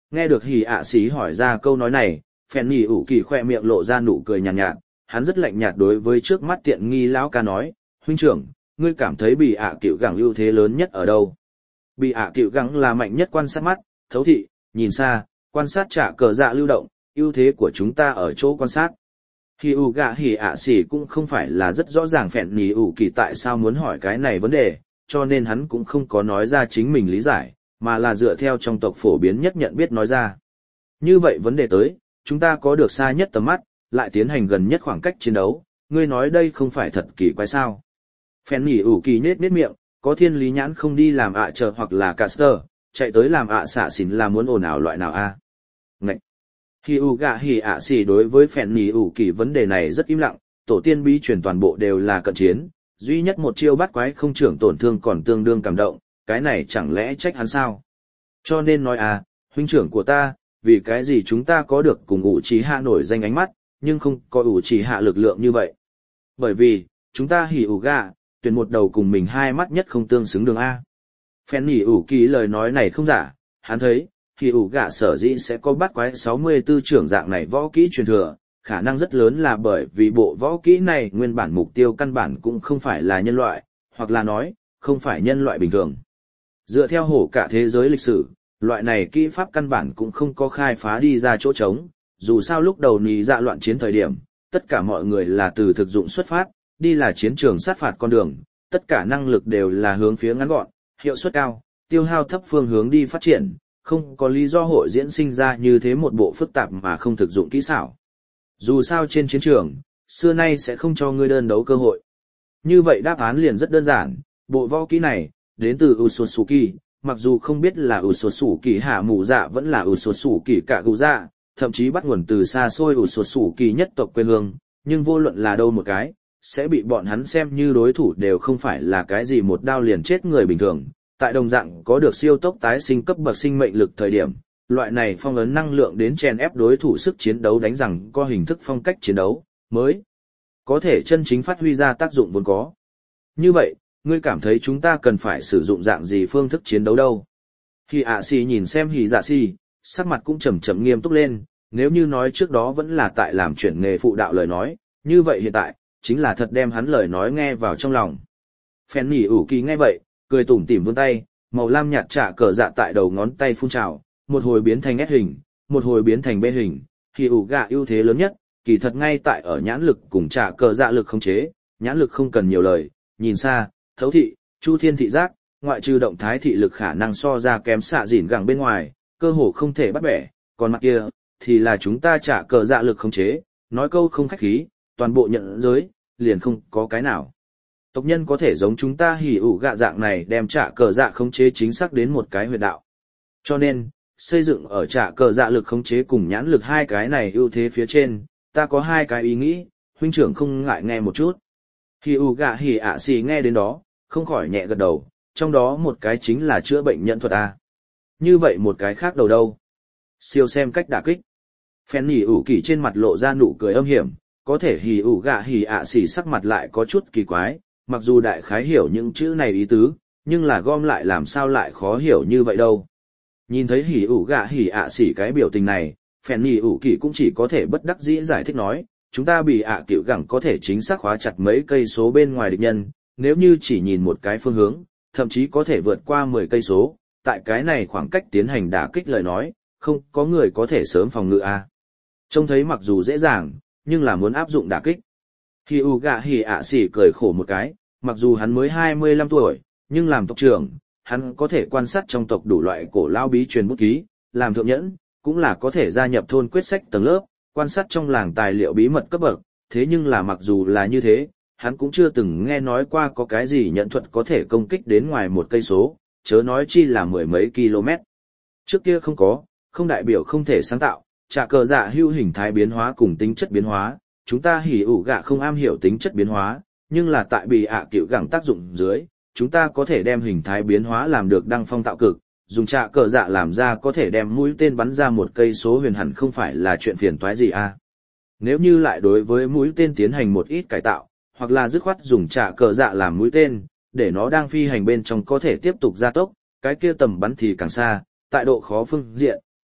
Nghe được hỉ ạ xỉ hỏi ra câu nói này, phèn nhỉ ủ kỳ khoe miệng lộ ra nụ cười nhàn nhạt, hắn rất lạnh nhạt đối với trước mắt tiện nghi lão ca nói, huynh trưởng, ngươi cảm thấy bị ạ cựu gẳng ưu thế lớn nhất ở đâu? Bị ạ cựu gẳng là mạnh nhất quan sát mắt, thấu thị, nhìn xa, quan sát trả cờ dạ lưu động, ưu thế của chúng ta ở chỗ quan sát. Hỉ ủ gạ hỉ ạ xỉ cũng không phải là rất rõ ràng phèn nhỉ ủ kỳ tại sao muốn hỏi cái này vấn đề, cho nên hắn cũng không có nói ra chính mình lý giải, mà là dựa theo trong tộc phổ biến nhất nhận biết nói ra. Như vậy vấn đề tới, chúng ta có được xa nhất tầm mắt, lại tiến hành gần nhất khoảng cách chiến đấu, ngươi nói đây không phải thật kỳ quái sao? Phèn nhỉ ủ kỳ nết miệng, có thiên lý nhãn không đi làm ạ chờ hoặc là caster, chạy tới làm ạ xạ xỉn là muốn ồn ào loại nào a? Ngậy! Hỉ ủ gạ hỉ ạ xỉ đối với phèn nhỉ ủ kỳ vấn đề này rất im lặng, tổ tiên bí truyền toàn bộ đều là cận chiến, duy nhất một chiêu bắt quái không trưởng tổn thương còn tương đương cảm động, cái này chẳng lẽ trách hắn sao? Cho nên nói huynh trưởng của ta, vì cái gì chúng ta có được cùng ủ trì hạ nổi danh ánh mắt, nhưng không có ủ trì hạ lực lượng như vậy? Bởi vì, chúng ta hỉ ủ gạ, tuyển một đầu cùng mình hai mắt nhất không tương xứng đường A. Phen hỉ ủ kỳ lời nói này không giả, hắn thấy, hỉ ủ gạ sở dĩ sẽ có bắt quái 64 trưởng dạng này võ kỹ truyền thừa, khả năng rất lớn là bởi vì bộ võ kỹ này nguyên bản mục tiêu căn bản cũng không phải là nhân loại, hoặc là nói, không phải nhân loại bình thường. Dựa theo hổ cả thế giới lịch sử, loại này kỹ pháp căn bản cũng không có khai phá đi ra chỗ trống, dù sao lúc đầu nì dạ loạn chiến thời điểm, tất cả mọi người là từ thực dụng xuất phát, đi là chiến trường sát phạt con đường, tất cả năng lực đều là hướng phía ngắn gọn, hiệu suất cao, tiêu hao thấp phương hướng đi phát triển, không có lý do hội diễn sinh ra như thế một bộ phức tạp mà không thực dụng kỹ xảo. Dù sao trên chiến trường, xưa nay sẽ không cho ngươi đơn đấu cơ hội. Như vậy đáp án liền rất đơn giản, bộ võ kỹ này, đến từ Usotsuki, mặc dù không biết là Usotsuki hạ mù dạ vẫn là Usotsuki cả gù dạ, thậm chí bắt nguồn từ xa xôi Usotsuki nhất tộc quê hương, nhưng vô luận là đâu một cái, sẽ bị bọn hắn xem như đối thủ đều không phải là cái gì một đao liền chết người bình thường. Tại đồng dạng có được siêu tốc tái sinh cấp bậc sinh mệnh lực thời điểm, loại này phong ấn năng lượng đến chèn ép đối thủ sức chiến đấu đánh rằng có hình thức phong cách chiến đấu, mới có thể chân chính phát huy ra tác dụng vốn có. Như vậy, ngươi cảm thấy chúng ta cần phải sử dụng dạng gì phương thức chiến đấu đâu? Hỉ ạ xì nhìn xem hỉ dạ xì, sắc mặt cũng chậm chậm nghiêm túc lên, nếu như nói trước đó vẫn là tại làm chuyển nghề phụ đạo lời nói, như vậy hiện tại, chính là thật đem hắn lời nói nghe vào trong lòng. Phèn nhỉ ủ kỳ nghe vậy, cười tủm tỉm vươn tay, màu lam nhạt trả cờ dạ tại đầu ngón tay phun trào, một hồi biến thành S hình, một hồi biến thành B hình, hỉ ủ gạ ưu thế lớn nhất, kỳ thật ngay tại ở nhãn lực cùng trả cờ dạ lực khống chế, nhãn lực không cần nhiều lời, nhìn xa, thấu thị, chu thiên thị giác, ngoại trừ động thái thị lực khả năng so ra kém xạ dỉn gẳng bên ngoài, cơ hồ không thể bắt bẻ, còn mặt kia, thì là chúng ta trả cờ dạ lực khống chế, nói câu không khách khí, toàn bộ nhận giới, liền không có cái nào. Tộc nhân có thể giống chúng ta hỉ ủ gạ dạng này đem trả cờ dạ khống chế chính xác đến một cái huyệt đạo. Cho nên, xây dựng ở trả cờ dạ lực khống chế cùng nhãn lực hai cái này ưu thế phía trên, ta có hai cái ý nghĩ, huynh trưởng không ngại nghe một chút. Hỉ ủ gạ hỉ ạ xì nghe đến đó, không khỏi nhẹ gật đầu, trong đó một cái chính là chữa bệnh nhận thuật A. Như vậy một cái khác đầu đâu? Siêu xem cách đả kích. Phèn nhỉ ủ kỳ trên mặt lộ ra nụ cười âm hiểm, có thể hỉ ủ gạ hỉ ạ xì sắc mặt lại có chút kỳ quái, mặc dù đại khái hiểu những chữ này ý tứ, nhưng là gom lại làm sao lại khó hiểu như vậy đâu. Nhìn thấy hỉ ủ gạ hỉ ạ xì cái biểu tình này, phèn nhỉ ủ kỳ cũng chỉ có thể bất đắc dĩ giải thích nói, chúng ta bị ạ cựu gẳng có thể chính xác khóa chặt mấy cây số bên ngoài địch nhân, nếu như chỉ nhìn một cái phương hướng, thậm chí có thể vượt qua 10 cây số, tại cái này khoảng cách tiến hành đả kích lời nói, không có người có thể sớm phòng ngự a. Trông thấy mặc dù dễ dàng, nhưng là muốn áp dụng đả kích. Hỉ ủ gạ hỉ ạ xỉ cười khổ một cái, mặc dù hắn mới 25 tuổi, nhưng làm tộc trưởng, hắn có thể quan sát trong tộc đủ loại cổ lao bí truyền bút ký, làm thượng nhẫn, cũng là có thể gia nhập thôn quyết sách tầng lớp, quan sát trong làng tài liệu bí mật cấp bậc, thế nhưng là mặc dù là như thế, hắn cũng chưa từng nghe nói qua có cái gì nhận thuật có thể công kích đến ngoài một cây số, chớ nói chi là mười mấy km. Trước kia không có, không đại biểu không thể sáng tạo, trả cờ dạ hữu hình thái biến hóa cùng tính chất biến hóa, chúng ta hỉ ủ gạ không am hiểu tính chất biến hóa, nhưng là tại bị ạ cựu gẳng tác dụng dưới, chúng ta có thể đem hình thái biến hóa làm được đăng phong tạo cực, dùng trả cờ dạ làm ra có thể đem mũi tên bắn ra một cây số huyền hẳn không phải là chuyện phiền toái gì a. Nếu như lại đối với mũi tên tiến hành một ít cải tạo, hoặc là dứt khoát dùng trả cờ dạ làm mũi tên, để nó đang phi hành bên trong có thể tiếp tục gia tốc, cái kia tầm bắn thì càng xa, tại độ khó phương diện,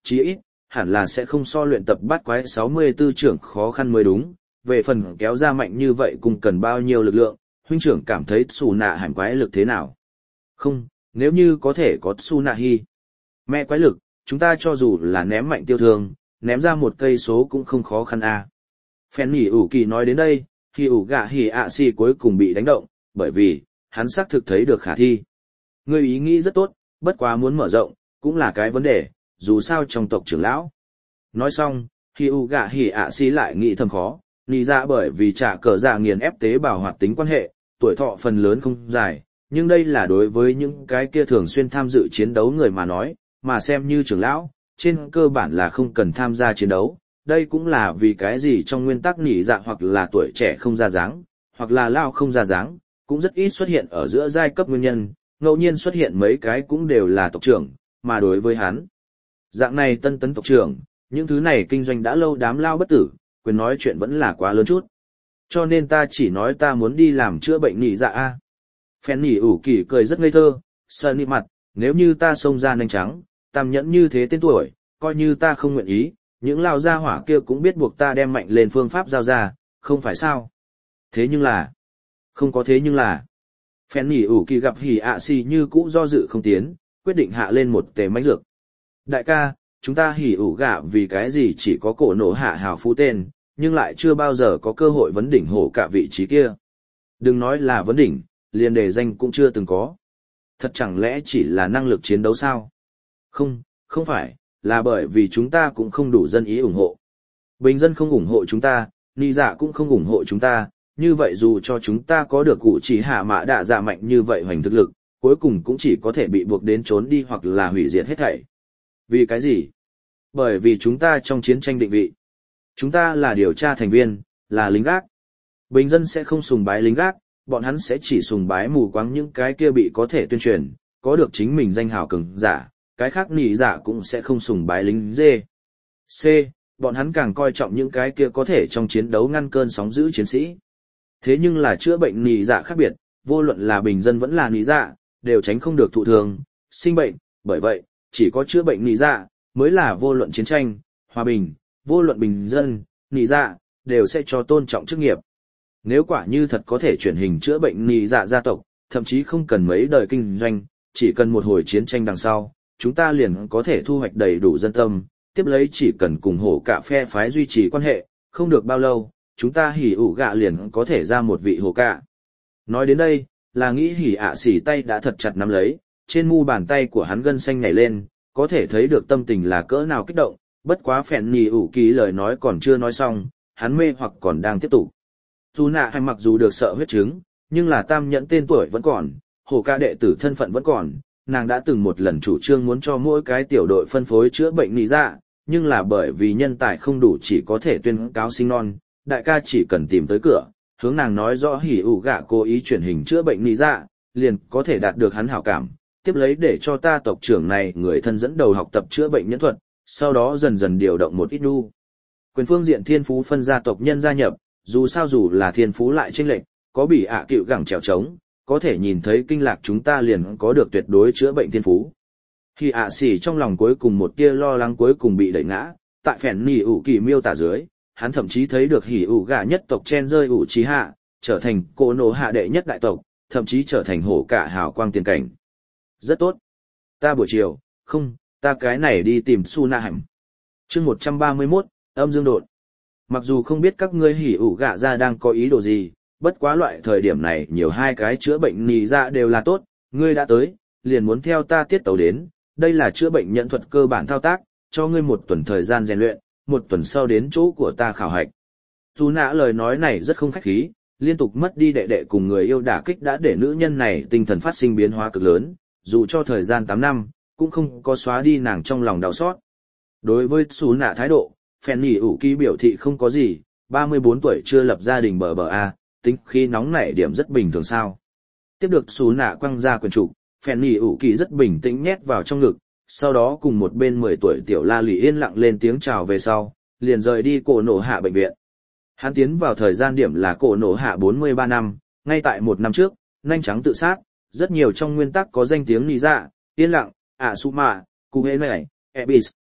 chí ít, hẳn là sẽ không so luyện tập bắt quái 64 trưởng khó khăn mới đúng. Về phần kéo ra mạnh như vậy cùng cần bao nhiêu lực lượng, huynh trưởng cảm thấy xù nạ hàm quái lực thế nào? Không, nếu như có thể có xù nạ hi. Mẹ quái lực, chúng ta cho dù là ném mạnh tiêu thương, ném ra một cây số cũng không khó khăn à. Phen nhỉ ủ kỳ nói đến đây, khi ủ gạ hỉ ạ xì cuối cùng bị đánh động, bởi vì, hắn xác thực thấy được khả thi. Ngươi ý nghĩ rất tốt, bất quá muốn mở rộng, cũng là cái vấn đề, dù sao trong tộc trưởng lão. Nói xong, khi ủ gạ hỉ ạ xì lại nghĩ thầm khó, nghĩ ra bởi vì trả cờ dạ nghiền ép tế bào hoạt tính quan hệ, tuổi thọ phần lớn không dài, nhưng đây là đối với những cái kia thường xuyên tham dự chiến đấu người mà nói, mà xem như trưởng lão, trên cơ bản là không cần tham gia chiến đấu. Đây cũng là vì cái gì trong nguyên tắc nỉ dạ hoặc là tuổi trẻ không ra dáng, hoặc là lao không ra dáng, cũng rất ít xuất hiện ở giữa giai cấp nguyên nhân, ngẫu nhiên xuất hiện mấy cái cũng đều là tộc trưởng, mà đối với hắn. Dạng này tân tấn tộc trưởng, những thứ này kinh doanh đã lâu đám lao bất tử, quyền nói chuyện vẫn là quá lớn chút. Cho nên ta chỉ nói ta muốn đi làm chữa bệnh nỉ dạ a. Phen nỉ ủ kỳ cười rất ngây thơ, sơn nị mặt, nếu như ta xông ra nanh trắng, tam nhẫn như thế tên tuổi, coi như ta không nguyện ý, những lao gia hỏa kia cũng biết buộc ta đem mạnh lên phương pháp giao ra, không phải sao? Thế nhưng là, không có thế nhưng là, phen nỉ ủ kỳ gặp hỉ ạ xì như cũ do dự không tiến, quyết định hạ lên một tề mánh dược. Đại ca, chúng ta hỉ ủ gạ vì cái gì chỉ có cổ nổ hạ hào phú tên, nhưng lại chưa bao giờ có cơ hội vấn đỉnh hổ cả vị trí kia. Đừng nói là vấn đỉnh, liền đề danh cũng chưa từng có. Thật chẳng lẽ chỉ là năng lực chiến đấu sao? Không, không phải, là bởi vì chúng ta cũng không đủ dân ý ủng hộ. Bình dân không ủng hộ chúng ta, nị dạ cũng không ủng hộ chúng ta, như vậy dù cho chúng ta có được cụ chỉ hạ mã đạ dạ mạnh như vậy hoành thực lực, cuối cùng cũng chỉ có thể bị buộc đến trốn đi hoặc là hủy diệt hết thảy. Vì cái gì? Bởi vì chúng ta trong chiến tranh định vị. Chúng ta là điều tra thành viên, là lính gác. Bình dân sẽ không sùng bái lính gác, bọn hắn sẽ chỉ sùng bái mù quáng những cái kia bị có thể tuyên truyền, có được chính mình danh hào cường giả, cái khác nị dạ cũng sẽ không sùng bái lính dê. C. Bọn hắn càng coi trọng những cái kia có thể trong chiến đấu ngăn cơn sóng dữ chiến sĩ. Thế nhưng là chữa bệnh nị dạ khác biệt, vô luận là bình dân vẫn là nị dạ, đều tránh không được thụ thương, sinh bệnh, bởi vậy, chỉ có chữa bệnh nị dạ mới là vô luận chiến tranh, hòa bình, vô luận bình dân, nị dạ đều sẽ cho tôn trọng chức nghiệp. Nếu quả như thật có thể chuyển hình chữa bệnh nị dạ gia tộc, thậm chí không cần mấy đời kinh doanh, chỉ cần một hồi chiến tranh đằng sau, chúng ta liền có thể thu hoạch đầy đủ dân tâm, tiếp lấy chỉ cần cùng hổ cả phe phái duy trì quan hệ, không được bao lâu, chúng ta hỉ ủ gạ liền có thể ra một vị hổ cả. Nói đến đây, là nghĩ hỉ ạ xỉ tay đã thật chặt nắm lấy, trên mu bàn tay của hắn gân xanh nhảy lên, có thể thấy được tâm tình là cỡ nào kích động, bất quá phèn nhì ủ kỳ lời nói còn chưa nói xong, hắn mê hoặc còn đang tiếp tục. Dù nạ hay mặc dù được sợ huyết chứng, nhưng là tam nhẫn tên tuổi vẫn còn, hổ ca đệ tử thân phận vẫn còn, nàng đã từng một lần chủ trương muốn cho mỗi cái tiểu đội phân phối chữa bệnh nị dạ, nhưng là bởi vì nhân tài không đủ chỉ có thể tuyên cáo sinh non, đại ca chỉ cần tìm tới cửa, hướng nàng nói rõ hỉ ủ gạ cố ý chuyển hình chữa bệnh nị dạ, liền có thể đạt được hắn hảo cảm, tiếp lấy để cho ta tộc trưởng này người thân dẫn đầu học tập chữa bệnh nhân thuật, sau đó dần dần điều động một ít nu. Quyền phương diện thiên phú phân gia tộc nhân gia nhập, dù sao dù là thiên phú lại chênh lệch, có bị ạ cựu gẳng trèo trống, có thể nhìn thấy kinh lạc chúng ta liền có được tuyệt đối chữa bệnh thiên phú. Khi ạ xỉ trong lòng cuối cùng một tia lo lắng cuối cùng bị đẩy ngã, tại phèn nỉ ủ kỳ miêu tả dưới, hắn thậm chí thấy được hỉ ủ gà nhất tộc chen rơi ủ trí hạ, trở thành cổ nổ hạ đệ nhất đại tộc, thậm chí trở thành hổ cả hào quang tiền cảnh. Rất tốt. Ta buổi chiều, không, ta cái này đi tìm Su Na Hạnh. Chương 131, âm dương đột. Mặc dù không biết các ngươi hỉ ủ gạ ra đang có ý đồ gì, bất quá loại thời điểm này nhiều hai cái chữa bệnh nì ra đều là tốt, ngươi đã tới, liền muốn theo ta tiết tấu đến, đây là chữa bệnh nhận thuật cơ bản thao tác, cho ngươi một tuần thời gian rèn luyện, một tuần sau đến chỗ của ta khảo hạch. Dù nã lời nói này rất không khách khí, liên tục mất đi đệ đệ cùng người yêu đả kích đã để nữ nhân này tinh thần phát sinh biến hóa cực lớn, dù cho thời gian 8 năm, cũng không có xóa đi nàng trong lòng đau xót. Đối với Sú nạ thái độ, phèn nhỉ ủ kỳ biểu thị không có gì, 34 tuổi chưa lập gia đình bờ a, tính khi nóng nảy điểm rất bình thường sao. Tiếp được Sú nạ quăng ra quyền trục, phèn nhỉ ủ kỳ rất bình tĩnh nhét vào trong ngực, sau đó cùng một bên 10 tuổi tiểu la lì yên lặng lên tiếng chào về sau, liền rời đi cổ nổ hạ bệnh viện. Hắn tiến vào thời gian điểm là cổ nổ hạ 43 năm, ngay tại một năm trước, nhanh trắng tự sát, rất nhiều trong nguyên tắc có danh tiếng nì dạ, yên lặng, Asuma, Kugenai, Ebis,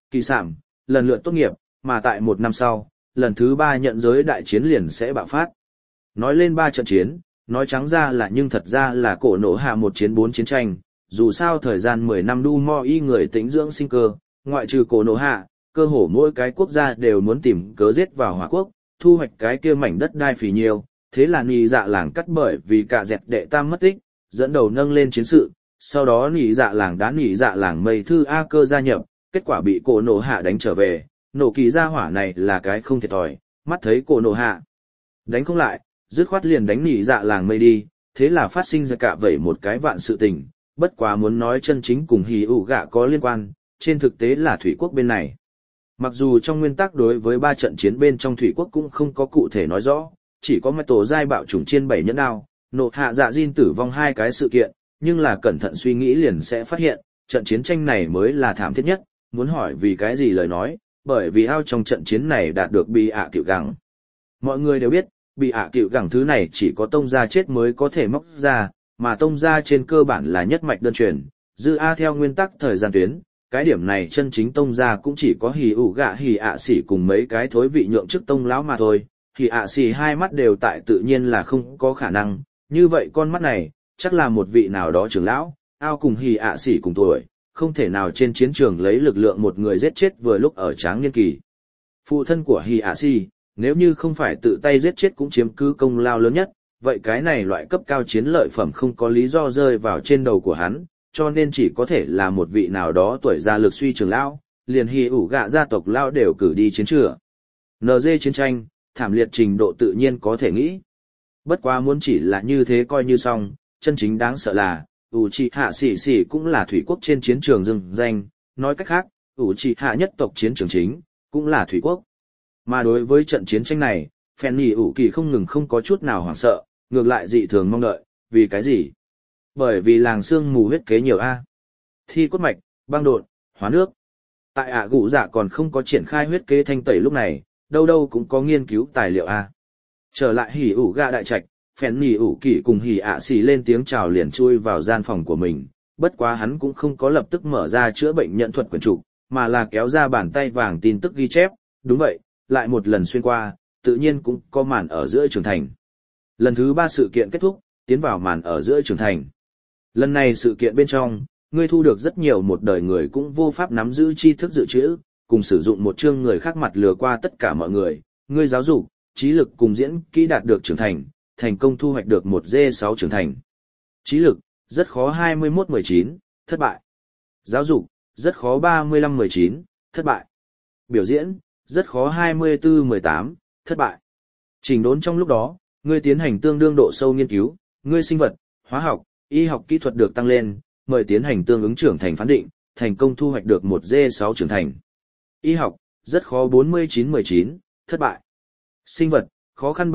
kỳ sảm, lần lượt tốt nghiệp, mà tại một năm sau, lần thứ 3 nhận giới đại chiến liền sẽ bạo phát. Nói lên 3 trận chiến, nói trắng ra là nhưng thật ra là cổ nổ hạ 1 chiến 4 chiến tranh, dù sao thời gian 10 năm đu mo y người tĩnh dưỡng sinh cơ, ngoại trừ cổ nổ hạ, cơ hồ mỗi cái quốc gia đều muốn tìm cớ giết vào hỏa quốc, thu hoạch cái kia mảnh đất đai phì nhiều, thế là nị dạ làng cắt bởi vì cả dẹt đệ tam mất tích, dẫn đầu nâng lên chiến sự, sau đó nị dạ làng đá nị dạ làng mây thư A cơ gia nhập, kết quả bị cổ nổ hạ đánh trở về, nổ kỳ gia hỏa này là cái không thiệt thòi, mắt thấy cổ nổ hạ đánh không lại, dứt khoát liền đánh nị dạ làng mây đi, thế là phát sinh ra cả vẩy một cái vạn sự tình, bất quá muốn nói chân chính cùng hỉ ủ gạ có liên quan, trên thực tế là thủy quốc bên này. Mặc dù trong nguyên tắc đối với 3 trận chiến bên trong thủy quốc cũng không có cụ thể nói rõ, chỉ có mặt tổ giai bạo chủng chiên 7 nhẫn đao, nộ hạ dạ Jin tử vong 2 cái sự kiện, nhưng là cẩn thận suy nghĩ liền sẽ phát hiện, trận chiến tranh này mới là thảm thiết nhất, muốn hỏi vì cái gì lời nói, bởi vì ao trong trận chiến này đạt được bị ạ cựu gẳng. Mọi người đều biết, bị ạ cựu gẳng thứ này chỉ có tông gia chết mới có thể móc ra, mà tông gia trên cơ bản là nhất mạch đơn truyền, dư A theo nguyên tắc thời gian tuyến, cái điểm này chân chính tông gia cũng chỉ có hỉ ủ gạ hỉ ạ xỉ cùng mấy cái thối vị nhượng chức tông lão mà thôi, hỉ ạ xỉ hai mắt đều tại tự nhiên là không có khả năng, như vậy con mắt này, chắc là một vị nào đó trưởng lão, ao cùng hỉ ạ xỉ cùng tuổi, không thể nào trên chiến trường lấy lực lượng một người giết chết vừa lúc ở tráng niên kỳ. Phụ thân của hỉ ạ xỉ, nếu như không phải tự tay giết chết cũng chiếm cứ công lao lớn nhất, vậy cái này loại cấp cao chiến lợi phẩm không có lý do rơi vào trên đầu của hắn, cho nên chỉ có thể là một vị nào đó tuổi già lực suy trưởng lão, liền hỉ ủ gạ gia tộc lão đều cử đi chiến trường. NG chiến tranh, thảm liệt trình độ tự nhiên có thể nghĩ. Bất quá muốn chỉ là như thế coi như xong, chân chính đáng sợ là, Uchiha Sĩ Sĩ cũng là thủy quốc trên chiến trường dừng danh, nói cách khác, Uchiha nhất tộc chiến trường chính, cũng là thủy quốc. Mà đối với trận chiến tranh này, Fanny ủ kỳ không ngừng không có chút nào hoảng sợ, ngược lại dị thường mong đợi, vì cái gì? Bởi vì làng xương mù huyết kế nhiều A. Thi cốt mạch, băng độn, hóa nước. Tại ạ gụ dạ còn không có triển khai huyết kế thanh tẩy lúc này, đâu đâu cũng có nghiên cứu tài liệu A. Trở lại hỉ ủ gạ đại trạch, Fanny ủ kỳ cùng hỉ ạ xì lên tiếng chào liền chui vào gian phòng của mình, bất quá hắn cũng không có lập tức mở ra chữa bệnh nhận thuật quyển trục, mà là kéo ra bàn tay vàng tin tức ghi chép, đúng vậy, lại một lần xuyên qua, tự nhiên cũng có màn ở giữa trưởng thành. Lần thứ 3 sự kiện kết thúc, tiến vào màn ở giữa trưởng thành. Lần này sự kiện bên trong, ngươi thu được rất nhiều một đời người cũng vô pháp nắm giữ tri thức dự trữ, cùng sử dụng một chương người khác mặt lừa qua tất cả mọi người, ngươi giáo dục, trí lực cùng diễn kỹ đạt được trưởng thành, thành công thu hoạch được một D6 trưởng thành. Trí lực, rất khó 21-19, thất bại. Giáo dục, rất khó 35-19, thất bại. Biểu diễn, rất khó 24-18, thất bại. Chỉnh đốn trong lúc đó, ngươi tiến hành tương đương độ sâu nghiên cứu, ngươi sinh vật, hóa học, y học kỹ thuật được tăng lên, mời tiến hành tương ứng trưởng thành phán định, thành công thu hoạch được một D6 trưởng thành. Y học, rất khó 49-19, thất bại. Sinh vật, khó khăn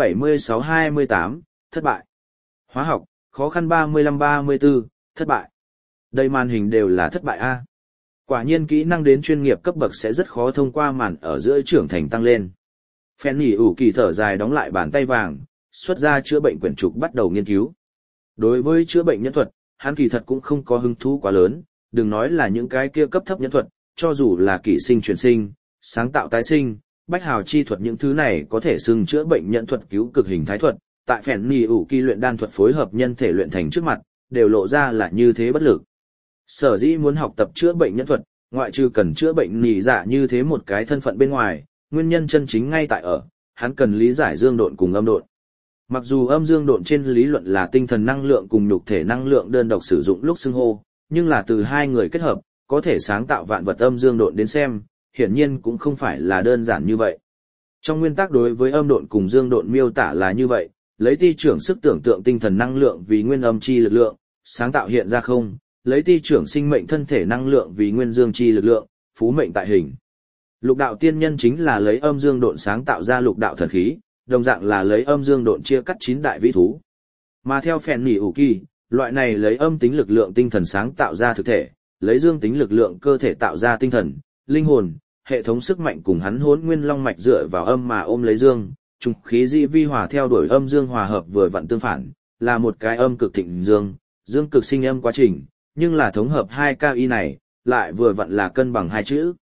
76-28, thất bại. Hóa học, khó khăn 35-34, thất bại. Đây màn hình đều là thất bại A. Quả nhiên kỹ năng đến chuyên nghiệp cấp bậc sẽ rất khó thông qua màn ở giữa trưởng thành tăng lên. Fanny ủ kỳ thở dài đóng lại bàn tay vàng, xuất ra chữa bệnh quyển trục bắt đầu nghiên cứu. Đối với chữa bệnh nhân thuật, hắn kỳ thật cũng không có hứng thú quá lớn, đừng nói là những cái kia cấp thấp nhân thuật, cho dù là kỷ sinh truyền sinh, sáng tạo tái sinh, bách hào chi thuật những thứ này có thể xưng chữa bệnh nhân thuật cứu cực hình thái thuật, tại Fanny ủ kỳ luyện đan thuật phối hợp nhân thể luyện thành trước mặt, đều lộ ra là như thế bất lực. Sở dĩ muốn học tập chữa bệnh nhân thuật, ngoại trừ cần chữa bệnh nỉ dạ như thế một cái thân phận bên ngoài, nguyên nhân chân chính ngay tại ở, hắn cần lý giải dương độn cùng âm độn. Mặc dù âm dương độn trên lý luận là tinh thần năng lượng cùng nhục thể năng lượng đơn độc sử dụng lúc xưng hô, nhưng là từ hai người kết hợp, có thể sáng tạo vạn vật âm dương độn đến xem, hiển nhiên cũng không phải là đơn giản như vậy. Trong nguyên tắc đối với âm độn cùng dương độn miêu tả là như vậy, lấy ti trưởng sức tưởng tượng tinh thần năng lượng vì nguyên âm chi lực lượng, sáng tạo hiện ra không, lấy ti trưởng sinh mệnh thân thể năng lượng vì nguyên dương chi lực lượng, phú mệnh tại hình. Lục đạo tiên nhân chính là lấy âm dương độn sáng tạo ra lục đạo thần khí, đồng dạng là lấy âm dương độn chia cắt 9 đại vĩ thú. Mà theo Fanny ủ kỳ, loại này lấy âm tính lực lượng tinh thần sáng tạo ra thực thể, lấy dương tính lực lượng cơ thể tạo ra tinh thần, linh hồn, hệ thống sức mạnh cùng hắn hỗn nguyên long mạch dựa vào âm mà ôm lấy dương, trùng khí dị vi hòa theo đuổi âm dương hòa hợp vừa vặn tương phản, là một cái âm cực thịnh dương, dương cực sinh âm quá trình, nhưng là thống hợp hai KI này, lại vừa vặn là cân bằng hai chữ.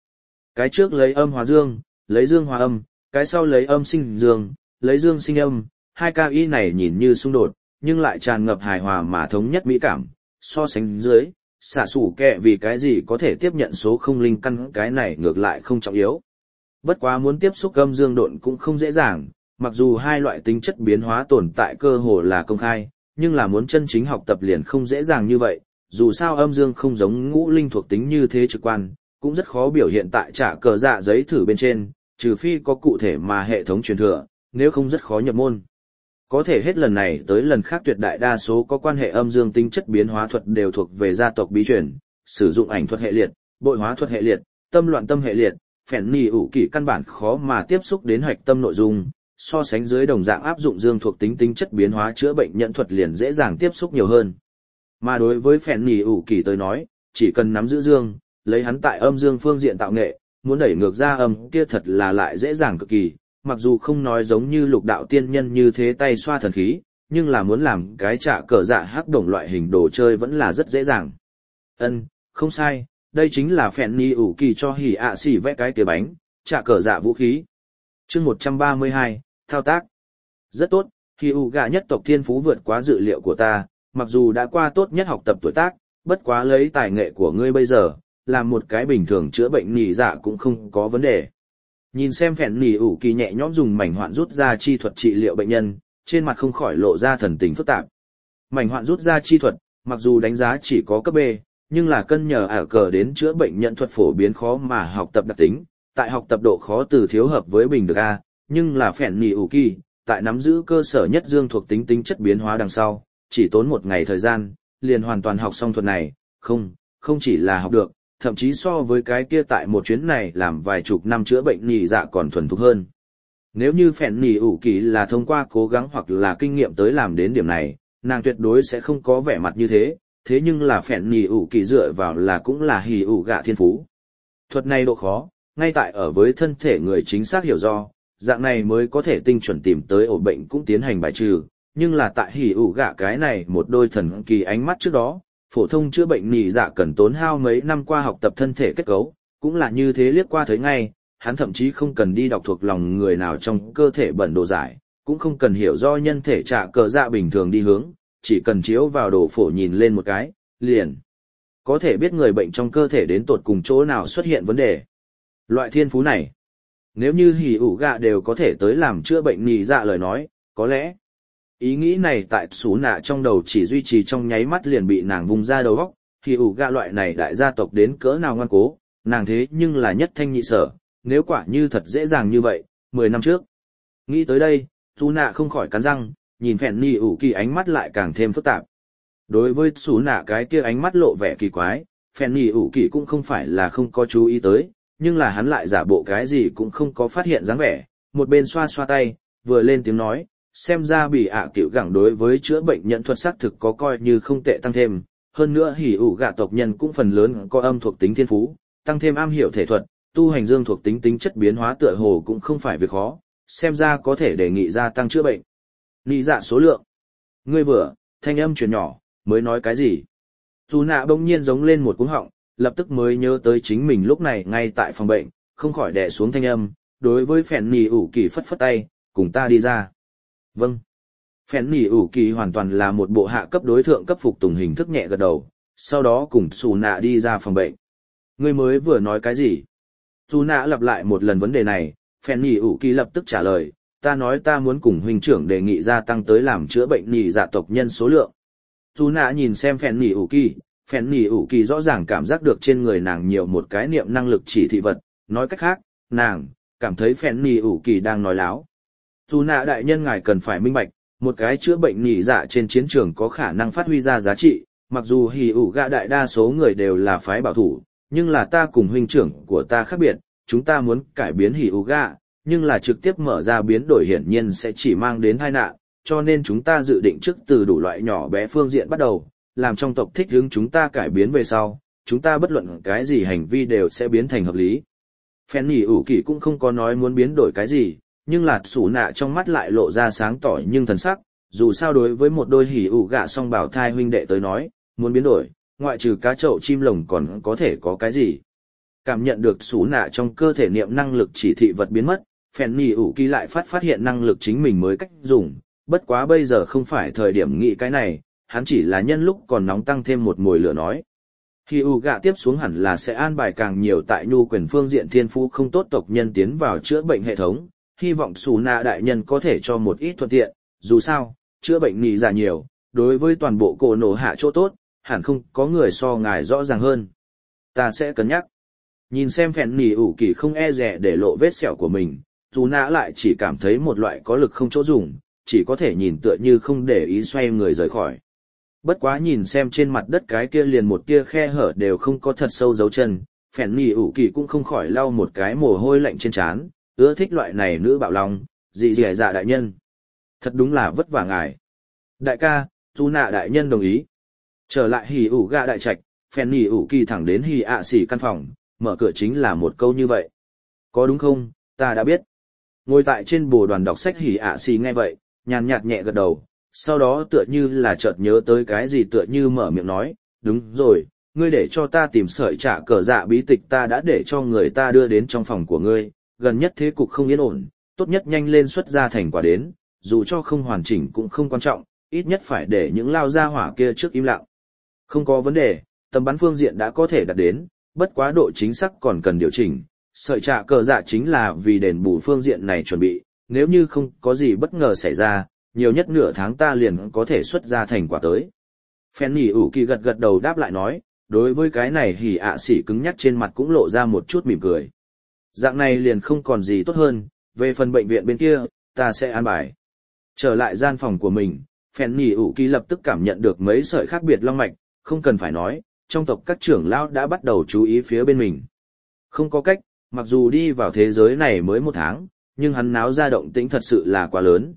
Cái trước lấy âm hóa dương, lấy dương hóa âm, cái sau lấy âm sinh dương, lấy dương sinh âm, hai ca y này nhìn như xung đột, nhưng lại tràn ngập hài hòa mà thống nhất mỹ cảm, so sánh dưới, xả sủ kẹ vì cái gì có thể tiếp nhận số không linh căn cái này ngược lại không trọng yếu. Bất quá muốn tiếp xúc âm dương độn cũng không dễ dàng, mặc dù hai loại tính chất biến hóa tồn tại cơ hồ là công khai, nhưng là muốn chân chính học tập liền không dễ dàng như vậy, dù sao âm dương không giống ngũ linh thuộc tính như thế trực quan, cũng rất khó biểu hiện tại trả cờ dạ giấy thử bên trên, trừ phi có cụ thể mà hệ thống truyền thừa, nếu không rất khó nhập môn. Có thể hết lần này tới lần khác tuyệt đại đa số có quan hệ âm dương tính chất biến hóa thuật đều thuộc về gia tộc bí truyền, sử dụng ảnh thuật hệ liệt, bội hóa thuật hệ liệt, tâm loạn tâm hệ liệt, phèn nỉ ủ kỳ căn bản khó mà tiếp xúc đến hoạch tâm nội dung, so sánh dưới đồng dạng áp dụng dương thuộc tính tính chất biến hóa chữa bệnh nhận thuật liền dễ dàng tiếp xúc nhiều hơn. Mà đối với phèn nỉ ủ kỳ tới nói, chỉ cần nắm giữ dương, lấy hắn tại âm dương phương diện tạo nghệ, muốn đẩy ngược ra âm kia thật là lại dễ dàng cực kỳ, mặc dù không nói giống như lục đạo tiên nhân như thế tay xoa thần khí, nhưng là muốn làm cái trả cờ dạ hắc đồng loại hình đồ chơi vẫn là rất dễ dàng. Không sai, đây chính là phèn ni ủ kỳ cho hỉ ạ xỉ vẽ cái kia bánh, trả cờ dạ vũ khí. Chương 132, thao tác. Rất tốt, hỉ ủ gạ nhất tộc thiên phú vượt quá dự liệu của ta, mặc dù đã qua tốt nhất học tập tuổi tác, bất quá lấy tài nghệ của ngươi bây giờ, làm một cái bình thường chữa bệnh nỉ dạ cũng không có vấn đề. Nhìn xem phèn nỉ ủ kỳ nhẹ nhõm dùng mảnh hoạn rút ra chi thuật trị liệu bệnh nhân, trên mặt không khỏi lộ ra thần tình phức tạp. Mảnh hoạn rút ra chi thuật, mặc dù đánh giá chỉ có cấp B, nhưng là cân nhờ ảo cờ đến chữa bệnh nhận thuật phổ biến khó mà học tập đặc tính, tại học tập độ khó từ thiếu hợp với bình được A, nhưng là phèn nỉ ủ kỳ, tại nắm giữ cơ sở nhất dương thuộc tính tính chất biến hóa đằng sau, chỉ tốn một ngày thời gian, liền hoàn toàn học xong thuật này, không chỉ là học được, thậm chí so với cái kia tại một chuyến này làm vài chục năm chữa bệnh nỉ dạ còn thuần thục hơn. Nếu như phèn nỉ ủ kỳ là thông qua cố gắng hoặc là kinh nghiệm tới làm đến điểm này, nàng tuyệt đối sẽ không có vẻ mặt như thế, thế nhưng là phèn nỉ ủ kỳ dựa vào là cũng là hỉ ủ gạ thiên phú. Thuật này độ khó, ngay tại ở với thân thể người chính xác hiểu do, dạng này mới có thể tinh chuẩn tìm tới ổ bệnh cũng tiến hành bài trừ, nhưng là tại hỉ ủ gạ cái này một đôi thần kỳ ánh mắt trước đó, phổ thông chữa bệnh nỉ dạ cần tốn hao mấy năm qua học tập thân thể kết cấu, cũng là như thế liếc qua thấy ngay, hắn thậm chí không cần đi đọc thuộc lòng người nào trong cơ thể bẩn đồ giải, cũng không cần hiểu do nhân thể trả cờ dạ bình thường đi hướng, chỉ cần chiếu vào đồ phổ nhìn lên một cái, liền có thể biết người bệnh trong cơ thể đến tột cùng chỗ nào xuất hiện vấn đề. Loại thiên phú này, nếu như hỉ ủ gạ đều có thể tới làm chữa bệnh nỉ dạ lời nói, có lẽ ý nghĩ này tại xú nạ trong đầu chỉ duy trì trong nháy mắt liền bị nàng vùng ra đầu góc, hỉ ủ gạ loại này đại gia tộc đến cỡ nào ngoan cố, nàng thế nhưng là nhất thanh nhị sở, nếu quả như thật dễ dàng như vậy, 10 năm trước. Nghĩ tới đây, xú nạ không khỏi cắn răng, nhìn phèn nỉ ủ kỳ ánh mắt lại càng thêm phức tạp. Đối với xú nạ cái kia ánh mắt lộ vẻ kỳ quái, phèn nỉ ủ kỳ cũng không phải là không có chú ý tới, nhưng là hắn lại giả bộ cái gì cũng không có phát hiện dáng vẻ, một bên xoa xoa tay, vừa lên tiếng nói, xem ra bị ạ cựu gẳng đối với chữa bệnh nhận thuật xác thực có coi như không tệ tăng thêm, hơn nữa hỉ ủ gạ tộc nhân cũng phần lớn có âm thuộc tính thiên phú, tăng thêm am hiểu thể thuật, tu hành dương thuộc tính tính chất biến hóa tựa hồ cũng không phải việc khó, xem ra có thể đề nghị gia tăng chữa bệnh. Nị dạ số lượng. Ngươi vừa, thanh âm truyền nhỏ, mới nói cái gì? Dù nạ bỗng nhiên giống lên một cuống họng, lập tức mới nhớ tới chính mình lúc này ngay tại phòng bệnh, không khỏi đè xuống thanh âm, đối với phèn nỉ ủ kỳ phất phất tay, cùng ta đi ra. Vâng. Phèn nỉ ủ kỳ hoàn toàn là một bộ hạ cấp đối thượng cấp phục tùng hình thức nhẹ gật đầu, sau đó cùng xù nạ đi ra phòng bệnh. Ngươi mới vừa nói cái gì? Xù nạ lặp lại một lần vấn đề này, phèn nỉ ủ kỳ lập tức trả lời, ta nói ta muốn cùng huynh trưởng đề nghị gia tăng tới làm chữa bệnh nỉ dạ tộc nhân số lượng. Xù nạ nhìn xem phèn nỉ ủ kỳ rõ ràng cảm giác được trên người nàng nhiều một cái niệm năng lực chỉ thị vật, nói cách khác, nàng cảm thấy phèn nỉ ủ kỳ đang nói láo. Dù nạ đại nhân ngài cần phải minh bạch, một cái chữa bệnh nỉ dạ trên chiến trường có khả năng phát huy ra giá trị, mặc dù hỉ ủ gạ đại đa số người đều là phái bảo thủ, nhưng là ta cùng huynh trưởng của ta khác biệt, chúng ta muốn cải biến hỉ ủ gạ, nhưng là trực tiếp mở ra biến đổi hiển nhiên sẽ chỉ mang đến tai nạn, cho nên chúng ta dự định trước từ đủ loại nhỏ bé phương diện bắt đầu, làm trong tộc thích hướng chúng ta cải biến về sau, chúng ta bất luận cái gì hành vi đều sẽ biến thành hợp lý. Phèn nỉ ủ kỳ cũng không có nói muốn biến đổi cái gì, nhưng là xù nạ trong mắt lại lộ ra sáng tỏ nhưng thần sắc, dù sao đối với một đôi hỉ ủ gạ song bảo thai huynh đệ tới nói, muốn biến đổi, ngoại trừ cá chậu chim lồng còn có thể có cái gì. Cảm nhận được xú nạ trong cơ thể niệm năng lực chỉ thị vật biến mất, phèn nỉ ủ kỳ lại phát hiện năng lực chính mình mới cách dùng, bất quá bây giờ không phải thời điểm nghĩ cái này, hắn chỉ là nhân lúc còn nóng tăng thêm một mồi lửa nói. Khi ủ gạ tiếp xuống hẳn là sẽ an bài càng nhiều tại nhu quyền phương diện thiên phú không tốt tộc nhân tiến vào chữa bệnh hệ thống, hy vọng xù nạ đại nhân có thể cho một ít thuận tiện, dù sao, chữa bệnh nỉ giả nhiều, đối với toàn bộ cổ nổ hạ chỗ tốt, hẳn không có người so ngài rõ ràng hơn. Ta sẽ cân nhắc. Nhìn xem phèn nỉ ủ kỳ không e dè để lộ vết sẹo của mình, dù nã lại chỉ cảm thấy một loại có lực không chỗ dùng, chỉ có thể nhìn tựa như không để ý xoay người rời khỏi. Bất quá nhìn xem trên mặt đất cái kia liền một tia khe hở đều không có thật sâu dấu chân, phèn nỉ ủ kỳ cũng không khỏi lau một cái mồ hôi lạnh trên trán, ưa thích loại này nữ bạo lòng, dị dẻ dạ đại nhân. Thật đúng là vất vả ngài. Đại ca, dù nạ đại nhân đồng ý. Trở lại hỉ ủ gạ đại trạch, phèn nỉ ủ kỳ thẳng đến hỉ ạ xỉ căn phòng, mở cửa chính là một câu như vậy. Có đúng không, ta đã biết. Ngồi tại trên bồ đoàn đọc sách hỉ ạ xỉ nghe vậy, nhàn nhạt nhẹ gật đầu, sau đó tựa như là chợt nhớ tới cái gì tựa như mở miệng nói, đúng rồi, ngươi để cho ta tìm sợi trả cờ dạ bí tịch ta đã để cho người ta đưa đến trong phòng của ngươi, gần nhất thế cục không yên ổn, tốt nhất nhanh lên xuất ra thành quả đến, dù cho không hoàn chỉnh cũng không quan trọng, ít nhất phải để những lao gia hỏa kia trước im lặng. Không có vấn đề, tầm bắn phương diện đã có thể đạt đến, bất quá độ chính xác còn cần điều chỉnh, sợi trả cờ dạ chính là vì đền bù phương diện này chuẩn bị, nếu như không có gì bất ngờ xảy ra, nhiều nhất nửa tháng ta liền có thể xuất ra thành quả tới. Phen nỉ ủ kỳ gật gật đầu đáp lại nói, đối với cái này hỉ ạ xỉ cứng nhắc trên mặt cũng lộ ra một chút mỉm cười. Dạng này liền không còn gì tốt hơn, về phần bệnh viện bên kia, ta sẽ an bài. Trở lại gian phòng của mình, Phen nỉ ủ kỳ lập tức cảm nhận được mấy sợi khác biệt long mạch, không cần phải nói, trong tộc các trưởng lão đã bắt đầu chú ý phía bên mình. Không có cách, mặc dù đi vào thế giới này mới 1 tháng, nhưng hắn náo ra động tĩnh thật sự là quá lớn,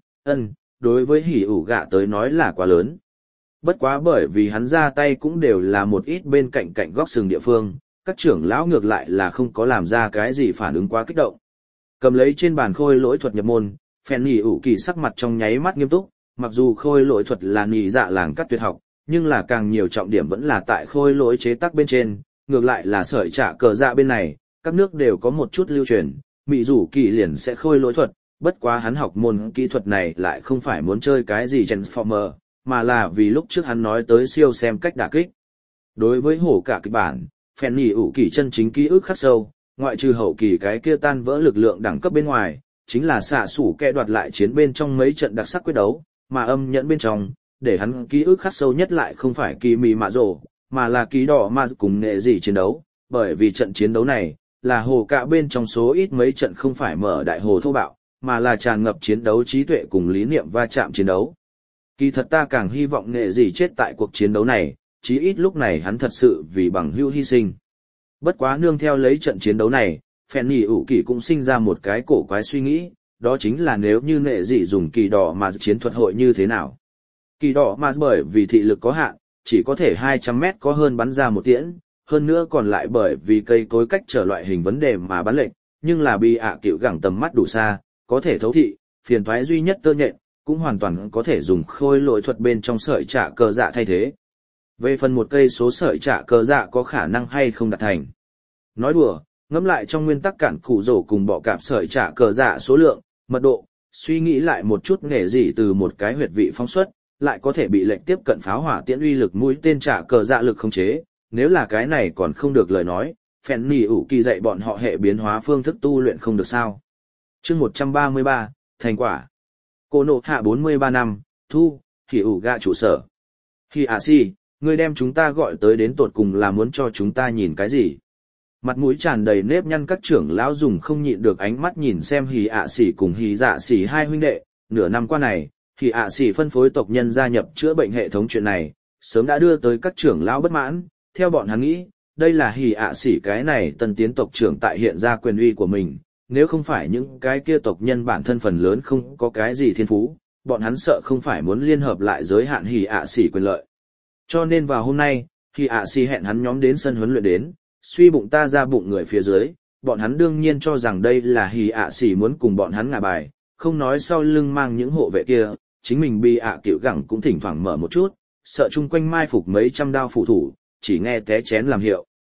đối với hỉ ủ gạ tới nói là quá lớn. Bất quá bởi vì hắn ra tay cũng đều là một ít bên cạnh cạnh góc sừng địa phương, các trưởng lão ngược lại là không có làm ra cái gì phản ứng quá kích động. Cầm lấy trên bàn khôi lỗi thuật nhập môn, phèn hỉ ủ kỳ sắc mặt trong nháy mắt nghiêm túc, mặc dù khôi lỗi thuật là nhị dạ làng cắt tuyệt học, nhưng là càng nhiều trọng điểm vẫn là tại khôi lỗi chế tác bên trên, ngược lại là sợi trả cờ dạ bên này, các nước đều có một chút lưu truyền, mị rủ kỳ liền sẽ khôi lỗi thuật, bất quá hắn học môn kỹ thuật này lại không phải muốn chơi cái gì Transformer, mà là vì lúc trước hắn nói tới siêu xem cách đả kích. Đối với hổ cả kịch bản, phèn nhỉ ủ kỳ chân chính ký ức khắc sâu, ngoại trừ hậu kỳ cái kia tan vỡ lực lượng đẳng cấp bên ngoài, chính là xạ sủ kẻ đoạt lại chiến bên trong mấy trận đặc sắc quyết đấu, mà âm nhẫn bên trong, để hắn ký ức khắc sâu nhất lại không phải kỳ mì mạ rồ, mà là ký đỏ mà cùng nghệ gì chiến đấu, bởi vì trận chiến đấu này, là hồ cả bên trong số ít mấy trận không phải mở đại hồ thô bạo, mà là tràn ngập chiến đấu trí tuệ cùng lý niệm va chạm chiến đấu. Kỳ thật ta càng hy vọng nghệ gì chết tại cuộc chiến đấu này, chí ít lúc này hắn thật sự vì bằng hữu hy sinh. Bất quá nương theo lấy trận chiến đấu này, phèn nhỉ ủ kỳ cũng sinh ra một cái cổ quái suy nghĩ, đó chính là nếu như nghệ gì dùng kỳ đỏ mà chiến thuật hội như thế nào. Kỳ đỏ mà bởi vì thị lực có hạn, chỉ có thể 200 mét có hơn bắn ra một tiễn, hơn nữa còn lại bởi vì cây cối cách trở loại hình vấn đề mà bắn lệch, nhưng là bị cựu gẳng tầm mắt đủ xa, có thể thấu thị, phiền toái duy nhất tơ nhện, cũng hoàn toàn có thể dùng khôi lỗi thuật bên trong sợi trả cờ dạ thay thế. Về phần một cây số sợi trả cờ dạ có khả năng hay không đạt thành. Nói đùa, ngẫm lại trong nguyên tắc cản cụ rổ cùng bọ cạp sợi trả cờ dạ số lượng, mật độ, suy nghĩ lại một chút nghề gì từ một cái huyệt vị phóng xuất, lại có thể bị lệnh tiếp cận pháo hỏa tiễn uy lực mũi tên trả cờ dạ lực không chế, nếu là cái này còn không được lời nói, phèn nỉ ủ kỳ dạy bọn họ hệ biến hóa phương thức tu luyện không được sao. Chương 133, thành quả. Cô nộ hạ 43 năm, thu, hỉ ủ gạ trụ sở. Hỉ si, ngươi đem chúng ta gọi tới đến tột cùng là muốn cho chúng ta nhìn cái gì? Mặt mũi tràn đầy nếp nhăn các trưởng lão dùng không nhịn được ánh mắt nhìn xem hỉ xỉ cùng hỉ dạ xỉ hai huynh đệ, nửa năm qua này, hỉ xỉ phân phối tộc nhân gia nhập chữa bệnh hệ thống chuyện này, sớm đã đưa tới các trưởng lão bất mãn, theo bọn hắn nghĩ, đây là hỉ xỉ cái này tân tiến tộc trưởng tại hiện ra quyền uy của mình, nếu không phải những cái kia tộc nhân bản thân phần lớn không có cái gì thiên phú, bọn hắn sợ không phải muốn liên hợp lại giới hạn hỉ xỉ quyền lợi. Cho nên vào hôm nay, hỉ xỉ hẹn hắn nhóm đến sân huấn luyện đến, suy bụng ta ra bụng người phía dưới, bọn hắn đương nhiên cho rằng đây là hỉ xỉ muốn cùng bọn hắn ngả bài, không nói sau lưng mang những hộ vệ kia, chính mình bị cựu gẳng cũng thỉnh thoảng mở một chút, sợ chung quanh mai phục mấy trăm đao phụ thủ, chỉ nghe té chén làm hiệu.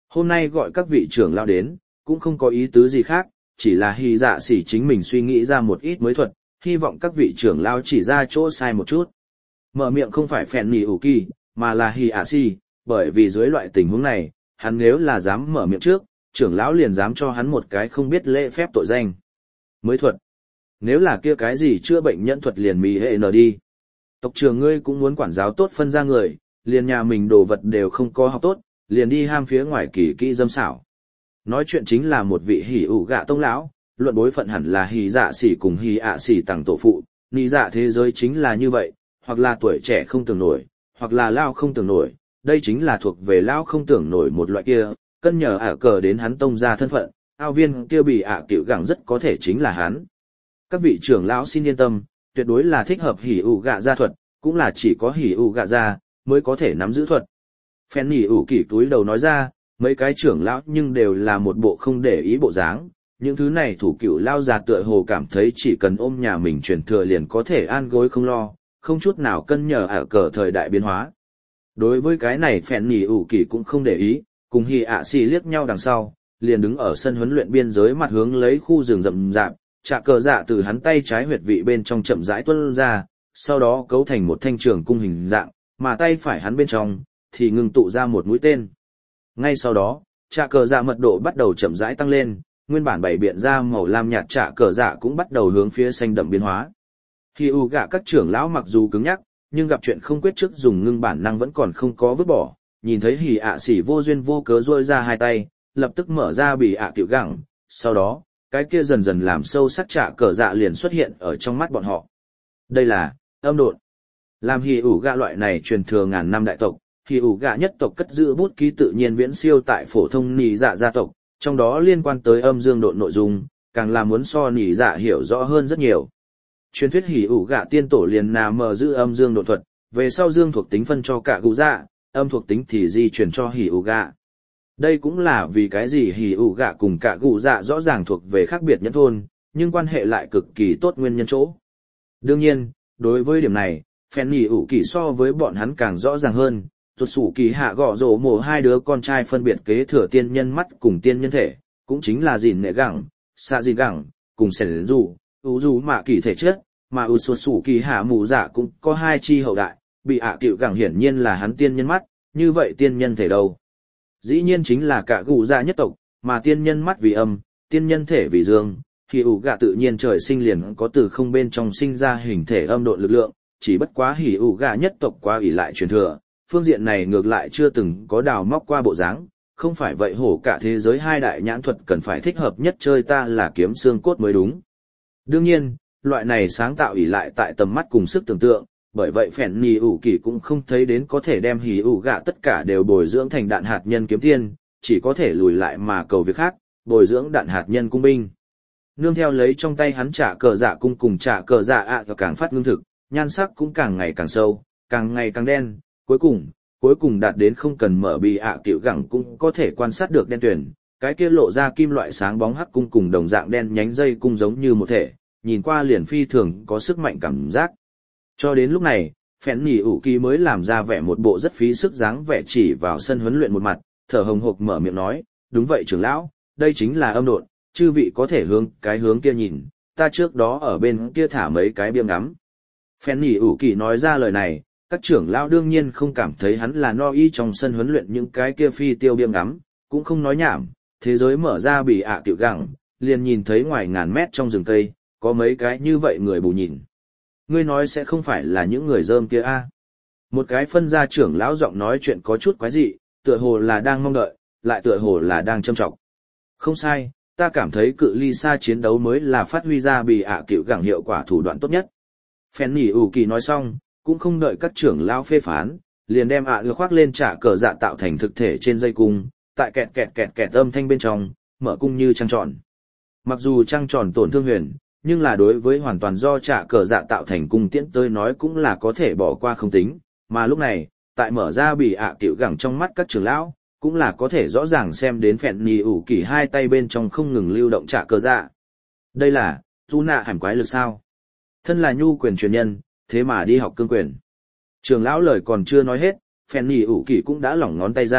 Hôm nay gọi các vị trưởng lão đến, cũng không có ý tứ gì khác, chỉ là Hy Dạ Sĩ chính mình suy nghĩ ra một ít mới thuật, hy vọng các vị trưởng lão chỉ ra chỗ sai một chút. Mở miệng không phải Phèn Nỉ ủ kỳ, mà là Hy Dạ Sĩ, bởi vì dưới loại tình huống này, hắn nếu là dám mở miệng trước, trưởng lão liền dám cho hắn một cái không biết lễ phép tội danh. Mới thuật. Nếu là kia cái gì chữa bệnh nhẫn thuật liền mì hệ nở đi. Tộc trưởng ngươi cũng muốn quản giáo tốt phân ra người, liền nhà mình đồ vật đều không có học tốt, liền đi ham phía ngoài kỳ kỹ dâm xảo. Nói chuyện chính là một vị hỉ ủ gạ tông lão, luận bối phận hẳn là hỉ dạ xỉ cùng hỉ ạ xỉ tặng tổ phụ, nị dạ thế giới chính là như vậy, hoặc là tuổi trẻ không tưởng nổi, hoặc là lao không tưởng nổi, đây chính là thuộc về lao không tưởng nổi một loại kia, cân nhờ ả cờ đến hắn tông ra thân phận, ao viên kia bị ả cựu gẳng rất có thể chính là hắn. Các vị trưởng lão xin yên tâm, tuyệt đối là thích hợp hỉ ủ gạ gia thuật, cũng là chỉ có hỉ ủ gạ gia mới có thể nắm giữ thuật. Phen nỉ ủ kỳ túi đầu nói ra, mấy cái trưởng lão nhưng đều là một bộ không để ý bộ dáng, những thứ này thủ cựu lao già tựa hồ cảm thấy chỉ cần ôm nhà mình truyền thừa liền có thể an gối không lo, không chút nào cân nhờ ả cờ thời đại biến hóa. Đối với cái này Phen nỉ ủ kỳ cũng không để ý, cùng hỉ ạ xì liếc nhau đằng sau, liền đứng ở sân huấn luyện biên giới mặt hướng lấy khu rừng rậm rạp, trạ cờ dạ từ hắn tay trái huyệt vị bên trong chậm rãi tuôn ra, sau đó cấu thành một thanh trường cung hình dạng, mà tay phải hắn bên trong thì ngừng tụ ra một mũi tên. Ngay sau đó, trạ cờ dạ mật độ bắt đầu chậm rãi tăng lên, nguyên bản bảy biện ra màu lam nhạt trạ cờ dạ cũng bắt đầu hướng phía xanh đậm biến hóa. Khi u gạ các trưởng lão mặc dù cứng nhắc, nhưng gặp chuyện không quyết trước dùng ngưng bản năng vẫn còn không có vứt bỏ, nhìn thấy hỉ ạ xỉ vô duyên vô cớ rôi ra hai tay, lập tức mở ra bị ạ tiểu gẳng, sau đó cái kia dần dần làm sâu sắc trạ cờ dạ liền xuất hiện ở trong mắt bọn họ. Đây là âm độn. Làm hỉ ủ gạ loại này truyền thừa ngàn năm đại tộc, hỉ ủ gạ nhất tộc cất giữ bút ký tự nhiên viễn siêu tại phổ thông nỉ dạ gia tộc, trong đó liên quan tới âm dương độn nội dung, càng là muốn so nỉ dạ hiểu rõ hơn rất nhiều. Truyền thuyết hỉ ủ gạ tiên tổ liền mở giữ âm dương độn thuật, về sau dương thuộc tính phân cho cả gù dạ, âm thuộc tính thì di chuyển cho hỉ ủ gạ. Đây cũng là vì cái gì hỉ ủ gạ cùng cả gù dạ rõ ràng thuộc về khác biệt nhất thôn, nhưng quan hệ lại cực kỳ tốt nguyên nhân chỗ. Đương nhiên, đối với điểm này, Phen Nỉ ủ kỳ so với bọn hắn càng rõ ràng hơn, tuột sủ kỳ hạ gõ rổ mổ hai đứa con trai phân biệt kế thừa tiên nhân mắt cùng tiên nhân thể, cũng chính là dìn nệ gẳng, xạ dìn gẳng, cùng sẻn dù mạ kỳ thể chất, mà ủ sủ kỳ hạ mù dạ cũng có hai chi hậu đại, bị ạ cựu gẳng hiển nhiên là hắn tiên nhân mắt, như vậy tiên nhân thể đâu? Dĩ nhiên chính là cả gù dạ nhất tộc, mà tiên nhân mắt vì âm, tiên nhân thể vì dương, thì ủ gạ tự nhiên trời sinh liền có từ không bên trong sinh ra hình thể âm độn lực lượng, chỉ bất quá hỉ ủ gạ nhất tộc quá ỷ lại truyền thừa, phương diện này ngược lại chưa từng có đào móc qua bộ dáng, không phải vậy hổ cả thế giới hai đại nhãn thuật cần phải thích hợp nhất chơi ta là kiếm xương cốt mới đúng. Đương nhiên, loại này sáng tạo ỷ lại tại tầm mắt cùng sức tưởng tượng, bởi vậy Phèn Nỉ ủ kỳ cũng không thấy đến có thể đem hỉ ủ gạ tất cả đều bồi dưỡng thành đạn hạt nhân kiếm tiên, chỉ có thể lùi lại mà cầu việc khác, bồi dưỡng đạn hạt nhân cung binh. Nương theo lấy trong tay hắn trả cờ dạ cung cùng trả cờ dạ ạ và càng phát ngưng thực, nhan sắc cũng càng ngày càng sâu, càng ngày càng đen, cuối cùng đạt đến không cần mở bị ạ tiểu gẳng cũng có thể quan sát được đen tuyển, cái kia lộ ra kim loại sáng bóng hắc cung cùng đồng dạng đen nhánh dây cung giống như một thể, nhìn qua liền phi thường có sức mạnh cảm giác. Cho đến lúc này, Phèn Nỉ ủ kỳ mới làm ra vẻ một bộ rất phí sức dáng vẻ chỉ vào sân huấn luyện một mặt, thở hồng hộc mở miệng nói, đúng vậy trưởng lão, đây chính là âm độn, chư vị có thể hướng cái hướng kia nhìn, ta trước đó ở bên kia thả mấy cái biêm ngắm. Phèn Nỉ ủ kỳ nói ra lời này, các trưởng lão đương nhiên không cảm thấy hắn là no y trong sân huấn luyện những cái kia phi tiêu biêm ngắm, cũng không nói nhảm, thế giới mở ra bị ạ tiểu gẳng, liền nhìn thấy ngoài ngàn mét trong rừng cây, có mấy cái như vậy người bù nhìn. Ngươi nói sẽ không phải là những người rơm kia a? Một cái phân gia trưởng lão giọng nói chuyện có chút quái dị, tựa hồ là đang mong đợi, lại tựa hồ là đang châm trọng. Không sai, ta cảm thấy cự ly xa chiến đấu mới là phát huy ra bị ạ cựu gẳng hiệu quả thủ đoạn tốt nhất. Phen Nỉ ủ kỳ nói xong, cũng không đợi các trưởng lão phê phán, liền đem ạ khoác lên trả cờ dạ tạo thành thực thể trên dây cung, tại kẹt kẹt âm thanh bên trong, mở cung như trăng tròn. Mặc dù trăng tròn tổn thương huyền, nhưng là đối với hoàn toàn do trả cờ dạ tạo thành cung tiễn tới nói cũng là có thể bỏ qua không tính, mà lúc này, tại mở ra bị ạ cựu gẳng trong mắt các trưởng lão, cũng là có thể rõ ràng xem đến Phèn Nỉ ủ kỳ hai tay bên trong không ngừng lưu động trả cờ dạ. Đây là du nạ hàm quái lực sao? Thân là nhu quyền truyền nhân, thế mà đi học cương quyền. Trưởng lão lời còn chưa nói hết, Phèn Nỉ ủ kỳ cũng đã lỏng ngón tay ra,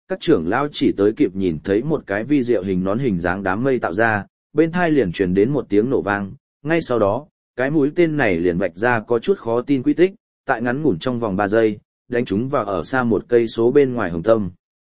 các trưởng lão chỉ tới kịp nhìn thấy một cái vi diệu hình nón hình dáng đám mây tạo ra, bên thai liền truyền đến một tiếng nổ vang, ngay sau đó, cái mũi tên này liền vạch ra có chút khó tin quy tích, tại ngắn ngủn trong vòng 3 giây, đánh chúng vào ở xa một cây số bên ngoài hồng tâm.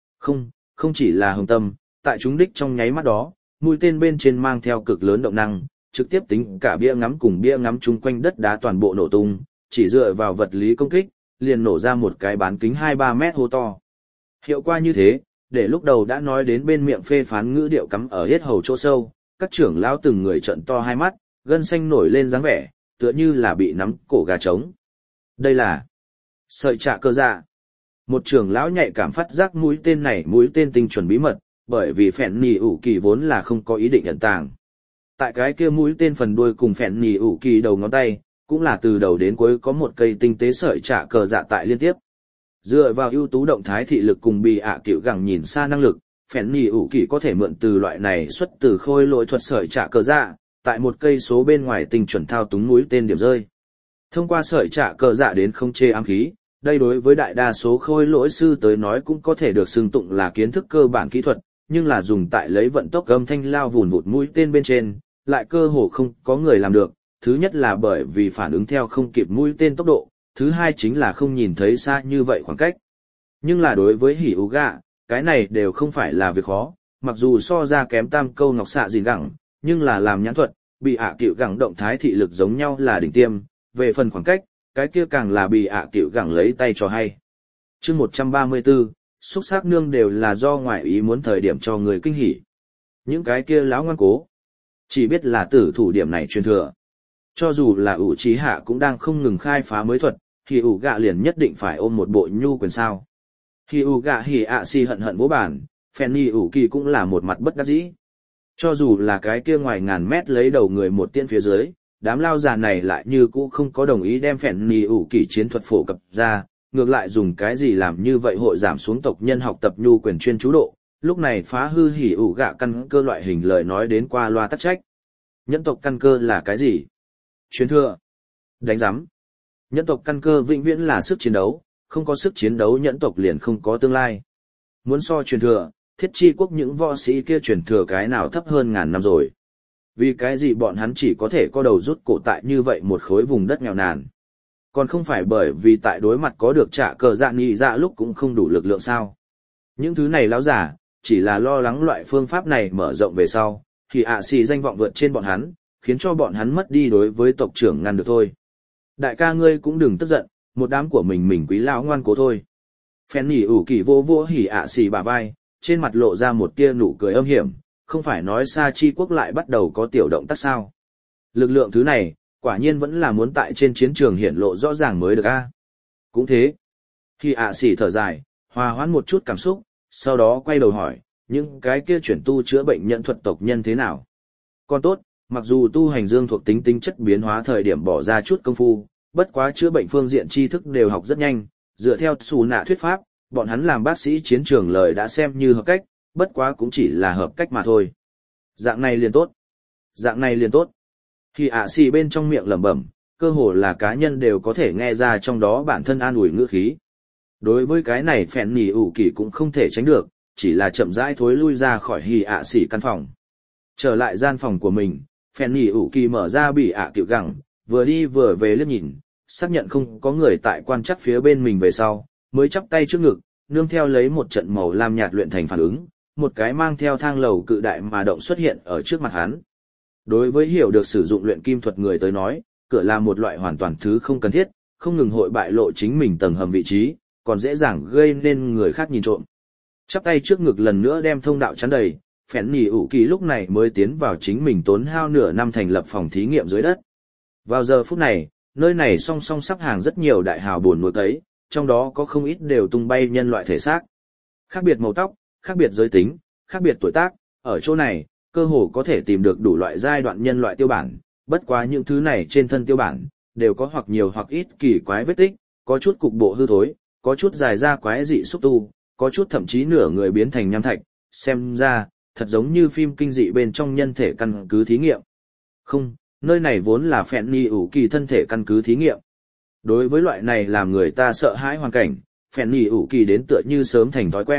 Không chỉ là hồng tâm, tại chúng đích trong nháy mắt đó, mũi tên bên trên mang theo cực lớn động năng, trực tiếp tính cả bia ngắm cùng bia ngắm chung quanh đất đá toàn bộ nổ tung, chỉ dựa vào vật lý công kích, liền nổ ra một cái bán kính 2-3 mét hố to. Hiệu quả như thế, để lúc đầu đã nói đến bên miệng phê phán ngữ điệu cắm ở hết hầu chỗ sâu, các trưởng lão từng người trợn to hai mắt, gân xanh nổi lên dáng vẻ, tựa như là bị nắm cổ gà trống. Đây là sợi trạ cơ dạ. Một trưởng lão nhạy cảm phát giác mũi tên tinh chuẩn bí mật, bởi vì phèn nì ủ kỳ vốn là không có ý định ẩn tàng. Tại cái kia mũi tên phần đuôi cùng phèn nì ủ kỳ đầu ngón tay, cũng là từ đầu đến cuối có một cây tinh tế sợi trạ cờ dạ tại liên tiếp. Dựa vào ưu tú động thái thị lực cùng bị cựu gẳng nhìn xa năng lực, phèn nì ủ kỳ có thể mượn từ loại này xuất từ khôi lỗi thuật sợi trạ cờ dạ, tại một cây số bên ngoài tinh chuẩn thao túng mũi tên điểm rơi. Thông qua sợi trạ cờ dạ đến không chê ám khí, đây đối với đại đa số khôi lỗi sư tới nói cũng có thể được xưng tụng là kiến thức cơ bản kỹ thuật, nhưng là dùng tại lấy vận tốc âm thanh lao vùn vụt mũi tên bên trên, lại cơ hồ không có người làm được. Thứ nhất là bởi vì phản ứng theo không kịp mũi tên tốc độ, thứ hai chính là không nhìn thấy xa như vậy khoảng cách. Nhưng là đối với hỉ ú gạ, cái này đều không phải là việc khó, mặc dù so ra kém tam câu ngọc xạ gìn gẳng, nhưng là làm nhãn thuật, bị cựu gẳng động thái thị lực giống nhau là đỉnh tiêm, về phần khoảng cách, cái kia càng là bị cựu gẳng lấy tay cho hay. Chương 134, xúc sắc nương đều là do ngoại ý muốn thời điểm cho người kinh hỉ. Những cái kia láo ngoan cố, chỉ biết là tử thủ điểm này truyền thừa. Cho dù là ủ trí hạ cũng đang không ngừng khai phá mới thuật, thì ủ gạ liền nhất định phải ôm một bộ nhu quyền sao. Thì ủ gạ hỉ si hận hận bố bản, phèn nì ủ kỳ cũng là một mặt bất đắc dĩ. Cho dù là cái kia ngoài ngàn mét lấy đầu người một tiên phía dưới, đám lao già này lại như cũ không có đồng ý đem phèn nì ủ kỳ chiến thuật phổ cập ra, ngược lại dùng cái gì làm như vậy hội giảm xuống tộc nhân học tập nhu quyền chuyên chú độ, lúc này phá hư hỉ ủ gạ căn cơ loại hình lời nói đến qua loa tắc trách. Nhân tộc căn cơ là cái gì? Truyền thừa. Đánh giám. Nhân tộc căn cơ vĩnh viễn là sức chiến đấu, không có sức chiến đấu nhân tộc liền không có tương lai. Muốn so truyền thừa, thiết chi quốc những võ sĩ kia truyền thừa cái nào thấp hơn ngàn năm rồi. Vì cái gì bọn hắn chỉ có thể có đầu rút cổ tại như vậy một khối vùng đất nghèo nàn. Còn không phải bởi vì tại đối mặt có được trả cờ dạ nghị dạ lúc cũng không đủ lực lượng sao. Những thứ này láo giả, chỉ là lo lắng loại phương pháp này mở rộng về sau, thì xì danh vọng vượt trên bọn hắn, khiến cho bọn hắn mất đi đối với tộc trưởng ngăn được thôi. Đại ca ngươi cũng đừng tức giận, một đám của mình quý lão ngoan cố thôi. Phèn nỉ ủ kỳ vô vô hỉ xì bả vai, trên mặt lộ ra một tia nụ cười âm hiểm, không phải nói Sa Chi quốc lại bắt đầu có tiểu động tác sao. Lực lượng thứ này, quả nhiên vẫn là muốn tại trên chiến trường hiển lộ rõ ràng mới được a. Cũng thế. Hỉ xì thở dài, hòa hoãn một chút cảm xúc, sau đó quay đầu hỏi, những cái kia chuyển tu chữa bệnh nhận thuật tộc nhân thế nào? Còn tốt, mặc dù tu hành dương thuộc tính tính chất biến hóa thời điểm bỏ ra chút công phu, bất quá chữa bệnh phương diện tri thức đều học rất nhanh, dựa theo xù nạ thuyết pháp, bọn hắn làm bác sĩ chiến trường lời đã xem như hợp cách, bất quá cũng chỉ là hợp cách mà thôi. Dạng này liền tốt. Dạng này liền tốt. Khi xì bên trong miệng lẩm bẩm, cơ hồ là cá nhân đều có thể nghe ra trong đó bản thân an ủi ngữ khí. Đối với cái này phèn nỉ ủ kỳ cũng không thể tránh được, chỉ là chậm rãi thối lui ra khỏi hì xì căn phòng. Trở lại gian phòng của mình, phèn nỉ ủ kỳ mở ra bị cựu gẳng, vừa đi vừa về liếc nhìn, xác nhận không có người tại quan chắc phía bên mình về sau, mới chắp tay trước ngực, nương theo lấy một trận màu lam nhạt luyện thành phản ứng, một cái mang theo thang lầu cự đại mà động xuất hiện ở trước mặt hắn. Đối với hiểu được sử dụng luyện kim thuật người tới nói, cửa là một loại hoàn toàn thứ không cần thiết, không ngừng hội bại lộ chính mình tầng hầm vị trí, còn dễ dàng gây nên người khác nhìn trộm. Chắp tay trước ngực lần nữa đem thông đạo chắn đầy, phèn nỉ ủ kỳ lúc này mới tiến vào chính mình tốn hao nửa năm thành lập phòng thí nghiệm dưới đất. Vào giờ phút này, nơi này song song sắp hàng rất nhiều đại hào buồn nuôi cấy, trong đó có không ít đều tung bay nhân loại thể xác. Khác biệt màu tóc, khác biệt giới tính, khác biệt tuổi tác, ở chỗ này, cơ hồ có thể tìm được đủ loại giai đoạn nhân loại tiêu bản, bất quá những thứ này trên thân tiêu bản, đều có hoặc nhiều hoặc ít kỳ quái vết tích, có chút cục bộ hư thối, có chút dài ra quái dị xúc tu, có chút thậm chí nửa người biến thành nham thạch, xem ra, thật giống như phim kinh dị bên trong nhân thể căn cứ thí nghiệm. Không, nơi này vốn là phèn nỉ ủ kỳ thân thể căn cứ thí nghiệm. Đối với loại này làm người ta sợ hãi hoàn cảnh, phèn nỉ ủ kỳ đến tựa như sớm thành thói quen,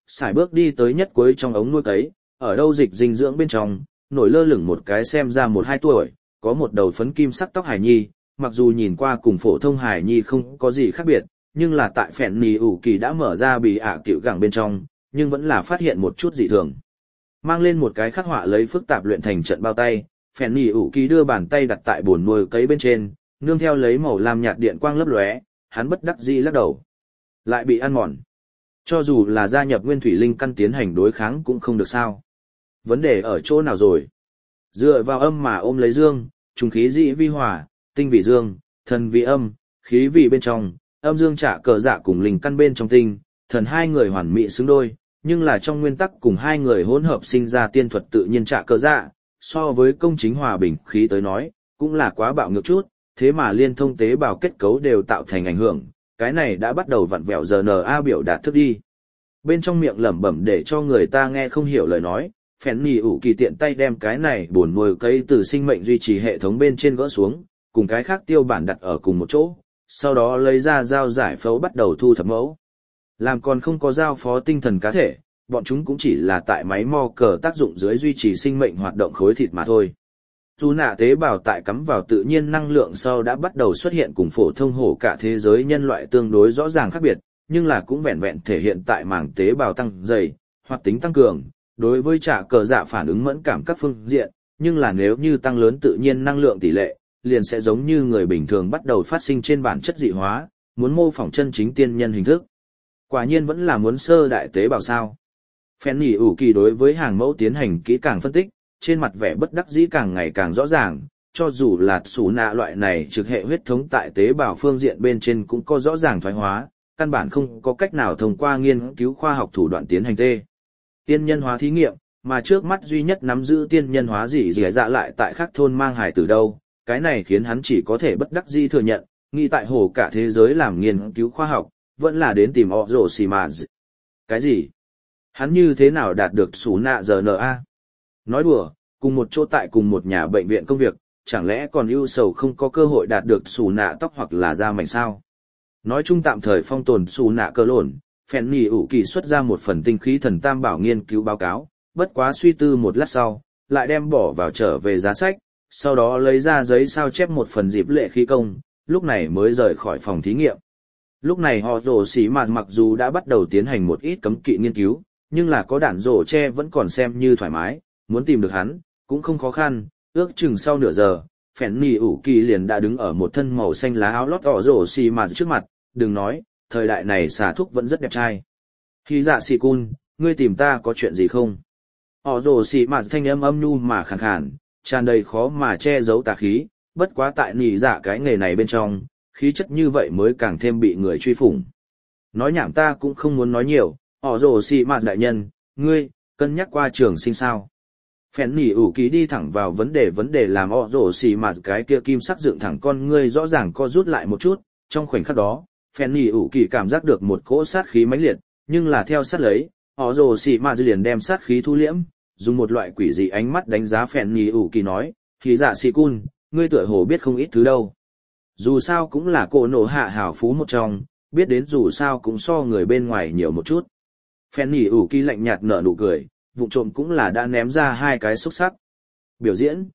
sải bước đi tới nhất cuối trong ống nuôi cấy, ở đâu dịch dinh dưỡng bên trong, nổi lơ lửng một cái xem ra 1-2 tuổi, có một đầu phấn kim sắc tóc hài nhi, mặc dù nhìn qua cùng phổ thông hài nhi không có gì khác biệt, nhưng là tại phèn nì ủ kỳ đã mở ra bị cựu gẳng bên trong, nhưng vẫn là phát hiện một chút dị thường. Mang lên một cái khắc họa lấy phức tạp luyện thành trận bao tay, phèn nì ủ kỳ đưa bàn tay đặt tại bồn nuôi cấy bên trên, nương theo lấy màu lam nhạt điện quang lấp lóe, hắn bất đắc dĩ lắc đầu. Lại bị ăn mòn. Cho dù là gia nhập nguyên thủy linh căn tiến hành đối kháng cũng không được sao. Vấn đề ở chỗ nào rồi? Dựa vào âm mà ôm lấy dương, trùng khí dị vi hòa, tinh vị dương, thần vị âm, khí vị bên trong, âm dương trả cờ dạ cùng linh căn bên trong tinh, thần hai người hoàn mỹ xứng đôi, nhưng là trong nguyên tắc cùng hai người hỗn hợp sinh ra tiên thuật tự nhiên trả cờ dạ, so với công chính hòa bình khí tới nói, cũng là quá bạo ngược chút, thế mà liên thông tế bào kết cấu đều tạo thành ảnh hưởng, cái này đã bắt đầu vặn vẹo RNA biểu đạt thức đi. Bên trong miệng lẩm bẩm để cho người ta nghe không hiểu lời nói, phèn nì ủ kỳ tiện tay đem cái này buồn nuôi cây từ sinh mệnh duy trì hệ thống bên trên gỡ xuống, cùng cái khác tiêu bản đặt ở cùng một chỗ, sau đó lấy ra dao giải phẫu bắt đầu thu thập mẫu. Làm còn không có giao phó tinh thần cá thể, bọn chúng cũng chỉ là tại máy mò cờ tác dụng dưới duy trì sinh mệnh hoạt động khối thịt mà thôi. Dù nạ tế bào tại cắm vào tự nhiên năng lượng sau đã bắt đầu xuất hiện cùng phổ thông hổ cả thế giới nhân loại tương đối rõ ràng khác biệt, nhưng là cũng vẹn vẹn thể hiện tại màng tế bào tăng dày, hoạt tính tăng cường, đối với trả cờ dạ phản ứng mẫn cảm các phương diện, nhưng là nếu như tăng lớn tự nhiên năng lượng tỷ lệ, liền sẽ giống như người bình thường bắt đầu phát sinh trên bản chất dị hóa, muốn mô phỏng chân chính tiên nhân hình thức. Quả nhiên vẫn là muốn sơ đại tế bào sao. Phèn nỉ ủ kỳ đối với hàng mẫu tiến hành kỹ càng phân tích, trên mặt vẻ bất đắc dĩ càng ngày càng rõ ràng, cho dù là xù nạ loại này trực hệ huyết thống tại tế bào phương diện bên trên cũng có rõ ràng thoái hóa, căn bản không có cách nào thông qua nghiên cứu khoa học thủ đoạn tiến hành tiên nhân hóa thí nghiệm, mà trước mắt duy nhất nắm giữ tiên nhân hóa gì dạ lại tại các thôn mang hài từ đâu, cái này khiến hắn chỉ có thể bất đắc dĩ thừa nhận, nghĩ tại hồ cả thế giới làm nghiên cứu khoa học, vẫn là đến tìm họ rổ xì mà. Cái gì? Hắn như thế nào đạt được xù nạ RNA? Nói đùa, cùng một chỗ tại cùng một nhà bệnh viện công việc, chẳng lẽ còn ưu sầu không có cơ hội đạt được xù nạ tóc hoặc là da mảnh sao? Nói chung tạm thời phong tồn xù nạ cơ lộn, phèn nỉ ủ kỳ xuất ra một phần tinh khí thần tam bảo nghiên cứu báo cáo, bất quá suy tư một lát sau, lại đem bỏ vào trở về giá sách, sau đó lấy ra giấy sao chép một phần dịp lệ khí công, lúc này mới rời khỏi phòng thí nghiệm. Lúc này họ rổ xỉ mà mặc dù đã bắt đầu tiến hành một ít cấm kỵ nghiên cứu, nhưng là có đạn rổ che vẫn còn xem như thoải mái, muốn tìm được hắn, cũng không khó khăn, ước chừng sau nửa giờ, phèn nỉ ủ kỳ liền đã đứng ở một thân màu xanh lá áo lót họ rổ xỉ mà trước mặt, đừng nói, thời đại này xà thúc vẫn rất đẹp trai. Khi dạ xỉ cun, ngươi tìm ta có chuyện gì không? Họ rổ xỉ mà thanh âm nhu mà khàn khàn, tràn đầy khó mà che giấu tà khí, bất quá tại nỉ dạ cái nghề này bên trong, khí chất như vậy mới càng thêm bị người truy phủng. Nói nhảm ta cũng không muốn nói nhiều, họ rồ xì mạt đại nhân, ngươi, cân nhắc qua trường sinh sao. Phèn nỉ ủ ký đi thẳng vào vấn đề làm họ rồ xì mạt cái kia kim sắc dựng thẳng con ngươi rõ ràng co rút lại một chút, trong khoảnh khắc đó, phèn nỉ ủ kỳ cảm giác được một cỗ sát khí mãnh liệt, nhưng là theo sát lấy, họ rồ xì mạt liền đem sát khí thu liễm, dùng một loại quỷ dị ánh mắt đánh giá phèn nỉ ủ kỳ nói, thì dạ xì cun, ngươi tựa hồ biết không ít thứ đâu. Dù sao cũng là cổ nổ hạ hảo phú một trong, biết đến dù sao cũng so người bên ngoài nhiều một chút. Phèn nỉ ủ kỳ lạnh nhạt nở nụ cười, vụng trộm cũng là đã ném ra hai cái xúc sắc. Biểu diễn,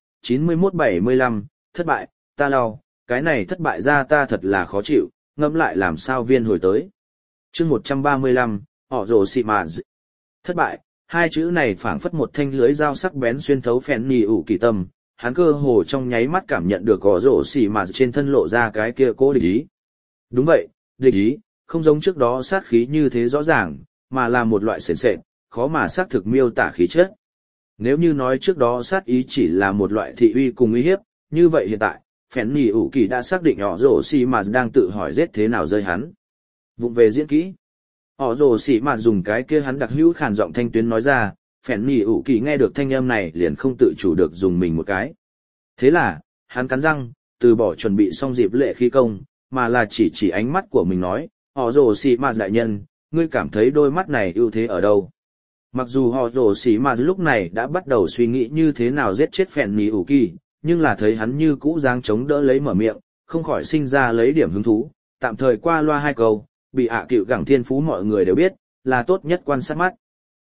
91-75, thất bại, ta lau, cái này thất bại ra ta thật là khó chịu, ngẫm lại làm sao viên hồi tới. chương 135, họ rồ xị mà thất bại, hai chữ này phảng phất một thanh lưới dao sắc bén xuyên thấu phèn nỉ ủ kỳ tâm. Hắn cơ hồ trong nháy mắt cảm nhận được gõ rổ xỉ mà trên thân lộ ra cái kia cố địch ý. Đúng vậy, địch ý, không giống trước đó sát khí như thế rõ ràng, mà là một loại sền sệt, khó mà xác thực miêu tả khí chất. Nếu như nói trước đó sát ý chỉ là một loại thị uy cùng uy hiếp, như vậy hiện tại, phèn nỉ ủ kỳ đã xác định họ rổ xỉ mà đang tự hỏi giết thế nào rơi hắn. Vụng về diễn kỹ. Họ rổ xỉ mà dùng cái kia hắn đặc hữu khàn giọng thanh tuyến nói ra, phèn nỉ ủ kỳ nghe được thanh âm này liền không tự chủ được dùng mình một cái. Thế là, hắn cắn răng, từ bỏ chuẩn bị xong dịp lệ khí công, mà là chỉ ánh mắt của mình nói, họ rồ xì mà đại nhân, ngươi cảm thấy đôi mắt này ưu thế ở đâu? Mặc dù họ rồ xì mà lúc này đã bắt đầu suy nghĩ như thế nào giết chết phèn nỉ ủ kỳ, nhưng là thấy hắn như cũ dáng chống đỡ lấy mở miệng, không khỏi sinh ra lấy điểm hứng thú, tạm thời qua loa hai câu, bị cựu gẳng thiên phú mọi người đều biết, là tốt nhất quan sát mắt,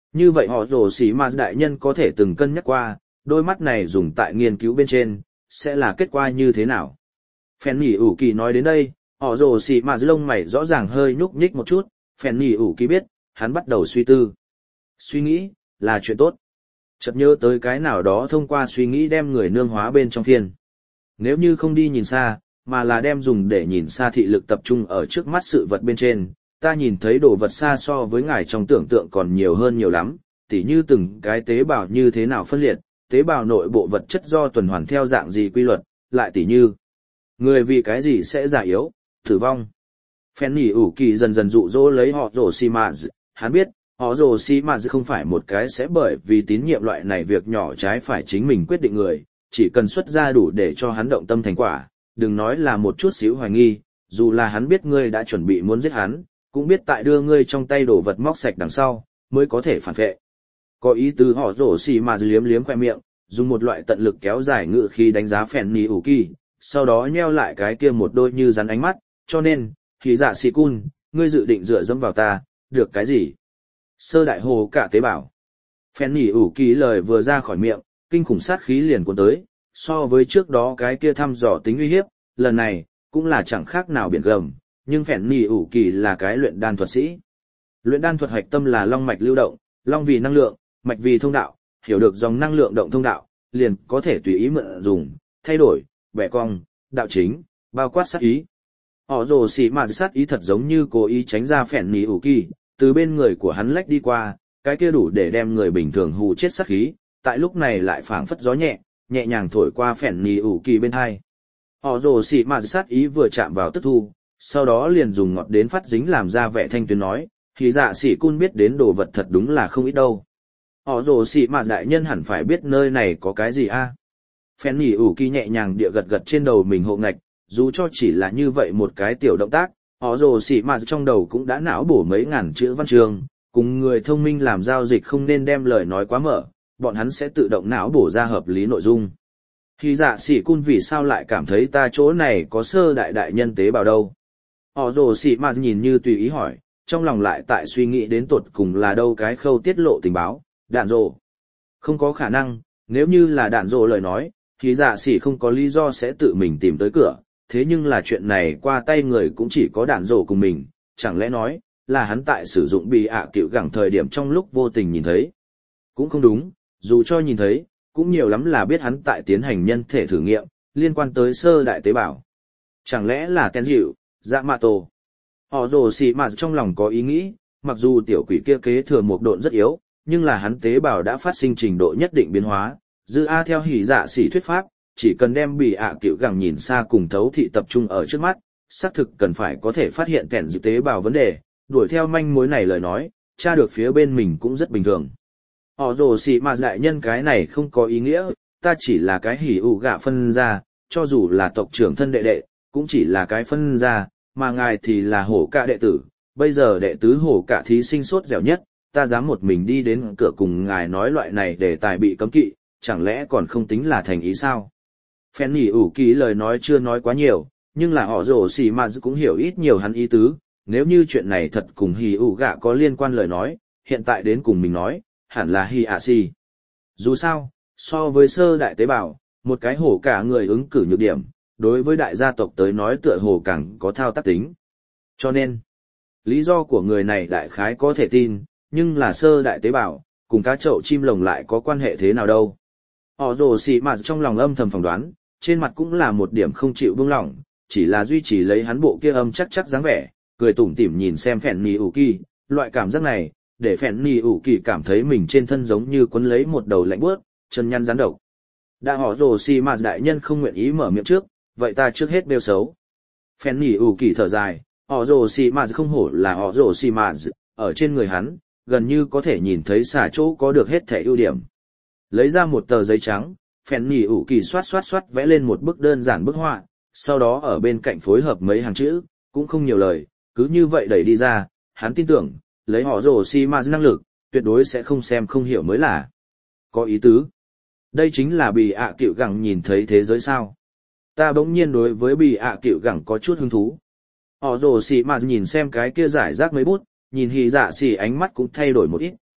Như vậy họ rồ xỉ mà đại nhân có thể từng cân nhắc qua, đôi mắt này dùng tại nghiên cứu bên trên, sẽ là kết quả như thế nào. Phèn nhỉ ủ kỳ nói đến đây, họ rồ xỉ mà lông mày rõ ràng hơi nhúc nhích một chút, phèn nhỉ ủ kỳ biết, hắn bắt đầu suy tư. Suy nghĩ, là chuyện tốt. Chợt nhớ tới cái nào đó thông qua suy nghĩ đem người nương hóa bên trong phiên. Nếu như không đi nhìn xa, mà là đem dùng để nhìn xa thị lực tập trung ở trước mắt sự vật bên trên, ta nhìn thấy đồ vật xa so với ngài trong tưởng tượng còn nhiều hơn nhiều lắm, tỉ như từng cái tế bào như thế nào phân liệt, tế bào nội bộ vật chất do tuần hoàn theo dạng gì quy luật, lại tỉ như người vì cái gì sẽ già yếu, tử vong. Fanny ủ kỳ dần dần dụ dỗ lấy họ rồ xì mà, hắn biết, họ rồ xì mà không phải một cái sẽ bởi vì tín nhiệm loại này việc nhỏ trái phải chính mình quyết định người, chỉ cần xuất ra đủ để cho hắn động tâm thành quả, đừng nói là một chút xíu hoài nghi, dù là hắn biết ngươi đã chuẩn bị muốn giết hắn, cũng biết tại đưa ngươi trong tay đổ vật móc sạch đằng sau, mới có thể phản vệ. Có ý tứ họ rổ xì mà liếm liếm khoe miệng, dùng một loại tận lực kéo dài ngự khi đánh giá Fanny ủ kỳ, sau đó nheo lại cái kia một đôi như rắn ánh mắt, cho nên, thì dạ xì cun, ngươi dự định dựa dẫm vào ta, được cái gì? Sơ đại hồ cả tế bào. Fanny ủ kỳ lời vừa ra khỏi miệng, kinh khủng sát khí liền cuốn tới, so với trước đó cái kia thăm dò tính uy hiếp, lần này, cũng là chẳng khác nào biển gầm, nhưng Fanny ủ kỳ là cái luyện đan thuật sĩ. Luyện đan thuật hạch tâm là long mạch lưu động, long vì năng lượng, mạch vì thông đạo, hiểu được dòng năng lượng động thông đạo, liền có thể tùy ý mượn dùng, thay đổi, bẻ cong, đạo chính, bao quát sát ý. Họ rồ xì mà sát ý thật giống như cố ý tránh ra Fanny ủ kỳ, từ bên người của hắn lách đi qua, cái kia đủ để đem người bình thường hù chết sát khí, tại lúc này lại phảng phất gió nhẹ, nhẹ nhàng thổi qua Fanny ủ kỳ bên hai. Họ rồ xì mà sát ý vừa chạm vào tức thu, sau đó liền dùng ngọt đến phát dính làm ra vẻ thanh tuyến nói, thì dạ sĩ cun biết đến đồ vật thật đúng là không ít đâu. Họ rồ xì mà đại nhân hẳn phải biết nơi này có cái gì a? Fanny ủ kỳ nhẹ nhàng địa gật gật trên đầu mình hộ ngạch, dù cho chỉ là như vậy một cái tiểu động tác, họ rồ xì mà trong đầu cũng đã não bổ mấy ngàn chữ văn chương, cùng người thông minh làm giao dịch không nên đem lời nói quá mở, bọn hắn sẽ tự động não bổ ra hợp lý nội dung. Thì dạ sĩ cun vì sao lại cảm thấy ta chỗ này có sơ đại đại nhân tế bào đâu? Họ rồ xì mà nhìn như tùy ý hỏi, trong lòng lại tại suy nghĩ đến tột cùng là đâu cái khâu tiết lộ tình báo, đạn rồ. Không có khả năng, nếu như là đạn rồ lời nói, thì dạ sĩ không có lý do sẽ tự mình tìm tới cửa, thế nhưng là chuyện này qua tay người cũng chỉ có đạn rồ cùng mình, chẳng lẽ nói, là hắn tại sử dụng bị cựu gẳng thời điểm trong lúc vô tình nhìn thấy. Cũng không đúng, dù cho nhìn thấy, cũng nhiều lắm là biết hắn tại tiến hành nhân thể thử nghiệm, liên quan tới sơ đại tế bào. Chẳng lẽ là Ken Dịu, Dạ Mạ Tổ? Họ rồ xì mà trong lòng có ý nghĩ, mặc dù tiểu quỷ kia kế thừa một độn rất yếu, nhưng là hắn tế bào đã phát sinh trình độ nhất định biến hóa. Dư A theo hỉ dạ xỉ thuyết pháp, chỉ cần đem bị cựu gẳng nhìn xa cùng thấu thị tập trung ở trước mắt, xác thực cần phải có thể phát hiện Ken Dịu tế bào vấn đề, đuổi theo manh mối này lời nói, tra được phía bên mình cũng rất bình thường. Họ rồ xì mà đại nhân cái này không có ý nghĩa, ta chỉ là cái hỉ ủ gạ phân ra, cho dù là tộc trưởng thân đệ đệ, cũng chỉ là cái phân ra, mà ngài thì là hổ cả đệ tử, bây giờ đệ tứ hổ cả thí sinh sốt dẻo nhất, ta dám một mình đi đến cửa cùng ngài nói loại này để tài bị cấm kỵ, chẳng lẽ còn không tính là thành ý sao? Fanny ủ kỳ lời nói chưa nói quá nhiều, nhưng là họ rồ xì mà cũng hiểu ít nhiều hắn ý tứ, nếu như chuyện này thật cùng hỉ ủ gạ có liên quan lời nói, hiện tại đến cùng mình nói, hẳn là hi ạ si. Dù sao, so với sơ đại tế bào, một cái hổ cả người ứng cử nhược điểm, đối với đại gia tộc tới nói tựa hồ càng có thao tác tính. Cho nên, lý do của người này đại khái có thể tin, nhưng là sơ đại tế bào, cùng cá chậu chim lồng lại có quan hệ thế nào đâu. Họ rồ xì mà trong lòng âm thầm phỏng đoán, trên mặt cũng là một điểm không chịu buông lỏng, chỉ là duy trì lấy hắn bộ kia âm chắc chắc dáng vẻ, cười tủm tỉm nhìn xem Fanny ủ kỳ, loại cảm giác này, để Fanny ủ kỳ cảm thấy mình trên thân giống như quấn lấy một đầu lạnh buốt, chân nhăn rắn độc. Đã họ rồ xì mà đại nhân không nguyện ý mở miệng trước, vậy ta trước hết bêu xấu. Fanny ủ kỳ thở dài, họ rồ xì mà không hổ là họ rồ xì mà, ở trên người hắn, gần như có thể nhìn thấy xả chỗ có được hết thể ưu điểm. Lấy ra một tờ giấy trắng, Fanny ủ kỳ xoát vẽ lên một bức đơn giản bức họa, sau đó ở bên cạnh phối hợp mấy hàng chữ, cũng không nhiều lời, cứ như vậy đẩy đi ra, hắn tin tưởng, lấy họ rồ xì mà năng lực, tuyệt đối sẽ không xem không hiểu mới là. Có ý tứ. Đây chính là bị cựu gẳng nhìn thấy thế giới sao. Ta bỗng nhiên đối với bị cựu gẳng có chút hứng thú. Họ rồ xì mà nhìn xem cái kia giải rác mấy bút, nhìn hì dạ xì ánh mắt cũng thay đổi một ít,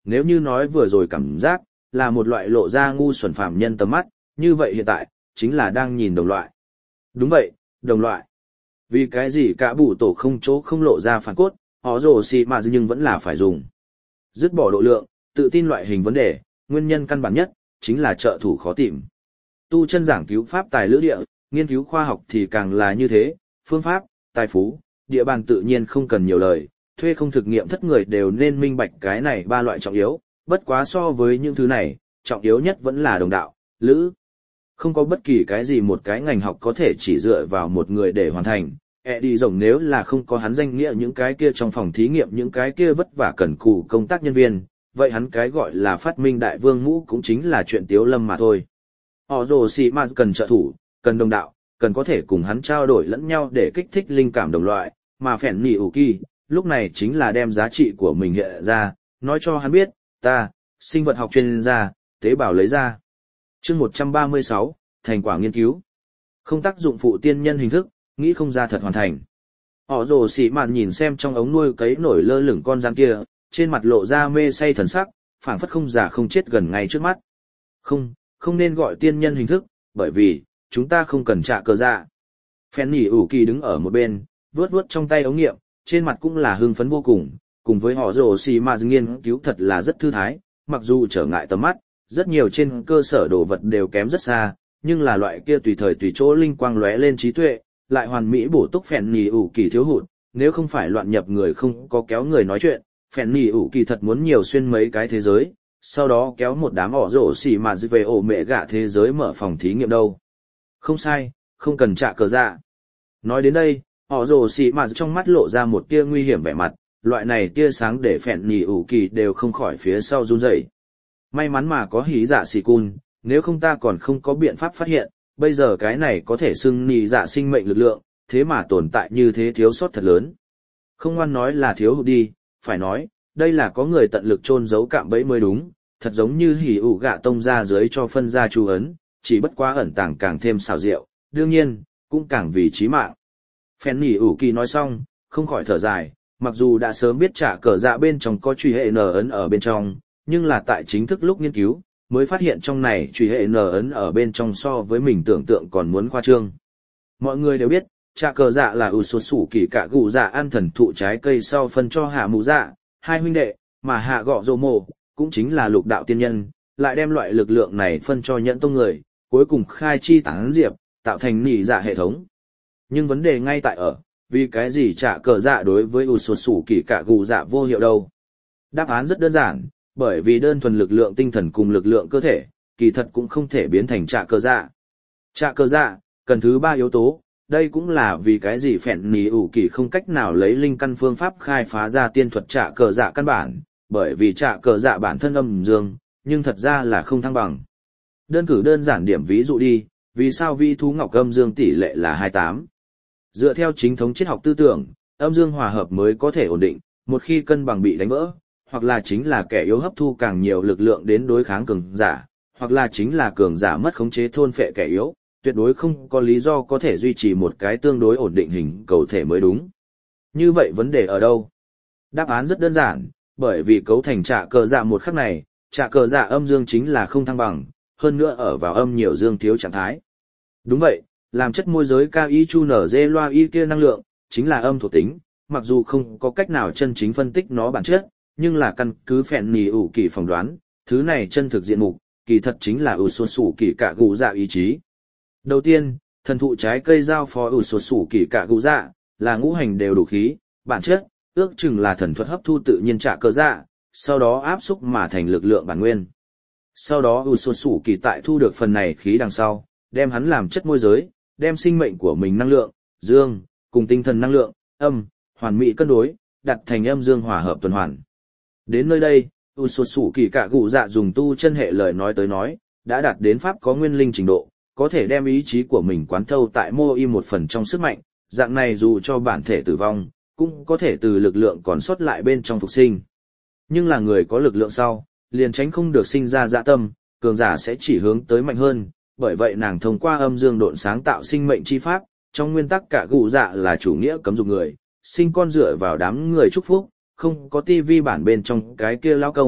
Nếu như nói vừa rồi cảm giác, là một loại lộ ra ngu xuẩn phàm nhân tầm mắt, như vậy hiện tại, chính là đang nhìn đồng loại. Đúng vậy, đồng loại. Vì cái gì cả bụ tổ không chỗ không lộ ra phản cốt, họ rồ xì mà nhưng vẫn là phải dùng. Dứt bỏ độ lượng, tự tin loại hình vấn đề, nguyên nhân căn bản nhất, chính là trợ thủ khó tìm. Tu chân giảng cứu pháp tài lữ địa, nghiên cứu khoa học thì càng là như thế, phương pháp, tài phú, địa bàn tự nhiên không cần nhiều lời, thuê không thực nghiệm thất người đều nên minh bạch cái này ba loại trọng yếu, bất quá so với những thứ này, trọng yếu nhất vẫn là đồng đạo, lữ. Không có bất kỳ cái gì một cái ngành học có thể chỉ dựa vào một người để hoàn thành. Đi rồng nếu là không có hắn danh nghĩa những cái kia trong phòng thí nghiệm những cái kia vất vả cần cù công tác nhân viên, vậy hắn cái gọi là phát minh đại vương mũ cũng chính là chuyện tiếu lâm mà thôi. Họ rồ xì mà cần trợ thủ, cần đồng đạo, cần có thể cùng hắn trao đổi lẫn nhau để kích thích linh cảm đồng loại, mà phèn nỉ ủ kỳ, lúc này chính là đem giá trị của mình hiện ra, nói cho hắn biết, ta, sinh vật học chuyên gia, tế bào lấy ra. Chương 136, thành quả nghiên cứu. Không tác dụng phụ tiên nhân hình thức, nghĩ không ra thật hoàn thành. Họ rồ xì mà nhìn xem trong ống nuôi cấy nổi lơ lửng con rắn kia, trên mặt lộ ra mê say thần sắc, phảng phất không già không chết gần ngay trước mắt. Không nên gọi tiên nhân hình thức, bởi vì, chúng ta không cần trả cờ dạ. Phen nỉ ủ kỳ đứng ở một bên, vuốt vuốt trong tay ống nghiệm, trên mặt cũng là hưng phấn vô cùng với họ rồ xì mà nghiên cứu thật là rất thư thái, mặc dù trở ngại tầm mắt, rất nhiều trên cơ sở đồ vật đều kém rất xa, nhưng là loại kia tùy thời tùy chỗ linh quang lóe lên trí tuệ, lại hoàn mỹ bổ túc phèn nỉ ủ kỳ thiếu hụt, nếu không phải loạn nhập người không có kéo người nói chuyện, phèn nỉ ủ kỳ thật muốn nhiều xuyên mấy cái thế giới, sau đó kéo một đám ỏ rổ xỉ mà về ổ mẹ gạ thế giới mở phòng thí nghiệm đâu. Không sai, không cần trả cờ dạ. Nói đến đây, ỏ rổ xỉ mà trong mắt lộ ra một tia nguy hiểm vẻ mặt, loại này tia sáng để phèn nỉ ủ kỳ đều không khỏi phía sau run rẩy. May mắn mà có hí dạ xì cun, nếu không ta còn không có biện pháp phát hiện, bây giờ cái này có thể xưng nỉ dạ sinh mệnh lực lượng, thế mà tồn tại như thế thiếu sót thật lớn. Không ngoan nói là thiếu hụt đi, phải nói, đây là có người tận lực chôn giấu cạm bẫy mới đúng, thật giống như hỉ ủ gạ tông ra dưới cho phân ra chú ấn, chỉ bất quá ẩn tàng càng thêm xảo diệu, đương nhiên, cũng càng vì chí mạng. Phen nỉ ủ kỳ nói xong, không khỏi thở dài, mặc dù đã sớm biết trả cờ dạ bên trong có truy hệ N ấn ở bên trong, nhưng là tại chính thức lúc nghiên cứu, mới phát hiện trong này truy hệ N ấn ở bên trong so với mình tưởng tượng còn muốn khoa trương. Mọi người đều biết, trả cờ dạ là ủ sột sủ kỳ cả gù dạ ăn thần thụ trái cây sau phân cho hạ mù dạ, hai huynh đệ, mà hạ gọ rồ mồ, cũng chính là lục đạo tiên nhân, lại đem loại lực lượng này phân cho nhẫn tông người, cuối cùng khai chi tán diệp, tạo thành nỉ dạ hệ thống. Nhưng vấn đề ngay tại ở, vì cái gì trả cờ dạ đối với ủ sột sủ kỳ cả gù dạ vô hiệu đâu? Đáp án rất đơn giản, bởi vì đơn thuần lực lượng tinh thần cùng lực lượng cơ thể, kỳ thật cũng không thể biến thành trả cờ dạ. Trả cờ dạ, cần thứ ba yếu tố, đây cũng là vì cái gì phèn nỉ ủ kỳ không cách nào lấy linh căn phương pháp khai phá ra tiên thuật trả cờ dạ căn bản, bởi vì trả cờ dạ bản thân âm dương, nhưng thật ra là không thăng bằng. Đơn cử đơn giản điểm ví dụ đi, vì sao vi thú ngọc âm dương tỷ lệ là 28? Dựa theo chính thống triết học tư tưởng, âm dương hòa hợp mới có thể ổn định, một khi cân bằng bị đánh vỡ, hoặc là chính là kẻ yếu hấp thu càng nhiều lực lượng đến đối kháng cường giả, hoặc là chính là cường giả mất khống chế thôn phệ kẻ yếu, tuyệt đối không có lý do có thể duy trì một cái tương đối ổn định hình cầu thể mới đúng. Như vậy vấn đề ở đâu? Đáp án rất đơn giản, bởi vì cấu thành trả cờ dạ một khắc này, trả cờ dạ âm dương chính là không thăng bằng, hơn nữa ở vào âm nhiều dương thiếu trạng thái. Đúng vậy, làm chất môi giới cao y chu nở dê loa y kia năng lượng, chính là âm thuộc tính, mặc dù không có cách nào chân chính phân tích nó bản chất, nhưng là căn cứ phèn nỉ ủ kỳ phỏng đoán, thứ này chân thực diện mục, kỳ thật chính là ủ sột sủ kỳ cả gù dạ ý chí. Đầu tiên, thần thụ trái cây giao phó ủ sột sủ kỳ cả gù dạ, là ngũ hành đều đủ khí, bản chất, ước chừng là thần thuật hấp thu tự nhiên trả cờ dạ, sau đó áp xúc mà thành lực lượng bản nguyên. Sau đó ủ sột sủ kỳ tại thu được phần này khí đằng sau, đem hắn làm chất môi giới, đem sinh mệnh của mình năng lượng, dương, cùng tinh thần năng lượng, âm, hoàn mỹ cân đối, đặt thành âm dương hòa hợp tuần hoàn. Đến nơi đây, ủ sột sủ kỳ cả gù dạ dùng tu chân hệ lời nói tới nói, đã đạt đến pháp có nguyên linh trình độ, có thể đem ý chí của mình quán thâu tại mô y một phần trong sức mạnh, dạng này dù cho bản thể tử vong, cũng có thể từ lực lượng còn sót lại bên trong phục sinh. Nhưng là người có lực lượng sau, liền tránh không được sinh ra dạ tâm, cường giả sẽ chỉ hướng tới mạnh hơn, bởi vậy nàng thông qua âm dương độn sáng tạo sinh mệnh chi pháp, trong nguyên tắc cả gù dạ là chủ nghĩa cấm dục người, sinh con dựa vào đám người chúc phúc, không có tivi bản bên trong cái kia lao công,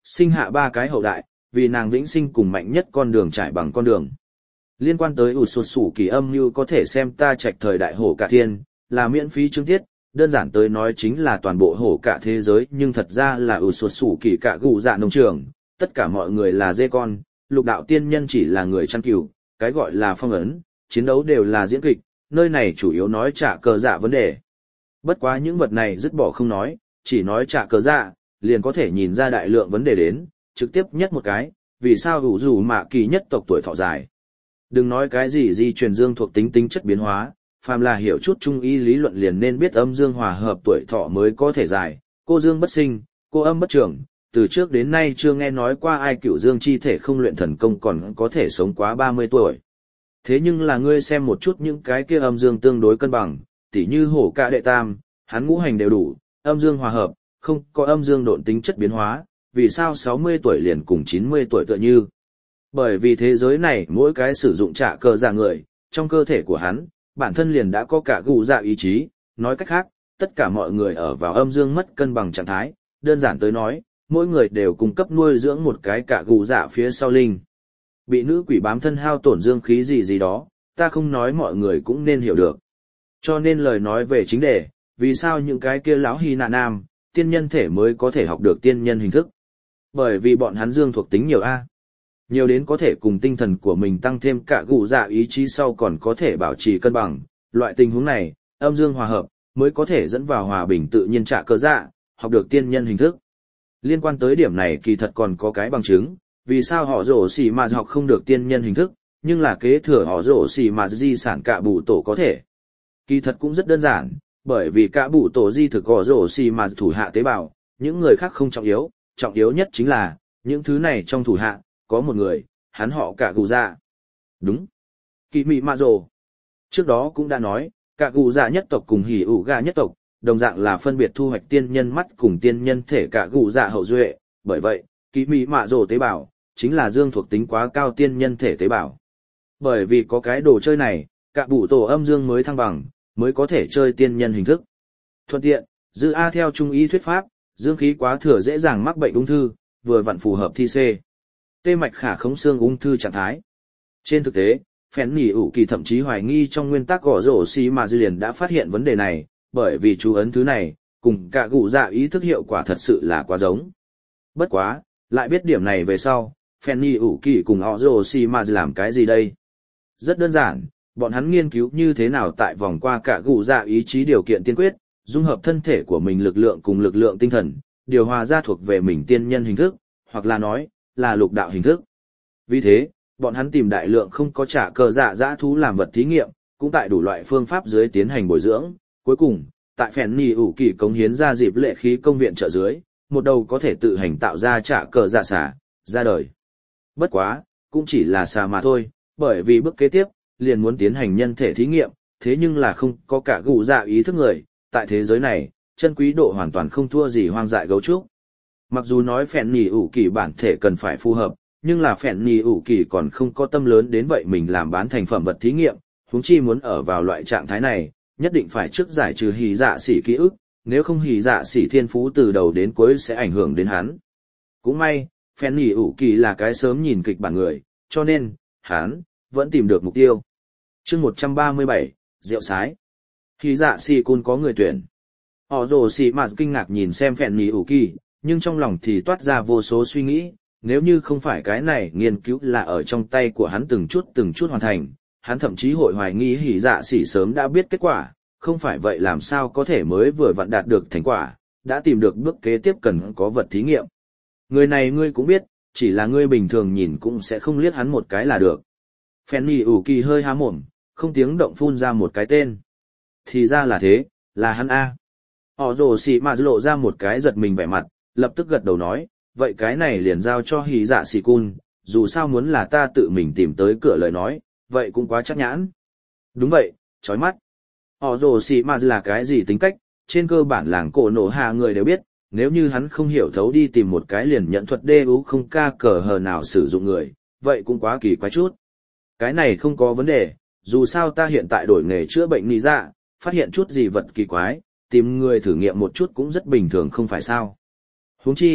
sinh hạ 3 cái hậu đại, vì nàng vĩnh sinh cùng mạnh nhất con đường trải bằng con đường. Liên quan tới ủ sụt sủ kỳ âm như có thể xem ta trạch thời đại hổ cả thiên, là miễn phí chương tiết, đơn giản tới nói chính là toàn bộ hổ cả thế giới, nhưng thật ra là ủ sụt sủ kỳ cả gù dạ nông trường, tất cả mọi người là dê con, lục đạo tiên nhân chỉ là người chăn cừu, cái gọi là phong ấn, chiến đấu đều là diễn kịch, nơi này chủ yếu nói trả cờ dạ vấn đề. Bất quá những vật này dứt bỏ không nói, chỉ nói trả cờ dạ, liền có thể nhìn ra đại lượng vấn đề đến, trực tiếp nhất một cái, vì sao ủ rủ mạ kỳ nhất tộc tuổi thọ dài. Đừng nói cái gì di truyền dương thuộc tính tính chất biến hóa, phàm là hiểu chút trung y lý luận liền nên biết âm dương hòa hợp tuổi thọ mới có thể dài, cô dương bất sinh, cô âm bất trưởng, từ trước đến nay chưa nghe nói qua ai cửu dương chi thể không luyện thần công còn có thể sống quá 30 tuổi. Thế nhưng là ngươi xem một chút những cái kia âm dương tương đối cân bằng, tỉ như hổ ca đệ tam, hắn ngũ hành đều đủ, âm dương hòa hợp, không có âm dương độn tính chất biến hóa, vì sao 60 tuổi liền cùng 90 tuổi tựa như. Bởi vì thế giới này mỗi cái sử dụng trả cờ dạ người, trong cơ thể của hắn, bản thân liền đã có cả gù dạ ý chí, nói cách khác, tất cả mọi người ở vào âm dương mất cân bằng trạng thái, đơn giản tới nói, mỗi người đều cung cấp nuôi dưỡng một cái cả gù dạ phía sau linh. Bị nữ quỷ bám thân hao tổn dương khí gì gì đó, ta không nói mọi người cũng nên hiểu được. Cho nên lời nói về chính đề, vì sao những cái kia lão hy nạ nam, tiên nhân thể mới có thể học được tiên nhân hình thức. Bởi vì bọn hắn dương thuộc tính nhiều A. Nhiều đến có thể cùng tinh thần của mình tăng thêm cả gù dạ ý chí sau còn có thể bảo trì cân bằng. Loại tình huống này, âm dương hòa hợp, mới có thể dẫn vào hòa bình tự nhiên trả cơ dạ, học được tiên nhân hình thức. Liên quan tới điểm này kỳ thật còn có cái bằng chứng, vì sao họ rổ xì mà học không được tiên nhân hình thức, nhưng là kế thừa họ rổ xì mà di sản cả bụ tổ có thể. Kỳ thật cũng rất đơn giản, bởi vì cả bụ tổ di thực họ rổ xì mà thủ hạ tế bào, những người khác không trọng yếu nhất chính là, những thứ này trong thủ hạ, có một người, hắn họ cả gù dạ. Đúng. Kỳ mị mạ rồ. Trước đó cũng đã nói, cả gù dạ nhất tộc cùng hỉ ủ gà nhất tộc, đồng dạng là phân biệt thu hoạch tiên nhân mắt cùng tiên nhân thể cả gù dạ hậu duệ, bởi vậy, kỳ mị mạ rồ tế bào, chính là dương thuộc tính quá cao tiên nhân thể tế bào. Bởi vì có cái đồ chơi này, cả bụ tổ âm dương mới thăng bằng, mới có thể chơi tiên nhân hình thức. Thuận tiện, dư A theo trung y thuyết pháp, dương khí quá thừa dễ dàng mắc bệnh ung thư, vừa vặn phù hợp thi C. Tê mạch khả khống xương ung thư trạng thái. Trên thực tế, phèn nỉ ủ kỳ thậm chí hoài nghi trong nguyên tắc gõ rổ xì mà dư liền đã phát hiện vấn đề này, bởi vì chú ấn thứ này, cùng cả gù dạ ý thức hiệu quả thật sự là quá giống. Bất quá, lại biết điểm này về sau, phèn nỉ ủ kỳ cùng gõ rổ xì mà dư làm cái gì đây? Rất đơn giản, bọn hắn nghiên cứu như thế nào tại vòng qua cả gù dạ ý chí điều kiện tiên quyết, dung hợp thân thể của mình lực lượng cùng lực lượng tinh thần, điều hòa ra thuộc về mình tiên nhân hình thức, hoặc là nói, là lục đạo hình thức. Vì thế, bọn hắn tìm đại lượng không có trả cờ dạ dã thú làm vật thí nghiệm, cũng tại đủ loại phương pháp dưới tiến hành bồi dưỡng. Cuối cùng, tại phèn nỉ ủ kỳ cống hiến ra dịp lệ khí công viện trợ dưới, một đầu có thể tự hành tạo ra trả cờ dạ xả, ra đời. Bất quá, cũng chỉ là xà mà thôi, bởi vì bước kế tiếp, liền muốn tiến hành nhân thể thí nghiệm, thế nhưng là không có cả gù dạ ý thức người, tại thế giới này, chân quý độ hoàn toàn không thua gì hoang dại gấu trúc. Mặc dù nói phèn nỉ ủ kỳ bản thể cần phải phù hợp, nhưng là phèn nỉ ủ kỳ còn không có tâm lớn đến vậy mình làm bán thành phẩm vật thí nghiệm, huống chi muốn ở vào loại trạng thái này, nhất định phải trước giải trừ hỉ dạ xỉ ký ức, nếu không hỉ dạ xỉ thiên phú từ đầu đến cuối sẽ ảnh hưởng đến hắn. Cũng may, phèn nỉ ủ kỳ là cái sớm nhìn kịch bản người, cho nên, hắn vẫn tìm được mục tiêu. Chương 137, rượu sái. Hỉ dạ xỉ cun có người tuyển. Họ rồ xỉ mà kinh ngạc nhìn xem phèn nỉ ủ kỳ, nhưng trong lòng thì toát ra vô số suy nghĩ, nếu như không phải cái này nghiên cứu là ở trong tay của hắn từng chút hoàn thành, hắn thậm chí hội hoài nghi hỉ dạ xỉ sớm đã biết kết quả, không phải vậy làm sao có thể mới vừa vặn đạt được thành quả, đã tìm được bước kế tiếp cần có vật thí nghiệm. Người này ngươi cũng biết, chỉ là ngươi bình thường nhìn cũng sẽ không liếc hắn một cái là được. Phèn nỉ ủ kỳ hơi há mồm, không tiếng động phun ra một cái tên. Thì ra là thế, là hắn A. Họ rồ xỉ mà lộ ra một cái giật mình vẻ mặt, lập tức gật đầu nói, vậy cái này liền giao cho hỉ dạ xỉ cun, dù sao muốn là ta tự mình tìm tới cửa lời nói, vậy cũng quá chắc nhãn. Đúng vậy, chói mắt. Họ rồ xỉ mà là cái gì tính cách, trên cơ bản làng cổ nổ hạ người đều biết, nếu như hắn không hiểu thấu đi tìm một cái liền nhận thuật đê ú không ca cờ hờ nào sử dụng người, vậy cũng quá kỳ quái chút. Cái này không có vấn đề, dù sao ta hiện tại đổi nghề chữa bệnh nị dạ, phát hiện chút gì vật kỳ quái, tìm người thử nghiệm một chút cũng rất bình thường không phải sao. Huống chi,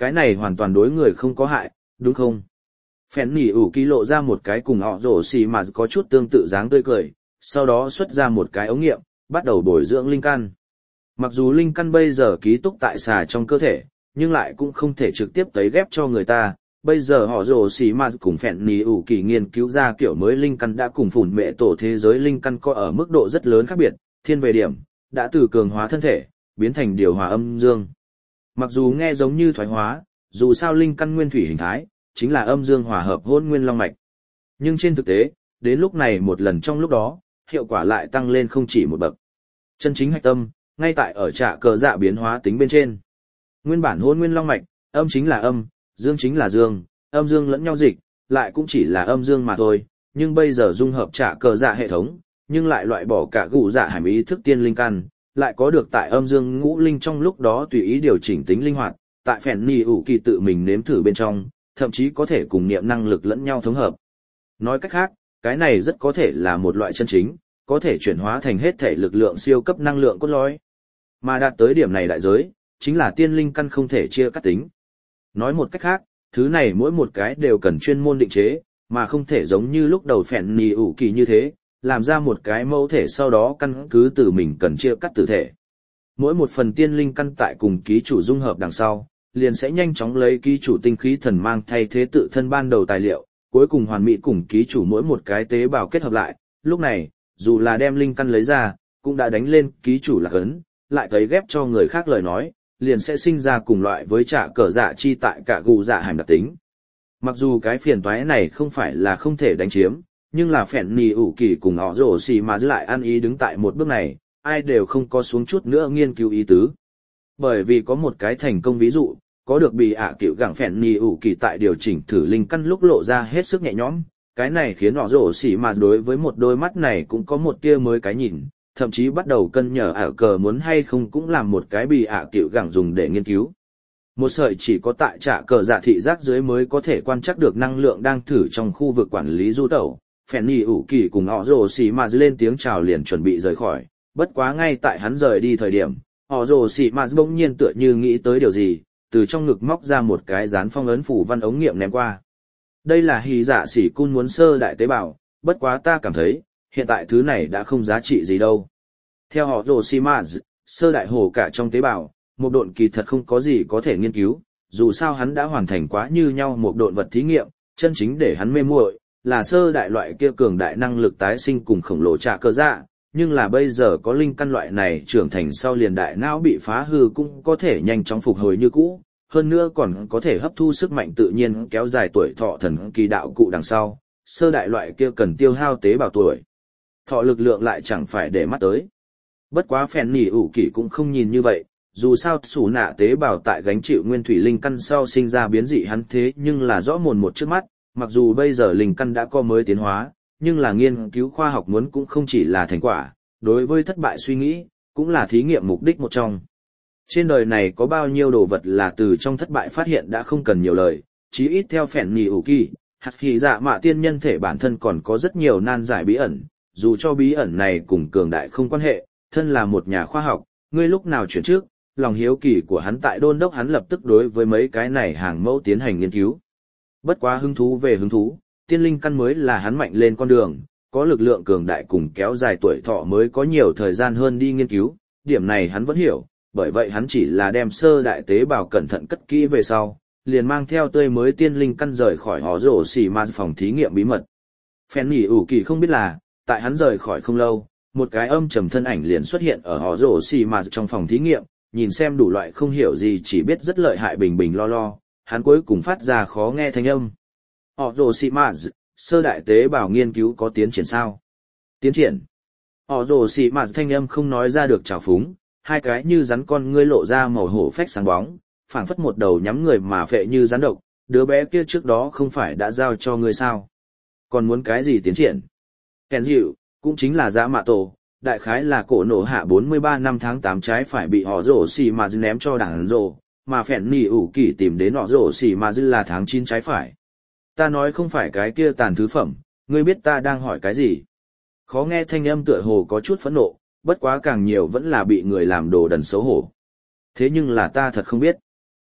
cái này hoàn toàn đối người không có hại, đúng không? Phèn nỉ ủ kỳ lộ ra một cái cùng họ rổ xì mà có chút tương tự dáng tươi cười, sau đó xuất ra một cái ống nghiệm, bắt đầu bồi dưỡng linh căn. Mặc dù linh căn bây giờ ký túc tại xà trong cơ thể, nhưng lại cũng không thể trực tiếp tấy ghép cho người ta. Bây giờ họ rồ xì mà cùng phèn nỉ ủ kỳ nghiên cứu ra kiểu mới linh căn đã cùng phủn mệ tổ thế giới linh căn có ở mức độ rất lớn khác biệt, thiên về điểm, đã từ cường hóa thân thể, biến thành điều hòa âm dương. Mặc dù nghe giống như thoái hóa, dù sao linh căn nguyên thủy hình thái, chính là âm dương hòa hợp hỗn nguyên long mạch. Nhưng trên thực tế, đến lúc này một lần trong lúc đó, hiệu quả lại tăng lên không chỉ một bậc. Chân chính hạch tâm, ngay tại ở trạ cờ dạ biến hóa tính bên trên. Nguyên bản hỗn nguyên long mạch, âm chính là âm, dương chính là dương, âm dương lẫn nhau dịch, lại cũng chỉ là âm dương mà thôi, nhưng bây giờ dung hợp trạ cờ dạ hệ thống, nhưng lại loại bỏ cả gù dạ hàm ý thức tiên linh căn, lại có được tại âm dương ngũ linh trong lúc đó tùy ý điều chỉnh tính linh hoạt, tại phèn nỉ ủ kỳ tự mình nếm thử bên trong, thậm chí có thể cùng niệm năng lực lẫn nhau thống hợp. Nói cách khác, cái này rất có thể là một loại chân chính, có thể chuyển hóa thành hết thể lực lượng siêu cấp năng lượng cốt lõi. Mà đạt tới điểm này đại giới, chính là tiên linh căn không thể chia cắt tính. Nói một cách khác, thứ này mỗi một cái đều cần chuyên môn định chế, mà không thể giống như lúc đầu phèn nỉ ủ kỳ như thế, làm ra một cái mẫu thể sau đó căn cứ từ mình cần chia cắt tử thể. Mỗi một phần tiên linh căn tại cùng ký chủ dung hợp đằng sau, liền sẽ nhanh chóng lấy ký chủ tinh khí thần mang thay thế tự thân ban đầu tài liệu, cuối cùng hoàn mỹ cùng ký chủ mỗi một cái tế bào kết hợp lại. Lúc này, dù là đem linh căn lấy ra, cũng đã đánh lên ký chủ lạc ấn, lại cấy ghép cho người khác lời nói, liền sẽ sinh ra cùng loại với trả cờ dạ chi tại cả gù dạ hàm đặc tính. Mặc dù cái phiền toái này không phải là không thể đánh chiếm, nhưng là phèn nỉ ủ kỳ cùng họ rổ xì mà lại ăn ý đứng tại một bước này, ai đều không có xuống chút nữa nghiên cứu ý tứ. Bởi vì có một cái thành công ví dụ, có được bị cựu gẳng phèn nỉ ủ kỳ tại điều chỉnh thử linh căn lúc lộ ra hết sức nhẹ nhõm, cái này khiến họ rổ xì mà đối với một đôi mắt này cũng có một tia mới cái nhìn, thậm chí bắt đầu cân nhở cờ muốn hay không cũng làm một cái bị cựu gẳng dùng để nghiên cứu. Một sợi chỉ có tại trả cờ dạ thị giác dưới mới có thể quan trắc được năng lượng đang thử trong khu vực quản lý du tẩu. Phèn nỉ ủ kỳ cùng họ rồ xì mà lên tiếng chào liền chuẩn bị rời khỏi, bất quá ngay tại hắn rời đi thời điểm, họ rồ xì mà bỗng nhiên tựa như nghĩ tới điều gì, từ trong ngực móc ra một cái dán phong ấn phủ văn ống nghiệm ném qua. Đây là hì dạ xỉ cun muốn sơ đại tế bào, bất quá ta cảm thấy, hiện tại thứ này đã không giá trị gì đâu. Theo họ rồ xì mà, sơ đại hồ cả trong tế bào, một độn kỳ thật không có gì có thể nghiên cứu, dù sao hắn đã hoàn thành quá như nhau một độn vật thí nghiệm, chân chính để hắn mê muội là sơ đại loại kia cường đại năng lực tái sinh cùng khổng lồ trả cơ dạ, nhưng là bây giờ có linh căn loại này trưởng thành sau liền đại não bị phá hư cũng có thể nhanh chóng phục hồi như cũ, hơn nữa còn có thể hấp thu sức mạnh tự nhiên kéo dài tuổi thọ thần kỳ đạo cụ đằng sau, sơ đại loại kia cần tiêu hao tế bào tuổi. Thọ lực lượng lại chẳng phải để mắt tới. Bất quá phèn nỉ ủ kỳ cũng không nhìn như vậy, dù sao sủ nạ tế bào tại gánh chịu nguyên thủy linh căn sau sinh ra biến dị hắn thế nhưng là rõ mồn một trước mắt. Mặc dù bây giờ linh căn đã có mới tiến hóa, nhưng là nghiên cứu khoa học muốn cũng không chỉ là thành quả, đối với thất bại suy nghĩ, cũng là thí nghiệm mục đích một trong. Trên đời này có bao nhiêu đồ vật là từ trong thất bại phát hiện đã không cần nhiều lời, chí ít theo phèn nỉ ủ kỳ, hạt hỉ dạ mạ tiên nhân thể bản thân còn có rất nhiều nan giải bí ẩn, dù cho bí ẩn này cùng cường đại không quan hệ, thân là một nhà khoa học, ngươi lúc nào chuyển trước, lòng hiếu kỳ của hắn tại đôn đốc hắn lập tức đối với mấy cái này hàng mẫu tiến hành nghiên cứu. Bất quá hứng thú về hứng thú, tiên linh căn mới là hắn mạnh lên con đường, có lực lượng cường đại cùng kéo dài tuổi thọ mới có nhiều thời gian hơn đi nghiên cứu, điểm này hắn vẫn hiểu, bởi vậy hắn chỉ là đem sơ đại tế bào cẩn thận cất kỹ về sau, liền mang theo tươi mới tiên linh căn rời khỏi họ rổ xỉ mà phòng thí nghiệm bí mật. Phèn nỉ ủ kỳ không biết là, tại hắn rời khỏi không lâu, một cái âm trầm thân ảnh liền xuất hiện ở họ rổ xỉ mà trong phòng thí nghiệm, nhìn xem đủ loại không hiểu gì chỉ biết rất lợi hại bình bình lo, hắn cuối cùng phát ra khó nghe thanh âm. Họ rồ xì mà, sơ đại tế bào nghiên cứu có tiến triển sao? Tiến triển. Họ rồ xì mà thanh âm không nói ra được trào phúng, hai cái như rắn con ngươi lộ ra màu hổ phách sáng bóng, phảng phất một đầu nhắm người mà phệ như rắn độc, đứa bé kia trước đó không phải đã giao cho ngươi sao? Còn muốn cái gì tiến triển? Kèn dịu, cũng chính là dã mạ tổ, đại khái là cổ nổ hạ 43 năm tháng 8 trái phải bị họ rồ xì mà ném cho đảng rồ, mà phèn nỉ ủ kỳ tìm đến họ rồ xì mà là tháng 9 trái phải. Ta nói không phải cái kia tàn thứ phẩm, ngươi biết ta đang hỏi cái gì? Khó nghe thanh âm tựa hồ có chút phẫn nộ, bất quá càng nhiều vẫn là bị người làm đồ đần xấu hổ. Thế nhưng là ta thật không biết.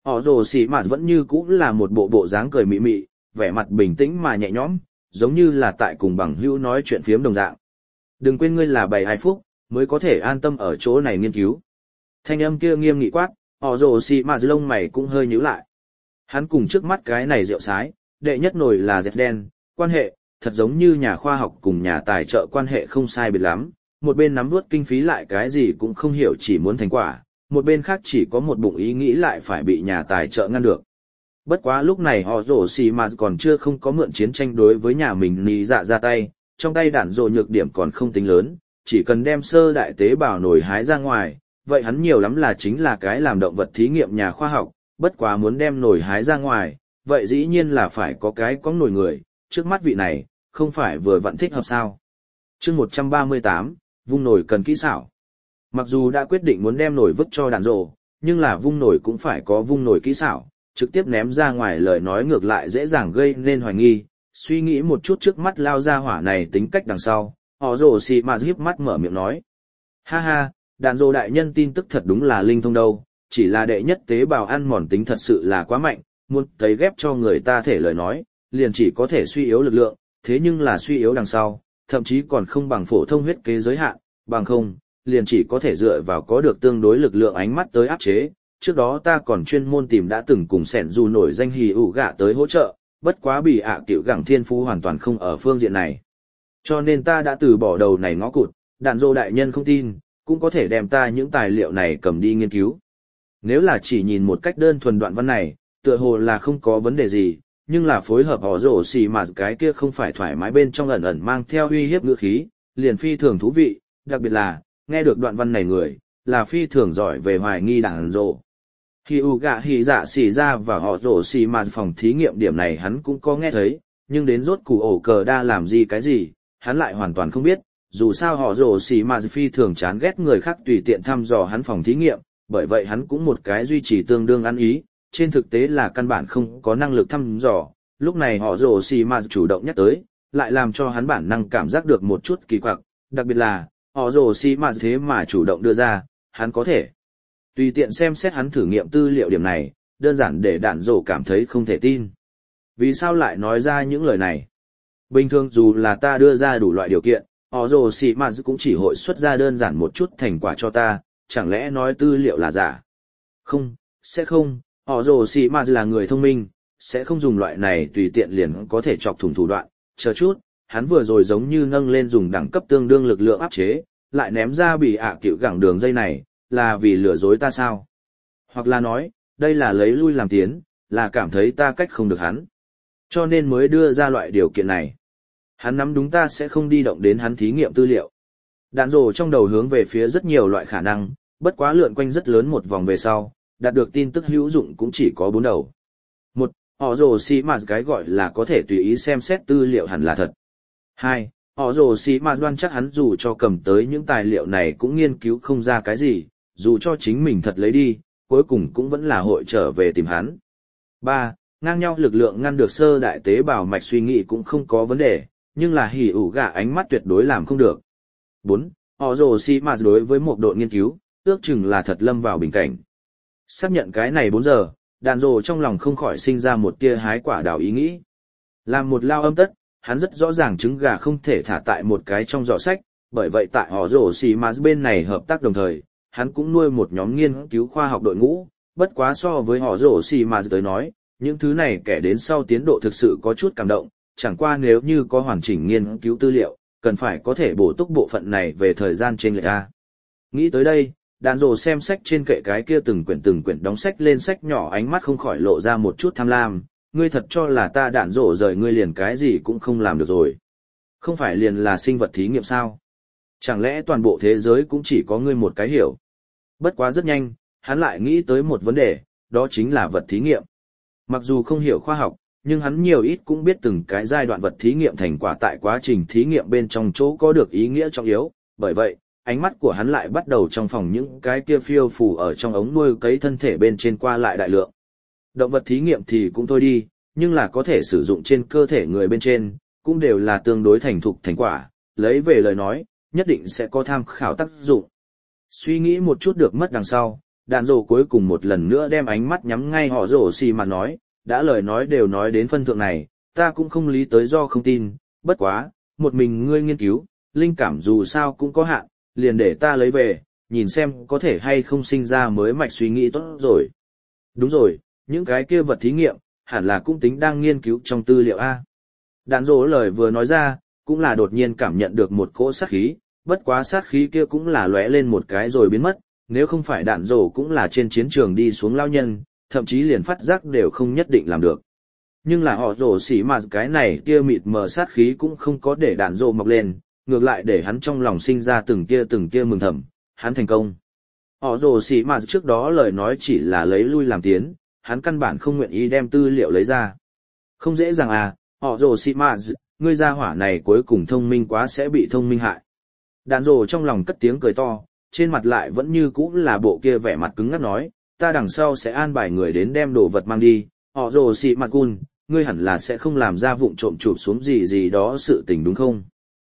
Họ rồ xì mà vẫn như cũ là một bộ dáng cười mị mị, vẻ mặt bình tĩnh mà nhẹ nhõm, giống như là tại cùng bằng hữu nói chuyện phiếm đồng dạng. Đừng quên ngươi là 72 phúc, mới có thể an tâm ở chỗ này nghiên cứu. Thanh âm kia nghiêm nghị quát, họ rồ xì mà lông mày cũng hơi nhíu lại. Hắn cùng trước mắt cái này rượu sái, đệ nhất nổi là dẹt đen, quan hệ, thật giống như nhà khoa học cùng nhà tài trợ quan hệ không sai biệt lắm, một bên nắm vuốt kinh phí lại cái gì cũng không hiểu chỉ muốn thành quả, một bên khác chỉ có một bụng ý nghĩ lại phải bị nhà tài trợ ngăn được. Bất quá lúc này họ rổ xì mà còn chưa không có mượn chiến tranh đối với nhà mình nì dạ ra tay, trong tay đạn rổ nhược điểm còn không tính lớn, chỉ cần đem sơ đại tế bào nổi hái ra ngoài, vậy hắn nhiều lắm là chính là cái làm động vật thí nghiệm nhà khoa học, bất quá muốn đem nổi hái ra ngoài, vậy dĩ nhiên là phải có cái có nổi người, trước mắt vị này, không phải vừa vặn thích hợp sao. Chương 138, vung nổi cần kỹ xảo. Mặc dù đã quyết định muốn đem nổi vứt cho đạn rổ, nhưng là vung nổi cũng phải có vung nổi kỹ xảo, trực tiếp ném ra ngoài lời nói ngược lại dễ dàng gây nên hoài nghi. Suy nghĩ một chút trước mắt lao ra hỏa này tính cách đằng sau, họ rổ xì mà híp mắt mở miệng nói. Ha ha, đạn rổ đại nhân tin tức thật đúng là linh thông đâu, chỉ là đệ nhất tế bào ăn mòn tính thật sự là quá mạnh, muốn cấy ghép cho người ta thể lời nói, liền chỉ có thể suy yếu lực lượng, thế nhưng là suy yếu đằng sau, thậm chí còn không bằng phổ thông huyết kế giới hạn, bằng không, liền chỉ có thể dựa vào có được tương đối lực lượng ánh mắt tới áp chế. Trước đó ta còn chuyên môn tìm đã từng cùng sẻn dù nổi danh hì ủ gạ tới hỗ trợ, bất quá bị cựu gẳng thiên phú hoàn toàn không ở phương diện này. Cho nên ta đã từ bỏ đầu này ngõ cụt, đạn dô đại nhân không tin, cũng có thể đem ta những tài liệu này cầm đi nghiên cứu. Nếu là chỉ nhìn một cách đơn thuần đoạn văn này, tựa hồ là không có vấn đề gì, nhưng là phối hợp họ rổ xì mà cái kia không phải thoải mái bên trong ẩn ẩn mang theo uy hiếp ngữ khí, liền phi thường thú vị, đặc biệt là, nghe được đoạn văn này người, là phi thường giỏi về hoài nghi đạn rổ. Hì ủ gạ hì dạ xì ra và họ rổ xì mà phòng thí nghiệm điểm này hắn cũng có nghe thấy, nhưng đến rốt củ ổ cờ đa làm gì cái gì, hắn lại hoàn toàn không biết, dù sao họ rổ xì mà phi thường chán ghét người khác tùy tiện thăm dò hắn phòng thí nghiệm, bởi vậy hắn cũng một cái duy trì tương đương ăn ý, trên thực tế là căn bản không có năng lực thăm dò, lúc này họ rổ xì mà chủ động nhắc tới, lại làm cho hắn bản năng cảm giác được một chút kỳ quặc, đặc biệt là, họ rổ xì mà thế mà chủ động đưa ra, hắn có thể tùy tiện xem xét hắn thử nghiệm tư liệu điểm này, đơn giản để đạn rổ cảm thấy không thể tin. Vì sao lại nói ra những lời này? Bình thường dù là ta đưa ra đủ loại điều kiện, họ rổ xì mà cũng chỉ hội xuất ra đơn giản một chút thành quả cho ta, chẳng lẽ nói tư liệu là giả? Không, sẽ không, họ rồ xì mà là người thông minh, sẽ không dùng loại này tùy tiện liền có thể chọc thủng thủ đoạn, chờ chút, hắn vừa rồi giống như nâng lên dùng đẳng cấp tương đương lực lượng áp chế, lại ném ra bị cựu gẳng đường dây này, là vì lừa dối ta sao? Hoặc là nói, đây là lấy lui làm tiến, là cảm thấy ta cách không được hắn, cho nên mới đưa ra loại điều kiện này. Hắn nắm đúng ta sẽ không đi động đến hắn thí nghiệm tư liệu. Đạn rồ trong đầu hướng về phía rất nhiều loại khả năng, bất quá lượn quanh rất lớn một vòng về sau, đạt được tin tức hữu dụng cũng chỉ có 4 đầu. 1. Họ rồ xì mà cái gọi là có thể tùy ý xem xét tư liệu hẳn là thật. 2. Họ rồ xì mà đoan chắc hắn dù cho cầm tới những tài liệu này cũng nghiên cứu không ra cái gì, dù cho chính mình thật lấy đi, cuối cùng cũng vẫn là hội trở về tìm hắn. 3. Ngang nhau lực lượng ngăn được sơ đại tế bào mạch suy nghĩ cũng không có vấn đề, nhưng là hỉ ủ gạ ánh mắt tuyệt đối làm không được. 4. Họ rồ xì mà đối với một đội nghiên cứu, ước chừng là thật lâm vào bình cảnh. Xác nhận cái này 4 giờ, đàn rồ trong lòng không khỏi sinh ra một tia hái quả đào ý nghĩ. Làm một lao âm tất, hắn rất rõ ràng trứng gà không thể thả tại một cái trong giỏ sách, bởi vậy tại họ rồ xì mà bên này hợp tác đồng thời, hắn cũng nuôi một nhóm nghiên cứu khoa học đội ngũ, bất quá so với họ rồ xì mà tới nói, những thứ này kẻ đến sau tiến độ thực sự có chút cảm động, chẳng qua nếu như có hoàn chỉnh nghiên cứu tư liệu, cần phải có thể bổ túc bộ phận này về thời gian trên lệch A. Nghĩ tới đây, đàn rồ xem sách trên kệ cái kia từng quyển đóng sách lên sách nhỏ ánh mắt không khỏi lộ ra một chút tham lam, ngươi thật cho là ta đạn rồ rời ngươi liền cái gì cũng không làm được rồi. Không phải liền là sinh vật thí nghiệm sao? Chẳng lẽ toàn bộ thế giới cũng chỉ có ngươi một cái hiểu? Bất quá rất nhanh, hắn lại nghĩ tới một vấn đề, đó chính là vật thí nghiệm. Mặc dù không hiểu khoa học, nhưng hắn nhiều ít cũng biết từng cái giai đoạn vật thí nghiệm thành quả tại quá trình thí nghiệm bên trong chỗ có được ý nghĩa trọng yếu, bởi vậy, ánh mắt của hắn lại bắt đầu trong phòng những cái kia phiêu phù ở trong ống nuôi cấy thân thể bên trên qua lại đại lượng. Động vật thí nghiệm thì cũng thôi đi, nhưng là có thể sử dụng trên cơ thể người bên trên, cũng đều là tương đối thành thục thành quả, lấy về lời nói, nhất định sẽ có tham khảo tác dụng. Suy nghĩ một chút được mất đằng sau, đạn rổ cuối cùng một lần nữa đem ánh mắt nhắm ngay họ rổ xì mà nói, đã lời nói đều nói đến phân thượng này, ta cũng không lý tới do không tin, bất quá, một mình ngươi nghiên cứu, linh cảm dù sao cũng có hạn, liền để ta lấy về, nhìn xem có thể hay không sinh ra mới mạch suy nghĩ tốt rồi. Đúng rồi, những cái kia vật thí nghiệm, hẳn là cũng tính đang nghiên cứu trong tư liệu A. Đạn rổ lời vừa nói ra, cũng là đột nhiên cảm nhận được một cỗ sát khí, bất quá sát khí kia cũng là lóe lên một cái rồi biến mất, nếu không phải đạn rổ cũng là trên chiến trường đi xuống lao nhân, thậm chí liền phát giác đều không nhất định làm được. Nhưng là họ rổ xỉ mà cái này kia mịt mờ sát khí cũng không có để đạn rổ mọc lên, ngược lại để hắn trong lòng sinh ra từng kia mừng thầm, hắn thành công. Họ rổ xỉ mà trước đó lời nói chỉ là lấy lui làm tiến, hắn căn bản không nguyện ý đem tư liệu lấy ra. Không dễ dàng à, họ rổ xỉ mà ngươi gia hỏa này cuối cùng thông minh quá sẽ bị thông minh hại. Đạn rổ trong lòng cất tiếng cười to, trên mặt lại vẫn như cũ là bộ kia vẻ mặt cứng ngắc nói, ta đằng sau sẽ an bài người đến đem đồ vật mang đi, họ rồ xị mặt cun, ngươi hẳn là sẽ không làm ra vụng trộm chụp xuống gì đó sự tình đúng không?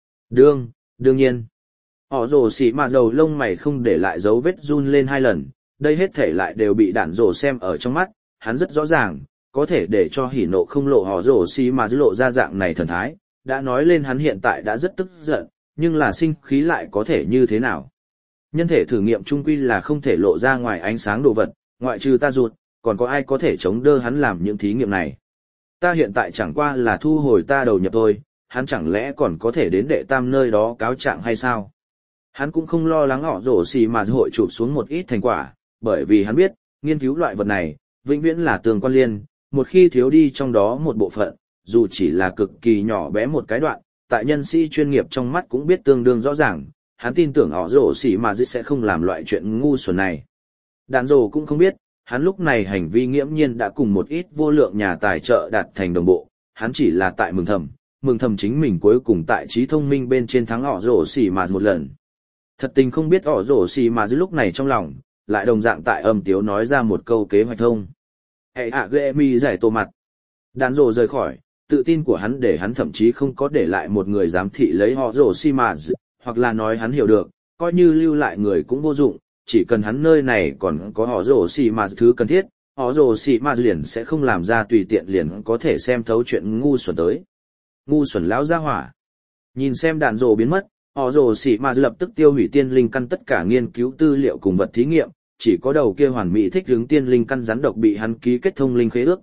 Đương nhiên. Họ rồ xị mặt đầu lông mày không để lại dấu vết run lên 2 lần, đây hết thể lại đều bị đạn rồ xem ở trong mắt, hắn rất rõ ràng, có thể để cho hỉ nộ không lộ họ rồ xị mặt lộ ra dạng này thần thái, đã nói lên hắn hiện tại đã rất tức giận, nhưng là sinh khí lại có thể như thế nào? Nhân thể thử nghiệm chung quy là không thể lộ ra ngoài ánh sáng đồ vật, ngoại trừ ta ruột, còn có ai có thể chống đỡ hắn làm những thí nghiệm này. Ta hiện tại chẳng qua là thu hồi ta đầu nhập thôi, hắn chẳng lẽ còn có thể đến đệ tam nơi đó cáo trạng hay sao? Hắn cũng không lo lắng họ rổ xì mà hội chụp xuống một ít thành quả, bởi vì hắn biết, nghiên cứu loại vật này, vĩnh viễn là tương quan liên, một khi thiếu đi trong đó một bộ phận, dù chỉ là cực kỳ nhỏ bé một cái đoạn, tại nhân sĩ chuyên nghiệp trong mắt cũng biết tương đương rõ ràng, hắn tin tưởng họ rổ xỉ mà sẽ không làm loại chuyện ngu xuẩn này. Đàn rổ cũng không biết, hắn lúc này hành vi nghiễm nhiên đã cùng một ít vô lượng nhà tài trợ đạt thành đồng bộ, hắn chỉ là tại mừng thầm chính mình cuối cùng tại trí thông minh bên trên thắng họ rổ xỉ mà một lần. Thật tình không biết họ rổ xỉ mà lúc này trong lòng, lại đồng dạng tại âm tiếu nói ra một câu kế hoạch thông. Hệ ạ ghê mi giải tô mặt. Đàn rổ rời khỏi, tự tin của hắn để hắn thậm chí không có để lại một người giám thị lấy họ rổ xỉ mà, hoặc là nói hắn hiểu được, coi như lưu lại người cũng vô dụng, chỉ cần hắn nơi này còn có họ rổ xì mà thứ cần thiết, họ rổ xì mà liền sẽ không làm ra tùy tiện liền có thể xem thấu chuyện ngu xuẩn tới. Ngu xuẩn lão gia hỏa. Nhìn xem đạn rổ biến mất, họ rổ xì mà lập tức tiêu hủy tiên linh căn tất cả nghiên cứu tư liệu cùng vật thí nghiệm, chỉ có đầu kia hoàn mỹ thích ứng tiên linh căn rắn độc bị hắn ký kết thông linh khế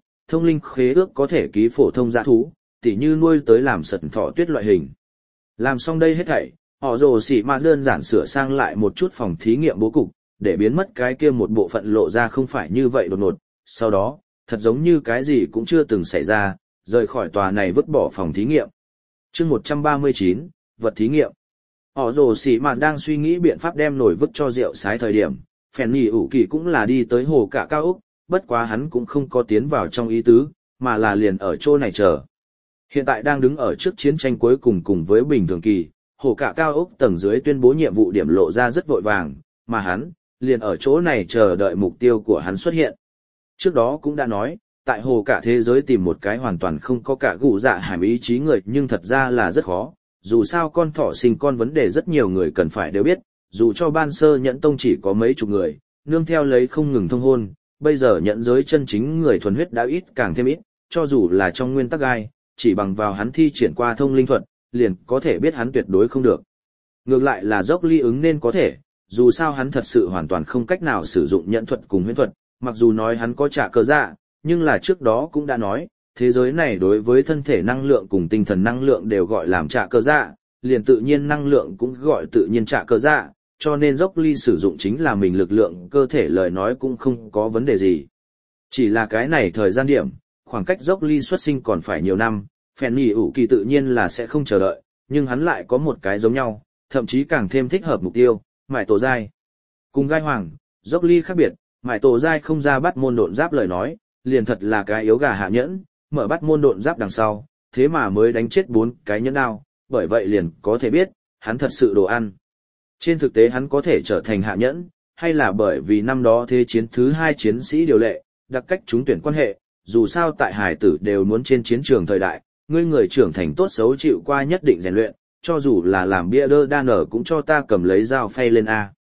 ước có thể ký phổ thông dã thú, tỉ như nuôi tới làm sật thỏ tuyết loại hình. Làm xong đây hết thảy, họ rồ xỉ mà đơn giản sửa sang lại một chút phòng thí nghiệm bố cục, để biến mất cái kia một bộ phận lộ ra không phải như vậy đột ngột. Sau đó, thật giống như cái gì cũng chưa từng xảy ra, rời khỏi tòa này vứt bỏ phòng thí nghiệm. Chương 139, vật thí nghiệm. Họ rồ xỉ mà đang suy nghĩ biện pháp đem nổi vứt cho rượu sái thời điểm, phèn nhì ủ kỳ cũng là đi tới hồ cả cao ốc, bất quá hắn cũng không có tiến vào trong ý tứ, mà là liền ở chỗ này chờ. Hiện tại đang đứng ở trước chiến tranh cuối cùng với bình thường kỳ. Hồ cả cao ốc tầng dưới tuyên bố nhiệm vụ điểm lộ ra rất vội vàng, mà hắn, liền ở chỗ này chờ đợi mục tiêu của hắn xuất hiện. Trước đó cũng đã nói, tại hồ cả thế giới tìm một cái hoàn toàn không có cả gù dạ hàm ý chí người nhưng thật ra là rất khó, dù sao con thỏ sinh con vấn đề rất nhiều người cần phải đều biết, dù cho ban sơ nhẫn tông chỉ có mấy chục người, nương theo lấy không ngừng thông hôn, bây giờ nhẫn giới chân chính người thuần huyết đã ít càng thêm ít, cho dù là trong nguyên tắc gai, chỉ bằng vào hắn thi triển qua thông linh thuật, liền có thể biết hắn tuyệt đối không được. Ngược lại là dốc ly ứng nên có thể, dù sao hắn thật sự hoàn toàn không cách nào sử dụng nhẫn thuật cùng huyễn thuật, mặc dù nói hắn có trả cờ dạ, nhưng là trước đó cũng đã nói, thế giới này đối với thân thể năng lượng cùng tinh thần năng lượng đều gọi làm trả cờ dạ, liền tự nhiên năng lượng cũng gọi tự nhiên trả cờ dạ, cho nên dốc ly sử dụng chính là mình lực lượng cơ thể lời nói cũng không có vấn đề gì. Chỉ là cái này thời gian điểm, khoảng cách dốc ly xuất sinh còn phải nhiều năm, phèn nhì ủ kỳ tự nhiên là sẽ không chờ đợi, nhưng hắn lại có một cái giống nhau, thậm chí càng thêm thích hợp mục tiêu, mải tổ giai. Cùng gai hoàng, dốc ly khác biệt, mải tổ giai không ra bắt môn độn giáp lời nói, liền thật là cái yếu gà hạ nhẫn, mở bắt môn độn giáp đằng sau, thế mà mới đánh chết 4 cái nhẫn đao, bởi vậy liền có thể biết, hắn thật sự đồ ăn. Trên thực tế hắn có thể trở thành hạ nhẫn, hay là bởi vì năm đó thế chiến thứ 2 chiến sĩ điều lệ, đặc cách trúng tuyển quan hệ, dù sao tại hải tử đều muốn trên chiến trường thời đại, ngươi người trưởng thành tốt xấu chịu qua nhất định rèn luyện, cho dù là làm bia đơ đa nở cũng cho ta cầm lấy dao phay lên A.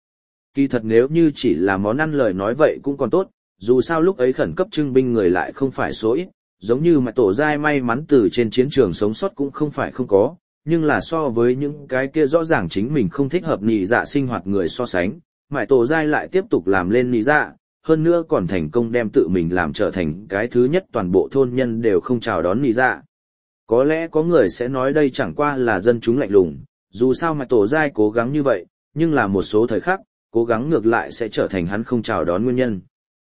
Kỳ thật nếu như chỉ là món ăn lời nói vậy cũng còn tốt, dù sao lúc ấy khẩn cấp trưng binh người lại không phải số ít, giống như mà tổ giai may mắn từ trên chiến trường sống sót cũng không phải không có, nhưng là so với những cái kia rõ ràng chính mình không thích hợp nị dạ sinh hoạt người so sánh, mãi tổ giai lại tiếp tục làm lên nị dạ, hơn nữa còn thành công đem tự mình làm trở thành cái thứ nhất toàn bộ thôn nhân đều không chào đón nị dạ. Có lẽ có người sẽ nói đây chẳng qua là dân chúng lạnh lùng, dù sao mà tổ giai cố gắng như vậy, nhưng là một số thời khắc, cố gắng ngược lại sẽ trở thành hắn không chào đón nguyên nhân.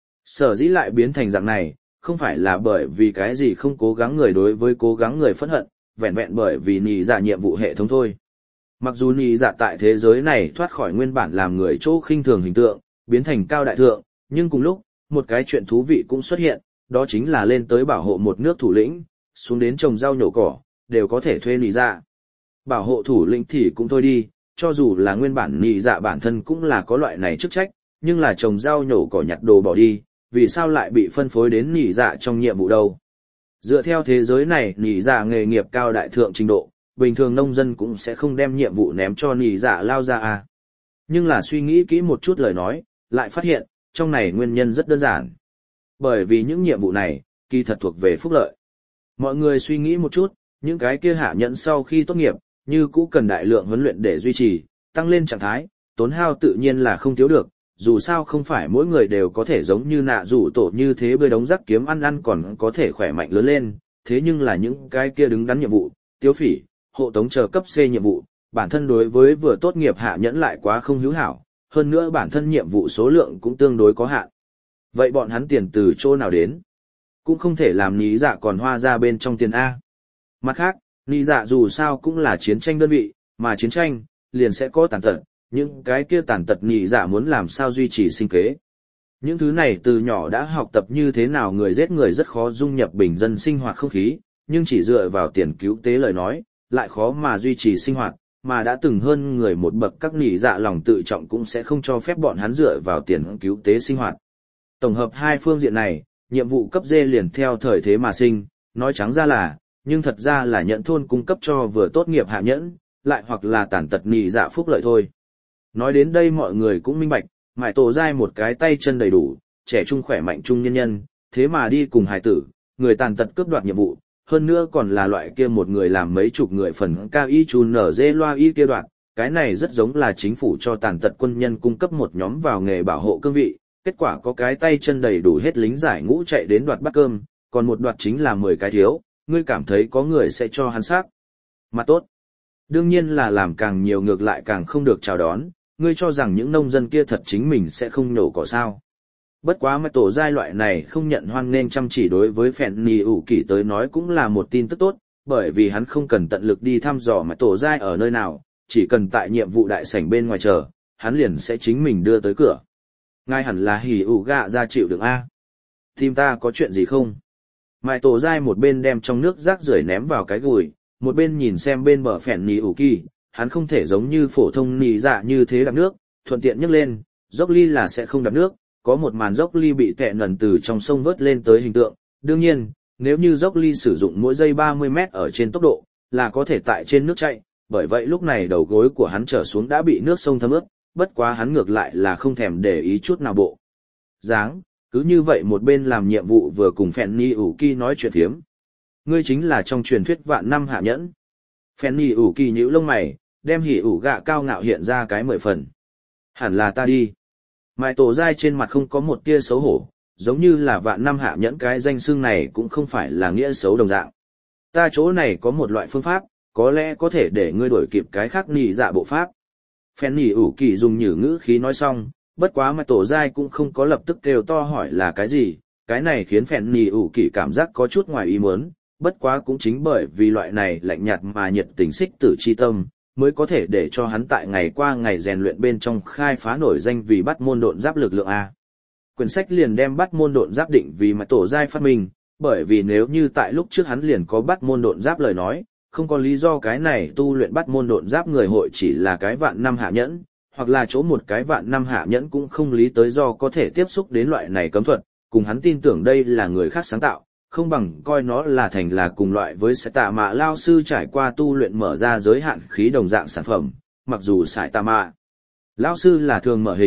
Sở dĩ lại biến thành dạng này, không phải là bởi vì cái gì không cố gắng người đối với cố gắng người phẫn hận, vẹn vẹn bởi vì nị dạ nhiệm vụ hệ thống thôi. Mặc dù nị dạ tại thế giới này thoát khỏi nguyên bản làm người chỗ khinh thường hình tượng, biến thành cao đại thượng, nhưng cùng lúc, một cái chuyện thú vị cũng xuất hiện, đó chính là lên tới bảo hộ một nước thủ lĩnh, xuống đến trồng rau nhổ cỏ, đều có thể thuê nị dạ. Bảo hộ thủ lĩnh thì cũng thôi đi, cho dù là nguyên bản nị dạ bản thân cũng là có loại này chức trách, nhưng là trồng rau nhổ cỏ nhặt đồ bỏ đi, vì sao lại bị phân phối đến nị dạ trong nhiệm vụ đâu? Dựa theo thế giới này nị dạ nghề nghiệp cao đại thượng trình độ, bình thường nông dân cũng sẽ không đem nhiệm vụ ném cho nị dạ lao ra à. Nhưng là suy nghĩ kỹ một chút lời nói, lại phát hiện, trong này nguyên nhân rất đơn giản. Bởi vì những nhiệm vụ này, kỳ thật thuộc về phúc lợi. Mọi người suy nghĩ một chút, những cái kia hạ nhẫn sau khi tốt nghiệp, như cũ cần đại lượng huấn luyện để duy trì, tăng lên trạng thái, tốn hao tự nhiên là không thiếu được, dù sao không phải mỗi người đều có thể giống như nạ rủ tổ như thế bơi đống rắc kiếm ăn còn có thể khỏe mạnh lớn lên, thế nhưng là những cái kia đứng đắn nhiệm vụ, tiêu phỉ, hộ tống chờ cấp C nhiệm vụ, bản thân đối với vừa tốt nghiệp hạ nhẫn lại quá không hữu hảo, hơn nữa bản thân nhiệm vụ số lượng cũng tương đối có hạn. Vậy bọn hắn tiền từ chỗ nào đến? Cũng không thể làm ní dạ còn hoa ra bên trong tiền A. Mặt khác, ní dạ dù sao cũng là chiến tranh đơn vị, mà chiến tranh, liền sẽ có tàn tật, những cái kia tàn tật ní dạ muốn làm sao duy trì sinh kế. Những thứ này từ nhỏ đã học tập như thế nào người giết người rất khó dung nhập bình dân sinh hoạt không khí, nhưng chỉ dựa vào tiền cứu tế lời nói, lại khó mà duy trì sinh hoạt, mà đã từng hơn người một bậc các nỉ dạ lòng tự trọng cũng sẽ không cho phép bọn hắn dựa vào tiền cứu tế sinh hoạt. Tổng hợp hai phương diện này, nhiệm vụ cấp D liền theo thời thế mà sinh, nói trắng ra là, nhưng thật ra là nhận thôn cung cấp cho vừa tốt nghiệp hạ nhẫn, lại hoặc là tàn tật nỉ dạ phúc lợi thôi. Nói đến đây mọi người cũng minh bạch, mải tổ dai một cái tay chân đầy đủ, trẻ trung khỏe mạnh trung nhân nhân, thế mà đi cùng hài tử, người tàn tật cướp đoạt nhiệm vụ, hơn nữa còn là loại kia một người làm mấy chục người phần cao y chun nở dê loa y kia đoạn, cái này rất giống là chính phủ cho tàn tật quân nhân cung cấp một nhóm vào nghề bảo hộ cương vị, kết quả có cái tay chân đầy đủ hết lính giải ngũ chạy đến đoạt bát cơm, còn một đoạt chính là 10 cái thiếu, ngươi cảm thấy có người sẽ cho hắn xác mà tốt. Đương nhiên là làm càng nhiều ngược lại càng không được chào đón, ngươi cho rằng những nông dân kia thật chính mình sẽ không nhổ cỏ sao. Bất quá mà tổ giai loại này không nhận hoan nên chăm chỉ đối với phèn nì ủ kỳ tới nói cũng là một tin tức tốt, bởi vì hắn không cần tận lực đi thăm dò mà tổ giai ở nơi nào, chỉ cần tại nhiệm vụ đại sảnh bên ngoài chờ, hắn liền sẽ chính mình đưa tới cửa. Ngài hẳn là hỉ ủ gạ ra chịu được a. Tìm ta có chuyện gì không? Mại tổ giai một bên đem trong nước rác rưởi ném vào cái gùi, một bên nhìn xem bên bờ phèn nì ủ kỳ, hắn không thể giống như phổ thông nì dạ như thế đạp nước, thuận tiện nhấc lên, dốc ly là sẽ không đạp nước. Có một màn dốc ly bị tẹ nần từ trong sông vớt lên tới hình tượng, đương nhiên, nếu như dốc ly sử dụng mỗi giây 30 mét ở trên tốc độ, là có thể tại trên nước chạy, bởi vậy lúc này đầu gối của hắn trở xuống đã bị nước sông thấm ướt, bất quá hắn ngược lại là không thèm để ý chút nào bộ. Dáng, cứ như vậy một bên làm nhiệm vụ vừa cùng Fanny ủ kỳ nói chuyện thiếm. Ngươi chính là trong truyền thuyết vạn năm hạ nhẫn. Fanny ủ kỳ nhíu lông mày, đem hỉ ủ gạ cao ngạo hiện ra cái 10 phần. Hẳn là ta đi. Mại tổ giai trên mặt không có một tia xấu hổ, giống như là vạn năm hạ nhẫn cái danh xưng này cũng không phải là nghĩa xấu đồng dạng. Ta chỗ này có một loại phương pháp, có lẽ có thể để ngươi đổi kịp cái khác nỉ dạ bộ pháp. Phen nỉ ủ kỳ dùng nhử ngữ khí nói xong, bất quá mại tổ giai cũng không có lập tức kêu to hỏi là cái gì, cái này khiến Phen nỉ ủ kỳ cảm giác có chút ngoài ý muốn, bất quá cũng chính bởi vì loại này lạnh nhạt mà nhiệt tình xích tử chi tâm, mới có thể để cho hắn tại ngày qua ngày rèn luyện bên trong khai phá nổi danh vì bắt môn độn giáp lực lượng A. Quyển sách liền đem bắt môn độn giáp định vì mà tổ giai phát minh, bởi vì nếu như tại lúc trước hắn liền có bắt môn độn giáp lời nói, không có lý do cái này tu luyện bắt môn độn giáp người hội chỉ là cái vạn năm hạ nhẫn, hoặc là chỗ một cái vạn năm hạ nhẫn cũng không lý tới do có thể tiếp xúc đến loại này cấm thuật, cùng hắn tin tưởng đây là người khác sáng tạo. Không bằng coi nó là thành là cùng loại với Sai Tạ Mạ lao sư trải qua tu luyện mở ra giới hạn khí đồng dạng sản phẩm, mặc dù Sai Tạ Mạ lao sư là thường mở hình,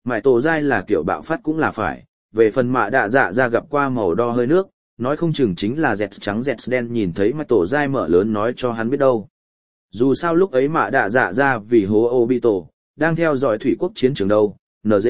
Mãi tổ dai là kiểu bạo phát cũng là phải, về phần mạ đạ dạ ra gặp qua màu đo hơi nước, nói không chừng chính là dẹt trắng dẹt đen nhìn thấy mãi tổ dai mở lớn nói cho hắn biết đâu. Dù sao lúc ấy mạ đạ dạ ra vì hố Obito, đang theo dõi thủy quốc chiến trường đâu, NG.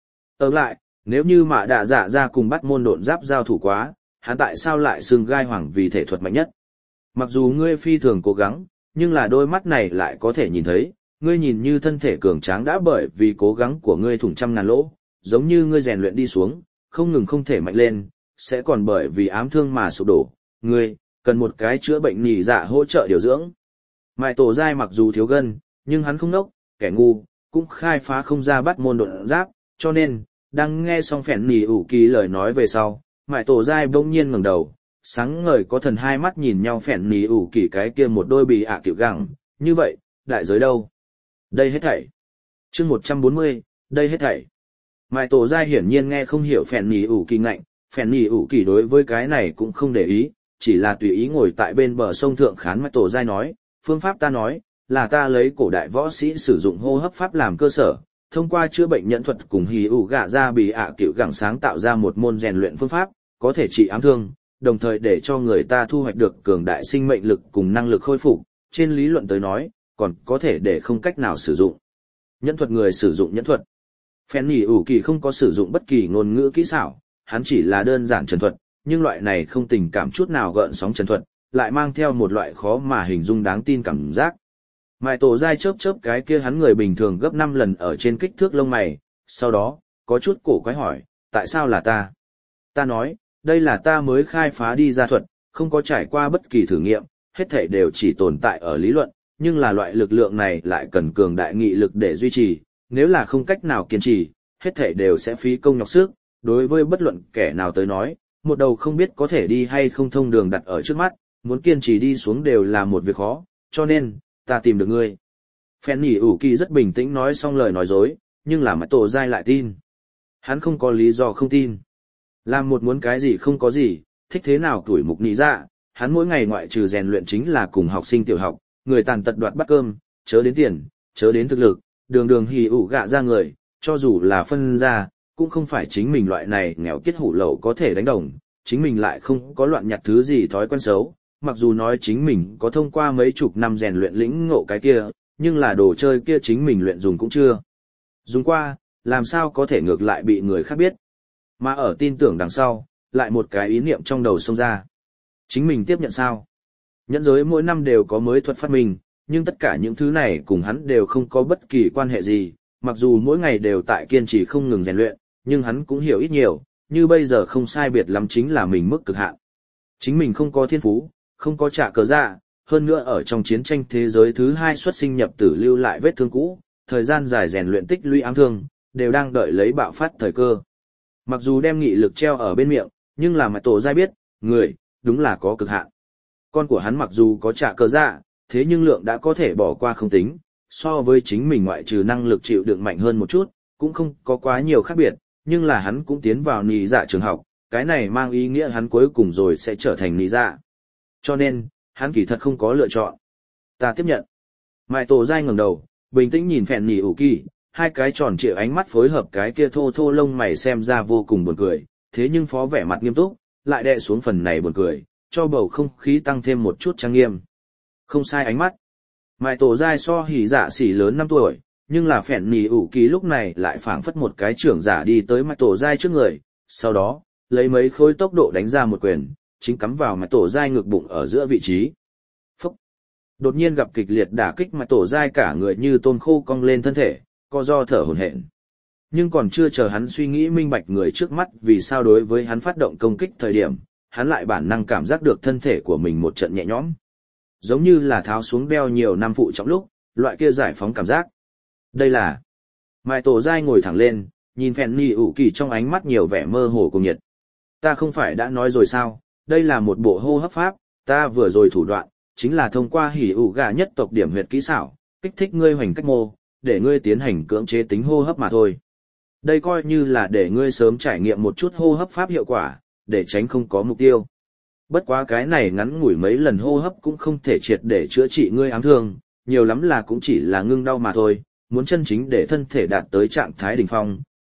Lại, nếu như mạ đạ dạ ra cùng bắt môn độn giáp giao thủ quá, hắn tại sao lại xưng gai hoàng vì thể thuật mạnh nhất? Mặc dù ngươi phi thường cố gắng, nhưng là đôi mắt này lại có thể nhìn thấy, ngươi nhìn như thân thể cường tráng đã bởi vì cố gắng của ngươi thủng trăm ngàn lỗ, giống như ngươi rèn luyện đi xuống, không ngừng không thể mạnh lên, sẽ còn bởi vì ám thương mà sụp đổ, ngươi cần một cái chữa bệnh nhì dạ hỗ trợ điều dưỡng. Mại tổ dai mặc dù thiếu gân, nhưng hắn không nốc, kẻ ngu, cũng khai phá không ra bắt môn độn giáp, cho nên, đang nghe xong phèn nỉ ủ kỳ lời nói về sau, mại tổ dai bỗng nhiên ngẩng đầu, sáng ngời có thần hai mắt nhìn nhau phèn nỉ ủ kỳ cái kia một đôi bị ạ kiểu gẳng, như vậy, đại giới đâu? Đây hết thảy. Chương 140, đây hết thảy. Mại tổ dai hiển nhiên nghe không hiểu phèn nỉ ủ kỳ ngạnh, phèn nỉ ủ kỳ đối với cái này cũng không để ý, chỉ là tùy ý ngồi tại bên bờ sông thượng khán mại tổ dai nói, phương pháp ta nói, là ta lấy cổ đại võ sĩ sử dụng hô hấp pháp làm cơ sở, thông qua chữa bệnh nhẫn thuật cùng hì ủ gạ ra bị ạ kiểu gẳng sáng tạo ra một môn rèn luyện phương pháp, có thể trị ám thương, đồng thời để cho người ta thu hoạch được cường đại sinh mệnh lực cùng năng lực khôi phục, trên lý luận tới nói, còn có thể để không cách nào sử dụng. Nhẫn thuật người sử dụng nhẫn thuật. Phèn nỉ ủ kỳ không có sử dụng bất kỳ ngôn ngữ kỹ xảo, hắn chỉ là đơn giản trần thuật, nhưng loại này không tình cảm chút nào gợn sóng trần thuật, lại mang theo một loại khó mà hình dung đáng tin cảm giác. Mại tổ dai chớp chớp cái kia hắn người bình thường gấp 5 lần ở trên kích thước lông mày, sau đó, có chút cổ quái hỏi, tại sao là ta? Ta nói, đây là ta mới khai phá đi ra thuật, không có trải qua bất kỳ thử nghiệm, hết thảy đều chỉ tồn tại ở lý luận, nhưng là loại lực lượng này lại cần cường đại nghị lực để duy trì, nếu là không cách nào kiên trì, hết thảy đều sẽ phí công nhọc sức, đối với bất luận kẻ nào tới nói, một đầu không biết có thể đi hay không thông đường đặt ở trước mắt, muốn kiên trì đi xuống đều là một việc khó, cho nên, ta tìm được ngươi. Phèn nỉ ủ kỳ rất bình tĩnh nói xong lời nói dối, nhưng là mãi tổ dai lại tin. Hắn không có lý do không tin. Làm một muốn cái gì không có gì, thích thế nào tuổi mục nị dạ, hắn mỗi ngày ngoại trừ rèn luyện chính là cùng học sinh tiểu học, người tàn tật đoạt bát cơm, chớ đến tiền, chớ đến thực lực, đường đường hì ủ gạ ra người, cho dù là phân ra, cũng không phải chính mình loại này nghèo kiết hủ lậu có thể đánh đồng, chính mình lại không có loạn nhặt thứ gì thói quen xấu, mặc dù nói chính mình có thông qua mấy chục năm rèn luyện lĩnh ngộ cái kia, nhưng là đồ chơi kia chính mình luyện dùng cũng chưa dùng qua, làm sao có thể ngược lại bị người khác biết. Mà ở tin tưởng đằng sau, lại một cái ý niệm trong đầu xông ra. Chính mình tiếp nhận sao? Nhẫn giới mỗi năm đều có mới thuật phát minh, nhưng tất cả những thứ này cùng hắn đều không có bất kỳ quan hệ gì, mặc dù mỗi ngày đều tại kiên trì không ngừng rèn luyện, nhưng hắn cũng hiểu ít nhiều, như bây giờ không sai biệt lắm chính là mình mức cực hạn. Chính mình không có thiên phú, không có trả cờ dạ, hơn nữa ở trong chiến tranh thế giới thứ 2 xuất sinh nhập tử lưu lại vết thương cũ, thời gian dài rèn luyện tích lũy ám thương, đều đang đợi lấy bạo phát thời cơ. Mặc dù đem nghị lực treo ở bên miệng, nhưng là mãi tổ dai biết, người, đúng là có cực hạn. Con của hắn mặc dù có trả cờ dạ, thế nhưng lượng đã có thể bỏ qua không tính, so với chính mình ngoại trừ năng lực chịu đựng mạnh hơn một chút, cũng không có quá nhiều khác biệt, nhưng là hắn cũng tiến vào nị dạ trường học, cái này mang ý nghĩa hắn cuối cùng rồi sẽ trở thành nị dạ. Cho nên, hắn kỳ thật không có lựa chọn. Ta tiếp nhận. Mại tổ dai ngẩng đầu, bình tĩnh nhìn phèn nỉ ủ kỳ, hai cái tròn trịa ánh mắt phối hợp cái kia thô thô lông mày xem ra vô cùng buồn cười, thế nhưng phó vẻ mặt nghiêm túc, lại đè xuống phần này buồn cười, cho bầu không khí tăng thêm một chút trang nghiêm. Không sai ánh mắt. Mại tổ dai so hỉ dạ xỉ lớn 5 tuổi, nhưng là phèn nỉ ủ kỳ lúc này lại phảng phất một cái trưởng giả đi tới mại tổ dai trước người, sau đó, lấy mấy khối tốc độ đánh ra một quyền, chính cắm vào mại tổ dai ngực bụng ở giữa vị trí. Phúc! Đột nhiên gặp kịch liệt đả kích mại tổ dai cả người như tôm khô cong lên thân thể, co do thở hổn hển. Nhưng còn chưa chờ hắn suy nghĩ minh bạch người trước mắt vì sao đối với hắn phát động công kích thời điểm, hắn lại bản năng cảm giác được thân thể của mình một trận nhẹ nhõm. Giống như là tháo xuống đeo nhiều năm phụ trọng lúc, loại kia giải phóng cảm giác. Đây là... Mại tổ dai ngồi thẳng lên, nhìn phèn nỉ ủ kỳ trong ánh mắt nhiều vẻ mơ hồ cùng nhiệt. Ta không phải đã nói rồi sao, đây là một bộ hô hấp pháp, ta vừa rồi thủ đoạn, chính là thông qua hỉ ủ gà nhất tộc điểm huyệt kỹ xảo, kích thích ngươi hoành cách mô, để ngươi tiến hành cưỡng chế tính hô hấp mà thôi. Đây coi như là để ngươi sớm trải nghiệm một chút hô hấp pháp hiệu quả, để tránh không có mục tiêu. Bất quá cái này ngắn ngủi mấy lần hô hấp cũng không thể triệt để chữa trị ngươi ám thương, nhiều lắm là cũng chỉ là ngưng đau mà thôi, muốn chân chính để thân thể đạt tới trạng thái đỉnh phong,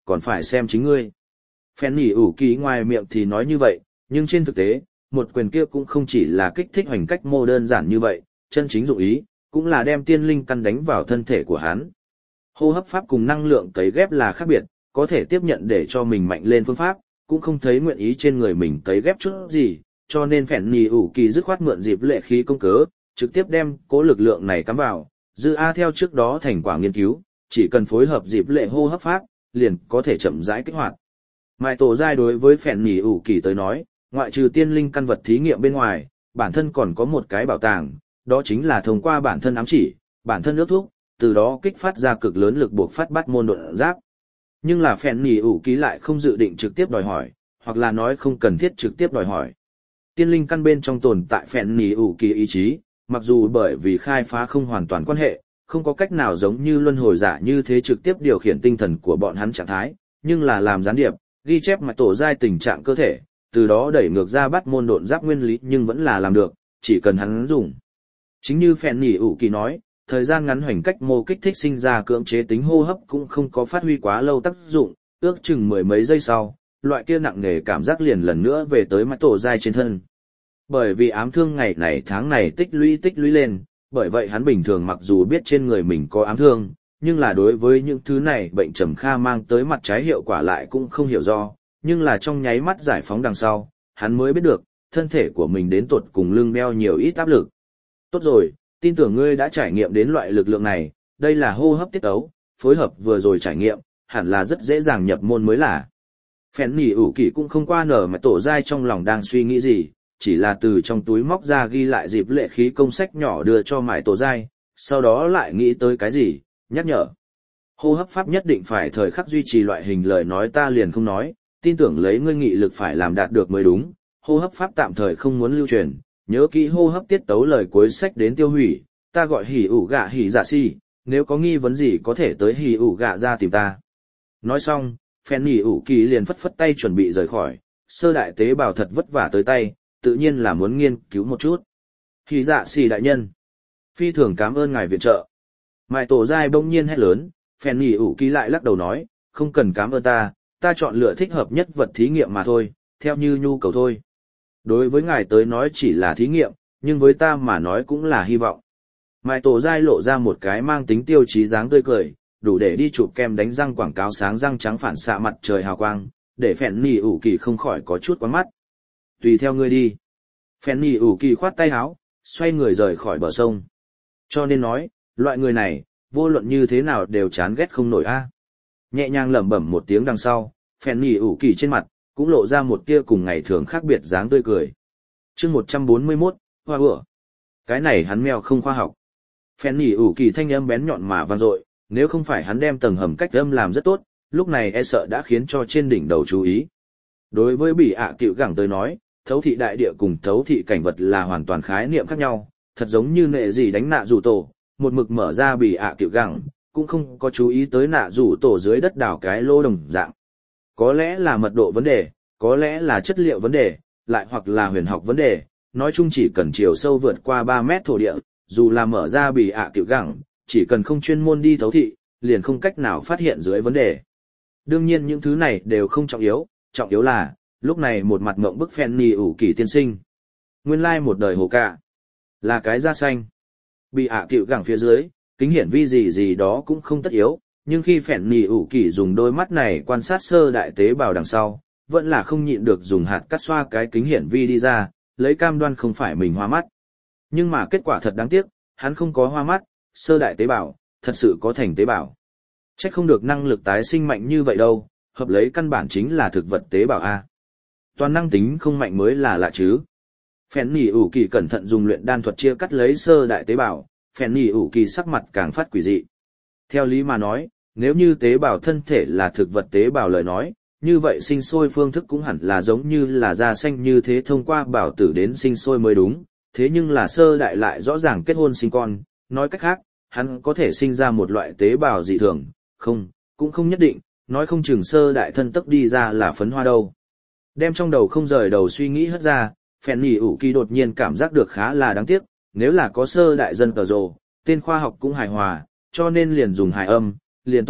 còn phải xem chính ngươi. Phèn nhỉ ủ kỳ ngoài miệng thì nói như vậy, nhưng trên thực tế, một quyền kia cũng không chỉ là kích thích hoành cách mô đơn giản như vậy, chân chính dụng ý, cũng là đem tiên linh căn đánh vào thân thể của hắn. Hô hấp pháp cùng năng lượng cấy ghép là khác biệt, có thể tiếp nhận để cho mình mạnh lên phương pháp, cũng không thấy nguyện ý trên người mình cấy ghép chút gì, cho nên phèn nhỉ ủ kỳ dứt khoát mượn dịp lệ khí công cớ, trực tiếp đem cố lực lượng này cắm vào, dư A theo trước đó thành quả nghiên cứu, chỉ cần phối hợp dịp lệ hô hấp pháp, liền có thể chậm rãi kích hoạt. Mại tổ giai đối với phèn nhỉ ủ kỳ tới nói, ngoại trừ tiên linh căn vật thí nghiệm bên ngoài, bản thân còn có một cái bảo tàng, đó chính là thông qua bản thân ám chỉ, bản thân ước thúc, từ đó kích phát ra cực lớn lực buộc phát bắt môn độn giáp. Nhưng là phèn nhỉ ủ kỳ lại không dự định trực tiếp đòi hỏi, hoặc là nói không cần thiết trực tiếp đòi hỏi. Tiên linh căn bên trong tồn tại phèn nhỉ ủ kỳ ý chí, mặc dù bởi vì khai phá không hoàn toàn quan hệ, không có cách nào giống như luân hồi giả như thế trực tiếp điều khiển tinh thần của bọn hắn trạng thái, nhưng là làm gián điệp, ghi chép mạch tổ giai tình trạng cơ thể, từ đó đẩy ngược ra bắt môn độn giáp nguyên lý nhưng vẫn là làm được, chỉ cần hắn dùng. Chính như phèn nhỉ ủ kỳ nói, thời gian ngắn hoành cách mô kích thích sinh ra cưỡng chế tính hô hấp cũng không có phát huy quá lâu tác dụng, ước chừng mười mấy giây sau, loại kia nặng nề cảm giác liền lần nữa về tới mạch tổ giai trên thân. Bởi vì ám thương ngày này tháng này tích lũy lên, bởi vậy hắn bình thường mặc dù biết trên người mình có ám thương, nhưng là đối với những thứ này bệnh trầm kha mang tới mặt trái hiệu quả lại cũng không hiểu do, nhưng là trong nháy mắt giải phóng đằng sau, hắn mới biết được, thân thể của mình đến tột cùng lưng đeo nhiều ít áp lực. Tốt rồi, tin tưởng ngươi đã trải nghiệm đến loại lực lượng này, đây là hô hấp tiết ấu, phối hợp vừa rồi trải nghiệm, hẳn là rất dễ dàng nhập môn mới là. Phèn nhỉ ủ kỳ cũng không qua nở mà tổ giai trong lòng đang suy nghĩ gì, chỉ là từ trong túi móc ra ghi lại dịp lệ khí công sách nhỏ đưa cho mải tổ giai, sau đó lại nghĩ tới cái gì, nhắc nhở. Hô hấp pháp nhất định phải thời khắc duy trì loại hình lời nói ta liền không nói, tin tưởng lấy ngươi nghị lực phải làm đạt được mới đúng, hô hấp pháp tạm thời không muốn lưu truyền, nhớ kỹ hô hấp tiết tấu lời cuối sách đến tiêu hủy, ta gọi hỉ ủ gạ hỉ dạ si, nếu có nghi vấn gì có thể tới hỉ ủ gạ ra tìm ta. Nói xong, phèn nhỉ ủ kỳ liền phất phất tay chuẩn bị rời khỏi, sơ đại tế bào thật vất vả tới tay, tự nhiên là muốn nghiên cứu một chút. Hỉ dạ si đại nhân, phi thường cảm ơn ngài viện trợ. Mại tổ giai bỗng nhiên hét lớn, phèn nhỉ ủ kỳ lại lắc đầu nói, không cần cảm ơn ta chọn lựa thích hợp nhất vật thí nghiệm mà thôi, theo như nhu cầu thôi. Đối với ngài tới nói chỉ là thí nghiệm, nhưng với ta mà nói cũng là hy vọng. Mại tổ giai lộ ra một cái mang tính tiêu chí dáng tươi cười, đủ để đi chụp kem đánh răng quảng cáo sáng răng trắng phản xạ mặt trời hào quang, để phèn nhỉ ủ kỳ không khỏi có chút quán mắt. Tùy theo ngươi đi. Phèn nhỉ ủ kỳ khoát tay áo, xoay người rời khỏi bờ sông. Cho nên nói, loại người này, vô luận như thế nào đều chán ghét không nổi a. Nhẹ nhàng lẩm bẩm một tiếng đằng sau, phèn nhỉ ủ kỳ trên mặt cũng lộ ra một tia cùng ngày thường khác biệt dáng tươi cười. Chương 141, hoa ửa. Cái này hắn mèo không khoa học. Phèn nhỉ ủ kỳ thanh âm bén nhọn mà vang dội, nếu không phải hắn đem tầng hầm cách âm làm rất tốt, lúc này e sợ đã khiến cho trên đỉnh đầu chú ý. Đối với bị cựu gẳng tới nói, thấu thị đại địa cùng thấu thị cảnh vật là hoàn toàn khái niệm khác nhau, thật giống như nệ gì đánh nạ rủ tổ, một mực mở ra bị cựu gẳng, cũng không có chú ý tới nạ rủ tổ dưới đất đảo cái lô đồng dạng. Có lẽ là mật độ vấn đề, có lẽ là chất liệu vấn đề, lại hoặc là huyền học vấn đề, nói chung chỉ cần chiều sâu vượt qua 3 mét thổ địa, dù là mở ra bị cựu gẳng, chỉ cần không chuyên môn đi thấu thị, liền không cách nào phát hiện dưới vấn đề. Đương nhiên những thứ này đều không trọng yếu là, lúc này một mặt ngộng bức phèn nhỉ ủ kỳ tiên sinh. Nguyên lai một đời hồ cạ, là cái da xanh. Bị cựu gẳng phía dưới, kính hiển vi gì đó cũng không tất yếu, nhưng khi phèn nhỉ ủ kỳ dùng đôi mắt này quan sát sơ đại tế bào đằng sau, vẫn là không nhịn được dùng hạt cắt xoa cái kính hiển vi đi ra, lấy cam đoan không phải mình hoa mắt. Nhưng mà kết quả thật đáng tiếc, hắn không có hoa mắt, sơ đại tế bào, thật sự có thành tế bào. Chắc không được năng lực tái sinh mạnh như vậy đâu, hợp lấy căn bản chính là thực vật tế bào A. Toàn năng tính không mạnh mới là lạ chứ. Phèn nhỉ ủ kỳ cẩn thận dùng luyện đan thuật chia cắt lấy sơ đại tế bào, phèn nhỉ ủ kỳ sắc mặt càng phát quỷ dị. Theo lý mà nói, nếu như tế bào thân thể là thực vật tế bào lời nói, như vậy sinh sôi phương thức cũng hẳn là giống như là da xanh như thế thông qua bào tử đến sinh sôi mới đúng, thế nhưng là sơ đại lại rõ ràng kết hôn sinh con, nói cách khác, hắn có thể sinh ra một loại tế bào dị thường, không, cũng không nhất định, nói không chừng sơ đại thân tức đi ra là phấn hoa đâu. Đem trong đầu không rời đầu suy nghĩ hất ra, phèn nhỉ ủ kỳ đột nhiên cảm giác được khá là đáng tiếc, nếu là có sơ đại dân cờ rồ, tên khoa học cũng hài hòa, cho nên liền dùng hài âm, liền tốt,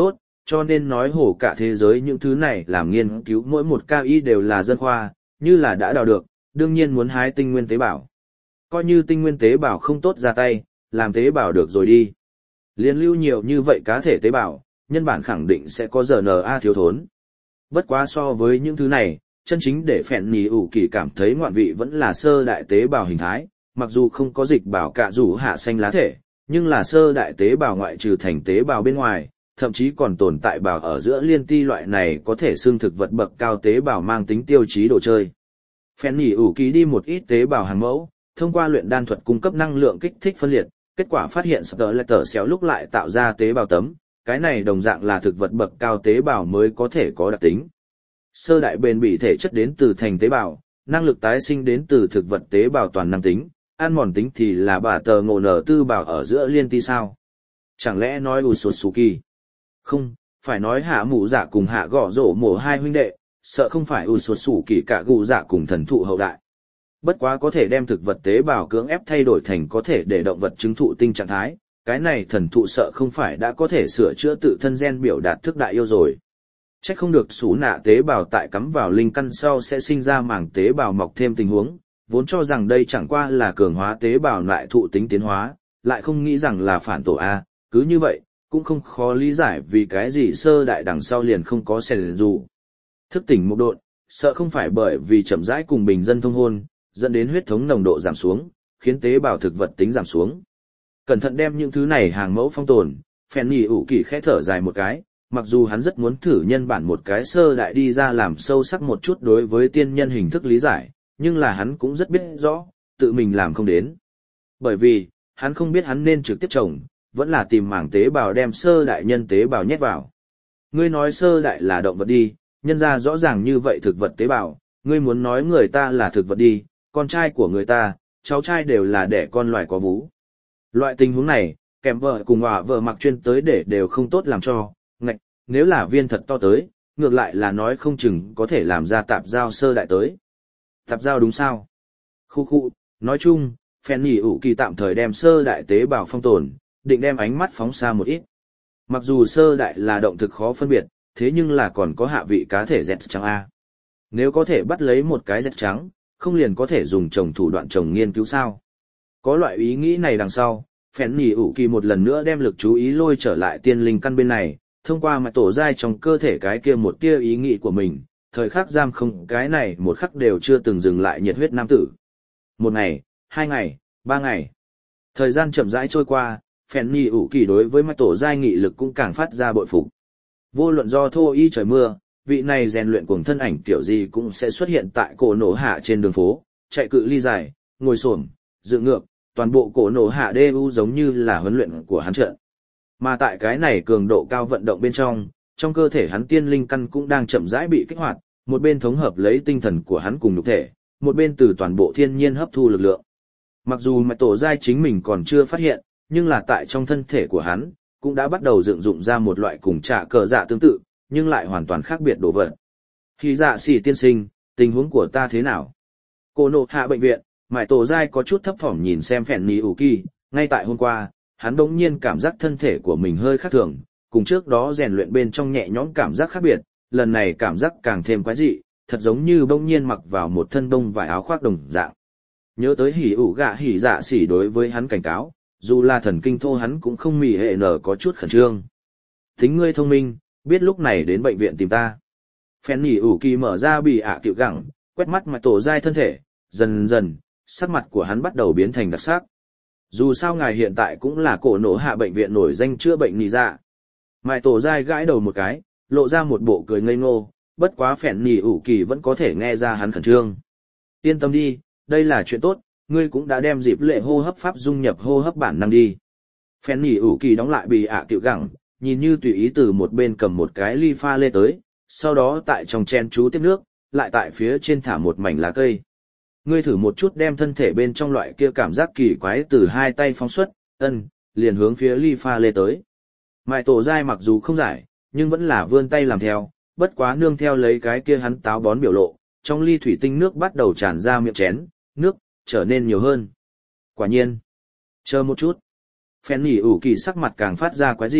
cho nên nói hổ cả thế giới những thứ này làm nghiên cứu mỗi một cao y đều là dân khoa, như là đã đào được, đương nhiên muốn hái tinh nguyên tế bào. Coi như tinh nguyên tế bào không tốt ra tay, làm tế bào được rồi đi. Liên lưu nhiều như vậy cá thể tế bào, nhân bản khẳng định sẽ có RNA thiếu thốn. Bất quá so với những thứ này, chân chính để phèn nhì ủ kỳ cảm thấy ngoạn vị vẫn là sơ đại tế bào hình thái, mặc dù không có dịch bảo cả rủ hạ xanh lá thể, nhưng là sơ đại tế bào ngoại trừ thành tế bào bên ngoài, thậm chí còn tồn tại bào ở giữa liên ti loại này có thể xương thực vật bậc cao tế bào mang tính tiêu chí đồ chơi. Phèn nhì ủ kỳ đi một ít tế bào hàng mẫu, thông qua luyện đan thuật cung cấp năng lượng kích thích phân liệt, kết quả phát hiện sờ lại tờ xéo lúc lại tạo ra tế bào tấm, cái này đồng dạng là thực vật bậc cao tế bào mới có thể có đặc tính. Sơ đại bền bỉ thể chất đến từ thành tế bào, năng lực tái sinh đến từ thực vật tế bào toàn năng tính, ăn mòn tính thì là bà tờ ngộ nở tư bào ở giữa liên ti sao. Chẳng lẽ nói Utsutsuki? Không, phải nói hạ mụ dạ cùng hạ gõ rổ mổ hai huynh đệ, sợ không phải Utsutsuki cả gù dạ cùng thần thụ hậu đại. Bất quá có thể đem thực vật tế bào cưỡng ép thay đổi thành có thể để động vật chứng thụ tinh trạng thái, cái này thần thụ sợ không phải đã có thể sửa chữa tự thân gen biểu đạt thức đại yêu rồi. Chắc không được xú nạ tế bào tại cắm vào linh căn sau sẽ sinh ra màng tế bào mọc thêm tình huống, vốn cho rằng đây chẳng qua là cường hóa tế bào lại thụ tính tiến hóa, lại không nghĩ rằng là phản tổ A, cứ như vậy, cũng không khó lý giải vì cái gì sơ đại đằng sau liền không có sèn dù. Thức tỉnh một độn, sợ không phải bởi vì chậm rãi cùng bình dân thông hôn, dẫn đến huyết thống nồng độ giảm xuống, khiến tế bào thực vật tính giảm xuống. Cẩn thận đem những thứ này hàng mẫu phong tồn, phèn nhì ủ kỳ khẽ thở dài một cái, mặc dù hắn rất muốn thử nhân bản một cái sơ đại đi ra làm sâu sắc một chút đối với tiên nhân hình thức lý giải, nhưng là hắn cũng rất biết rõ, tự mình làm không đến. Bởi vì, hắn không biết hắn nên trực tiếp trồng, vẫn là tìm mảng tế bào đem sơ đại nhân tế bào nhét vào. Ngươi nói sơ đại là động vật đi, nhân ra rõ ràng như vậy thực vật tế bào, ngươi muốn nói người ta là thực vật đi, con trai của người ta, cháu trai đều là đẻ con loài có vú. Loại tình huống này, kèm vợ cùng vợ mặc chuyên tới để đều không tốt làm cho, ngạch, nếu là viên thật to tới, ngược lại là nói không chừng có thể làm ra tạp giao sơ đại tới. Tạp giao đúng sao? Khu, nói chung, phèn nhì ủ kỳ tạm thời đem sơ đại tế bào phong tồn, định đem ánh mắt phóng xa một ít. Mặc dù sơ đại là động thực khó phân biệt, thế nhưng là còn có hạ vị cá thể dẹt trắng A. Nếu có thể bắt lấy một cái dẹt trắng, không liền có thể dùng trồng thủ đoạn trồng nghiên cứu sao? Có loại ý nghĩ này đằng sau, phèn nhì ủ kỳ một lần nữa đem lực chú ý lôi trở lại tiên linh căn bên này, thông qua mạch tổ giai trong cơ thể cái kia một tia ý nghĩ của mình, thời khắc giam không cái này một khắc đều chưa từng dừng lại nhiệt huyết nam tử. Một ngày, 2 ngày, 3 ngày. Thời gian chậm rãi trôi qua, phèn nhì ủ kỳ đối với mạch tổ giai nghị lực cũng càng phát ra bội phục. Vô luận do thô y trời mưa, vị này rèn luyện cuồng thân ảnh kiểu gì cũng sẽ xuất hiện tại cổ nổ hạ trên đường phố, chạy cự ly dài, ngồi xổm, dựng ngược, toàn bộ cổ nổ hạ DU giống như là huấn luyện của hắn trận. Mà tại cái này cường độ cao vận động bên trong cơ thể hắn tiên linh căn cũng đang chậm rãi bị kích hoạt, một bên thống hợp lấy tinh thần của hắn cùng nhục thể, một bên từ toàn bộ thiên nhiên hấp thu lực lượng. Mặc dù mạch tổ giai chính mình còn chưa phát hiện, nhưng là tại trong thân thể của hắn, cũng đã bắt đầu dựng dụng ra một loại cùng trả cờ dạ tương tự, nhưng lại hoàn toàn khác biệt đồ vật. Hỉ dạ xỉ tiên sinh, tình huống của ta thế nào? Cô nộ hạ bệnh viện, mạch tổ giai có chút thấp thỏm nhìn xem phèn nhì ủ kỳ, ngay tại hôm qua, hắn bỗng nhiên cảm giác thân thể của mình hơi khác thường, cùng trước đó rèn luyện bên trong nhẹ nhõm cảm giác khác biệt, lần này cảm giác càng thêm quái dị, thật giống như bỗng nhiên mặc vào một thân bông vải áo khoác đồng dạng. Nhớ tới hỉ dạ xỉ đối với hắn cảnh cáo, dù là thần kinh thô hắn cũng không mỉ hệ nở có chút khẩn trương. Tính ngươi thông minh, biết lúc này đến bệnh viện tìm ta. Phèn nhì ủ kỳ mở ra bị cựu gẳng, quét mắt mạch tổ giai thân thể, dần dần, sắc mặt của hắn bắt đầu biến thành đặc sắc. Dù sao ngài hiện tại cũng là cổ nổ hạ bệnh viện nổi danh chữa bệnh nì dạ. Mạch tổ giai gãi đầu một cái, lộ ra một bộ cười ngây ngô, bất quá phèn nhì ủ kỳ vẫn có thể nghe ra hắn khẩn trương. Yên tâm đi, đây là chuyện tốt, ngươi cũng đã đem dịp lệ hô hấp pháp dung nhập hô hấp bản năng đi. Phèn nhì ủ kỳ đóng lại bị cựu gẳng, nhìn như tùy ý từ một bên cầm một cái ly pha lê tới, sau đó tại trong chén chú tiếp nước, lại tại phía trên thả một mảnh lá cây. Ngươi thử một chút đem thân thể bên trong loại kia cảm giác kỳ quái từ hai tay phóng xuất, liền hướng phía ly pha lê tới. Mại tổ giai mặc dù không giải, nhưng vẫn là vươn tay làm theo, bất quá nương theo lấy cái kia hắn táo bón biểu lộ, trong ly thủy tinh nước bắt đầu tràn ra miệng chén, nước trở nên nhiều hơn. Quả nhiên. Chờ một chút. Phèn nhì ủ kỳ sắc mặt càng phát ra quái dị,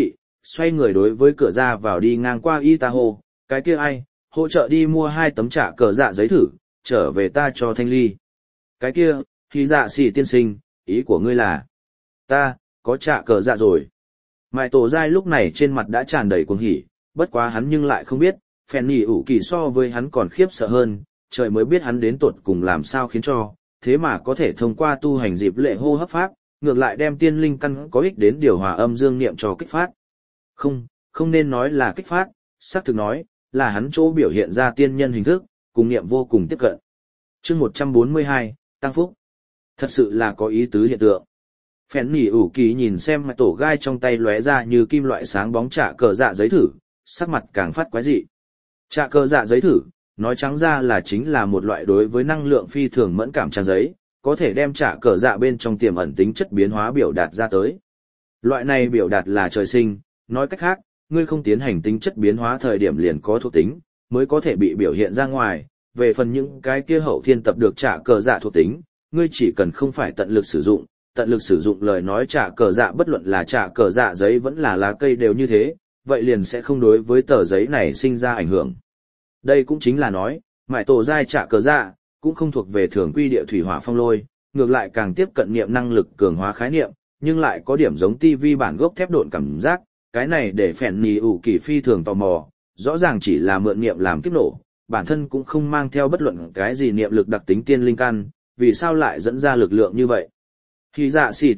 xoay người đối với cửa ra vào đi ngang qua Itaho, cái kia ai, hỗ trợ đi mua 2 tấm trả cờ dạ giấy thử, trở về ta cho Thanh Ly. Cái kia, thì dạ xỉ tiên sinh, ý của ngươi là, ta, có trả cờ dạ rồi. Mại tổ dai lúc này trên mặt đã tràn đầy cuồng hỉ, bất quá hắn nhưng lại không biết, phèn nhỉ ủ kỳ so với hắn còn khiếp sợ hơn, trời mới biết hắn đến tột cùng làm sao khiến cho, thế mà có thể thông qua tu hành dịp lệ hô hấp pháp, ngược lại đem tiên linh căn có ích đến điều hòa âm dương niệm cho kích phát. Không nên nói là kích phát, xác thực nói, là hắn chỗ biểu hiện ra tiên nhân hình thức, cùng niệm vô cùng tiếp cận. Chương 142, Tăng Phúc. Thật sự là có ý tứ hiện tượng. Phèn nhỉ ủ kỳ nhìn xem tổ gai trong tay lóe ra như kim loại sáng bóng trả cờ dạ giấy thử, sắc mặt càng phát quái dị. Trả cờ dạ giấy thử, nói trắng ra là chính là một loại đối với năng lượng phi thường mẫn cảm trang giấy, có thể đem trả cờ dạ bên trong tiềm ẩn tính chất biến hóa biểu đạt ra tới. Loại này biểu đạt là trời sinh, nói cách khác, ngươi không tiến hành tính chất biến hóa thời điểm liền có thuộc tính, mới có thể bị biểu hiện ra ngoài. Về phần những cái kia hậu thiên tập được trả cờ dạ thuộc tính, ngươi chỉ cần không phải tận lực sử dụng lời nói trả cờ dạ bất luận là trả cờ dạ giấy vẫn là lá cây đều như thế, vậy liền sẽ không đối với tờ giấy này sinh ra ảnh hưởng. Đây cũng chính là nói, mại tổ giai trả cờ dạ, cũng không thuộc về thường quy địa thủy hỏa phong lôi, ngược lại càng tiếp cận niệm năng lực cường hóa khái niệm, nhưng lại có điểm giống TV bản gốc thép độn cảm giác, cái này để phèn nhì ủ kỳ phi thường tò mò, rõ ràng chỉ là mượn niệm làm kiếp nổ, bản thân cũng không mang theo bất luận cái gì niệm lực đặc tính tiên linh căn, vì sao lại dẫn ra lực lượng như vậy. Hỉ dạ xỉ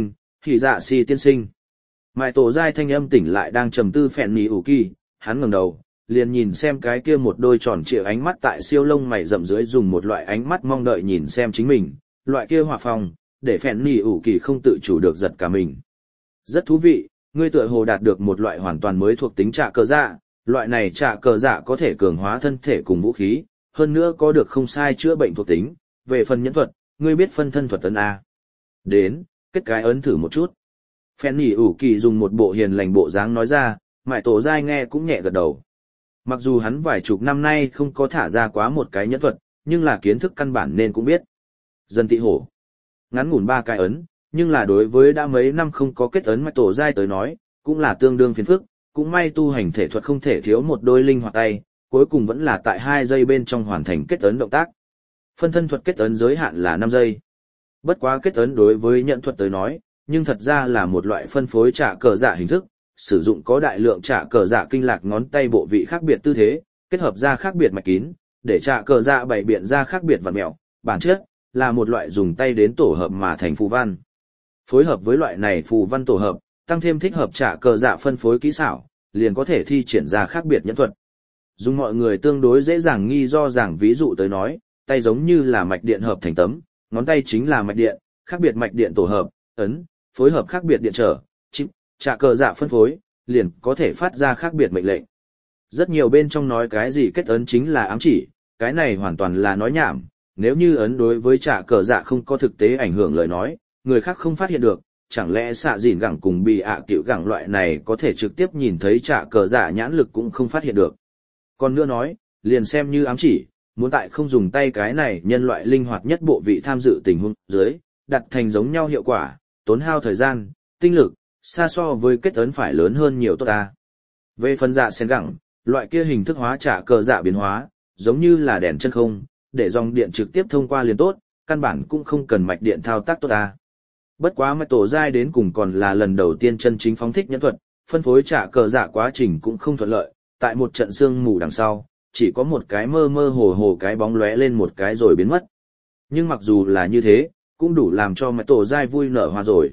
tiên sinh. Mại tổ giai thanh âm tỉnh lại đang trầm tư phèn nhì ủ kỳ, hắn ngẩng đầu, liền nhìn xem cái kia một đôi tròn trịa ánh mắt tại siêu lông mày rậm dưới dùng một loại ánh mắt mong đợi nhìn xem chính mình, loại kia hỏa phong, để phèn nhì ủ kỳ không tự chủ được giật cả mình. Rất thú vị, ngươi tựa hồ đạt được một loại hoàn toàn mới thuộc tính trả cờ dạ, loại này trả cờ dạ có thể cường hóa thân thể cùng vũ khí, hơn nữa có được không sai chữa bệnh thuộc tính. Về phần nhẫn thuật, ngươi biết phân thân thuật tấn A. Đến, kết cái ấn thử một chút. Phèn nhỉ ủ kỳ dùng một bộ hiền lành bộ dáng nói ra, mại tổ giai nghe cũng nhẹ gật đầu. Mặc dù hắn vài chục năm nay không có thả ra quá một cái nhẫn thuật, nhưng là kiến thức căn bản nên cũng biết. Dân tị hổ. Ngắn ngủn 3 cái ấn, nhưng là đối với đã mấy năm không có kết ấn mại tổ giai tới nói, cũng là tương đương phiền phức, cũng may tu hành thể thuật không thể thiếu một đôi linh hoạt tay, cuối cùng vẫn là tại 2 giây bên trong hoàn thành kết ấn động tác. Phân thân thuật kết ấn giới hạn là 5 giây. Bất quá kết ấn đối với nhận thuật tới nói, nhưng thật ra là một loại phân phối trả cờ dạ hình thức, sử dụng có đại lượng trả cờ dạ kinh lạc ngón tay bộ vị khác biệt tư thế, kết hợp ra khác biệt mạch kín, để trả cờ dạ bày biện ra khác biệt vặn mẹo, bản chất là một loại dùng tay đến tổ hợp mà thành phù văn. Phối hợp với loại này phù văn tổ hợp, tăng thêm thích hợp trả cờ dạ phân phối kỹ xảo, liền có thể thi triển ra khác biệt nhẫn thuật. Dùng mọi người tương đối dễ dàng nghi do giảng ví dụ tới nói, tay giống như là mạch điện hợp thành tấm, ngón tay chính là mạch điện, khác biệt mạch điện tổ hợp, ấn, phối hợp khác biệt điện trở, chip, trả cờ dạ phân phối, liền có thể phát ra khác biệt mệnh lệnh. Rất nhiều bên trong nói cái gì kết ấn chính là ám chỉ, cái này hoàn toàn là nói nhảm, nếu như ấn đối với trả cờ dạ không có thực tế ảnh hưởng lời nói, người khác không phát hiện được, chẳng lẽ xạ dìn gẳng cùng bị cựu gẳng loại này có thể trực tiếp nhìn thấy trả cờ dạ nhãn lực cũng không phát hiện được. Còn nữa nói, liền xem như ám chỉ, muốn tại không dùng tay cái này nhân loại linh hoạt nhất bộ vị tham dự tình huống dưới, đặt thành giống nhau hiệu quả, tốn hao thời gian, tinh lực, xa so với kết ấn phải lớn hơn nhiều tốt ta. Về phần dạ sen gẳng, loại kia hình thức hóa trả cờ dạ biến hóa, giống như là đèn chân không, để dòng điện trực tiếp thông qua liền tốt, căn bản cũng không cần mạch điện thao tác tốt ta. Bất quá mạch tổ giai đến cùng còn là lần đầu tiên chân chính phóng thích nhẫn thuật, phân phối trả cờ dạ quá trình cũng không thuận lợi, tại một trận sương mù đằng sau, chỉ có một cái mơ mơ hồ hồ cái bóng lóe lên một cái rồi biến mất. Nhưng mặc dù là như thế, cũng đủ làm cho mạch tổ giai vui nở hoa rồi.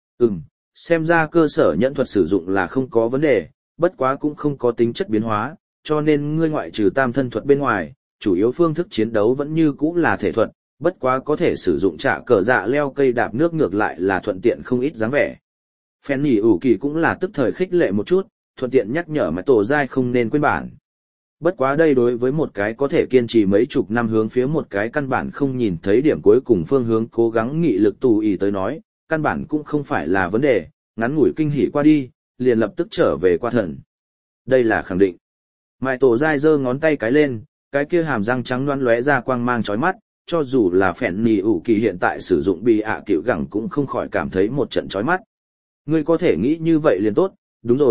Xem ra cơ sở nhẫn thuật sử dụng là không có vấn đề, bất quá cũng không có tính chất biến hóa, cho nên ngươi ngoại trừ tam thân thuật bên ngoài, chủ yếu phương thức chiến đấu vẫn như cũ là thể thuật, bất quá có thể sử dụng trả cờ dạ leo cây đạp nước ngược lại là thuận tiện không ít dáng vẻ. Phèn nhỉ ủ kỳ cũng là tức thời khích lệ một chút, thuận tiện nhắc nhở mạch tổ giai không nên quên bản. Bất quá đây đối với một cái có thể kiên trì mấy chục năm hướng phía một cái căn bản không nhìn thấy điểm cuối cùng phương hướng cố gắng nghị lực tù ỉ tới nói, căn bản cũng không phải là vấn đề, ngắn ngủi kinh hỉ qua đi, liền lập tức trở về qua thần. Đây là khẳng định. Mại tổ giai giơ ngón tay cái lên, cái kia hàm răng trắng loáng lóe ra quang mang chói mắt, cho dù là phèn nhì ủ kỳ hiện tại sử dụng bị cựu gẳng cũng không khỏi cảm thấy một trận chói mắt. Ngươi có thể nghĩ như vậy liền tốt, đúng rồi,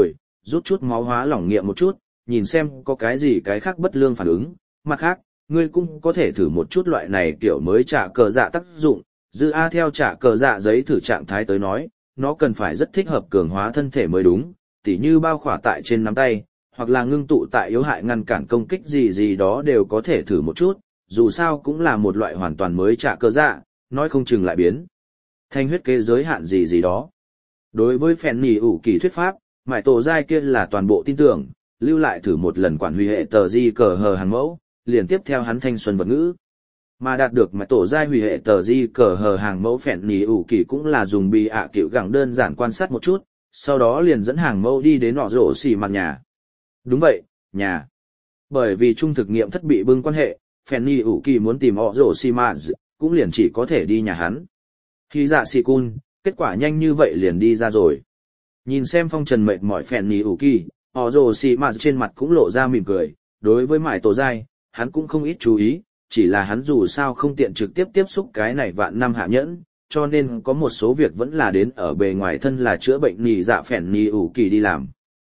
rút chút máu hóa lỏng nghiệm một chút, nhìn xem có cái gì cái khác bất lương phản ứng. Mặt khác, ngươi cũng có thể thử một chút loại này kiểu mới trả cờ dạ tác dụng, dư A theo trả cờ dạ giấy thử trạng thái tới nói, nó cần phải rất thích hợp cường hóa thân thể mới đúng, tỉ như bao khỏa tại trên nắm tay, hoặc là ngưng tụ tại yếu hại ngăn cản công kích gì gì đó đều có thể thử một chút, dù sao cũng là một loại hoàn toàn mới trả cờ dạ, nói không chừng lại biến thành huyết kế giới hạn gì gì đó. Đối với phèn nỉ ủ kỳ thuyết pháp, mải tổ giai kia là toàn bộ tin tưởng, lưu lại thử một lần quản hủy hệ tờ di cờ hờ hàng mẫu, liền tiếp theo hắn thanh xuân vật ngữ. Mà đạt được mải tổ giai hủy hệ tờ di cờ hờ hàng mẫu phèn nỉ ủ kỳ cũng là dùng bị ạ cựu gẳng đơn giản quan sát một chút, sau đó liền dẫn hàng mẫu đi đến nọ rổ xì mặt nhà. Đúng vậy, nhà. Bởi vì chung thực nghiệm thất bị bưng quan hệ, phèn nỉ ủ kỳ muốn tìm nọ rổ xì mặt, cũng liền chỉ có thể đi nhà hắn. Khi dạ xì cun, kết quả nhanh như vậy liền đi ra rồi. Nhìn xem phong trần mệt mỏi phèn nỉ ủ kỳ, họ rồ xì mà trên mặt cũng lộ ra mỉm cười, đối với mải tổ giai, hắn cũng không ít chú ý, chỉ là hắn dù sao không tiện trực tiếp tiếp xúc cái này vạn năm hạ nhẫn, cho nên có một số việc vẫn là đến ở bề ngoài thân là chữa bệnh nỉ dạ phèn nỉ ủ kỳ đi làm.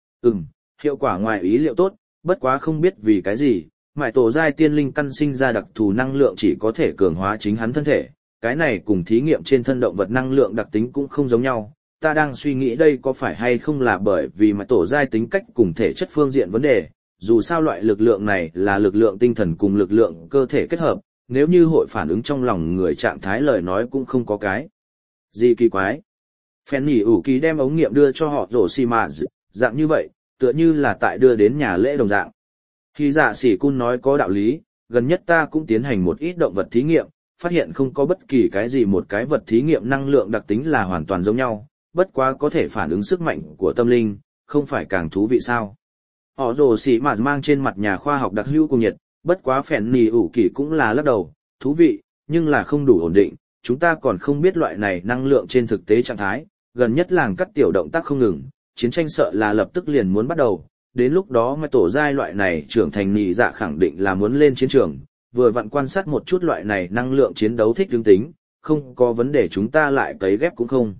Hiệu quả ngoài ý liệu tốt, bất quá không biết vì cái gì, mải tổ giai tiên linh căn sinh ra đặc thù năng lượng chỉ có thể cường hóa chính hắn thân thể, cái này cùng thí nghiệm trên thân động vật năng lượng đặc tính cũng không giống nhau. Ta đang suy nghĩ đây có phải hay không là bởi vì mải tổ giai tính cách cùng thể chất phương diện vấn đề, dù sao loại lực lượng này là lực lượng tinh thần cùng lực lượng cơ thể kết hợp, nếu như hội phản ứng trong lòng người trạng thái lời nói cũng không có cái gì kỳ quái. Phèn nỉ ủ kỳ đem ống nghiệm đưa cho họ rổ xì mà dạng như vậy, tựa như là tại đưa đến nhà lễ đồng dạng. Khi dạ sỉ cun nói có đạo lý, gần nhất ta cũng tiến hành một ít động vật thí nghiệm, phát hiện không có bất kỳ cái gì một cái vật thí nghiệm năng lượng đặc tính là hoàn toàn giống nhau, bất quá có thể phản ứng sức mạnh của tâm linh, không phải càng thú vị sao. Họ rồ xỉ mà mang trên mặt nhà khoa học đặc hữu cùng nhiệt, bất quá phèn nỉ ủ kỳ cũng là lắc đầu, thú vị, nhưng là không đủ ổn định, chúng ta còn không biết loại này năng lượng trên thực tế trạng thái, gần nhất làng cắt tiểu động tác không ngừng, chiến tranh sợ là lập tức liền muốn bắt đầu, đến lúc đó mà tổ giai loại này trưởng thành nỉ dạ khẳng định là muốn lên chiến trường, vừa vặn quan sát một chút loại này năng lượng chiến đấu thích tương tính, không có vấn đề chúng ta lại cấy ghép cũng không.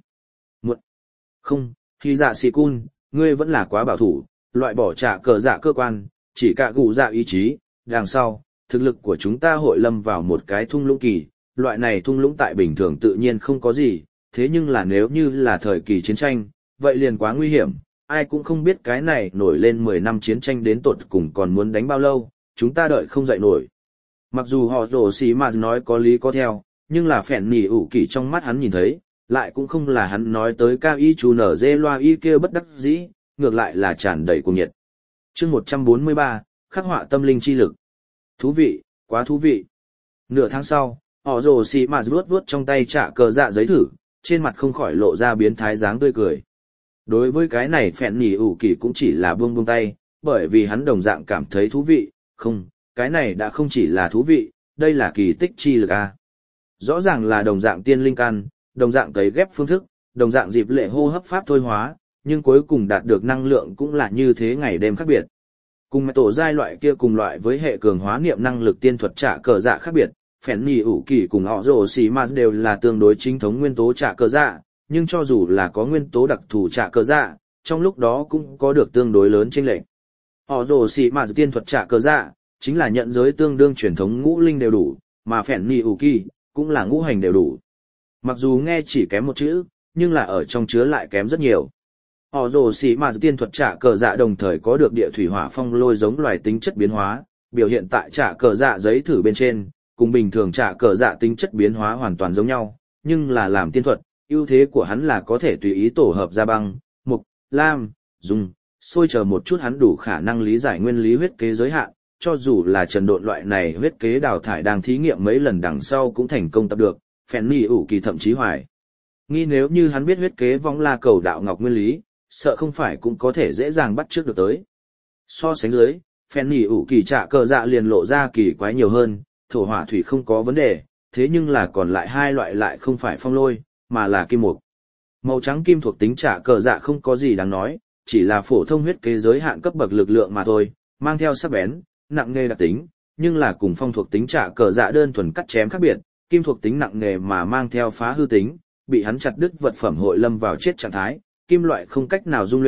Không, khi dạ xì cun, ngươi vẫn là quá bảo thủ, loại bỏ trả cờ dạ cơ quan, chỉ cả gù dạ ý chí, đằng sau, thực lực của chúng ta hội lâm vào một cái thung lũng kỳ, loại này thung lũng tại bình thường tự nhiên không có gì, thế nhưng là nếu như là thời kỳ chiến tranh, vậy liền quá nguy hiểm, ai cũng không biết cái này nổi lên 10 năm chiến tranh đến tột cùng còn muốn đánh bao lâu, chúng ta đợi không dậy nổi. Mặc dù họ rổ xì mà nói có lý có theo, nhưng là phèn nỉ ủ kỳ trong mắt hắn nhìn thấy, lại cũng không là hắn nói tới cao y chú nở dê loa y kia bất đắc dĩ, ngược lại là tràn đầy cuồng nhiệt. Chương 143, khắc họa tâm linh chi lực. Thú vị, quá thú vị. Nửa tháng sau, họ rồ xì mà vuốt trong tay trả cờ dạ giấy thử, trên mặt không khỏi lộ ra biến thái dáng tươi cười. Đối với cái này phèn nỉ ủ kỳ cũng chỉ là buông tay, bởi vì hắn đồng dạng cảm thấy thú vị, không, cái này đã không chỉ là thú vị, đây là kỳ tích chi lực a. Rõ ràng là đồng dạng tiên linh căn, đồng dạng cấy ghép phương thức, đồng dạng dịp lệ hô hấp pháp thôi hóa, nhưng cuối cùng đạt được năng lượng cũng là như thế ngày đêm khác biệt. Cùng tổ giai loại kia cùng loại với hệ cường hóa niệm năng lực tiên thuật trả cờ dạ khác biệt, phèn nỉ ủ kỳ cùng họ rồ xì mà đều là tương đối chính thống nguyên tố trả cờ dạ, nhưng cho dù là có nguyên tố đặc thù trả cờ dạ, trong lúc đó cũng có được tương đối lớn chênh lệch. Họ rồ xì mà tiên thuật trả cờ dạ chính là nhận giới tương đương truyền thống ngũ linh đều đủ, mà phèn nỉ ủ kỳ cũng là ngũ hành đều đủ. Mặc dù nghe chỉ kém một chữ, nhưng là ở trong chứa lại kém rất nhiều. Họ rồ xì mà tiên thuật trả cờ dạ đồng thời có được địa thủy hỏa phong lôi giống loài tính chất biến hóa, biểu hiện tại trả cờ dạ giấy thử bên trên, cùng bình thường trả cờ dạ tính chất biến hóa hoàn toàn giống nhau, nhưng là làm tiên thuật, ưu thế của hắn là có thể tùy ý tổ hợp ra băng, mục, lam, dung, xôi chờ một chút hắn đủ khả năng lý giải nguyên lý huyết kế giới hạn, cho dù là trần độn loại này huyết kế đào thải đang thí nghiệm mấy lần đằng sau cũng thành công tập được, phèn nỉ ủ kỳ thậm chí hoài nghi nếu như hắn biết huyết kế vong la cầu đạo ngọc nguyên lý, sợ không phải cũng có thể dễ dàng bắt trước được tới. So sánh dưới, phèn nỉ ủ kỳ trả cờ dạ liền lộ ra kỳ quái nhiều hơn, thổ hỏa thủy không có vấn đề, thế nhưng là còn lại hai loại lại không phải phong lôi, mà là kim mục. Màu trắng kim thuộc tính trả cờ dạ không có gì đáng nói, chỉ là phổ thông huyết kế giới hạn cấp bậc lực lượng mà thôi, mang theo sắc bén, nặng nề đặc tính, nhưng là cùng phong thuộc tính trả cờ dạ đơn thuần cắt chém khác biệt, kim thuộc tính nặng nề mà mang theo phá hư tính, bị hắn chặt đứt vật phẩm hội lâm vào chết trạng thái, kim loại không cách nào dung luyện,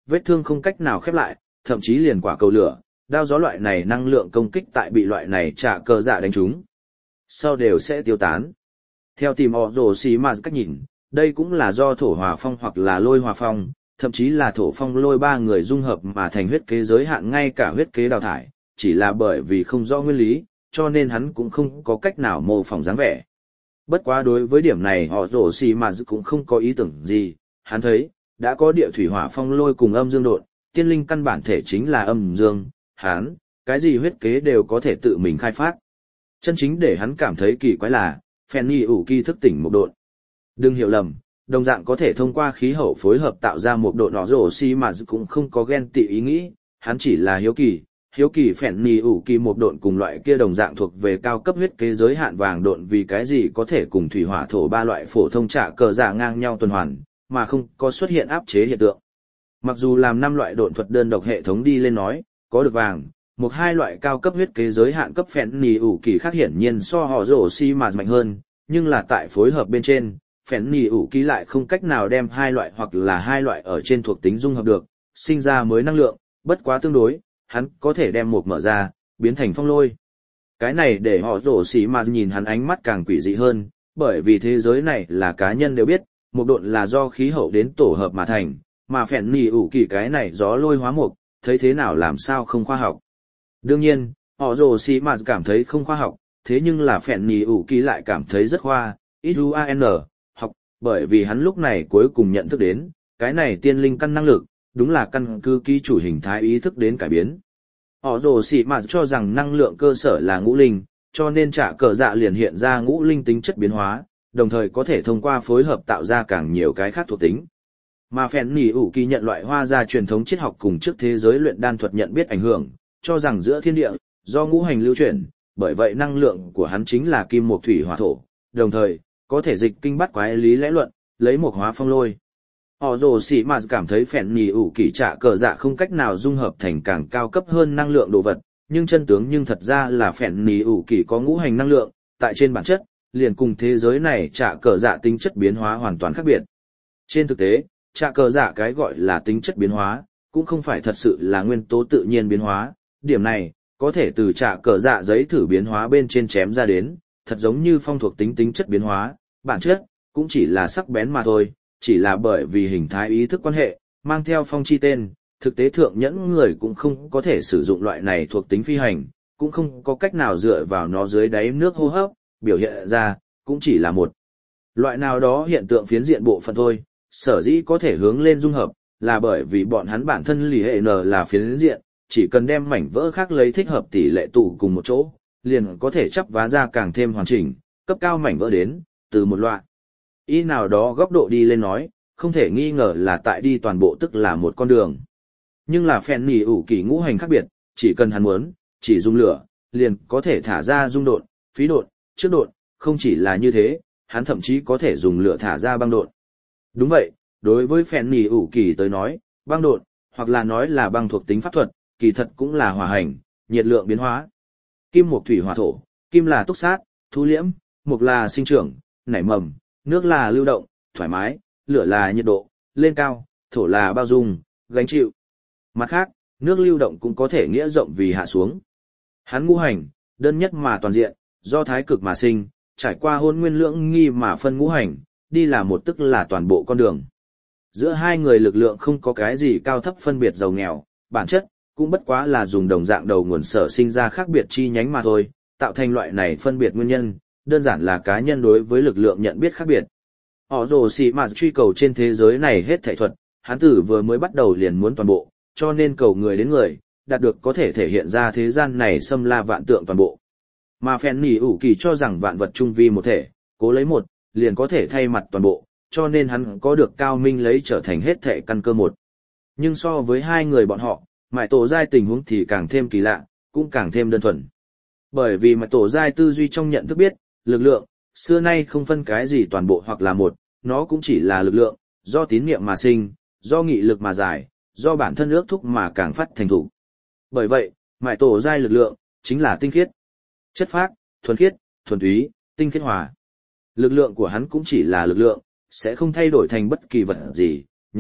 vết thương không cách nào khép lại, thậm chí liền quả cầu lửa, đao gió loại này năng lượng công kích tại bị loại này trả cờ dạ đánh trúng, sau đều sẽ tiêu tán. Theo tìm họ rồ xì mà cách nhìn, đây cũng là do thổ hòa phong hoặc là lôi hòa phong, thậm chí là thổ phong lôi ba người dung hợp mà thành huyết kế giới hạn ngay cả huyết kế đào thải, chỉ là bởi vì không rõ nguyên lý, cho nên hắn cũng không có cách nào mô phỏng dáng vẻ. Bất quá đối với điểm này họ rồ xì mà cũng không có ý tưởng gì, hắn thấy, đã có địa thủy hỏa phong lôi cùng âm dương độn, tiên linh căn bản thể chính là âm dương, hắn, cái gì huyết kế đều có thể tự mình khai phát. Chân chính để hắn cảm thấy kỳ quái là, Fanny ủ kỳ thức tỉnh một độn. Đừng hiểu lầm, đồng dạng có thể thông qua khí hậu phối hợp tạo ra một độn nọ rổ xi mà cũng không có ghen tị ý nghĩ, hắn chỉ là hiếu kỳ Fanny ủ kỳ một độn cùng loại kia đồng dạng thuộc về cao cấp huyết kế giới hạn vàng độn vì cái gì có thể cùng thủy hỏa thổ ba loại phổ thông trả cờ giả ngang nhau tuần hoàn, mà không có xuất hiện áp chế hiện tượng. Mặc dù làm 5 loại độn thuật đơn độc hệ thống đi lên nói, có được vàng, một hai loại cao cấp huyết kế giới hạn cấp Fanny ủ kỳ khác hiển nhiên so họ rổ xi mà mạnh hơn, nhưng là tại phối hợp bên trên, Fanny ủ kỳ lại không cách nào đem hai loại hoặc là hai loại ở trên thuộc tính dung hợp được, sinh ra mới năng lượng, bất quá tương đối, hắn có thể đem một mở ra, biến thành phong lôi. Cái này để họ rổ xi mà nhìn hắn ánh mắt càng quỷ dị hơn, bởi vì thế giới này là cá nhân đều biết, một độn là do khí hậu đến tổ hợp mà thành, mà Fanny ủ kỳ cái này gió lôi hóa mục, thấy thế nào làm sao không khoa học. Đương nhiên, họ rồ xì mà cảm thấy không khoa học, thế nhưng là Fanny ủ kỳ lại cảm thấy rất khoa, IUAN, học, bởi vì hắn lúc này cuối cùng nhận thức đến, cái này tiên linh căn năng lực, đúng là căn cứ ký chủ hình thái ý thức đến cải biến. Họ rồ xì mà cho rằng năng lượng cơ sở là ngũ linh, cho nên trả cờ dạ liền hiện ra ngũ linh tính chất biến hóa, đồng thời có thể thông qua phối hợp tạo ra càng nhiều cái khác thuộc tính. Mà Fanny ủ kỳ nhận loại hoa gia truyền thống triết học cùng trước thế giới luyện đan thuật nhận biết ảnh hưởng, cho rằng giữa thiên địa, do ngũ hành lưu chuyển, bởi vậy năng lượng của hắn chính là kim mộc thủy hỏa thổ, đồng thời, có thể dịch kinh bắt quái lý lẽ luận, lấy mộc hóa phong lôi. Họ rồ xỉ mà cảm thấy Fanny ủ kỳ trả cờ dạ không cách nào dung hợp thành càng cao cấp hơn năng lượng đồ vật, nhưng chân tướng nhưng thật ra là Fanny ủ kỳ có ngũ hành năng lượng, tại trên bản chất, liền cùng thế giới này trả cờ dạ tính chất biến hóa hoàn toàn khác biệt. Trên thực tế, trả cờ dạ cái gọi là tính chất biến hóa, cũng không phải thật sự là nguyên tố tự nhiên biến hóa, điểm này, có thể từ trả cờ dạ giấy thử biến hóa bên trên chém ra đến, thật giống như phong thuộc tính tính chất biến hóa, bản chất, cũng chỉ là sắc bén mà thôi, chỉ là bởi vì hình thái ý thức quan hệ, mang theo phong chi tên, thực tế thượng nhẫn người cũng không có thể sử dụng loại này thuộc tính phi hành, cũng không có cách nào dựa vào nó dưới đáy nước hô hấp, biểu hiện ra, cũng chỉ là một loại nào đó hiện tượng phiến diện bộ phận thôi, sở dĩ có thể hướng lên dung hợp, là bởi vì bọn hắn bản thân lì hệ N là phiến diện, chỉ cần đem mảnh vỡ khác lấy thích hợp tỷ lệ tụ cùng một chỗ, liền có thể chắp vá ra càng thêm hoàn chỉnh, cấp cao mảnh vỡ đến, từ một loại ý nào đó góc độ đi lên nói, không thể nghi ngờ là tại đi toàn bộ tức là một con đường. Nhưng là Fanny ủ kỳ ngũ hành khác biệt, chỉ cần hắn muốn, chỉ dùng lửa, liền có thể thả ra dung độn, phí độn, trước độn, không chỉ là như thế, hắn thậm chí có thể dùng lửa thả ra băng độn. Đúng vậy, đối với Fanny ủ kỳ tới nói, băng độn, hoặc là nói là băng thuộc tính pháp thuật, kỳ thật cũng là hỏa hành, nhiệt lượng biến hóa. Kim mộc thủy hỏa thổ, kim là túc sát, thu liễm, mộc là sinh trưởng, nảy mầm, nước là lưu động, thoải mái, lửa là nhiệt độ, lên cao, thổ là bao dung, gánh chịu. Mặt khác, nước lưu động cũng có thể nghĩa rộng vì hạ xuống. Hắn ngũ hành, đơn nhất mà toàn diện, do thái cực mà sinh, trải qua hôn nguyên lưỡng nghi mà phân ngũ hành, đi là một tức là toàn bộ con đường. Giữa hai người lực lượng không có cái gì cao thấp phân biệt giàu nghèo, bản chất, cũng bất quá là dùng đồng dạng đầu nguồn sở sinh ra khác biệt chi nhánh mà thôi, tạo thành loại này phân biệt nguyên nhân, đơn giản là cá nhân đối với lực lượng nhận biết khác biệt. Họ rồ xì mà truy cầu trên thế giới này hết thảy thuật, hắn tử vừa mới bắt đầu liền muốn toàn bộ, cho nên cầu người đến người, đạt được có thể thể hiện ra thế gian này xâm la vạn tượng toàn bộ. Mà Fanny ủ kỳ cho rằng vạn vật chung vi một thể, cố lấy một, liền có thể thay mặt toàn bộ, cho nên hắn có được cao minh lấy trở thành hết thể căn cơ một. Nhưng so với hai người bọn họ, mại tổ giai tình huống thì càng thêm kỳ lạ, cũng càng thêm đơn thuần. Bởi vì mại tổ giai tư duy trong nhận thức biết, lực lượng, xưa nay không phân cái gì toàn bộ hoặc là một, nó cũng chỉ là lực lượng, do tín niệm mà sinh, do nghị lực mà giải, do bản thân ước thúc mà càng phát thành thủ. Bởi vậy, mại tổ giai lực lượng, chính là tinh khiết, chất phác, thuần khiết, thuần túy, tinh khiết hòa. Lực lượng của hắn cũng chỉ là lực lượng, sẽ không thay đổi thành bất kỳ vật gì, nhưng,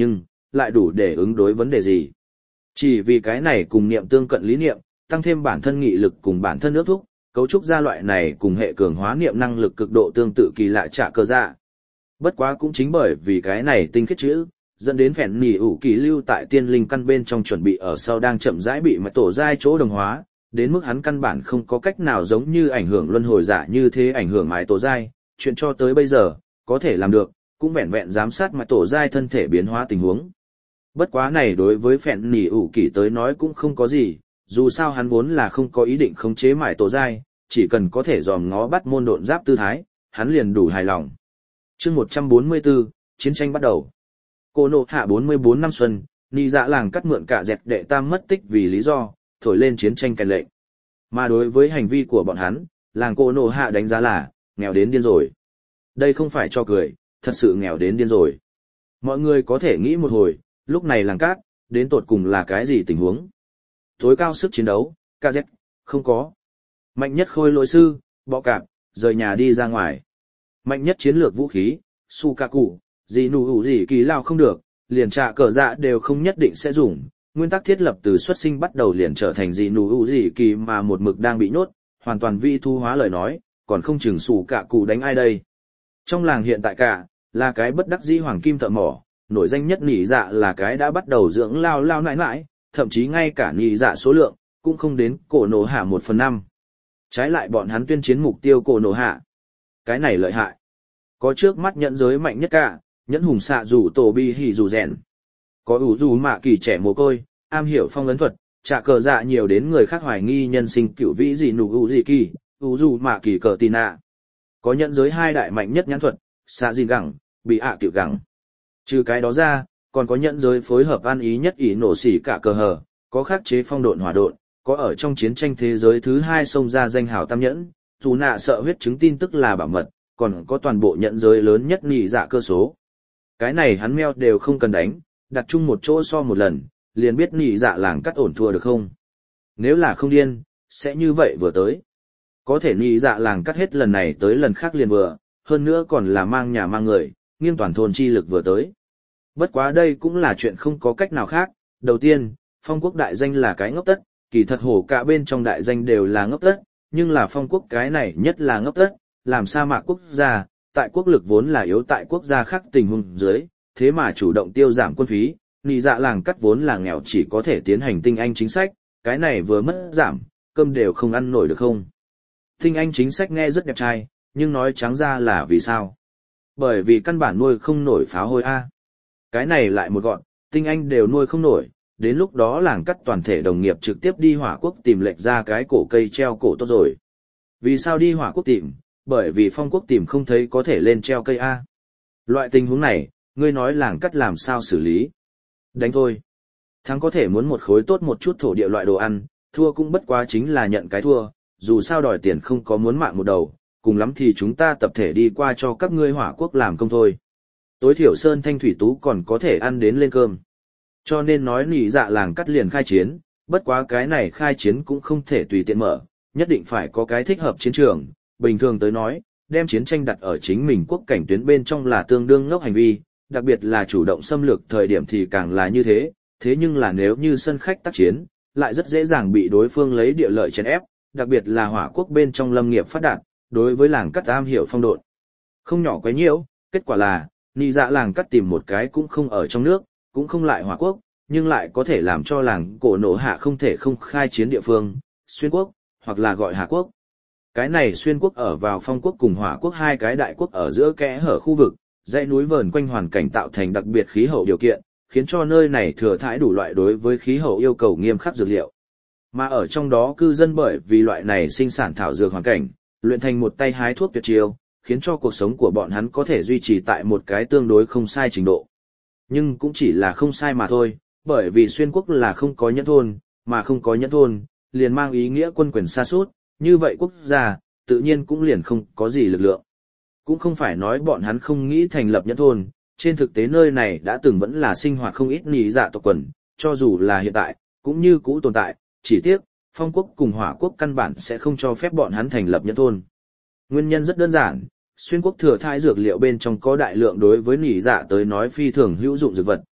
lại đủ để ứng đối vấn đề gì. Chỉ vì cái này cùng niệm tương cận lý niệm, tăng thêm bản thân nghị lực cùng bản thân ước thúc, cấu trúc ra loại này cùng hệ cường hóa niệm năng lực cực độ tương tự kỳ lạ trả cơ dạ. Bất quá cũng chính bởi vì cái này tinh khiết chữ, dẫn đến phèn nỉ ủ kỳ lưu tại tiên linh căn bên trong chuẩn bị ở sau đang chậm rãi bị mạch tổ giai chỗ đồng hóa, đến mức hắn căn bản không có cách nào giống như ảnh hưởng luân hồi giả như thế ảnh hưởng mạch tổ giai, chuyện cho tới bây giờ, có thể làm được, cũng vẹn vẹn giám sát mạch tổ giai thân thể biến hóa tình huống. Bất quá này đối với phèn nỉ ủ kỳ tới nói cũng không có gì, dù sao hắn vốn là không có ý định khống chế mạch tổ giai, chỉ cần có thể dòm ngó bắt môn độn giáp tư thái, hắn liền đủ hài lòng. Chương 144, chiến tranh bắt đầu. Cô nộ hạ 44 năm xuân, nị dạ làng cắt mượn cả dẹt đệ tam mất tích vì lý do, thổi lên chiến tranh kèn lệnh. Mà đối với hành vi của bọn hắn, làng cô nộ hạ đánh giá là, nghèo đến điên rồi. Đây không phải cho cười, thật sự nghèo đến điên rồi. Mọi người có thể nghĩ một hồi, lúc này làng cát, đến tột cùng là cái gì tình huống? Tối cao sức chiến đấu, KZ, không có. Mạnh nhất khôi lỗi sư, bọ cạp, rời nhà đi ra ngoài. Mạnh nhất chiến lược vũ khí, Sukaku, gì nụ hữu gì kỳ lao không được, liền trả cờ dạ đều không nhất định sẽ dùng. Nguyên tắc thiết lập từ xuất sinh bắt đầu liền trở thành gì nụ hữu gì kỳ mà một mực đang bị nhốt, hoàn toàn vi thu hóa lời nói, còn không chừng Sukaku đánh ai đây. Trong làng hiện tại cả, là cái bất đắc dĩ hoàng kim thợ mỏ, nổi danh nhất nỉ dạ là cái đã bắt đầu dưỡng lao lao nãi nãi, thậm chí ngay cả nỉ dạ số lượng, cũng không đến cổ nổ hạ 1/5. Trái lại bọn hắn tuyên chiến mục tiêu cổ nổ hạ. Cái này lợi hại. Có trước mắt nhẫn giới mạnh nhất cả, nhẫn hùng xạ rủ tổ bi hỉ rủ rèn. Có ủ rủ mạ kỳ trẻ mồ côi, am hiểu phong ấn thuật, trả cờ dạ nhiều đến người khác hoài nghi nhân sinh cửu vĩ gì nụ ủ gì kỳ, ủ rủ mạ kỳ cờ tì nạ. Có nhẫn giới hai đại mạnh nhất nhãn thuật, xạ gì gẳng, bị ạ tiểu gẳng. Trừ cái đó ra, còn có nhẫn giới phối hợp ăn ý nhất ý nổ xỉ cả cờ hờ, có khắc chế phong độn hỏa độn, có ở trong chiến tranh thế giới thứ 2 xông ra danh hào tam nhẫn, dù nạ sợ huyết chứng tin tức là bảo mật, còn có toàn bộ nhẫn giới lớn nhất nị dạ cơ số. Cái này hắn meo đều không cần đánh, đặt chung một chỗ so một lần, liền biết nị dạ làng cắt ổn thua được không. Nếu là không điên, sẽ như vậy vừa tới. Có thể nị dạ làng cắt hết lần này tới lần khác liền vừa, hơn nữa còn là mang nhà mang người, nghiêng toàn thôn chi lực vừa tới. Bất quá đây cũng là chuyện không có cách nào khác. Đầu tiên, phong quốc đại danh là cái ngốc tất, kỳ thật hổ cả bên trong đại danh đều là ngốc tất, nhưng là phong quốc cái này nhất là ngốc tất, làm sa mạc quốc gia, tại quốc lực vốn là yếu tại quốc gia khác tình huống dưới, thế mà chủ động tiêu giảm quân phí, nị dạ làng cắt vốn là nghèo chỉ có thể tiến hành tinh anh chính sách, cái này vừa mất giảm, cơm đều không ăn nổi được không. Tinh anh chính sách nghe rất đẹp trai, nhưng nói trắng ra là vì sao? Bởi vì căn bản nuôi không nổi pháo hôi A. Cái này lại một gọn, tinh anh đều nuôi không nổi, đến lúc đó làng cắt toàn thể đồng nghiệp trực tiếp đi hỏa quốc tìm lệch ra cái cổ cây treo cổ tốt rồi. Vì sao đi hỏa quốc tìm? Bởi vì phong quốc tìm không thấy có thể lên treo cây A. Loại tình huống này, ngươi nói làng cắt làm sao xử lý? Đánh thôi. Thắng có thể muốn một khối tốt một chút thổ địa loại đồ ăn, thua cũng bất quá chính là nhận cái thua, dù sao đòi tiền không có muốn mạng một đầu, cùng lắm thì chúng ta tập thể đi qua cho các ngươi hỏa quốc làm công thôi. Tối thiểu Sơn Thanh Thủy Tú còn có thể ăn đến lên cơm. Cho nên nói nỉ dạ làng cắt liền khai chiến, bất quá cái này khai chiến cũng không thể tùy tiện mở, nhất định phải có cái thích hợp chiến trường. Bình thường tới nói, đem chiến tranh đặt ở chính mình quốc cảnh tuyến bên trong là tương đương ngốc hành vi, đặc biệt là chủ động xâm lược thời điểm thì càng là như thế, thế nhưng là nếu như sân khách tác chiến, lại rất dễ dàng bị đối phương lấy địa lợi chèn ép, đặc biệt là hỏa quốc bên trong lâm nghiệp phát đạt, đối với làng cắt am hiểu phong độn. Không nhỏ quấy nhiễu, kết quả là, nị dạ làng cắt tìm một cái cũng không ở trong nước, cũng không lại hỏa quốc, nhưng lại có thể làm cho làng cổ nổ hạ không thể không khai chiến địa phương, xuyên quốc, hoặc là gọi hà quốc. Cái này xuyên quốc ở vào phong quốc cùng hỏa quốc hai cái đại quốc ở giữa kẽ hở khu vực, dãy núi vờn quanh hoàn cảnh tạo thành đặc biệt khí hậu điều kiện, khiến cho nơi này thừa thãi đủ loại đối với khí hậu yêu cầu nghiêm khắc dược liệu. Mà ở trong đó cư dân bởi vì loại này sinh sản thảo dược hoàn cảnh, luyện thành một tay hái thuốc tuyệt chiêu, khiến cho cuộc sống của bọn hắn có thể duy trì tại một cái tương đối không sai trình độ. Nhưng cũng chỉ là không sai mà thôi, bởi vì xuyên quốc là không có nhẫn thôn, mà không có nhẫn thôn, liền mang ý nghĩa quân quyền sa sút, như vậy quốc gia, tự nhiên cũng liền không có gì lực lượng. Cũng không phải nói bọn hắn không nghĩ thành lập nhẫn thôn, trên thực tế nơi này đã từng vẫn là sinh hoạt không ít nỉ dạ tộc quần, cho dù là hiện tại, cũng như cũ tồn tại, chỉ tiếc, phong quốc cùng hỏa quốc căn bản sẽ không cho phép bọn hắn thành lập nhẫn thôn. Nguyên nhân rất đơn giản, xuyên quốc thừa thai dược liệu bên trong có đại lượng đối với nỉ dạ tới nói phi thường hữu dụng dược vật,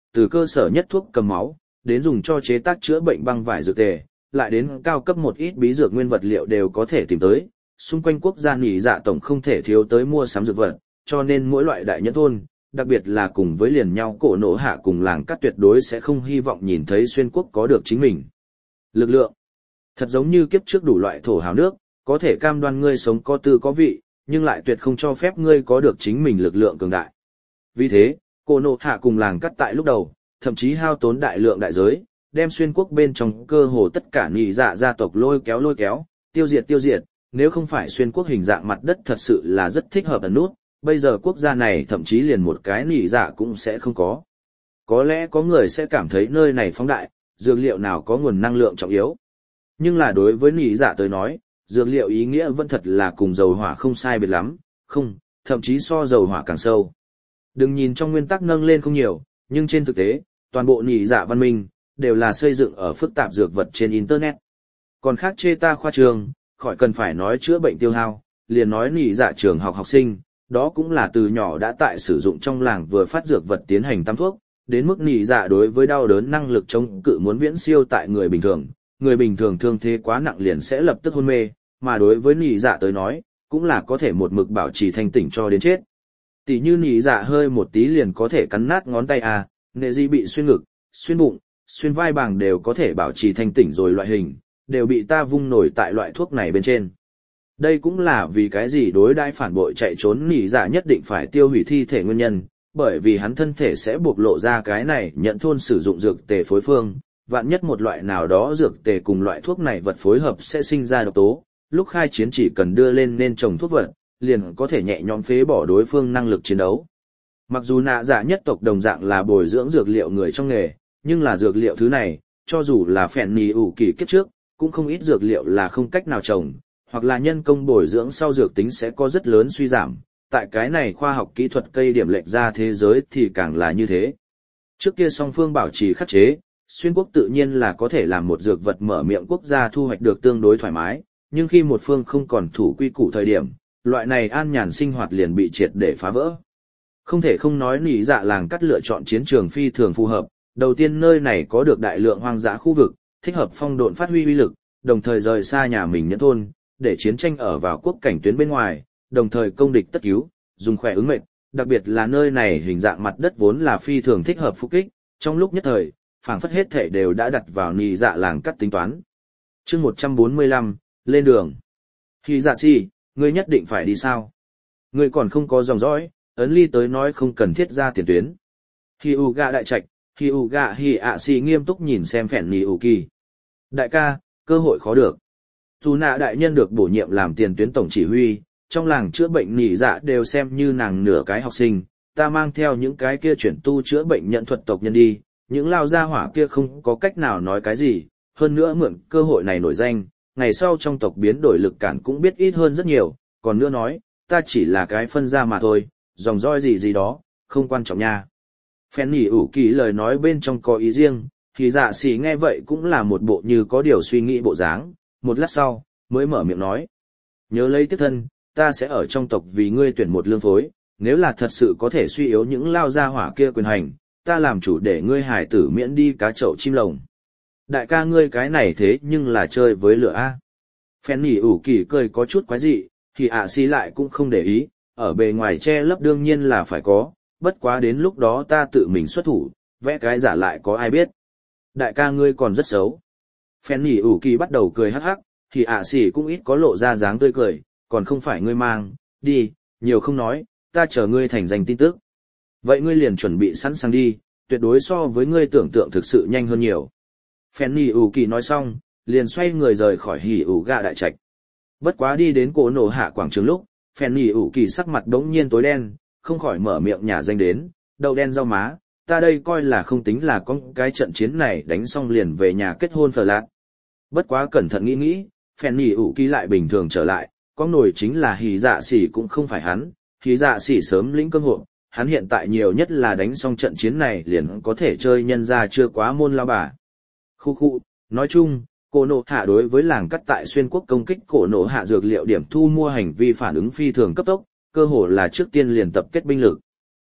từ cơ sở nhất thuốc cầm máu, đến dùng cho chế tác chữa bệnh băng vải dược tề, lại đến cao cấp một ít bí dược nguyên vật liệu đều có thể tìm tới. Xung quanh quốc gia nỉ dạ tổng không thể thiếu tới mua sắm dược vật, cho nên mỗi loại đại nhẫn thôn, đặc biệt là cùng với liền nhau cổ nổ hạ cùng làng cắt tuyệt đối sẽ không hy vọng nhìn thấy xuyên quốc có được chính mình lực lượng. Thật giống như kiếp trước đủ loại thổ hào nước, có thể cam đoan ngươi sống có tư có vị, nhưng lại tuyệt không cho phép ngươi có được chính mình lực lượng cường đại. Vì thế, cổ nổ hạ cùng làng cắt tại lúc đầu, thậm chí hao tốn đại lượng đại giới, đem xuyên quốc bên trong cơ hồ tất cả nỉ dạ gia tộc lôi kéo, tiêu diệt, nếu không phải xuyên quốc hình dạng mặt đất thật sự là rất thích hợp ẩn nút, bây giờ quốc gia này thậm chí liền một cái nỉ dạ cũng sẽ không có. Có lẽ có người sẽ cảm thấy nơi này phóng đại, dược liệu nào có nguồn năng lượng trọng yếu. Nhưng là đối với nỉ dạ tới nói, dược liệu ý nghĩa vẫn thật là cùng dầu hỏa không sai biệt lắm, không, thậm chí so dầu hỏa càng sâu. Đừng nhìn trong nguyên tắc nâng lên không nhiều, nhưng trên thực tế, toàn bộ nỉ dạ văn minh, đều là xây dựng ở phức tạp dược vật trên Internet. Còn khác chê ta khoa trường, khỏi cần phải nói chữa bệnh tiêu hao, liền nói nỉ dạ trường học học sinh, đó cũng là từ nhỏ đã tại sử dụng trong làng vừa phát dược vật tiến hành tắm thuốc, đến mức nỉ dạ đối với đau đớn năng lực chống cự muốn viễn siêu tại người bình thường thương thế quá nặng liền sẽ lập tức hôn mê, mà đối với nỉ dạ tới nói, cũng là có thể một mực bảo trì thanh tỉnh cho đến chết. Tỷ như nỉ dạ hơi một tí liền có thể cắn nát ngón tay nệ gì bị xuyên ngực, xuyên bụng, xuyên vai bàng đều có thể bảo trì thanh tỉnh rồi loại hình, đều bị ta vung nổi tại loại thuốc này bên trên. Đây cũng là vì cái gì đối đãi phản bội chạy trốn nỉ dạ nhất định phải tiêu hủy thi thể nguyên nhân, bởi vì hắn thân thể sẽ bộc lộ ra cái này nhận thôn sử dụng dược tề phối phương, vạn nhất một loại nào đó dược tề cùng loại thuốc này vật phối hợp sẽ sinh ra độc tố, lúc khai chiến chỉ cần đưa lên nên trồng thuốc vật, liền có thể nhẹ nhõm phế bỏ đối phương năng lực chiến đấu. Mặc dù nạ dạ nhất tộc đồng dạng là bồi dưỡng dược liệu người trong nghề, nhưng là dược liệu thứ này, cho dù là phèn nỉ ủ kỳ kiếp trước, cũng không ít dược liệu là không cách nào trồng, hoặc là nhân công bồi dưỡng sau dược tính sẽ có rất lớn suy giảm. Tại cái này khoa học kỹ thuật cây điểm lệch ra thế giới thì càng là như thế. Trước kia song phương bảo trì khắc chế, xuyên quốc tự nhiên là có thể làm một dược vật mở miệng quốc gia thu hoạch được tương đối thoải mái, nhưng khi một phương không còn thủ quy củ thời điểm, loại này an nhàn sinh hoạt liền bị triệt để phá vỡ. Không thể không nói nỉ dạ làng cắt lựa chọn chiến trường phi thường phù hợp, đầu tiên nơi này có được đại lượng hoang dã khu vực, thích hợp phong độn phát huy uy lực, đồng thời rời xa nhà mình nhẫn thôn, để chiến tranh ở vào quốc cảnh tuyến bên ngoài, đồng thời công địch tất cứu, dùng khỏe ứng mệnh, đặc biệt là nơi này hình dạng mặt đất vốn là phi thường thích hợp phục kích, trong lúc nhất thời, phảng phất hết thể đều đã đặt vào nỉ dạ làng cắt tính toán. Chương 145, lên đường. Khi dạ si, ngươi nhất định phải đi sao? Ngươi còn không có dòng dõi, ấn ly tới nói không cần thiết ra tiền tuyến. Hi Uga đại trạch, Hi Uga Hi ạ si nghiêm túc nhìn xem phèn nỉ ủ kỳ. Đại ca, cơ hội khó được. Dù nạ đại nhân được bổ nhiệm làm tiền tuyến tổng chỉ huy, trong làng chữa bệnh nỉ dạ đều xem như nàng nửa cái học sinh, ta mang theo những cái kia chuyển tu chữa bệnh nhận thuật tộc nhân đi, những lao gia hỏa kia không có cách nào nói cái gì, hơn nữa mượn cơ hội này nổi danh, ngày sau trong tộc biến đổi lực cản cũng biết ít hơn rất nhiều, còn nữa nói, ta chỉ là cái phân gia mà thôi, dòng roi gì đó, không quan trọng nha. Phen nỉ ủ kỳ lời nói bên trong có ý riêng, thì dạ sĩ nghe vậy cũng là một bộ như có điều suy nghĩ bộ dáng, một lát sau, mới mở miệng nói. Nhớ lấy tiếp thân, ta sẽ ở trong tộc vì ngươi tuyển một lương phối, nếu là thật sự có thể suy yếu những lao gia hỏa kia quyền hành, ta làm chủ để ngươi hải tử miễn đi cá chậu chim lồng. Đại ca ngươi cái này thế nhưng là chơi với lửa a. Phen nỉ ủ kỳ cười có chút quái dị, thì ạ xí lại cũng không để ý, ở bề ngoài che lấp đương nhiên là phải có, bất quá đến lúc đó ta tự mình xuất thủ, vẽ cái giả lại có ai biết. Đại ca ngươi còn rất xấu. Phen nỉ ủ kỳ bắt đầu cười hắc hắc, thì ạ xỉ cũng ít có lộ ra dáng tươi cười, còn không phải ngươi mang, đi, nhiều không nói, ta chờ ngươi thành danh tin tức. Vậy ngươi liền chuẩn bị sẵn sàng đi, tuyệt đối so với ngươi tưởng tượng thực sự nhanh hơn nhiều. Phen nỉ ủ kỳ nói xong, liền xoay người rời khỏi hỉ ủ gạ đại trạch. Bất quá đi đến cổ nổ hạ quảng trường lúc, Phen nỉ ủ kỳ sắc mặt đống nhiên tối đen, không khỏi mở miệng nhả danh đến, đậu đen rau má, ta đây coi là không tính là có cái trận chiến này đánh xong liền về nhà kết hôn phở lạc. Bất quá cẩn thận nghĩ, Phen nỉ ủ kỳ lại bình thường trở lại, có nổi chính là hỉ dạ xỉ cũng không phải hắn, hỉ dạ xỉ sớm lĩnh cơm hộ, hắn hiện tại nhiều nhất là đánh xong trận chiến này liền có thể chơi nhân ra chưa quá môn lao bà. Khu, nói chung, cổ nổ hạ đối với làng cắt tại xuyên quốc công kích cổ nổ hạ dược liệu điểm thu mua hành vi phản ứng phi thường cấp tốc, cơ hồ là trước tiên liền tập kết binh lực.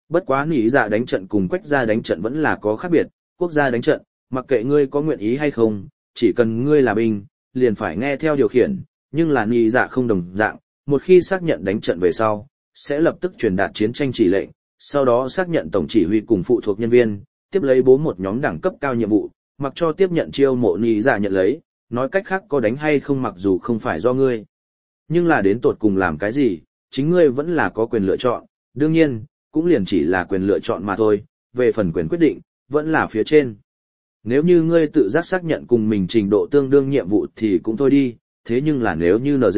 Bất quá nỉ dạ đánh trận cùng quách gia đánh trận vẫn là có khác biệt, quốc gia đánh trận, mặc kệ ngươi có nguyện ý hay không, chỉ cần ngươi là binh, liền phải nghe theo điều khiển, nhưng là nỉ dạ không đồng dạng, một khi xác nhận đánh trận về sau, sẽ lập tức truyền đạt chiến tranh chỉ lệnh, sau đó xác nhận tổng chỉ huy cùng phụ thuộc nhân viên, tiếp lấy bố một nhóm đẳng cấp cao nhiệm vụ, mặc cho tiếp nhận chiêu mộ nỉ dạ nhận lấy, nói cách khác có đánh hay không mặc dù không phải do ngươi. Nhưng là đến tột cùng làm cái gì, chính ngươi vẫn là có quyền lựa chọn, đương nhiên, cũng liền chỉ là quyền lựa chọn mà thôi, về phần quyền quyết định, vẫn là phía trên. Nếu như ngươi tự giác xác nhận cùng mình trình độ tương đương nhiệm vụ thì cũng thôi đi, thế nhưng là nếu như NG,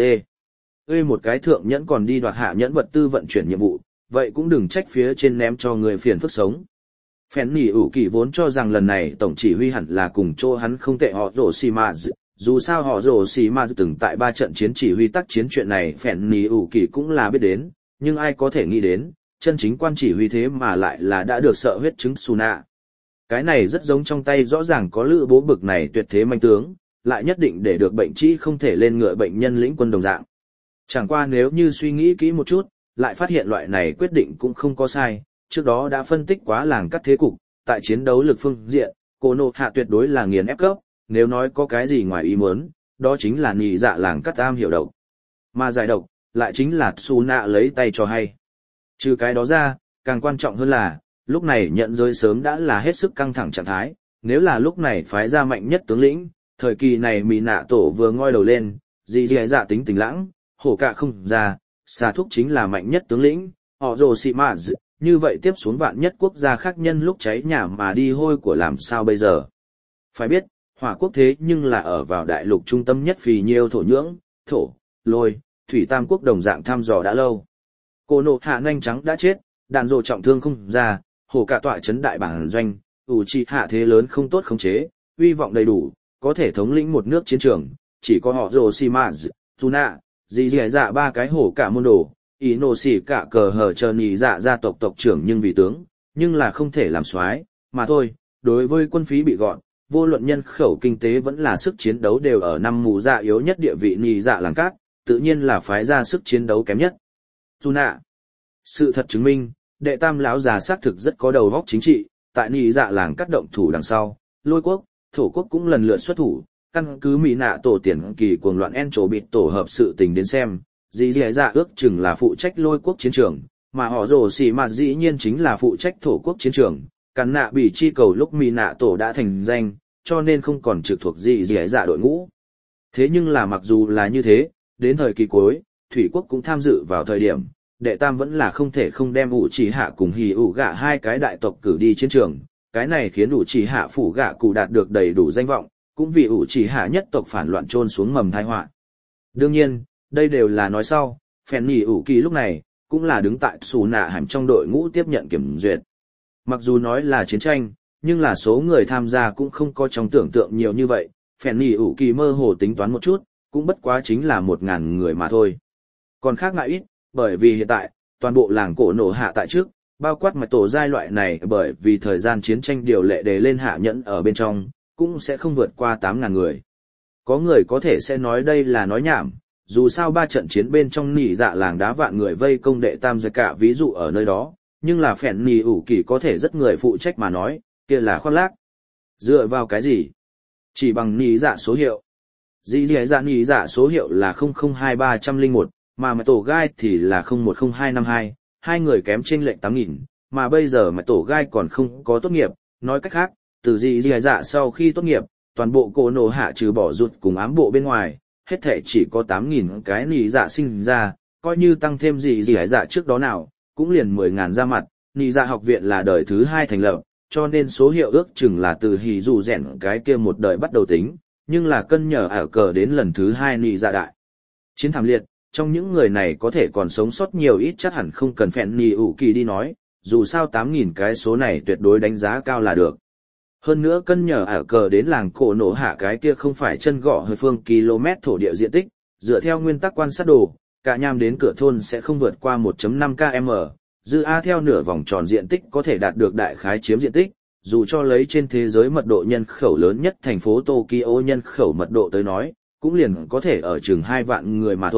một cái thượng nhẫn còn đi đoạt hạ nhẫn vật tư vận chuyển nhiệm vụ, vậy cũng đừng trách phía trên ném cho người phiền phức sống. Phèn nỉ ủ kỳ vốn cho rằng lần này tổng chỉ huy hẳn là cùng chỗ hắn không tệ họ rổ xì mà dù sao họ rổ xì mà từng tại 3 trận chiến chỉ huy tác chiến chuyện này phèn nỉ ủ kỳ cũng là biết đến, nhưng ai có thể nghĩ đến, chân chính quan chỉ huy thế mà lại là đã được sợ huyết chứng Suna. Cái này rất giống trong tay rõ ràng có lữ bố bực này tuyệt thế manh tướng, lại nhất định để được bệnh trĩ không thể lên ngựa bệnh nhân lĩnh quân đồng dạng. Chẳng qua nếu như suy nghĩ kỹ một chút, lại phát hiện loại này quyết định cũng không có sai, trước đó đã phân tích quá làng cắt thế cục, tại chiến đấu lực phương diện, Cô Nô Hạ tuyệt đối là nghiền ép cấp, nếu nói có cái gì ngoài ý muốn, đó chính là nị dạ làng cắt am hiểu độc. Mà giải độc, lại chính là Suna lấy tay cho hay. Trừ cái đó ra, càng quan trọng hơn là, lúc này nhận giới sớm đã là hết sức căng thẳng trạng thái, nếu là lúc này phái ra mạnh nhất tướng lĩnh, thời kỳ này Mỹ Nạ Tổ vừa ngoi đầu lên, gì dạ tính tình lãng, hổ cạ không ra, xà thúc chính là mạnh nhất tướng lĩnh, họ rồ xị mạ như vậy tiếp xuống vạn nhất quốc gia khác nhân lúc cháy nhà mà đi hôi của làm sao bây giờ. Phải biết, hỏa quốc thế nhưng là ở vào đại lục trung tâm nhất phì nhiêu thổ nhưỡng, thổ, lôi, thủy tam quốc đồng dạng thăm dò đã lâu. Cô Nô Hạ nhanh trắng đã chết, đạn rồ trọng thương không ra, hổ cả tọa chấn đại bản doanh, ủ trị hạ thế lớn không tốt khống chế, uy vọng đầy đủ, có thể thống lĩnh một nước chiến trường, chỉ có họ rồ xì mạ Tuna, dì dì dạ 3 cái hổ cả môn đồ, ý nổ xỉ cả cờ hở chờ nhì dạ gia tộc tộc trưởng nhưng vì tướng, nhưng là không thể làm soái mà thôi, đối với quân phí bị gọn, vô luận nhân khẩu kinh tế vẫn là sức chiến đấu đều ở năm mù dạ yếu nhất địa vị nhì dạ làng cát, tự nhiên là phái ra sức chiến đấu kém nhất. Tuna. Sự thật chứng minh, đệ tam lão già xác thực rất có đầu óc chính trị, tại nhì dạ làng cát động thủ đằng sau, lôi quốc, thổ quốc cũng lần lượt xuất thủ, căn cứ Mỹ Nạ Tổ tiền kỳ cuồng loạn en trổ bịt tổ hợp sự tình đến xem, dì dì dạ ước chừng là phụ trách lôi quốc chiến trường, mà họ rồ xì mà dĩ nhiên chính là phụ trách thổ quốc chiến trường, cắn nạ bị chi cầu lúc Mỹ Nạ Tổ đã thành danh, cho nên không còn trực thuộc dì dì dạ đội ngũ. Thế nhưng là mặc dù là như thế, đến thời kỳ cuối, thủy quốc cũng tham dự vào thời điểm, đệ tam vẫn là không thể không đem ủ chỉ hạ cùng hì ủ gạ 2 cái đại tộc cử đi chiến trường, cái này khiến ủ chỉ hạ phủ gạ cụ đạt được đầy đủ danh vọng, cũng vì ủ chỉ hạ nhất tộc phản loạn trôn xuống mầm tai họa. Đương nhiên, đây đều là nói sau, phèn nhì ủ kỳ lúc này, cũng là đứng tại xù nạ hàm trong đội ngũ tiếp nhận kiểm duyệt. Mặc dù nói là chiến tranh, nhưng là số người tham gia cũng không có trong tưởng tượng nhiều như vậy, phèn nhì ủ kỳ mơ hồ tính toán một chút, cũng bất quá chính là 1.000 người mà thôi. Còn khác ngại ít, bởi vì hiện tại, toàn bộ làng cổ nổ hạ tại trước, bao quát mạch tổ giai loại này bởi vì thời gian chiến tranh điều lệ đề lên hạ nhẫn ở bên trong, cũng sẽ không vượt qua 8.000 người. Có người có thể sẽ nói đây là nói nhảm, dù sao 3 trận chiến bên trong nỉ dạ làng đá vạn người vây công đệ tam giai cả ví dụ ở nơi đó, nhưng là phèn nỉ ủ kỳ có thể rất người phụ trách mà nói, kia là khoác lác. Dựa vào cái gì? Chỉ bằng nỉ dạ số hiệu. Dĩ dạ nỉ dạ số hiệu là 002301, mà mạch tổ gai thì là 010252, hai người kém chênh lệch 8.000, mà bây giờ mạch tổ gai còn không có tốt nghiệp, nói cách khác, từ dì dạ sau khi tốt nghiệp, toàn bộ cổ nổ hạ trừ bỏ rụt cùng ám bộ bên ngoài, hết thể chỉ có 8.000 cái nỉ dạ sinh ra, coi như tăng thêm dì dạ trước đó nào, cũng liền 10.000 ra mặt, nỉ dạ học viện là đời thứ 2 thành lập, cho nên số hiệu ước chừng là từ hỉ dù rèn cái kia một đời bắt đầu tính, nhưng là cân nhờ ở cờ đến lần thứ 2 nỉ dạ đại. Chiến thảm liệt, trong những người này có thể còn sống sót nhiều ít chắc hẳn không cần phèn nỉ ủ kỳ đi nói, dù sao 8.000 cái số này tuyệt đối đánh giá cao là được. Hơn nữa cân nhờ ở cờ đến làng cổ nổ hạ cái kia không phải chân gõ hơi phương km thổ địa diện tích, dựa theo nguyên tắc quan sát đồ, cả nham đến cửa thôn sẽ không vượt qua 1.5 km, dư A theo nửa vòng tròn diện tích có thể đạt được đại khái chiếm diện tích, dù cho lấy trên thế giới mật độ nhân khẩu lớn nhất thành phố Tokyo nhân khẩu mật độ tới nói, cũng liền có thể ở chừng 2 vạn người mà thôi,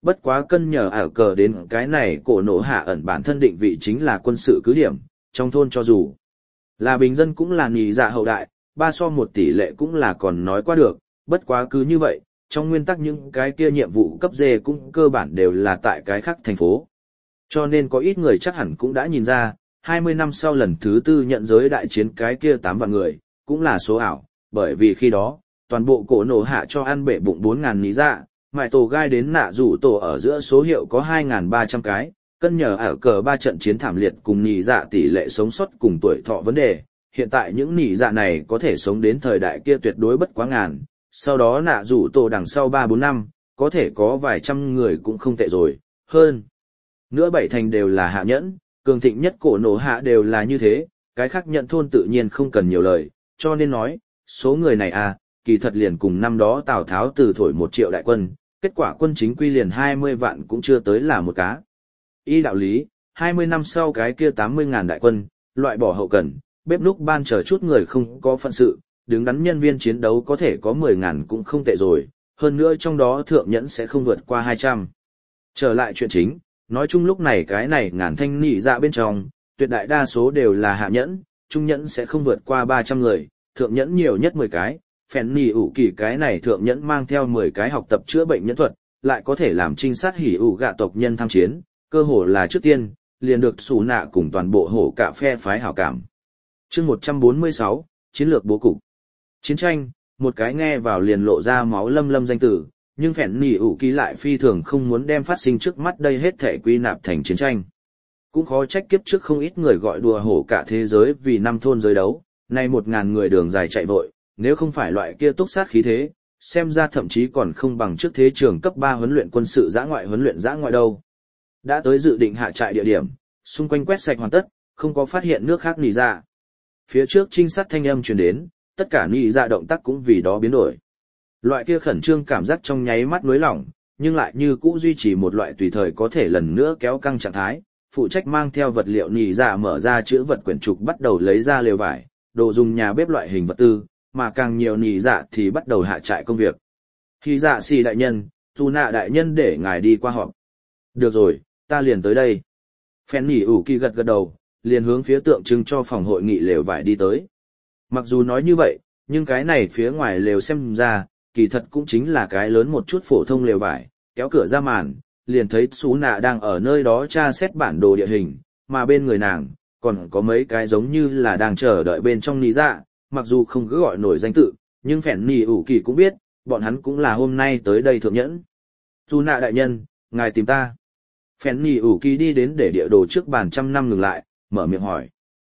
bất quá cân nhờ ở cờ đến cái này cổ nổ hạ ẩn bản thân định vị chính là quân sự cứ điểm, trong thôn cho dù là bình dân cũng là nhị dạ hậu đại, 3:1 tỷ lệ cũng là còn nói qua được, bất quá cứ như vậy, trong nguyên tắc những cái kia nhiệm vụ cấp D cũng cơ bản đều là tại cái khác thành phố. Cho nên có ít người chắc hẳn cũng đã nhìn ra, 20 năm sau lần thứ 4 nhận giới đại chiến cái kia 8 vạn người, cũng là số ảo, bởi vì khi đó, toàn bộ cổ nổ hạ cho ăn bể bụng 4.000 nhị dạ, mại tổ gai đến nạ rủ tổ ở giữa số hiệu có 2.300 cái, cân nhờ ở cờ 3 trận chiến thảm liệt cùng nhị dạ tỷ lệ sống sót cùng tuổi thọ vấn đề, hiện tại những nhị dạ này có thể sống đến thời đại kia tuyệt đối bất quá ngàn, sau đó nạ rủ tổ đằng sau 3-4 năm, có thể có vài trăm người cũng không tệ rồi, hơn. Nữa 7 thành đều là hạ nhẫn, cường thịnh nhất cổ nổ hạ đều là như thế, cái khác nhận thôn tự nhiên không cần nhiều lời, cho nên nói, số người này à, kỳ thật liền cùng năm đó Tào Tháo từ thổi 1 triệu đại quân, kết quả quân chính quy liền 20 vạn cũng chưa tới là một cá. Y đạo lý, 20 năm sau cái kia 80.000 đại quân, loại bỏ hậu cần, bếp núc ban chờ chút người không có phận sự, đứng đắn nhân viên chiến đấu có thể có 10.000 cũng không tệ rồi, hơn nữa trong đó thượng nhẫn sẽ không vượt qua 200. Trở lại chuyện chính, nói chung lúc này cái này ngàn thanh nhị dạ bên trong, tuyệt đại đa số đều là hạ nhẫn, trung nhẫn sẽ không vượt qua 300 người, thượng nhẫn nhiều nhất 10 cái, phèn nỉ ủ kỳ cái này thượng nhẫn mang theo 10 cái học tập chữa bệnh nhẫn thuật, lại có thể làm trinh sát hỉ ủ gạ tộc nhân tham chiến, cơ hồ là trước tiên, liền được xù nạ cùng toàn bộ hổ cả phe phái hảo cảm. Chương 146, chiến lược bố cục. Chiến tranh, một cái nghe vào liền lộ ra máu lâm lâm danh tử, nhưng phèn nỉ ủ kỳ lại phi thường không muốn đem phát sinh trước mắt đây hết thể quy nạp thành chiến tranh. Cũng khó trách kiếp trước không ít người gọi đùa hổ cả thế giới vì 5 thôn giới đấu, nay 1.000 người đường dài chạy vội, nếu không phải loại kia túc sát khí thế, xem ra thậm chí còn không bằng trước thế trường cấp 3 huấn luyện quân sự huấn luyện dã ngoại đâu. Đã tới dự định hạ trại địa điểm, xung quanh quét sạch hoàn tất, không có phát hiện nước khác nỉ dạ. Phía trước trinh sát thanh âm truyền đến, tất cả nỉ dạ động tác cũng vì đó biến đổi. Loại kia khẩn trương cảm giác trong nháy mắt nới lỏng, nhưng lại như cũ duy trì một loại tùy thời có thể lần nữa kéo căng trạng thái. Phụ trách mang theo vật liệu nỉ dạ mở ra chữ vật quyển trục bắt đầu lấy ra lều vải, đồ dùng nhà bếp loại hình vật tư, mà càng nhiều nỉ dạ thì bắt đầu hạ trại công việc. Khi dạ xì đại nhân, dù nạ đại nhân để ngài đi qua họp. Được rồi, ta liền tới đây. Phèn nỉ ủ kỳ gật gật đầu, liền hướng phía tượng trưng cho phòng hội nghị lều vải đi tới. Mặc dù nói như vậy, nhưng cái này phía ngoài lều xem ra, kỳ thật cũng chính là cái lớn một chút phổ thông lều vải, kéo cửa ra màn, liền thấy Sú Nạ đang ở nơi đó tra xét bản đồ địa hình, mà bên người nàng, còn có mấy cái giống như là đang chờ đợi bên trong nỉ dạ, mặc dù không cứ gọi nổi danh tự, nhưng phèn nỉ ủ kỳ cũng biết, bọn hắn cũng là hôm nay tới đây thượng nhẫn. Sú Nạ đại nhân, ngài tìm ta. Phèn nỉ ủ kỳ đi đến để địa đồ trước bàn trăm năm ngừng lại, mở miệng hỏi.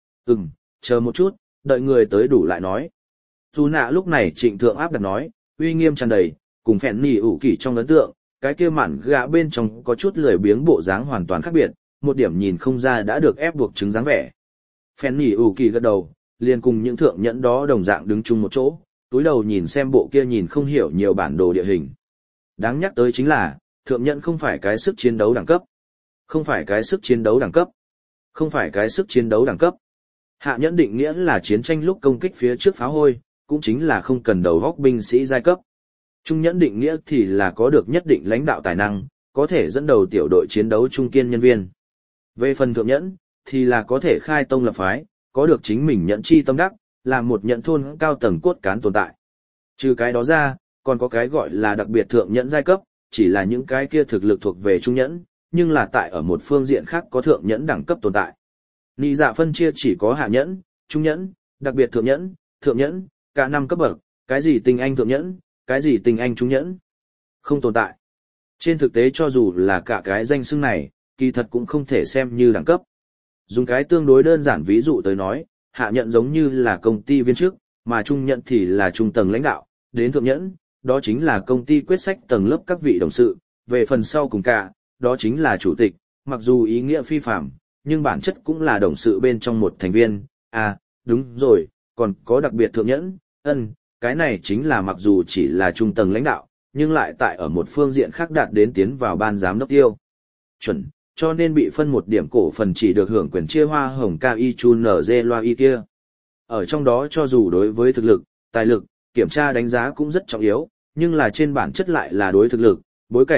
Chờ một chút, đợi người tới đủ lại nói. Sú Nạ lúc này trịnh thượng áp đặt nói, uy nghiêm tràn đầy, cùng phèn nỉ ủ kỳ trong ấn tượng, cái kia mạn gạ bên trong có chút lười biếng bộ dáng hoàn toàn khác biệt, một điểm nhìn không ra đã được ép buộc chứng dáng vẻ. Phèn nỉ ủ kỳ gật đầu, liền cùng những thượng nhẫn đó đồng dạng đứng chung một chỗ, túi đầu nhìn xem bộ kia nhìn không hiểu nhiều bản đồ địa hình. Đáng nhắc tới chính là, thượng nhẫn không phải cái sức chiến đấu đẳng cấp. Không phải cái sức chiến đấu đẳng cấp. Không phải cái sức chiến đấu đẳng cấp. Hạ nhẫn định nghĩa là chiến tranh lúc công kích phía trước pháo hôi, cũng chính là không cần đầu góc binh sĩ giai cấp. Trung nhẫn định nghĩa thì là có được nhất định lãnh đạo tài năng, có thể dẫn đầu tiểu đội chiến đấu trung kiên nhân viên. Về phần thượng nhẫn, thì là có thể khai tông lập phái, có được chính mình nhẫn chi tâm đắc, là một nhẫn thôn cao tầng cốt cán tồn tại. Trừ cái đó ra, còn có cái gọi là đặc biệt thượng nhẫn giai cấp, chỉ là những cái kia thực lực thuộc về trung nhẫn, nhưng là tại ở một phương diện khác có thượng nhẫn đẳng cấp tồn tại. Nị dạ phân chia chỉ có hạ nhẫn, trung nhẫn, đặc biệt thượng nhẫn, cả 5 cấp bậc, cái gì tinh anh thượng nhẫn, cái gì tinh anh trung nhẫn, không tồn tại. Trên thực tế cho dù là cả cái danh xưng này, kỳ thật cũng không thể xem như đẳng cấp. Dùng cái tương đối đơn giản ví dụ tới nói, hạ nhẫn giống như là công ty viên chức, mà trung nhẫn thì là trung tầng lãnh đạo, đến thượng nhẫn, đó chính là công ty quyết sách tầng lớp các vị đồng sự, về phần sau cùng cả, đó chính là chủ tịch, mặc dù ý nghĩa phi phạm, nhưng bản chất cũng là đồng sự bên trong một thành viên. À, đúng rồi, còn có đặc biệt thượng nhẫn, cái này chính là mặc dù chỉ là trung tầng lãnh đạo, nhưng lại tại ở một phương diện khác đạt đến tiến vào ban giám đốc tiêu chuẩn, cho nên bị phân một điểm cổ phần chỉ được hưởng quyền chia hoa hồng cao y chun nở dê loa y kia. Ở trong đó cho dù đối với thực lực, tài lực, kiểm tra đánh giá cũng rất trọng yếu, nhưng là trên bản chất lại là đối thực lực, bối cảnh,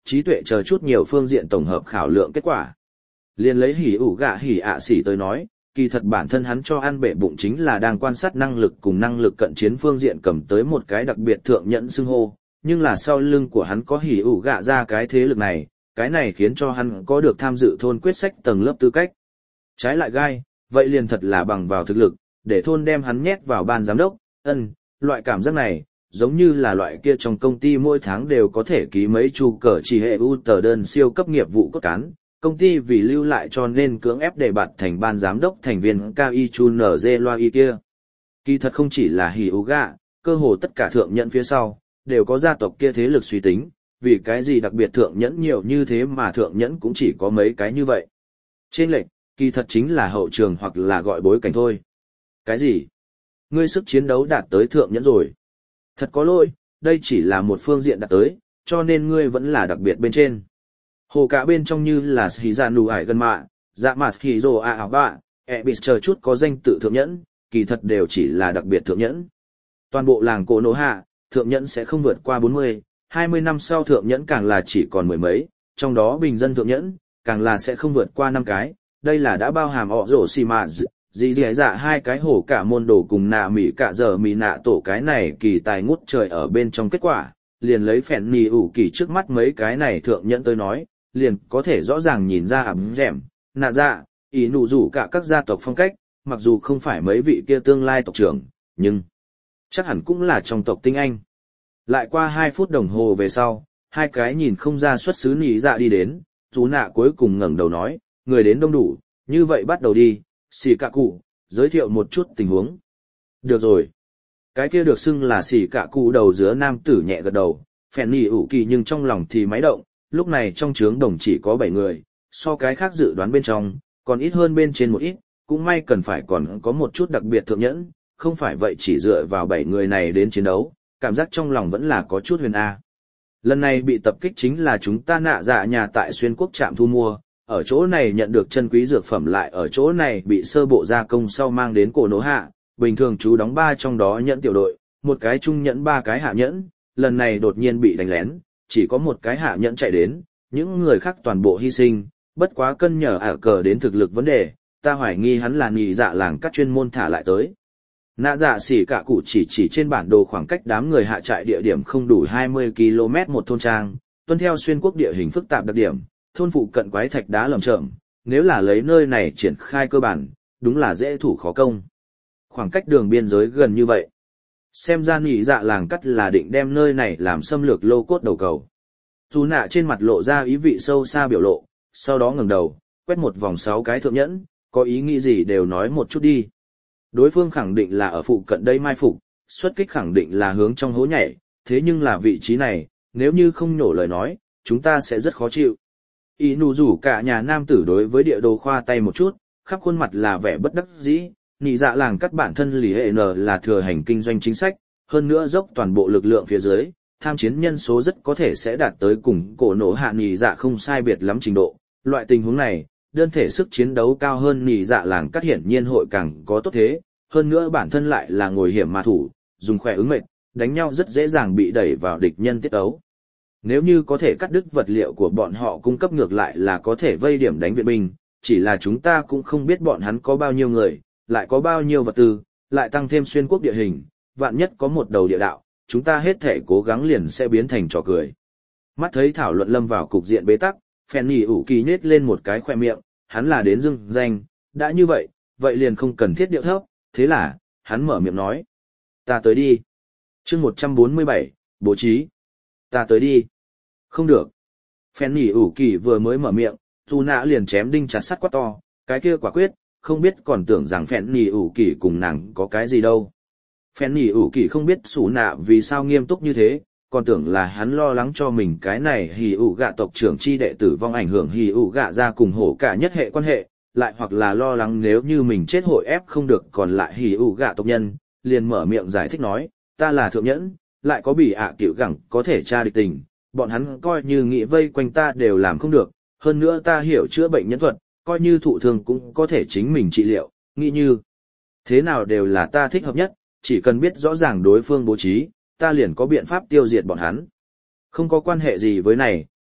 trí tuệ chờ chút nhiều phương diện tổng hợp khảo lượng kết quả. Liên lấy hỉ ủ gạ hỉ ạ xỉ tới nói, kỳ thật bản thân hắn cho ăn bể bụng chính là đang quan sát năng lực cùng năng lực cận chiến phương diện cầm tới một cái đặc biệt thượng nhẫn xưng hô, nhưng là sau lưng của hắn có hỉ ủ gạ ra cái thế lực này, cái này khiến cho hắn có được tham dự thôn quyết sách tầng lớp tư cách. Trái lại gai, vậy liền thật là bằng vào thực lực, để thôn đem hắn nhét vào ban giám đốc, loại cảm giác này, giống như là loại kia trong công ty mỗi tháng đều có thể ký mấy chu cờ chỉ hệ ưu tờ đơn siêu cấp nghiệp vụ cốt cán, công ty vì lưu lại cho nên cưỡng ép để bạt thành ban giám đốc thành viên Kai Chun NZ Loa y kia. Kỳ thật không chỉ là hỉ ủ gạ, cơ hồ tất cả thượng nhẫn phía sau, đều có gia tộc kia thế lực suy tính, vì cái gì đặc biệt thượng nhẫn nhiều như thế mà thượng nhẫn cũng chỉ có mấy cái như vậy. Trên lệch, kỳ thật chính là hậu trường hoặc là gọi bối cảnh thôi. Cái gì? Ngươi sức chiến đấu đạt tới thượng nhẫn rồi. Thật có lỗi, đây chỉ là một phương diện đạt tới, cho nên ngươi vẫn là đặc biệt bên trên. Hồ cả bên trong như là Shizanu Ải Gần Mạ, Dạ Mạt Hizo A Ảo Bạ, Ebis chờ chút có danh tự thượng nhẫn, kỳ thật đều chỉ là đặc biệt thượng nhẫn. Toàn bộ làng Cổ Nổ Hạ, thượng nhẫn sẽ không vượt qua 40, 20 năm sau thượng nhẫn càng là chỉ còn mười mấy, trong đó bình dân thượng nhẫn, càng là sẽ không vượt qua 5 cái, đây là đã bao hàm họ rổ xì mạ dì dạ hai cái hổ cả môn đồ cùng nạ mỉ cả giờ mỉ nạ tổ cái này kỳ tài ngút trời ở bên trong kết quả, liền lấy phèn mì ủ kỳ trước mắt mấy cái này thượng nhẫn tới nói, liền có thể rõ ràng nhìn ra ẩm rẻm, nạ dạ, ý nụ rủ cả các gia tộc phong cách, mặc dù không phải mấy vị kia tương lai tộc trưởng, nhưng chắc hẳn cũng là trong tộc tinh anh. Lại qua 2 phút đồng hồ về sau, hai cái nhìn không ra xuất xứ nỉ dạ đi đến, chú nạ cuối cùng ngẩng đầu nói, người đến đông đủ, như vậy bắt đầu đi, xỉ cả cụ, giới thiệu một chút tình huống. Được rồi. Cái kia được xưng là xỉ cả cụ đầu giữa nam tử nhẹ gật đầu, phèn nỉ ủ kỳ nhưng trong lòng thì máy động, lúc này trong trướng đồng chỉ có 7 người, so cái khác dự đoán bên trong, còn ít hơn bên trên một ít, cũng may cần phải còn có một chút đặc biệt thượng nhẫn, không phải vậy chỉ dựa vào 7 người này đến chiến đấu, cảm giác trong lòng vẫn là có chút huyền A. Lần này bị tập kích chính là chúng ta nạ dạ nhà tại xuyên quốc trạm thu mua, ở chỗ này nhận được chân quý dược phẩm lại ở chỗ này bị sơ bộ gia công sau mang đến Cổ Nổ Hạ, bình thường chú đóng 3 trong đó nhẫn tiểu đội, một cái trung nhẫn 3 cái hạ nhẫn, lần này đột nhiên bị đánh lén, chỉ có một cái hạ nhẫn chạy đến, những người khác toàn bộ hy sinh, bất quá cân nhờ ả cờ đến thực lực vấn đề, ta hoài nghi hắn là nhị dạ làng các chuyên môn thả lại tới. Nạ dạ xỉ cả cụ chỉ trên bản đồ khoảng cách đám người hạ trại địa điểm không đủ 20 km một thôn trang, tuân theo xuyên quốc địa hình phức tạp đặc điểm, thôn phụ cận quái thạch đá lởm chởm, nếu là lấy nơi này triển khai cơ bản, đúng là dễ thủ khó công. Khoảng cách đường biên giới gần như vậy. Xem ra nhị dạ làng cắt là định đem nơi này làm xâm lược lô cốt đầu cầu. Dù nạ trên mặt lộ ra ý vị sâu xa biểu lộ, sau đó ngẩng đầu, quét một vòng 6 cái thượng nhẫn, có ý nghĩ gì đều nói một chút đi. Đối phương khẳng định là ở phụ cận đây mai phục, xuất kích khẳng định là hướng trong hố nhảy, thế nhưng là vị trí này, nếu như không nhổ lời nói, chúng ta sẽ rất khó chịu. Ý nụ rủ cả nhà nam tử đối với địa đồ khoa tay một chút, khắp khuôn mặt là vẻ bất đắc dĩ, nhị dạ làng cắt bản thân lì hệ n là thừa hành kinh doanh chính sách, hơn nữa dốc toàn bộ lực lượng phía dưới, tham chiến nhân số rất có thể sẽ đạt tới cùng Cổ Nổ Hạ nhị dạ không sai biệt lắm trình độ. Loại tình huống này, đơn thể sức chiến đấu cao hơn nhị dạ làng cắt hiển nhiên hội càng có tốt thế, hơn nữa bản thân lại là ngồi hiểm mà thủ, dùng khỏe ứng mệt, đánh nhau rất dễ dàng bị đẩy vào địch nhân tiết ấu. Nếu như có thể cắt đứt vật liệu của bọn họ cung cấp ngược lại là có thể vây điểm đánh viện binh, chỉ là chúng ta cũng không biết bọn hắn có bao nhiêu người, lại có bao nhiêu vật tư, lại tăng thêm xuyên quốc địa hình, vạn nhất có một đầu địa đạo, chúng ta hết thể cố gắng liền sẽ biến thành trò cười. Mắt thấy thảo luận lâm vào cục diện bế tắc, phèn nhỉ ủ kỳ nhếch lên một cái khoe miệng, hắn là đến dưng danh, đã như vậy, vậy liền không cần thiết điệu thấp, thế là, hắn mở miệng nói. Ta tới đi. Chương 147, bố trí. Ta tới đi. Không được. Phèn nhỉ ủ kỳ vừa mới mở miệng, dù nạ liền chém đinh chặt sắt quá to, cái kia quả quyết, không biết còn tưởng rằng phèn nhỉ ủ kỳ cùng nàng có cái gì đâu. Phèn nhỉ ủ kỳ không biết xù nạ vì sao nghiêm túc như thế, còn tưởng là hắn lo lắng cho mình cái này hỉ ủ gạ tộc trưởng chi đệ tử vong ảnh hưởng hỉ ủ gạ ra cùng hổ cả nhất hệ quan hệ, lại hoặc là lo lắng nếu như mình chết hội ép không được còn lại hỉ ủ gạ tộc nhân, liền mở miệng giải thích nói, ta là thượng nhẫn, lại có bị ạ cựu gẳng có thể tra địch tình, bọn hắn coi như nghĩ vây quanh ta đều làm không được, hơn nữa ta hiểu chữa bệnh nhân thuật, coi như thụ thương cũng có thể chính mình trị liệu, nghĩ như thế nào đều là ta thích hợp nhất, chỉ cần biết rõ ràng đối phương bố trí, ta liền có biện pháp tiêu diệt bọn hắn. Không có quan hệ gì với này,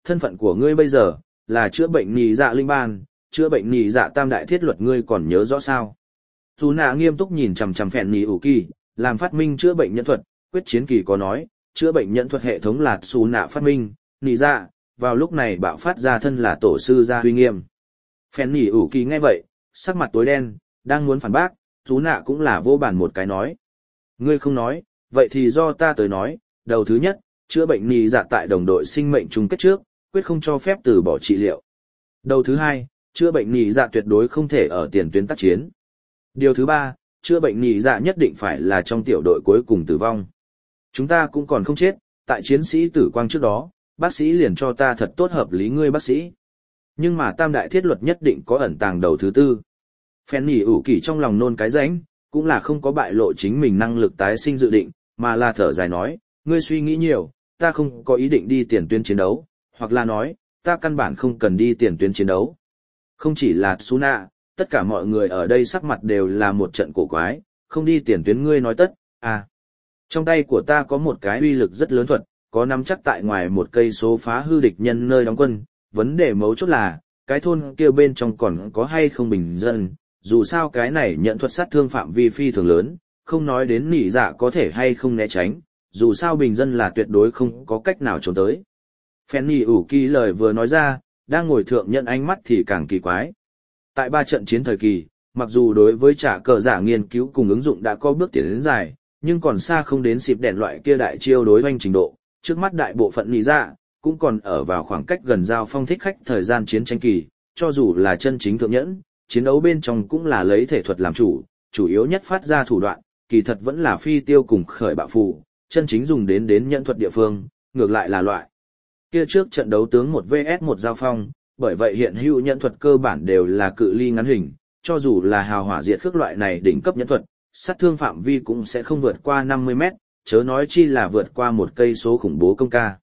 thân phận của ngươi bây giờ, là chữa bệnh nì dạ linh ban, chữa bệnh nì dạ tam đại thiết luật ngươi còn nhớ rõ sao? Dù nạ nghiêm túc nhìn chằm chằm phèn nì ủ kỳ, làm phát minh chữa bệnh nhẫn thuật, quyết chiến kỳ có nói, chữa bệnh nhẫn thuật hệ thống là xù nạ phát minh, nì dạ, vào lúc này bạo phát ra thân là tổ sư gia uy nghiêm. Phèn nì ủ kỳ nghe vậy, sắc mặt tối đen, đang muốn phản bác, dù nạ cũng là vô bản một cái nói. Ngươi không nói, vậy thì do ta tới nói, đầu thứ nhất, chữa bệnh nì dạ tại đồng đội sinh mệnh chung kết trước, quyết không cho phép từ bỏ trị liệu. Đầu thứ hai, chữa bệnh nì dạ tuyệt đối không thể ở tiền tuyến tác chiến. Điều thứ ba, chữa bệnh nì dạ nhất định phải là trong tiểu đội cuối cùng tử vong. Chúng ta cũng còn không chết, tại chiến sĩ tử quang trước đó, bác sĩ liền cho ta thật tốt hợp lý ngươi bác sĩ. Nhưng mà tam đại thiết luật nhất định có ẩn tàng đầu thứ tư. Phen nỉ ủ kỳ trong lòng nôn cái rãnh, cũng là không có bại lộ chính mình năng lực tái sinh dự định, mà là thở dài nói, ngươi suy nghĩ nhiều, ta không có ý định đi tiền tuyến chiến đấu, hoặc là nói, ta căn bản không cần đi tiền tuyến chiến đấu. Không chỉ là Suna, tất cả mọi người ở đây sắc mặt đều là một trận cổ quái, không đi tiền tuyến ngươi nói tất, à. Trong tay của ta có một cái uy lực rất lớn thuật, có nắm chắc tại ngoài một cây số phá hư địch nhân nơi đóng quân, vấn đề mấu chốt là, cái thôn kia bên trong còn có hay không bình dân, dù sao cái này nhận thuật sát thương phạm vi phi thường lớn, không nói đến nỉ dạ có thể hay không né tránh, dù sao bình dân là tuyệt đối không có cách nào trốn tới. Fanny ủ kỳ lời vừa nói ra, đang ngồi thượng nhận ánh mắt thì càng kỳ quái. Tại 3 trận chiến thời kỳ, mặc dù đối với trả cờ giả nghiên cứu cùng ứng dụng đã có bước tiến đến dài, nhưng còn xa không đến xịp đèn loại kia đại chiêu đối oanh trình độ, trước mắt đại bộ phận nỉ dạ, cũng còn ở vào khoảng cách gần giao phong thích khách thời gian chiến tranh kỳ, cho dù là chân chính thượng nhẫn, chiến đấu bên trong cũng là lấy thể thuật làm chủ yếu nhất phát ra thủ đoạn, kỳ thật vẫn là phi tiêu cùng khởi bạo phù, chân chính dùng đến nhẫn thuật địa phương, ngược lại là loại kia trước trận đấu tướng 1 vs 1 giao phong, bởi vậy hiện hữu nhẫn thuật cơ bản đều là cự ly ngắn hình, cho dù là hào hỏa diệt khước loại này đỉnh cấp nhẫn thuật, sát thương phạm vi cũng sẽ không vượt qua 50 mét, chớ nói chi là vượt qua một cây số khủng bố công ca.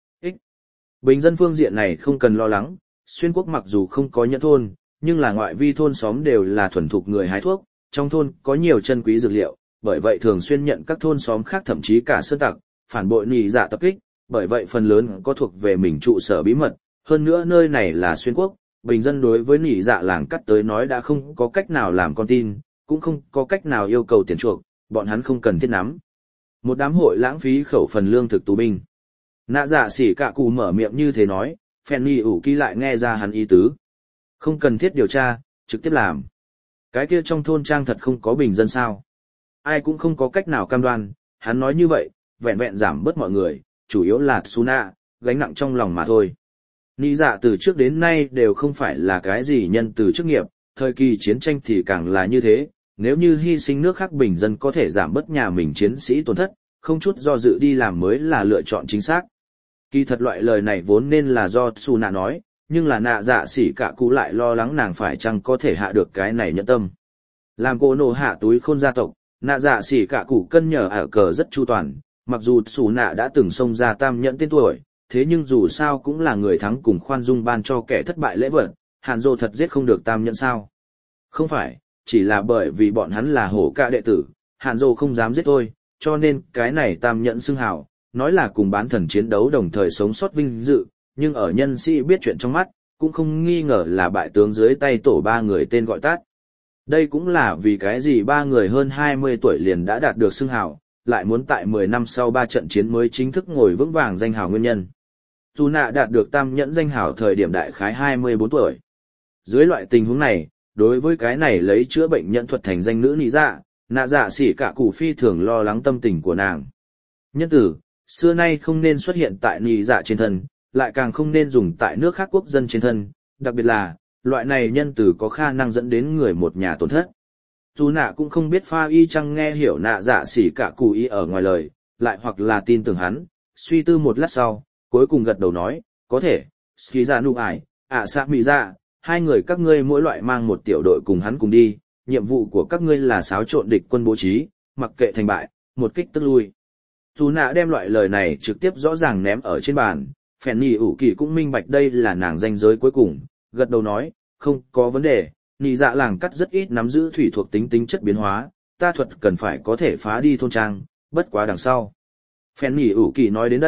Bình dân phương diện này không cần lo lắng, xuyên quốc mặc dù không có nhẫn thôn, nhưng là ngoại vi thôn xóm đều là thuần thục người hái thuốc, trong thôn có nhiều chân quý dược liệu, bởi vậy thường xuyên nhận các thôn xóm khác thậm chí cả sơn tặc, phản bội nỉ dạ tập kích, bởi vậy phần lớn có thuộc về mình trụ sở bí mật, hơn nữa nơi này là xuyên quốc, bình dân đối với nỉ dạ làng cắt tới nói đã không có cách nào làm con tin, cũng không có cách nào yêu cầu tiền chuộc, bọn hắn không cần thiết nắm. Một đám hội lãng phí khẩu phần lương thực tù binh. Nạ dạ xỉ cả cụ mở miệng như thế nói, Fanny ủ kỳ lại nghe ra hắn ý tứ. Không cần thiết điều tra, trực tiếp làm. Cái kia trong thôn trang thật không có bình dân sao. Ai cũng không có cách nào cam đoan, hắn nói như vậy, vẹn vẹn giảm bớt mọi người, chủ yếu là Tsuna, gánh nặng trong lòng mà thôi. Nị dạ từ trước đến nay đều không phải là cái gì nhân từ chức nghiệp, thời kỳ chiến tranh thì càng là như thế, nếu như hy sinh nước khác bình dân có thể giảm bớt nhà mình chiến sĩ tổn thất, không chút do dự đi làm mới là lựa chọn chính xác. Kỳ thật loại lời này vốn nên là do Tsuna nói, nhưng là nạ dạ xỉ cả cụ lại lo lắng nàng phải chăng có thể hạ được cái này nhẫn tâm. Làm cô nổ hạ túi khôn gia tộc, nạ dạ xỉ cả cụ cân nhở ở cờ rất chu toàn, mặc dù Tsuna đã từng xông ra tam nhẫn tên tuổi, thế nhưng dù sao cũng là người thắng cùng khoan dung ban cho kẻ thất bại lễ vật, Hàn Dô thật giết không được tam nhẫn sao. Không phải, chỉ là bởi vì bọn hắn là hổ ca đệ tử, Hàn Dô không dám giết thôi, cho nên cái này tam nhẫn xưng hào, nói là cùng bán thần chiến đấu đồng thời sống sót vinh dự, nhưng ở nhân sĩ biết chuyện trong mắt, cũng không nghi ngờ là bại tướng dưới tay tổ 3 người tên gọi tắt. Đây cũng là vì cái gì 3 người hơn 20 tuổi liền đã đạt được xưng hào, lại muốn tại 10 năm sau 3 trận chiến mới chính thức ngồi vững vàng danh hào nguyên nhân. Dù nạ đạt được tam nhẫn danh hào thời điểm đại khái 24 tuổi. Dưới loại tình huống này, đối với cái này lấy chữa bệnh nhẫn thuật thành danh nữ nị dạ, nạ dạ xỉ cả cụ phi thường lo lắng tâm tình của nàng. Nhân tử, xưa nay không nên xuất hiện tại nị dạ trên thân, lại càng không nên dùng tại nước khác quốc dân trên thân, đặc biệt là, loại này nhân tử có khả năng dẫn đến người một nhà tổn thất. Dù nạ cũng không biết pha y chăng nghe hiểu nạ dạ xỉ cả cụ ý ở ngoài lời, lại hoặc là tin tưởng hắn, suy tư một lát sau, cuối cùng gật đầu nói, có thể, ski ra nụ ải, sa mị ra, 2 người các ngươi mỗi loại mang một tiểu đội cùng hắn cùng đi, nhiệm vụ của các ngươi là xáo trộn địch quân bố trí, mặc kệ thành bại, một kích tức lui. Dù nạ đem loại lời này trực tiếp rõ ràng ném ở trên bàn, Fanny ủ kỳ cũng minh bạch đây là nàng danh giới cuối cùng, gật đầu nói, không có vấn đề, nị dạ làng cắt rất ít nắm giữ thủy thuộc tính chất biến hóa, ta thuật cần phải có thể phá đi thôn trang, bất quá đằng sau. Fanny ủ kỳ nói đến đây,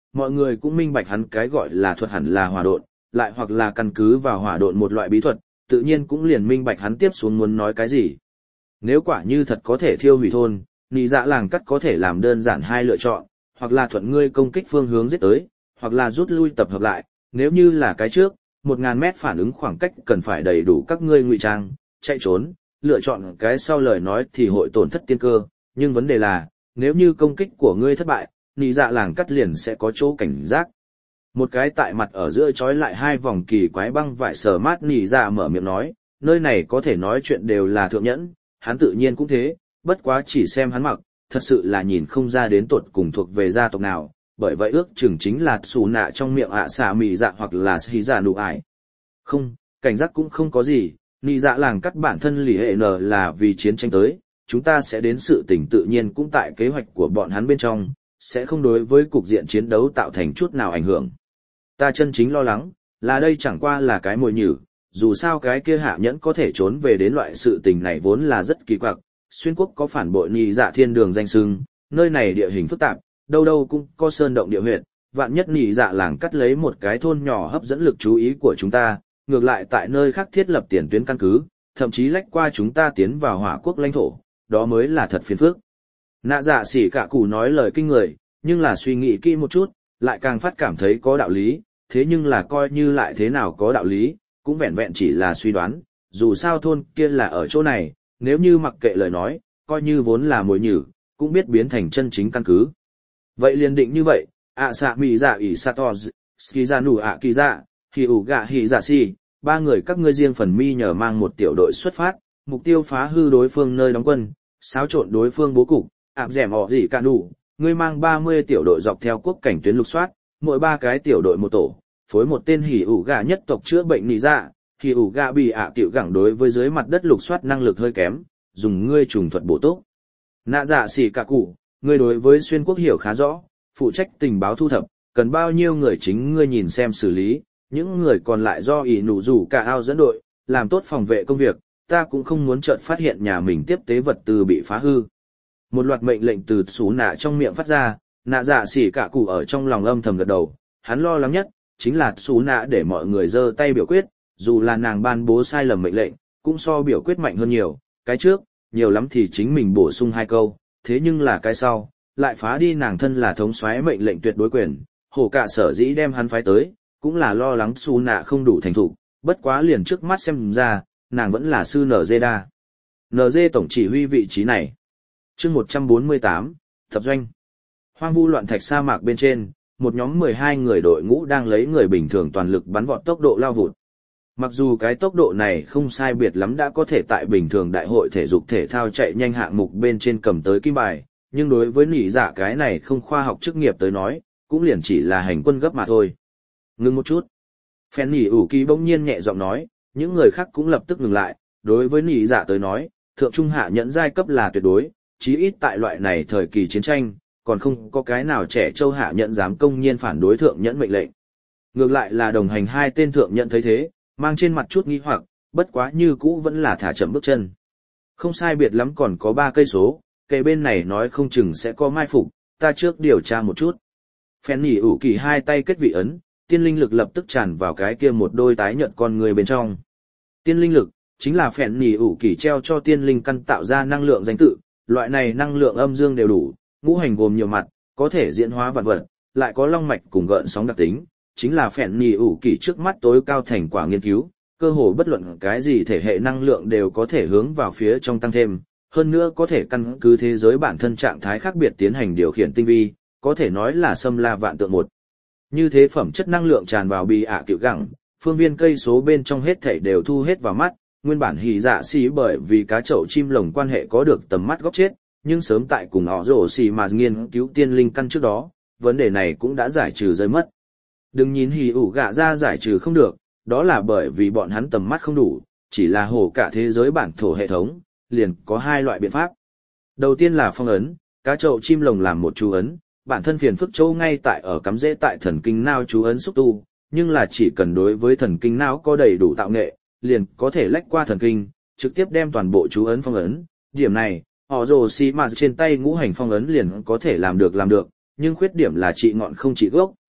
mọi người cũng minh bạch hắn cái gọi là thuật hẳn là hỏa độn, lại hoặc là căn cứ vào hỏa độn một loại bí thuật, tự nhiên cũng liền minh bạch hắn tiếp xuống muốn nói cái gì. Nếu quả như thật có thể thiêu hủy thôn, nị dạ làng cắt có thể làm đơn giản hai lựa chọn, hoặc là thuận ngươi công kích phương hướng giết tới, hoặc là rút lui tập hợp lại, nếu như là cái trước, 1000 mét phản ứng khoảng cách cần phải đầy đủ các ngươi ngụy trang, chạy trốn, lựa chọn cái sau lời nói thì hội tổn thất tiên cơ, nhưng vấn đề là, nếu như công kích của ngươi thất bại, nị dạ làng cắt liền sẽ có chỗ cảnh giác. Một cái tại mặt ở giữa trói lại hai vòng kỳ quái băng vải sờ mát nị dạ mở miệng nói, nơi này có thể nói chuyện đều là thượng nhẫn, hắn tự nhiên cũng thế, bất quá chỉ xem hắn mặc, thật sự là nhìn không ra đến tuột cùng thuộc về gia tộc nào, bởi vậy ước chừng chính là xù nạ trong miệng ạ xà mị dạ hoặc là xì dạ nụ ải. Không, cảnh giác cũng không có gì, nị dạ làng cắt bản thân lì hệ n là vì chiến tranh tới, chúng ta sẽ đến sự tình tự nhiên cũng tại kế hoạch của bọn hắn bên trong, sẽ không đối với cục diện chiến đấu tạo thành chút nào ảnh hưởng. Ta chân chính lo lắng, là đây chẳng qua là cái mồi nhử, dù sao cái kia hạ nhẫn có thể trốn về đến loại sự tình này vốn là rất kỳ quặc, xuyên quốc có phản bội nị dạ thiên đường danh xưng, nơi này địa hình phức tạp, đâu đâu cũng có sơn động địa huyệt, vạn nhất nị dạ làng cắt lấy một cái thôn nhỏ hấp dẫn lực chú ý của chúng ta, ngược lại tại nơi khác thiết lập tiền tuyến căn cứ, thậm chí lách qua chúng ta tiến vào hỏa quốc lãnh thổ, đó mới là thật phiền phức. Nạ dạ xỉ cả cụ nói lời kinh người, nhưng là suy nghĩ kỹ một chút, lại càng phát cảm thấy có đạo lý, thế nhưng là coi như lại thế nào có đạo lý, cũng vẹn vẹn chỉ là suy đoán, dù sao thôn kia là ở chỗ này, nếu như mặc kệ lời nói, coi như vốn là mồi nhử, cũng biết biến thành chân chính căn cứ. Vậy liền định như vậy, ạ xạ mị dạ ỉ satoz, ski ra nụ ạ kỳ dạ, hì ủ gạ hì dạ si, ba người các ngươi riêng phần mi nhờ mang một tiểu đội xuất phát, mục tiêu phá hư đối phương nơi đóng quân, xáo trộn đối phương bố cục, ạp dẻm họ gì cả đủ, ngươi mang 30 tiểu đội dọc theo quốc cảnh tuyến lục soát, mỗi ba cái tiểu đội một tổ, phối một tên hỉ ủ gà nhất tộc chữa bệnh nị dạ, hỉ ủ gà bị ạ tiểu gẳng đối với dưới mặt đất lục soát năng lực hơi kém, dùng ngươi trùng thuật bổ túc. Nạ dạ xỉ cả cụ, ngươi đối với xuyên quốc hiểu khá rõ, phụ trách tình báo thu thập, cần bao nhiêu người chính ngươi nhìn xem xử lý, những người còn lại do ỷ nụ rủ cả ao dẫn đội, làm tốt phòng vệ công việc, ta cũng không muốn chợt phát hiện nhà mình tiếp tế vật tư bị phá hư. Một loạt mệnh lệnh từ xú nạ trong miệng phát ra, nạ dạ xỉ cả cụ ở trong lòng âm thầm gật đầu, hắn lo lắng nhất, chính là xú nạ để mọi người giơ tay biểu quyết, dù là nàng ban bố sai lầm mệnh lệnh, cũng so biểu quyết mạnh hơn nhiều, cái trước, nhiều lắm thì chính mình bổ sung 2 câu, thế nhưng là cái sau, lại phá đi nàng thân là thống soái mệnh lệnh tuyệt đối quyền, hổ cả sở dĩ đem hắn phái tới, cũng là lo lắng xú nạ không đủ thành thục, bất quá liền trước mắt xem ra, nàng vẫn là sư NG đa. NG tổng chỉ huy vị trí này. Chương 148, tập doanh. Hoang vu loạn thạch sa mạc bên trên, một nhóm 12 người đội ngũ đang lấy người bình thường toàn lực bắn vọt tốc độ lao vụt. Mặc dù cái tốc độ này không sai biệt lắm đã có thể tại bình thường đại hội thể dục thể thao chạy nhanh hạng mục bên trên cầm tới kim bài, nhưng đối với nỉ dạ cái này không khoa học chức nghiệp tới nói, cũng liền chỉ là hành quân gấp mà thôi. Ngưng một chút. Phen nỉ ủ kỳ bỗng nhiên nhẹ giọng nói, những người khác cũng lập tức ngừng lại, đối với nỉ dạ tới nói, thượng trung hạ nhẫn giai cấp là tuyệt đối, chí ít tại loại này thời kỳ chiến tranh, còn không có cái nào trẻ châu hạ nhẫn dám công nhiên phản đối thượng nhẫn mệnh lệnh. Ngược lại là đồng hành hai tên thượng nhẫn thấy thế, mang trên mặt chút nghi hoặc, bất quá như cũ vẫn là thả chậm bước chân. Không sai biệt lắm còn có 3 cây số, kề bên này nói không chừng sẽ có mai phục, ta trước điều tra một chút. Phen nỉ ủ kỳ hai tay kết vị ấn, tiên linh lực lập tức tràn vào cái kia một đôi tái nhợt con người bên trong. Tiên linh lực chính là phèn nỉ ủ kỳ treo cho tiên linh căn tạo ra năng lượng danh tự, loại này năng lượng âm dương đều đủ, ngũ hành gồm nhiều mặt, có thể diễn hóa vạn vật, lại có long mạch cùng gợn sóng đặc tính, chính là phèn nỉ ủ kỳ trước mắt tối cao thành quả nghiên cứu, cơ hồ bất luận cái gì thể hệ năng lượng đều có thể hướng vào phía trong tăng thêm, hơn nữa có thể căn cứ thế giới bản thân trạng thái khác biệt tiến hành điều khiển tinh vi, có thể nói là xâm la vạn tượng một. Như thế phẩm chất năng lượng tràn vào bị ạ cựu gẳng, phương viên cây số bên trong hết thảy đều thu hết vào mắt, nguyên bản hỉ dạ xì bởi vì cá chậu chim lồng quan hệ có được tầm mắt góc chết, nhưng sớm tại cùng họ rổ xì mà nghiên cứu tiên linh căn trước đó, vấn đề này cũng đã giải trừ rơi mất. Đừng nhìn hỉ ủ gạ ra giải trừ không được, đó là bởi vì bọn hắn tầm mắt không đủ, chỉ là hồ cả thế giới bản thổ hệ thống, liền có 2 loại biện pháp. Đầu tiên là phong ấn, cá chậu chim lồng làm một chú ấn, bản thân phiền phức châu ngay tại ở cắm rễ tại thần kinh não chú ấn xúc tu, nhưng là chỉ cần đối với thần kinh não có đầy đủ tạo nghệ, liền có thể lách qua thần kinh, trực tiếp đem toàn bộ chú ấn phong ấn. Điểm này, họ rồ xì mà trên tay ngũ hành phong ấn liền có thể làm được, nhưng khuyết điểm là trị ngọn không trị gốc,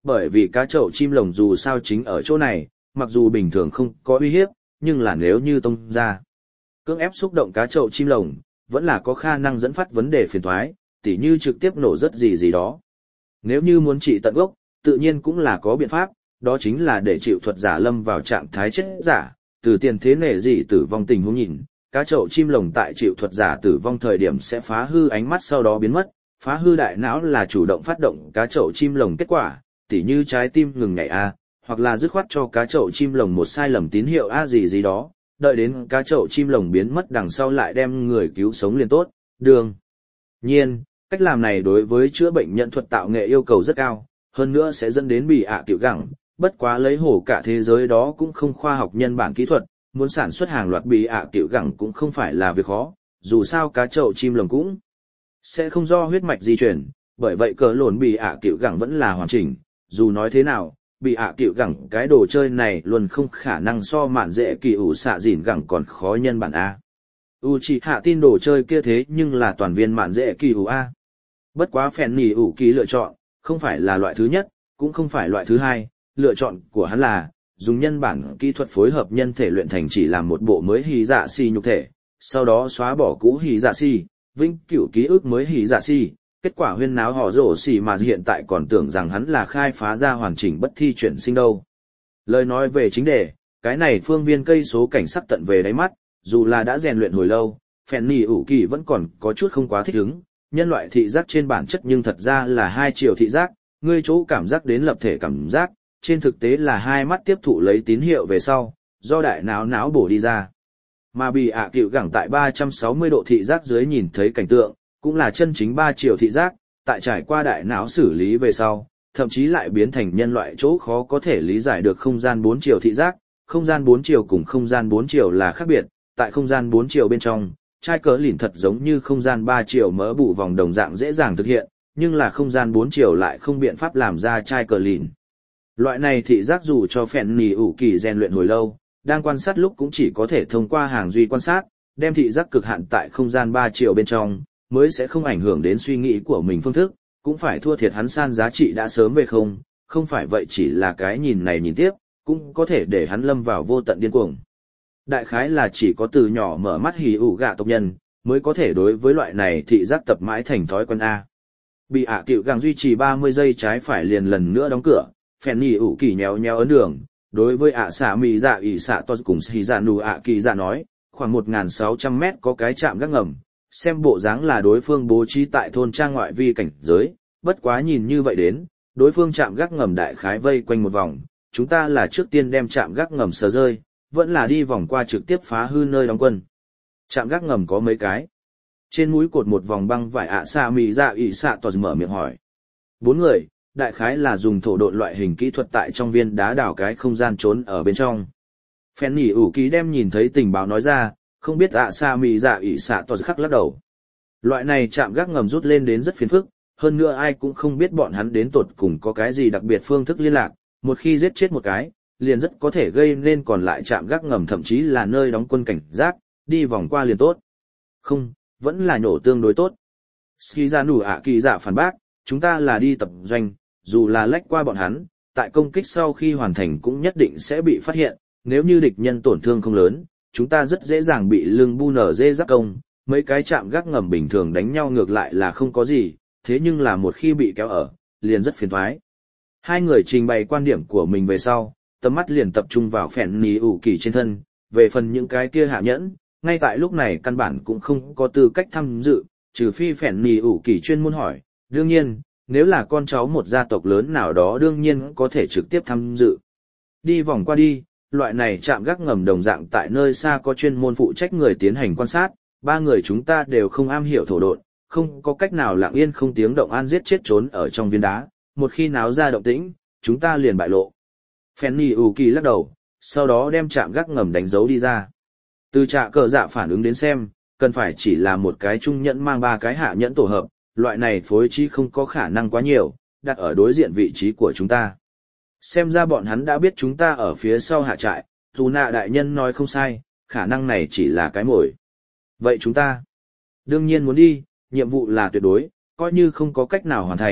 bởi vì cá chậu chim lồng dù sao chính ở chỗ này, mặc dù bình thường không có uy hiếp, nhưng là nếu như tông ra cưỡng ép xúc động cá chậu chim lồng, vẫn là có khả năng dẫn phát vấn đề phiền toái, tỉ như trực tiếp nổ rất gì đó. Nếu như muốn trị tận gốc, tự nhiên cũng là có biện pháp, đó chính là để chịu thuật giả lâm vào trạng thái chết giả, từ tiền thế nể gì tử vong tình huống nhìn, cá chậu chim lồng tại chịu thuật giả tử vong thời điểm sẽ phá hư ánh mắt sau đó biến mất, phá hư đại não là chủ động phát động cá chậu chim lồng kết quả, tỉ như trái tim ngừng nhảy a, hoặc là dứt khoát cho cá chậu chim lồng một sai lầm tín hiệu a gì đó, đợi đến cá chậu chim lồng biến mất đằng sau lại đem người cứu sống liền tốt. Đương nhiên, cách làm này đối với chữa bệnh nhận thuật tạo nghệ yêu cầu rất cao, hơn nữa sẽ dẫn đến bị ạ tiểu gẳng, bất quá lấy hổ cả thế giới đó cũng không khoa học nhân bản kỹ thuật, muốn sản xuất hàng loạt bị ạ tiểu gẳng cũng không phải là việc khó, dù sao cá chậu chim lồng cũng sẽ không do huyết mạch di chuyển, bởi vậy cờ lồn bị ạ tiểu gẳng vẫn là hoàn chỉnh, dù nói thế nào, bị ạ tiểu gẳng cái đồ chơi này luôn không khả năng so mạn dễ kỳ ủ xạ dỉn gẳng còn khó nhân bản A. Uchiha tin đồ chơi kia thế nhưng là toàn viên mạn dễ kỳ ủ A. Bất quá phèn nỉ ủ kỳ lựa chọn, không phải là loại thứ nhất, cũng không phải loại thứ hai, lựa chọn của hắn là dùng nhân bản kỹ thuật phối hợp nhân thể luyện thành chỉ làm một bộ mới hỉ dạ xì nhục thể, sau đó xóa bỏ cũ hỉ dạ xì, vĩnh cửu ký ức mới hỉ dạ xì. Kết quả huyên náo họ rổ xì mà hiện tại còn tưởng rằng hắn là khai phá ra hoàn chỉnh bất thi chuyển sinh đâu. Lời nói về chính đề, cái này phương viên cây số cảnh sắc tận về đáy mắt, dù là đã rèn luyện hồi lâu, phèn nỉ ủ kỳ vẫn còn có chút không quá thích ứng. Nhân loại thị giác trên bản chất nhưng thật ra là hai chiều thị giác, ngươi chỗ cảm giác đến lập thể cảm giác, trên thực tế là hai mắt tiếp thụ lấy tín hiệu về sau, do đại não bổ đi ra. Mà bị ạ cựu gẳng tại 360 độ thị giác dưới nhìn thấy cảnh tượng, cũng là chân chính ba chiều thị giác, tại trải qua đại não xử lý về sau, thậm chí lại biến thành nhân loại chỗ khó có thể lý giải được không gian 4 chiều thị giác. Không gian 4 chiều cùng không gian 4 chiều là khác biệt, tại không gian 4 chiều bên trong, trai cỡ lìn thật giống như không gian 3 chiều mỡ bụ vòng đồng dạng dễ dàng thực hiện, nhưng là không gian 4 chiều lại không biện pháp làm ra trai cỡ lìn. Loại này thị giác dù cho phèn nỉ ủ kỳ rèn luyện hồi lâu, đang quan sát lúc cũng chỉ có thể thông qua hàng duy quan sát, đem thị giác cực hạn tại không gian 3 chiều bên trong, mới sẽ không ảnh hưởng đến suy nghĩ của mình phương thức, cũng phải thua thiệt hắn san giá trị đã sớm về không phải vậy chỉ là cái nhìn này nhìn tiếp, cũng có thể để hắn lâm vào vô tận điên cuồng. Đại khái là chỉ có từ nhỏ mở mắt hỉ ủ gạ tộc nhân, mới có thể đối với loại này thị giác tập mãi thành thói quen A. Bị ạ cựu gàng duy trì 30 giây trái phải liền lần nữa đóng cửa, phèn nỉ ủ kỳ nhéo nhéo ấn đường, đối với ạ xạ mì dạ ỉ xạ to cùng xì dạ nù ạ kỳ dạ nói, khoảng 1.600 mét có cái trạm gác ngầm, xem bộ dáng là đối phương bố trí tại thôn trang ngoại vi cảnh giới, bất quá nhìn như vậy đến, đối phương trạm gác ngầm đại khái vây quanh một vòng, chúng ta là trước tiên đem trạm gác ngầm sờ rơi, vẫn là đi vòng qua trực tiếp phá hư nơi đóng quân. Trạm gác ngầm có mấy cái? Trên mũi cột một vòng băng vải ạ xạ mì dạ ỉ xạ to mở miệng hỏi. 4 người, đại khái là dùng thổ độn loại hình kỹ thuật tại trong viên đá đảo cái không gian trốn ở bên trong. Phen nỉ ủ ký đem nhìn thấy tình báo nói ra, không biết ạ xa mì dạ ỉ xạ to khắc lắc đầu. Loại này chạm gác ngầm rút lên đến rất phiền phức, hơn nữa ai cũng không biết bọn hắn đến tột cùng có cái gì đặc biệt phương thức liên lạc, một khi giết chết một cái, liền rất có thể gây nên còn lại chạm gác ngầm thậm chí là nơi đóng quân cảnh giác, đi vòng qua liền tốt. Không, vẫn là nhổ tương đối tốt. Ski ra nủ ạ kỳ dạ phản bác, chúng ta là đi tập doanh, dù là lách qua bọn hắn, tại công kích sau khi hoàn thành cũng nhất định sẽ bị phát hiện, nếu như địch nhân tổn thương không lớn, chúng ta rất dễ dàng bị lưng bu nở dê giáp công, mấy cái chạm gác ngầm bình thường đánh nhau ngược lại là không có gì, thế nhưng là một khi bị kéo ở, liền rất phiền toái. Hai người trình bày quan điểm của mình về sau, tầm mắt liền tập trung vào phèn nỉ ủ kỳ trên thân, về phần những cái kia hạ nhẫn, ngay tại lúc này căn bản cũng không có tư cách tham dự, trừ phi phèn nỉ ủ kỳ chuyên môn hỏi, đương nhiên, nếu là con cháu một gia tộc lớn nào đó đương nhiên có thể trực tiếp tham dự. Đi vòng qua đi, loại này chạm gác ngầm đồng dạng tại nơi xa có chuyên môn phụ trách người tiến hành quan sát, 3 người chúng ta đều không am hiểu thổ độn, không có cách nào lặng yên không tiếng động an giết chết trốn ở trong viên đá, một khi náo ra động tĩnh, chúng ta liền bại lộ. Fanny Uki lắc đầu, sau đó đem chạm gác ngầm đánh dấu đi ra. Từ trạ cờ dạ phản ứng đến xem, cần phải chỉ là một cái trung nhẫn mang 3 cái hạ nhẫn tổ hợp, loại này phối trí không có khả năng quá nhiều, đặt ở đối diện vị trí của chúng ta. Xem ra bọn hắn đã biết chúng ta ở phía sau hạ trại, dù nạ đại nhân nói không sai, khả năng này chỉ là cái mồi. Vậy chúng ta đương nhiên muốn đi, nhiệm vụ là tuyệt đối, coi như không có cách nào hoàn thành,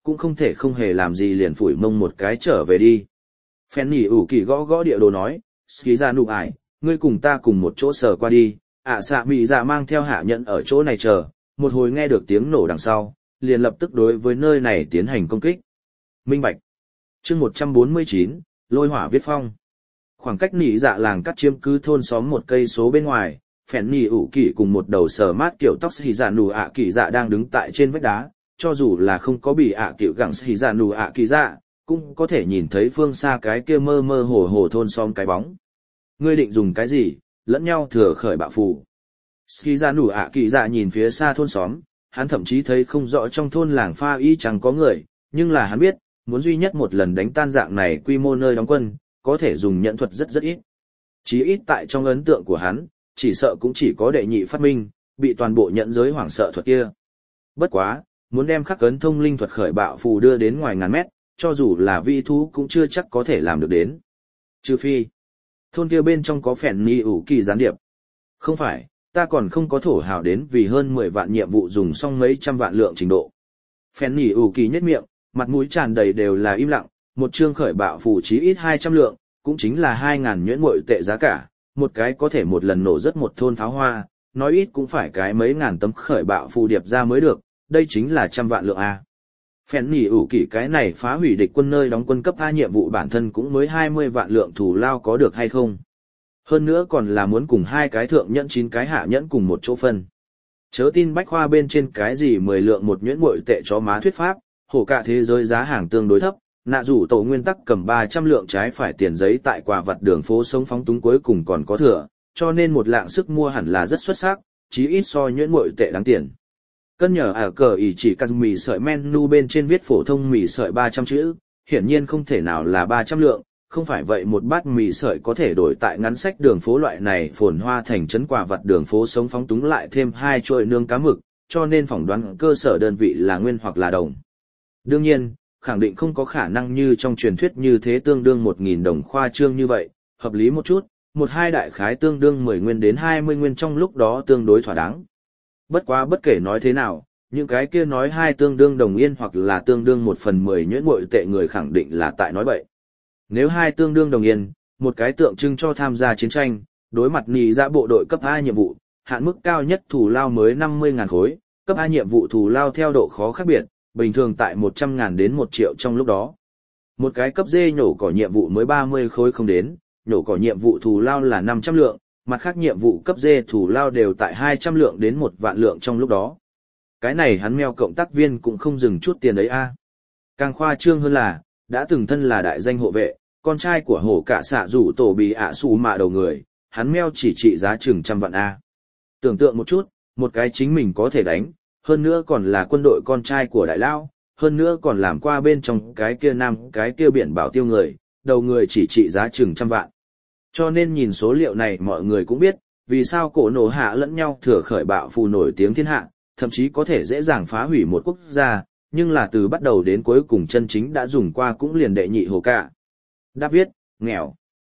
cũng không thể không hề làm gì liền phủi mông một cái trở về đi. Phèn nhỉ ủ kỳ gõ gõ địa đồ nói, Ski ra nụ ải, ngươi cùng ta cùng một chỗ sờ qua đi, xạ mị dạ mang theo hạ nhận ở chỗ này chờ, một hồi nghe được tiếng nổ đằng sau, liền lập tức đối với nơi này tiến hành công kích. Minh bạch. Chương 149, lôi hỏa viết phong. Khoảng cách nỉ dạ làng cắt chiếm cứ thôn xóm một cây số bên ngoài, phèn nhỉ ủ kỳ cùng một đầu sờ mát kiểu tóc xì dạ nụ ạ kỳ dạ đang đứng tại trên vách đá, cho dù là không có bị ạ kiểu gẳng xì dạ nụ ạ kỳ dạ, cũng có thể nhìn thấy phương xa cái kia mơ mơ hồ hồ thôn xóm cái bóng. Ngươi định dùng cái gì, lẫn nhau thừa khởi bạo phù. Ski ra nụ ạ kỳ dạ nhìn phía xa thôn xóm, hắn thậm chí thấy không rõ trong thôn làng pha y chẳng có người, nhưng là hắn biết, muốn duy nhất một lần đánh tan dạng này quy mô nơi đóng quân, có thể dùng nhận thuật rất ít. Chí ít tại trong ấn tượng của hắn, chỉ sợ cũng chỉ có đệ nhị phát minh, bị toàn bộ nhận giới hoảng sợ thuật kia. Bất quá, muốn đem khắc ấn thông linh thuật khởi bạo phù đưa đến ngoài ngàn mét, cho dù là vi thú cũng chưa chắc có thể làm được đến. Trừ phi, thôn kia bên trong có phèn ni ủ kỳ gián điệp. Không phải, ta còn không có thổ hào đến vì hơn 10 vạn nhiệm vụ dùng xong mấy trăm vạn lượng trình độ. Phèn ni ủ kỳ nhất miệng, mặt mũi tràn đầy đều là im lặng, một chương khởi bạo phù chí ít 200 lượng, cũng chính là 2.000 nhuyễn muội tệ giá cả, một cái có thể một lần nổ rất một thôn pháo hoa, nói ít cũng phải cái mấy ngàn tấm khởi bạo phù điệp ra mới được, đây chính là trăm vạn lượng A. Phèn nỉ ủ kỳ cái này phá hủy địch quân nơi đóng quân cấp A nhiệm vụ bản thân cũng mới 20 vạn lượng thù lao có được hay không. Hơn nữa còn là muốn cùng hai cái thượng nhẫn 9 cái hạ nhẫn cùng một chỗ phân. Chớ tin bách khoa bên trên cái gì 10 lượng một nhuyễn muội tệ cho má thuyết pháp, hổ cả thế giới giá hàng tương đối thấp, nạ rủ tổ nguyên tắc cầm 300 lượng trái phải tiền giấy tại quả vặt đường phố sống phóng túng cuối cùng còn có thừa, cho nên một lạng sức mua hẳn là rất xuất sắc, chí ít so nhuyễn muội tệ đáng tiền. Cân nhờ ở cờ ý chỉ cần mì sợi menu bên trên viết phổ thông mì sợi 300 chữ, hiển nhiên không thể nào là 300 lượng, không phải vậy một bát mì sợi có thể đổi tại ngắn sách đường phố loại này phồn hoa thành trấn quả vặt đường phố sống phóng túng lại thêm 2 trôi nướng cá mực, cho nên phỏng đoán cơ sở đơn vị là nguyên hoặc là đồng. Đương nhiên, khẳng định không có khả năng như trong truyền thuyết như thế tương đương 1.000 đồng khoa trương như vậy, hợp lý một chút, một hai đại khái tương đương 10 nguyên đến 20 nguyên trong lúc đó tương đối thỏa đáng. Bất quá bất kể nói thế nào, những cái kia nói hai tương đương đồng yên hoặc là tương đương 1/10 nhuyễn muội tệ người khẳng định là tại nói bậy. Nếu hai tương đương đồng yên, một cái tượng trưng cho tham gia chiến tranh, đối mặt nì ra bộ đội cấp A nhiệm vụ, hạn mức cao nhất thù lao mới 50.000 khối, cấp A nhiệm vụ thù lao theo độ khó khác biệt, bình thường tại 100.000 đến 1 triệu trong lúc đó. Một cái cấp D nhổ cỏ nhiệm vụ mới 30 khối không đến, nhổ cỏ nhiệm vụ thù lao là 500 lượng, mặt khác nhiệm vụ cấp D thù lao đều tại 200 lượng đến 1 vạn lượng trong lúc đó. Cái này hắn meo cộng tác viên cũng không dừng chút tiền đấy a. Càng khoa trương hơn là, đã từng thân là đại danh hộ vệ, con trai của hổ cả xạ rủ tổ bị ạ xù mạ đầu người, hắn meo chỉ trị giá chừng 100 vạn a. Tưởng tượng một chút, một cái chính mình có thể đánh, hơn nữa còn là quân đội con trai của đại lao, hơn nữa còn làm qua bên trong cái kia nam cái kia biển bảo tiêu người, đầu người chỉ trị giá chừng 100 vạn. Cho nên nhìn số liệu này mọi người cũng biết, vì sao cổ nổ hạ lẫn nhau thừa khởi bạo phù nổi tiếng thiên hạ, thậm chí có thể dễ dàng phá hủy một quốc gia, nhưng là từ bắt đầu đến cuối cùng chân chính đã dùng qua cũng liền đệ nhị hồ cả. Đáp viết, nghèo.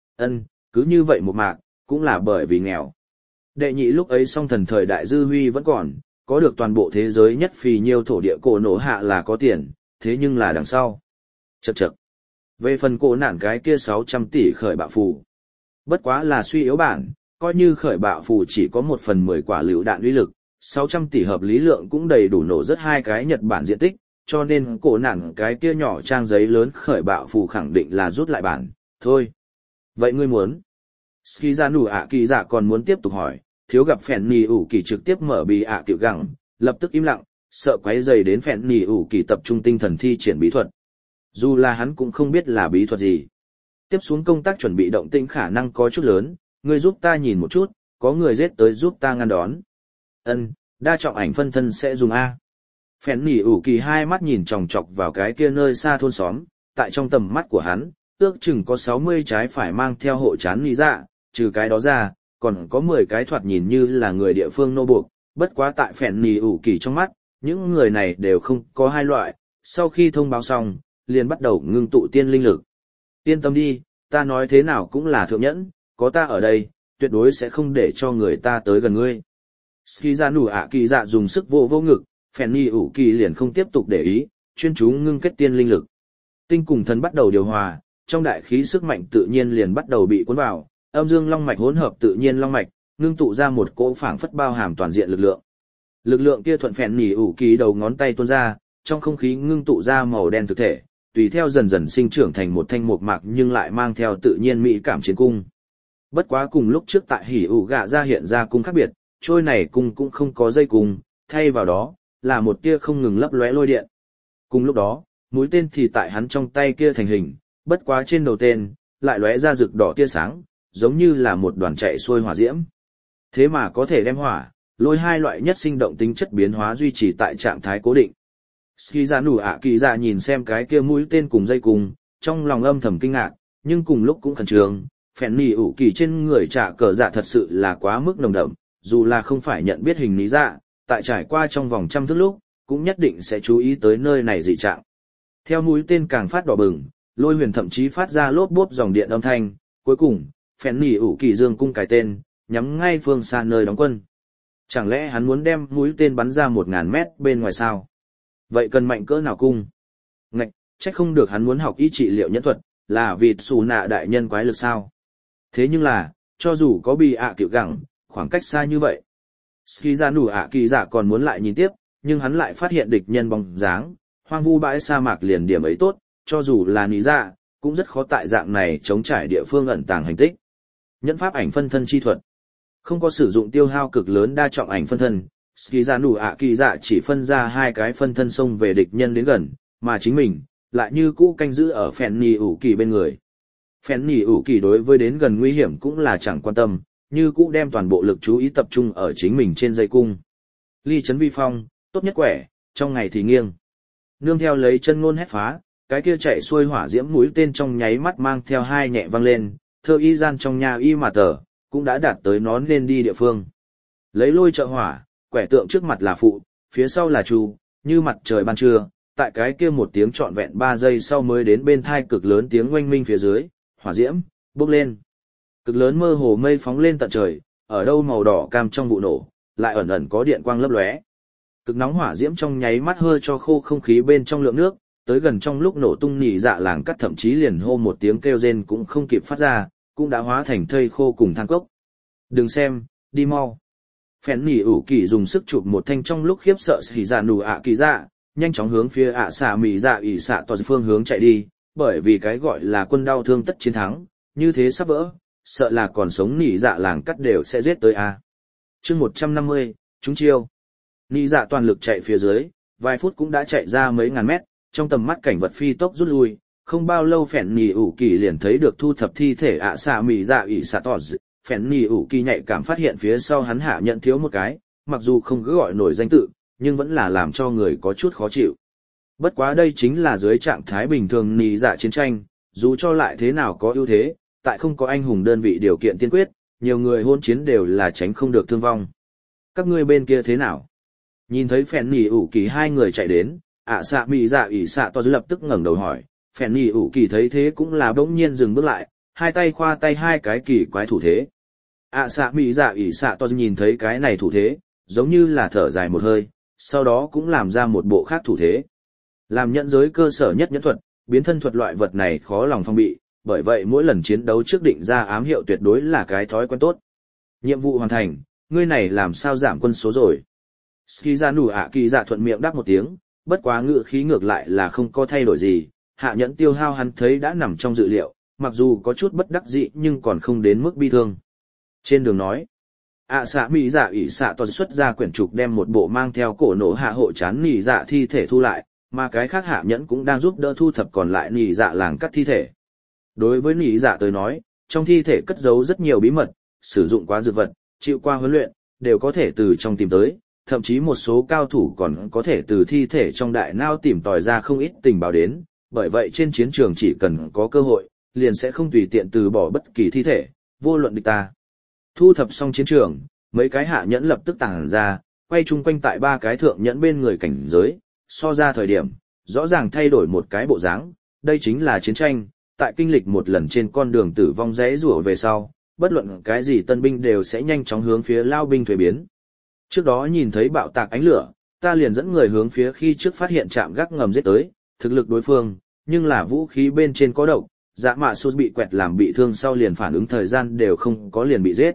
Cứ như vậy một mạc, cũng là bởi vì nghèo. Đệ nhị lúc ấy song thần thời đại dư huy vẫn còn, có được toàn bộ thế giới nhất phì nhiêu thổ địa cổ nổ hạ là có tiền, thế nhưng là đằng sau. Chậc chậc. Về phần cổ nạn cái kia 600 tỷ khởi bạo phù. Bất quá là suy yếu bản, coi như khởi bạo phù chỉ có 1/10 quả lựu đạn uy lực, 600 tỷ hợp lý lượng cũng đầy đủ nổ rất hai cái Nhật Bản diện tích, cho nên cổ nạn cái kia nhỏ trang giấy lớn khởi bạo phù khẳng định là rút lại bản, thôi. Vậy ngươi muốn? Skizanu ạ kỳ dạ còn muốn tiếp tục hỏi, thiếu gặp phèn nì ủ kỳ trực tiếp mở bì ạ tiểu gẳng, lập tức im lặng, sợ quấy dày đến phèn nì ủ kỳ tập trung tinh thần thi triển bí thuật. Dù là hắn cũng không biết là bí thuật gì. Tiếp xuống công tác chuẩn bị động tĩnh khả năng có chút lớn, ngươi giúp ta nhìn một chút, có người giết tới giúp ta ngăn đón. Đa trọng ảnh phân thân sẽ dùng A. Phèn nỉ ủ kỳ hai mắt nhìn chòng chọc vào cái kia nơi xa thôn xóm, tại trong tầm mắt của hắn, ước chừng có 60 trái phải mang theo hộ chán lý dạ, trừ cái đó ra, còn có 10 cái thoạt nhìn như là người địa phương nô buộc, bất quá tại phèn nỉ ủ kỳ trong mắt, những người này đều không có hai loại, sau khi thông báo xong, liền bắt đầu ngưng tụ tiên linh lực. Yên tâm đi, ta nói thế nào cũng là thượng nhẫn, có ta ở đây, tuyệt đối sẽ không để cho người ta tới gần ngươi. Skizanu ạ kỳ dạ dùng sức vô ngực, phèn nỉ ủ kỳ liền không tiếp tục để ý, chuyên chú ngưng kết tiên linh lực. Tinh cùng thần bắt đầu điều hòa, trong đại khí sức mạnh tự nhiên liền bắt đầu bị cuốn vào, âm dương long mạch hỗn hợp tự nhiên long mạch, ngưng tụ ra một cỗ phảng phất bao hàm toàn diện lực lượng. Lực lượng kia thuận phèn nỉ ủ kỳ đầu ngón tay tuôn ra, trong không khí ngưng tụ ra màu đen thực thể, tùy theo dần dần sinh trưởng thành một thanh mộc mạc nhưng lại mang theo tự nhiên mỹ cảm chiến cung. Bất quá cùng lúc trước tại hỉ ủ gạ ra hiện ra cung khác biệt, trôi này cung cũng không có dây cung, thay vào đó là một tia không ngừng lấp lóe lôi điện. Cùng lúc đó, mũi tên thì tại hắn trong tay kia thành hình, bất quá trên đầu tên lại lóe ra rực đỏ tia sáng, giống như là một đoàn chạy xuôi hỏa diễm. Thế mà có thể đem hỏa, lôi hai loại nhất sinh động tính chất biến hóa duy trì tại trạng thái cố định. Ski ra nủ ạ kỳ dạ nhìn xem cái kia mũi tên cùng dây cùng, trong lòng âm thầm kinh ngạc, nhưng cùng lúc cũng khẩn trương. Phèn nỉ ủ kỳ trên người trả cờ dạ thật sự là quá mức nồng đậm, dù là không phải nhận biết hình lý dạ, tại trải qua trong vòng trăm thước lúc, cũng nhất định sẽ chú ý tới nơi này dị trạng. Theo mũi tên càng phát đỏ bừng, lôi huyền thậm chí phát ra lốp bốp dòng điện âm thanh, cuối cùng, phèn nỉ ủ kỳ dương cung cái tên, nhắm ngay phương xa nơi đóng quân. Chẳng lẽ hắn muốn đem mũi tên bắn ra 1000 mét bên ngoài sao? Vậy cần mạnh cỡ nào cung? Ngạch, trách không được hắn muốn học y trị liệu nhẫn thuật, là vì xù nạ đại nhân quái lực sao? Thế nhưng là, cho dù có bị ạ cựu gẳng, khoảng cách xa như vậy. Ski ra nủ ạ kỳ dạ còn muốn lại nhìn tiếp, nhưng hắn lại phát hiện địch nhân bóng dáng, hoang vu bãi sa mạc liền điểm ấy tốt, cho dù là nỉ dạ, cũng rất khó tại dạng này chống trải địa phương ẩn tàng hành tích. Nhẫn pháp ảnh phân thân chi thuật. Không có sử dụng tiêu hao cực lớn đa trọng ảnh phân thân, Ski ra nủ ạ kỳ dạ chỉ phân ra 2 cái phân thân xông về địch nhân đến gần, mà chính mình, lại như cũ canh giữ ở phèn nỉ ủ kỳ bên người. Phèn nỉ ủ kỳ đối với đến gần nguy hiểm cũng là chẳng quan tâm, như cũ đem toàn bộ lực chú ý tập trung ở chính mình trên dây cung. Ly chấn vi phong, tốt nhất quẻ, trong ngày thì nghiêng. Nương theo lấy chân ngôn hét phá, cái kia chạy xuôi hỏa diễm mũi tên trong nháy mắt mang theo 2 nhẹ vang lên, thơ y gian trong nhà y mà tờ, cũng đã đạt tới nó nên đi địa phương. Lấy lôi trợ hỏa, quẻ tượng trước mặt là phụ, phía sau là trù, như mặt trời ban trưa, tại cái kia một tiếng trọn vẹn 3 giây sau mới đến bên thai cực lớn tiếng oanh minh phía dưới, hỏa diễm, bốc lên. Cực lớn mơ hồ mây phóng lên tận trời, ở đâu màu đỏ cam trong vụ nổ, lại ẩn ẩn có điện quang lấp lóe. Cực nóng hỏa diễm trong nháy mắt hơi cho khô không khí bên trong lượng nước, tới gần trong lúc nổ tung nhị dạ làng cắt thậm chí liền hô một tiếng kêu rên cũng không kịp phát ra, cũng đã hóa thành thây khô cùng than cốc. Đừng xem, đi mau. Phèn nỉ ủ kỳ dùng sức chụp một thanh trong lúc khiếp sợ xì dạ nù ạ kỳ dạ, nhanh chóng hướng phía ạ xạ mì dạ ỉ xạ toàn phương hướng chạy đi, bởi vì cái gọi là quân đau thương tất chiến thắng, như thế sắp vỡ, sợ là còn sống nỉ dạ làng cắt đều sẽ giết tới a. Chương 150, chúng chiêu. Nỉ dạ toàn lực chạy phía dưới, vài phút cũng đã chạy ra mấy ngàn mét, trong tầm mắt cảnh vật phi tốc rút lui, không bao lâu phèn nỉ ủ kỳ liền thấy được thu thập thi thể ạ xạ mì dạ ỉ xạ toàn. Phèn nỉ ủ kỳ nhạy cảm phát hiện phía sau hắn hạ nhận thiếu một cái, mặc dù không cứ gọi nổi danh tự, nhưng vẫn là làm cho người có chút khó chịu. Bất quá đây chính là dưới trạng thái bình thường nỉ dạ chiến tranh, dù cho lại thế nào có ưu thế, tại không có anh hùng đơn vị điều kiện tiên quyết, nhiều người hôn chiến đều là tránh không được thương vong. Các ngươi bên kia thế nào? Nhìn thấy phèn nỉ ủ kỳ 2 người chạy đến, ạ xạ mì dạ ỉ xạ to lập tức ngẩng đầu hỏi, phèn nỉ ủ kỳ thấy thế cũng là bỗng nhiên dừng bước lại, 2 tay khoa tay 2 cái kỳ quái thủ thế. ạ xạ mì dạ ỉ xạ to nhìn thấy cái này thủ thế, giống như là thở dài một hơi, sau đó cũng làm ra một bộ khác thủ thế. Làm nhẫn giới cơ sở nhất nhẫn thuật, biến thân thuật loại vật này khó lòng phòng bị, bởi vậy mỗi lần chiến đấu trước định ra ám hiệu tuyệt đối là cái thói quen tốt. Nhiệm vụ hoàn thành, ngươi này làm sao giảm quân số rồi? Ski ra nủ ạ kỳ dạ thuận miệng đáp một tiếng, bất quá ngữ khí ngược lại là không có thay đổi gì, hạ nhẫn tiêu hao hắn thấy đã nằm trong dự liệu, mặc dù có chút bất đắc dĩ nhưng còn không đến mức bi thương. Trên đường nói, ạ xạ mỹ dạ ỉ xạ toàn xuất ra quyển trục đem một bộ mang theo cổ nổ hạ hộ chán nỉ dạ thi thể thu lại, mà cái khác hạ nhẫn cũng đang giúp đỡ thu thập còn lại nỉ dạ làng cắt thi thể. Đối với nỉ dạ tới nói, trong thi thể cất giấu rất nhiều bí mật, sử dụng quá dược vật, chịu qua huấn luyện, đều có thể từ trong tìm tới, thậm chí một số cao thủ còn có thể từ thi thể trong đại não tìm tòi ra không ít tình báo đến, bởi vậy trên chiến trường chỉ cần có cơ hội, liền sẽ không tùy tiện từ bỏ bất kỳ thi thể, vô luận địch ta. Thu thập xong chiến trường, mấy cái hạ nhẫn lập tức tàng ra, quay chung quanh tại 3 cái thượng nhẫn bên người cảnh giới, so ra thời điểm, rõ ràng thay đổi một cái bộ dáng, đây chính là chiến tranh, tại kinh lịch một lần trên con đường tử vong rẽ rủa về sau, bất luận cái gì tân binh đều sẽ nhanh chóng hướng phía lao binh thuế biến. Trước đó nhìn thấy bạo tạc ánh lửa, ta liền dẫn người hướng phía khi trước phát hiện trạm gác ngầm giết tới, thực lực đối phương, nhưng là vũ khí bên trên có độc, dạ mạ sút bị quẹt làm bị thương sau liền phản ứng thời gian đều không có liền bị giết.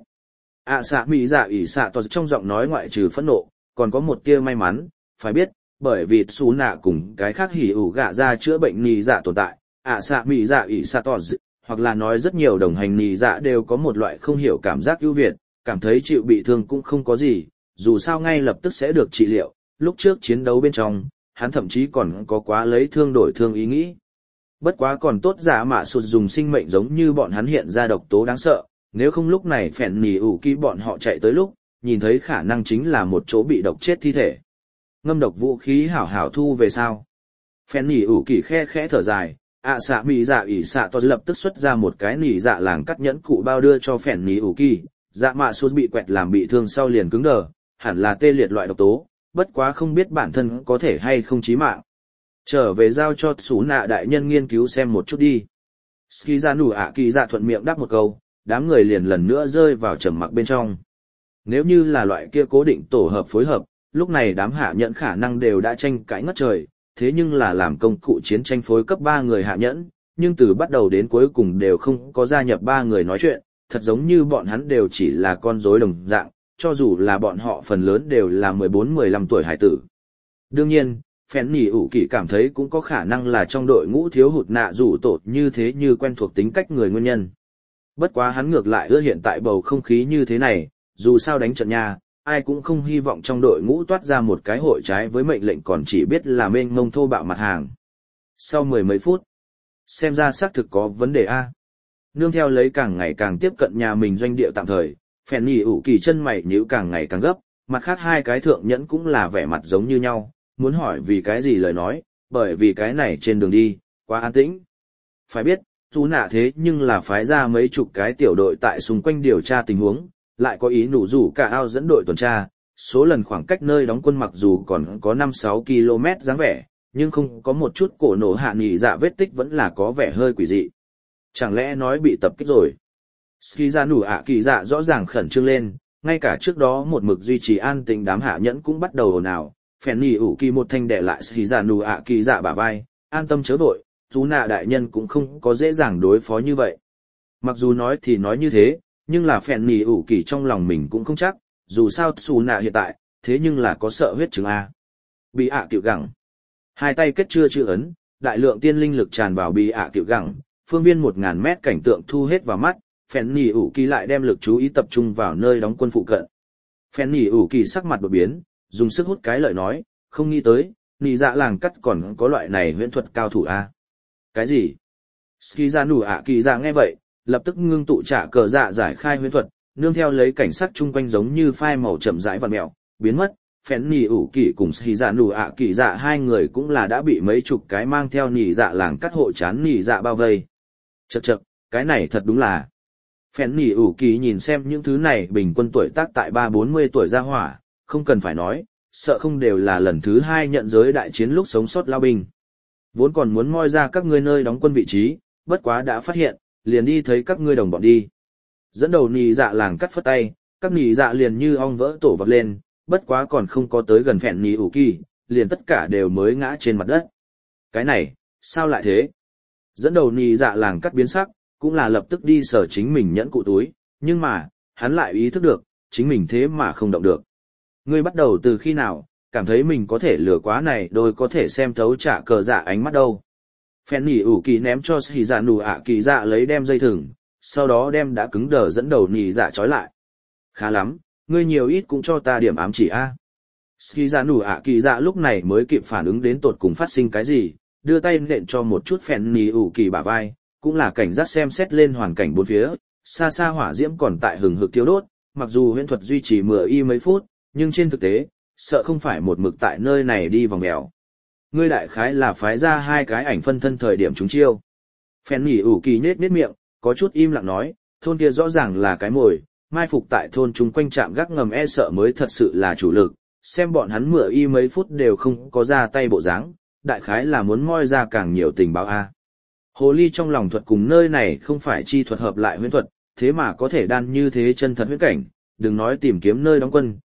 Xạ mỹ dạ ỉ xạ toàn trong giọng nói ngoại trừ phẫn nộ, còn có một tia may mắn, phải biết, bởi vì xú nạ cùng cái khác hỉ ủ gạ ra chữa bệnh nì dạ tồn tại, xạ mỹ dạ ỉ xạ toàn, hoặc là nói rất nhiều đồng hành nì dạ đều có một loại không hiểu cảm giác ưu việt, cảm thấy chịu bị thương cũng không có gì, dù sao ngay lập tức sẽ được trị liệu, lúc trước chiến đấu bên trong, hắn thậm chí còn có quá lấy thương đổi thương ý nghĩ. Bất quá còn tốt giả mạ sụt dùng sinh mệnh giống như bọn hắn hiện ra độc tố đáng sợ, nếu không lúc này phèn nỉ ủ kỳ bọn họ chạy tới lúc, nhìn thấy khả năng chính là một chỗ bị độc chết thi thể. Ngâm độc vũ khí hảo hảo thu về sao. Phèn nỉ ủ kỳ khe khẽ thở dài, xạ mỹ dạ ỉ xạ to lập tức xuất ra một cái nỉ dạ làng cắt nhẫn cụ bao đưa cho phèn nỉ ủ kỳ, dạ mạ sụt bị quẹt làm bị thương sau liền cứng đờ, hẳn là tê liệt loại độc tố, bất quá không biết bản thân có thể hay không chí mạng. Trở về giao cho Sú Nạ đại nhân nghiên cứu xem một chút đi. Ski ra nụ kỳ dạ thuận miệng đáp một câu, đám người liền lần nữa rơi vào trầm mặc bên trong. Nếu như là loại kia cố định tổ hợp phối hợp, lúc này đám hạ nhẫn khả năng đều đã tranh cãi ngất trời, thế nhưng là làm công cụ chiến tranh phối cấp 3 người hạ nhẫn, nhưng từ bắt đầu đến cuối cùng đều không có gia nhập 3 người nói chuyện, thật giống như bọn hắn đều chỉ là con rối đồng dạng, cho dù là bọn họ phần lớn đều là 14-15 tuổi hải tử. Đương nhiên, phèn nỉ ủ kỳ cảm thấy cũng có khả năng là trong đội ngũ thiếu hụt nạ rủ tột như thế như quen thuộc tính cách người nguyên nhân. Bất quá hắn ngược lại ưa hiện tại bầu không khí như thế này, dù sao đánh trận nha, ai cũng không hy vọng trong đội ngũ toát ra một cái hội trái với mệnh lệnh còn chỉ biết là mênh mông thô bạo mặt hàng. Sau 10 mấy phút, xem ra xác thực có vấn đề A. Nương theo lấy càng ngày càng tiếp cận nhà mình doanh địa tạm thời, phèn nỉ ủ kỳ chân mày nhíu càng ngày càng gấp, mặt khác hai cái thượng nhẫn cũng là vẻ mặt giống như nhau, muốn hỏi vì cái gì lời nói, bởi vì cái này trên đường đi, quá an tĩnh. Phải biết, dù nạ thế nhưng là phái ra mấy chục cái tiểu đội tại xung quanh điều tra tình huống, lại có ý nủ rủ cả ao dẫn đội tuần tra, số lần khoảng cách nơi đóng quân mặc dù còn có 5-6 km dáng vẻ, nhưng không có một chút cổ nổ hạ nghỉ dạ vết tích vẫn là có vẻ hơi quỷ dị. Chẳng lẽ nói bị tập kích rồi? Ski ra nủ kỳ dạ rõ ràng khẩn trương lên, ngay cả trước đó một mực duy trì an tĩnh đám hạ nhẫn cũng bắt đầu ồn ào. Phèn nỉ ủ kỳ một thanh đè lại Ski ra nủ kỳ dạ bả vai, an tâm chớ vội, chú nạ đại nhân cũng không có dễ dàng đối phó như vậy. Mặc dù nói thì nói như thế, nhưng là phèn nỉ ủ kỳ trong lòng mình cũng không chắc, dù sao xù nạ hiện tại, thế nhưng là có sợ huyết chứng A. Bị cựu gẳng. Hai tay kết chưa chữ ấn, đại lượng tiên linh lực tràn vào bị cựu gẳng, phương viên 1000 mét cảnh tượng thu hết vào mắt, phèn nỉ ủ kỳ lại đem lực chú ý tập trung vào nơi đóng quân phụ cận. Phèn nỉ ủ kỳ sắc mặt đột biến, dùng sức hút cái lợi nói, không nghĩ tới, nỉ dạ làng cắt còn có loại này huyễn thuật cao thủ A. Cái gì? Ski ra nủ kỳ dạ nghe vậy, lập tức ngưng tụ trả cờ dạ giải khai huyễn thuật, nương theo lấy cảnh sắc chung quanh giống như phai màu chậm rãi vặn mèo, biến mất. Phèn nỉ ủ kỳ cùng Ski ra nủ kỳ dạ hai người cũng là đã bị mấy chục cái mang theo nỉ dạ làng cắt hộ chán nỉ dạ bao vây. Chậc chậc, cái này thật đúng là. Phèn nỉ ủ kỳ nhìn xem những thứ này bình quân tuổi tác tại 30-40 tuổi ra hỏa, không cần phải nói, sợ không đều là lần thứ 2 nhận giới đại chiến lúc sống sót lao binh. Vốn còn muốn moi ra các ngươi nơi đóng quân vị trí, bất quá đã phát hiện, liền đi thấy các ngươi đồng bọn đi. Dẫn đầu nỉ dạ làng cắt phất tay, các nỉ dạ liền như ong vỡ tổ vọt lên, bất quá còn không có tới gần phèn nỉ ủ kỳ, liền tất cả đều mới ngã trên mặt đất. Cái này, sao lại thế? Dẫn đầu nỉ dạ làng cắt biến sắc, cũng là lập tức đi sở chính mình nhẫn cụ túi, nhưng mà, hắn lại ý thức được, chính mình thế mà không động được. Ngươi bắt đầu từ khi nào, cảm thấy mình có thể lừa quá này đôi có thể xem thấu trả cờ dạ ánh mắt đâu. Phèn nỉ ủ kỳ ném cho Ski dạ nủ kỳ dạ lấy đem dây thừng, sau đó đem đã cứng đờ dẫn đầu nỉ dạ trói lại. Khá lắm, ngươi nhiều ít cũng cho ta điểm ám chỉ a. Ski dạ nủ kỳ dạ lúc này mới kịp phản ứng đến tột cùng phát sinh cái gì, đưa tay nện cho một chút phèn nỉ ủ kỳ bả vai, cũng là cảnh giác xem xét lên hoàn cảnh bốn phía, xa xa hỏa diễm còn tại hừng hực thiêu đốt, mặc dù huyễn thuật duy trì mấy phút, nhưng trên thực tế, sợ không phải một mực tại nơi này đi vòng mèo. Ngươi đại khái là phái ra 2 cái ảnh phân thân thời điểm chúng chiêu. Phèn nỉ ủ kỳ nhếch miệng, có chút im lặng nói, thôn kia rõ ràng là cái mồi, mai phục tại thôn chúng quanh trạm gác ngầm e sợ mới thật sự là chủ lực, xem bọn hắn mấy phút đều không có ra tay bộ dáng, đại khái là muốn moi ra càng nhiều tình báo a. Hồ ly trong lòng thuật cùng nơi này không phải chi thuật hợp lại huyễn thuật, thế mà có thể đan như thế chân thật huyễn cảnh, đừng nói tìm kiếm nơi đóng quân,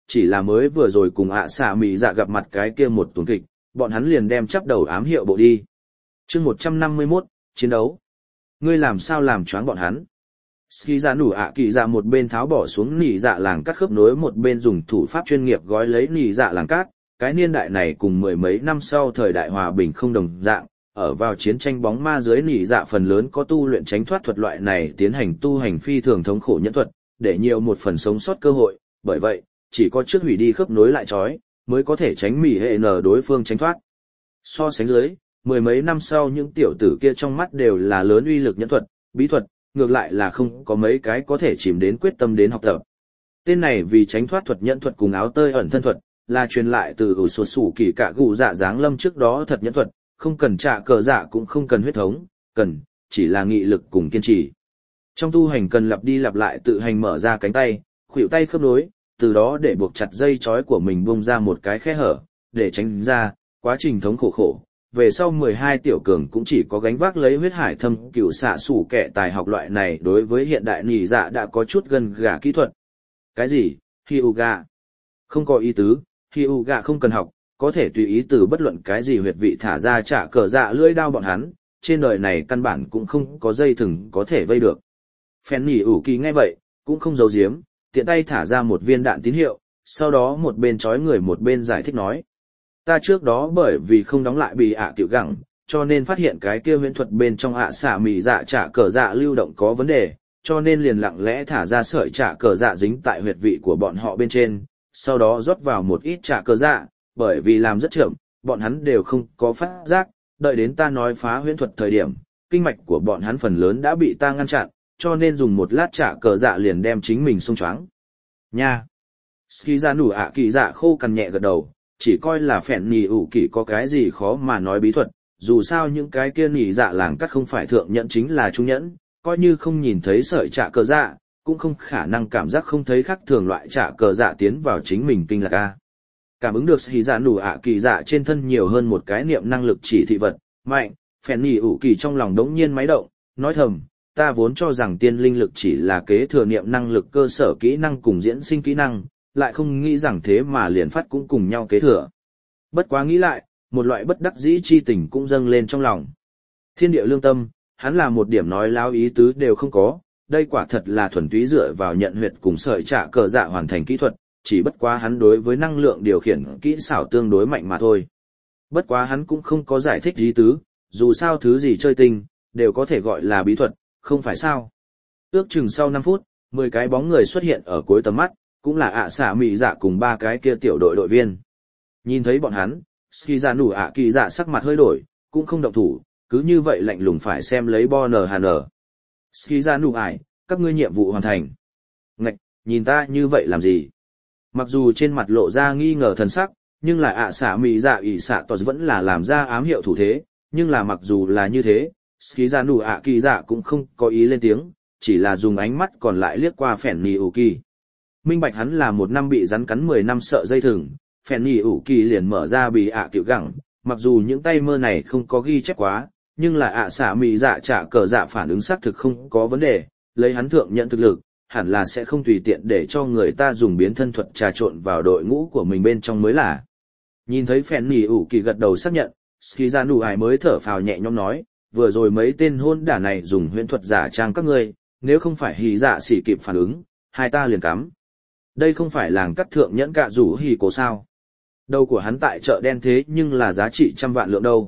chỉ là mới vừa rồi cùng ạ xạ mị dạ gặp mặt cái kia một tuần kịch, bọn hắn liền đem chắp đầu ám hiệu bộ đi. chương 151, chiến đấu. Ngươi làm sao làm choáng bọn hắn? Ski ra nủ ạ kỳ dạ một bên tháo bỏ xuống nỉ dạ làng cắt khớp nối, một bên dùng thủ pháp chuyên nghiệp gói lấy nỉ dạ làng cát. Cái niên đại này cùng mười mấy năm sau thời đại hòa bình không đồng dạng, ở vào chiến tranh bóng ma dưới nỉ dạ phần lớn có tu luyện tránh thoát thuật loại này tiến hành tu hành phi thường thống khổ nhẫn thuật, để nhiều một phần sống sót cơ hội, bởi vậy, chỉ có trước hủy đi khớp nối lại trói, mới có thể tránh mỉ hệ nở đối phương tránh thoát. So sánh dưới, mười mấy năm sau những tiểu tử kia trong mắt đều là lớn uy lực nhẫn thuật, bí thuật, ngược lại là không có mấy cái có thể chìm đến quyết tâm đến học tập. Tên này vì tránh thoát thuật nhẫn thuật cùng áo tơi ẩn thân thuật, là truyền lại từ ủ sột sủ kỳ cạ gù dạ dáng lâm trước đó thật nhẫn thuật, không cần trả cờ dạ cũng không cần huyết thống, cần, chỉ là nghị lực cùng kiên trì. Trong tu hành cần lặp đi lặp lại tự hành mở ra cánh tay, khuỷu tay khớp nối, từ đó để buộc chặt dây chói của mình bung ra một cái khe hở, để tránh ra, quá trình thống khổ. Về sau 12 tiểu cường cũng chỉ có gánh vác lấy huyết hải thâm cửu xạ sủ kẻ tài học loại này đối với hiện đại nỉ dạ đã có chút gần gà kỹ thuật. Cái gì? Hyuga? Không có ý tứ, Hyuga không cần học, có thể tùy ý từ bất luận cái gì huyệt vị thả ra trả cờ dạ lưỡi đao bọn hắn, trên đời này căn bản cũng không có dây thừng có thể vây được. Phen nhỉ ủ kỳ nghe vậy, cũng không giấu giếm, tiện tay thả ra một viên đạn tín hiệu, sau đó một bên chói người một bên giải thích nói. Ta trước đó bởi vì không đóng lại bị tiểu gẳng, cho nên phát hiện cái kia huyễn thuật bên trong xả mì dạ trả cờ dạ lưu động có vấn đề, cho nên liền lặng lẽ thả ra sợi trả cờ dạ dính tại huyệt vị của bọn họ bên trên, sau đó rót vào một ít trả cờ dạ, bởi vì làm rất chậm, bọn hắn đều không có phát giác, đợi đến ta nói phá huyễn thuật thời điểm, kinh mạch của bọn hắn phần lớn đã bị ta ngăn chặn, cho nên dùng một lát trả cờ dạ liền đem chính mình xung choáng. Nha! Ski ra nủ ạ kỳ dạ khô cằn nhẹ gật đầu, chỉ coi là phèn nỉ ủ kỳ có cái gì khó mà nói bí thuật, dù sao những cái kia nỉ dạ làng cắt không phải thượng nhẫn chính là trung nhẫn, coi như không nhìn thấy sợi trả cờ dạ, cũng không khả năng cảm giác không thấy khác thường loại trả cờ dạ tiến vào chính mình kinh lạc a. Cảm ứng được Ski ra nủ ạ kỳ dạ trên thân nhiều hơn một cái niệm năng lực chỉ thị vật, mạnh, phèn nỉ ủ kỳ trong lòng đống nhiên máy động, nói thầm. Ta vốn cho rằng tiên linh lực chỉ là kế thừa niệm năng lực cơ sở kỹ năng cùng diễn sinh kỹ năng, lại không nghĩ rằng thế mà liền phát cũng cùng nhau kế thừa. Bất quá nghĩ lại, một loại bất đắc dĩ chi tình cũng dâng lên trong lòng. Thiên địa lương tâm, hắn là một điểm nói láo ý tứ đều không có, đây quả thật là thuần túy dựa vào nhận huyệt cùng sợi trả cờ dạ hoàn thành kỹ thuật, chỉ bất quá hắn đối với năng lượng điều khiển kỹ xảo tương đối mạnh mà thôi. Bất quá hắn cũng không có giải thích ý tứ, dù sao thứ gì chơi tinh, đều có thể gọi là bí thuật. Không phải sao? Ước chừng sau 5 phút, 10 cái bóng người xuất hiện ở cuối tầm mắt, cũng là xạ mị dạ cùng 3 cái kia tiểu đội viên. Nhìn thấy bọn hắn, Ski ra nủ kỳ dạ sắc mặt hơi đổi, cũng không động thủ, cứ như vậy lạnh lùng phải xem lấy Bonner Hàn. Ski ra nủ các ngươi nhiệm vụ hoàn thành. Ngạch, nhìn ta như vậy làm gì? Mặc dù trên mặt lộ ra nghi ngờ thần sắc, nhưng là xạ mị dạ xạ tỏ vẫn là làm ra ám hiệu thủ thế, nhưng là mặc dù là như thế, Ski ra nủ kỳ dạ cũng không có ý lên tiếng, chỉ là dùng ánh mắt còn lại liếc qua phèn nỉ ủ kỳ. Minh bạch hắn là một năm bị rắn cắn 10 năm sợ dây thừng, phèn nỉ ủ kỳ liền mở ra bị tiểu gẳng, mặc dù những tay mơ này không có ghi chép quá, nhưng là xả mị dạ trả cờ dạ phản ứng xác thực không có vấn đề, lấy hắn thượng nhận thực lực, hẳn là sẽ không tùy tiện để cho người ta dùng biến thân thuật trà trộn vào đội ngũ của mình bên trong mới là. Nhìn thấy phèn nỉ ủ kỳ gật đầu xác nhận, Ski ra nủ mới thở phào nhẹ nhõm nói, vừa rồi mấy tên hôn đả này dùng huyễn thuật giả trang các ngươi, nếu không phải hỉ dạ xỉ kịp phản ứng, hai ta liền cắm. Đây không phải làng cắt thượng nhẫn cạ rủ hỉ cổ sao? Đầu của hắn tại chợ đen thế nhưng là giá trị 100 vạn lượng đâu.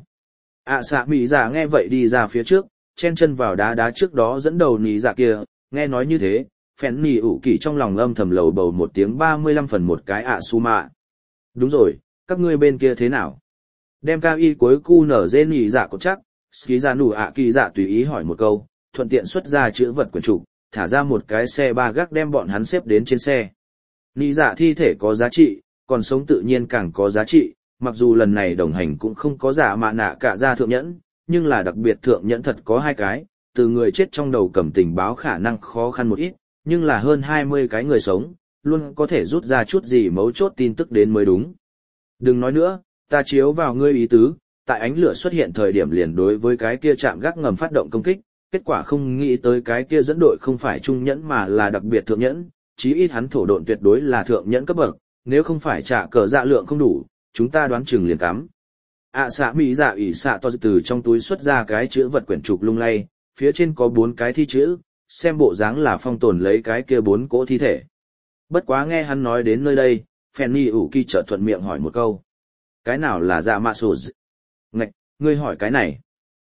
Xạ mị dạ nghe vậy đi ra phía trước, chen chân vào đá trước đó dẫn đầu nỉ dạ kia, nghe nói như thế, phèn nỉ ủ kỳ trong lòng âm thầm lầu bầu một tiếng 35 phần một cái su mạ. Đúng rồi, các ngươi bên kia thế nào? Đem cao y cuối cu nở dê nỉ dạ có chắc. Ski ra nủ kỳ dạ tùy ý hỏi một câu, thuận tiện xuất ra chữ vật quyển trục, thả ra một cái xe ba gác đem bọn hắn xếp đến trên xe. Nị dạ thi thể có giá trị, còn sống tự nhiên càng có giá trị, mặc dù lần này đồng hành cũng không có giả mạ nạ cả ra thượng nhẫn, nhưng là đặc biệt thượng nhẫn thật có 2 cái, từ người chết trong đầu cầm tình báo khả năng khó khăn một ít, nhưng là hơn 20 cái người sống, luôn có thể rút ra chút gì mấu chốt tin tức đến mới đúng. Đừng nói nữa, ta chiếu vào ngươi ý tứ. Tại ánh lửa xuất hiện thời điểm liền đối với cái kia trạm gác ngầm phát động công kích, kết quả không nghĩ tới cái kia dẫn đội không phải trung nhẫn mà là đặc biệt thượng nhẫn, chí ít hắn thổ độn tuyệt đối là thượng nhẫn cấp bậc, Nếu không phải trả cờ dạ lượng không đủ, chúng ta đoán chừng liền cắm. Xạ mỹ dạ ỷ xạ to từ trong túi xuất ra cái chữ vật quyển trục lung lay, phía trên có 4 cái thi chữ, xem bộ dáng là phong tồn lấy cái kia 4 cỗ thi thể. Bất quá nghe hắn nói đến nơi đây, Fanny ủ kỳ chợt thuận miệng hỏi một câu. Cái nào là dạ mạ sổ dị? Ngạch, ngươi hỏi cái này.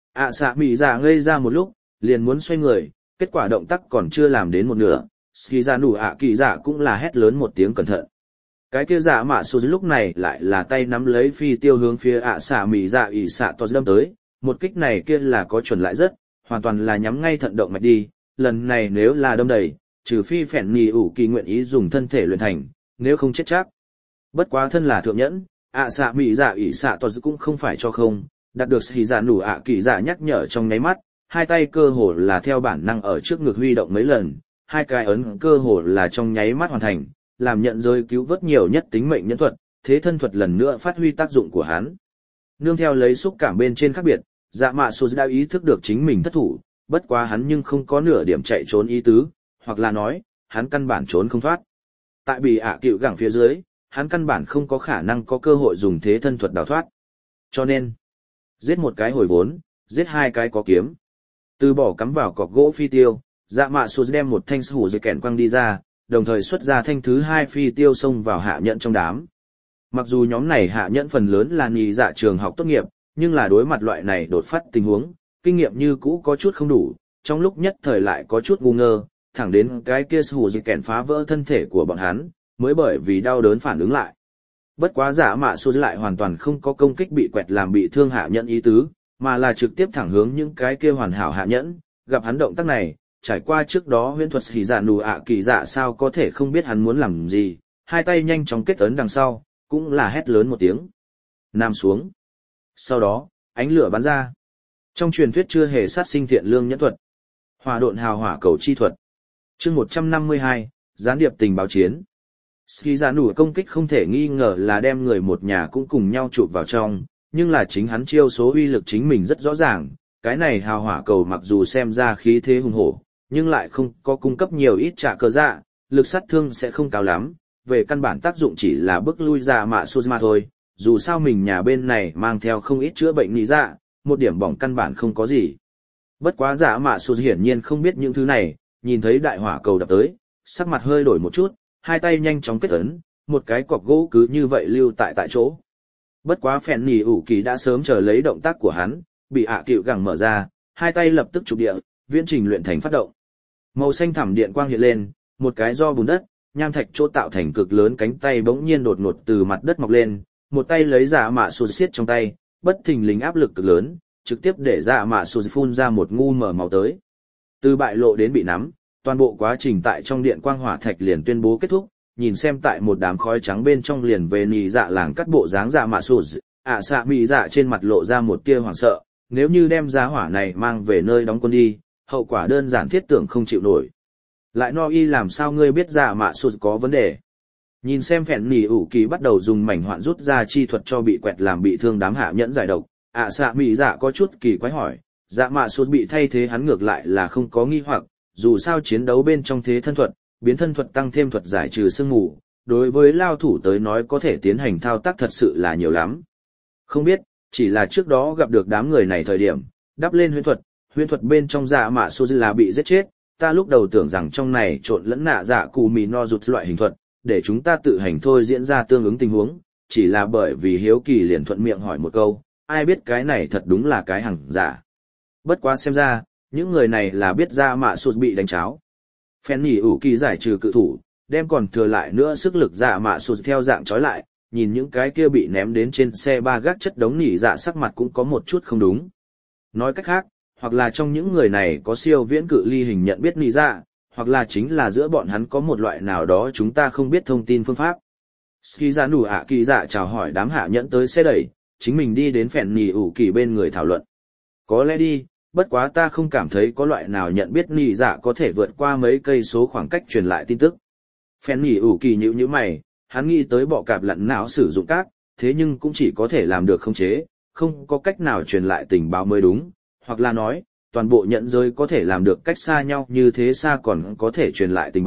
Xạ mỹ dạ ngây ra một lúc, liền muốn xoay người, kết quả động tác còn chưa làm đến một nửa, ski ra nụ kỳ dạ cũng là hét lớn một tiếng cẩn thận. Cái kia dạ mạ sổ dị lúc này lại là tay nắm lấy phi tiêu hướng phía xạ mỹ dạ ỷ xạ to đâm tới, một kích này kia là có chuẩn lại rất, hoàn toàn là nhắm ngay thận động mạch đi, lần này nếu là đâm đầy, trừ phi Fanny ủ kỳ nguyện ý dùng thân thể luyện thành, nếu không chết chắc. Bất quá thân là thượng nhẫn, xạ mỹ dạ ỷ xạ to cũng không phải cho không, đạt được xì dạ nủ kỳ dạ nhắc nhở trong nháy mắt, hai tay cơ hồ là theo bản năng ở trước ngực huy động mấy lần, hai cái ấn cơ hồ là trong nháy mắt hoàn thành, làm nhận rơi cứu vớt nhiều nhất tính mệnh nhẫn thuật, thế thân thuật lần nữa phát huy tác dụng của hắn. Nương theo lấy xúc cảm bên trên khác biệt, dạ mạ sô đã ý thức được chính mình thất thủ, bất quá hắn nhưng không có nửa điểm chạy trốn ý tứ, hoặc là nói, hắn căn bản trốn không thoát. Tại bị cựu gẳng phía dưới, hắn căn bản không có khả năng có cơ hội dùng thế thân thuật đào thoát. Cho nên, giết một cái hồi vốn, giết hai cái có kiếm. Từ bỏ cắm vào cọc gỗ phi tiêu, dạ mạ sô đem một thanh sủ dây kèn quăng đi ra, đồng thời xuất ra thanh thứ hai phi tiêu xông vào hạ nhẫn trong đám. Mặc dù nhóm này hạ nhẫn phần lớn là nhì dạ trường học tốt nghiệp, nhưng là đối mặt loại này đột phát tình huống, kinh nghiệm như cũ có chút không đủ, trong lúc nhất thời lại có chút ngu ngơ, thẳng đến cái kia sủ dây kèn phá vỡ thân thể của bọn hắn, mới bởi vì đau đớn phản ứng lại. Bất quá giả mạ sô lại hoàn toàn không có công kích bị quẹt làm bị thương hạ nhẫn ý tứ, mà là trực tiếp thẳng hướng những cái kia hoàn hảo hạ nhẫn, gặp hắn động tác này, trải qua trước đó huyễn thuật hỉ dạ nù kỳ dạ sao có thể không biết hắn muốn làm gì, hai tay nhanh chóng kết ấn đằng sau, cũng là hét lớn một tiếng. Nam xuống. Sau đó, ánh lửa bắn ra. Trong truyền thuyết chưa hề sát sinh thiện lương nhẫn thuật. Hỏa độn hào hỏa cầu chi thuật. Chương 152, gián điệp tình báo chiến. Ski giả nủ công kích không thể nghi ngờ là đem người một nhà cũng cùng nhau chụp vào trong, nhưng là chính hắn chiêu số uy lực chính mình rất rõ ràng, cái này hào hỏa cầu mặc dù xem ra khí thế hùng hổ, nhưng lại không có cung cấp nhiều ít trả cờ dạ, lực sát thương sẽ không cao lắm, về căn bản tác dụng chỉ là bức lui ra mạ Suzuma thôi, dù sao mình nhà bên này mang theo không ít chữa bệnh lý dạ, một điểm bỏng căn bản không có gì. Bất quá giả mạ Suzuma hiển nhiên không biết những thứ này, nhìn thấy đại hỏa cầu đập tới, sắc mặt hơi đổi một chút, hai tay nhanh chóng kết ấn, một cái cọc gỗ cứ như vậy lưu tại chỗ. Bất quá Fanny ủ kỳ đã sớm chờ lấy động tác của hắn, bị cựu gẳng mở ra, hai tay lập tức chụp địa, viễn trình luyện thành phát động. Màu xanh thẳm điện quang hiện lên, một cái do bùn đất, nham thạch chỗ tạo thành cực lớn cánh tay bỗng nhiên đột ngột từ mặt đất mọc lên, một tay lấy giả mạ sụt xiết trong tay, bất thình lình áp lực cực lớn, trực tiếp để giả mạ sụt phun ra một ngu mở màu tới. Từ bại lộ đến bị nắm, toàn bộ quá trình tại trong điện quang hỏa thạch liền tuyên bố kết thúc, nhìn xem tại một đám khói trắng bên trong liền về nì dạ làng cắt bộ dáng giả mạ sụt, xạ mị dạ trên mặt lộ ra một tia hoảng sợ, nếu như đem giá hỏa này mang về nơi đóng quân đi, hậu quả đơn giản thiết tưởng không chịu nổi. Lại no y làm sao ngươi biết giả mạ sụt có vấn đề? Nhìn xem phèn nỉ ủ kỳ bắt đầu dùng mảnh hoạn rút ra chi thuật cho bị quẹt làm bị thương đám hạ nhẫn giải độc, xạ mị dạ có chút kỳ quái hỏi, giả mạ sụt bị thay thế hắn ngược lại là không có nghi hoặc, dù sao chiến đấu bên trong thế thân thuật, biến thân thuật tăng thêm thuật giải trừ sương mù, đối với lao thủ tới nói có thể tiến hành thao tác thật sự là nhiều lắm. Không biết, chỉ là trước đó gặp được đám người này thời điểm, đắp lên huyễn thuật bên trong giả mạ sụt là bị giết chết, ta lúc đầu tưởng rằng trong này trộn lẫn nạ dạ cù mì no rụt loại hình thuật, để chúng ta tự hành thôi diễn ra tương ứng tình huống, chỉ là bởi vì hiếu kỳ liền thuận miệng hỏi một câu, ai biết cái này thật đúng là cái hàng giả. Bất quá xem ra, những người này là biết giả mạ sụt bị đánh cháo. Fanny ủ kỳ giải trừ cự thủ, đem còn thừa lại nữa sức lực giả mạ sụt theo dạng trói lại, nhìn những cái kia bị ném đến trên xe ba gác chất đống nỉ dạ sắc mặt cũng có một chút không đúng. Nói cách khác, hoặc là trong những người này có siêu viễn cự ly hình nhận biết nỉ dạ, hoặc là chính là giữa bọn hắn có một loại nào đó chúng ta không biết thông tin phương pháp. Ski ra nủ kỳ dạ chào hỏi đám hạ nhẫn tới xe đẩy, chính mình đi đến Fanny ủ kỳ bên người thảo luận. Có lẽ đi, bất quá ta không cảm thấy có loại nào nhận biết nỉ dạ có thể vượt qua mấy cây số khoảng cách truyền lại tin tức. Fanny ủ kỳ nhíu mày, hắn nghĩ tới bọ cạp lặn não sử dụng các, thế nhưng cũng chỉ có thể làm được khống chế, không có cách nào truyền lại tình báo mới đúng, hoặc là nói, toàn bộ nhận giới có thể làm được cách xa nhau như thế xa còn có thể truyền lại tình báo,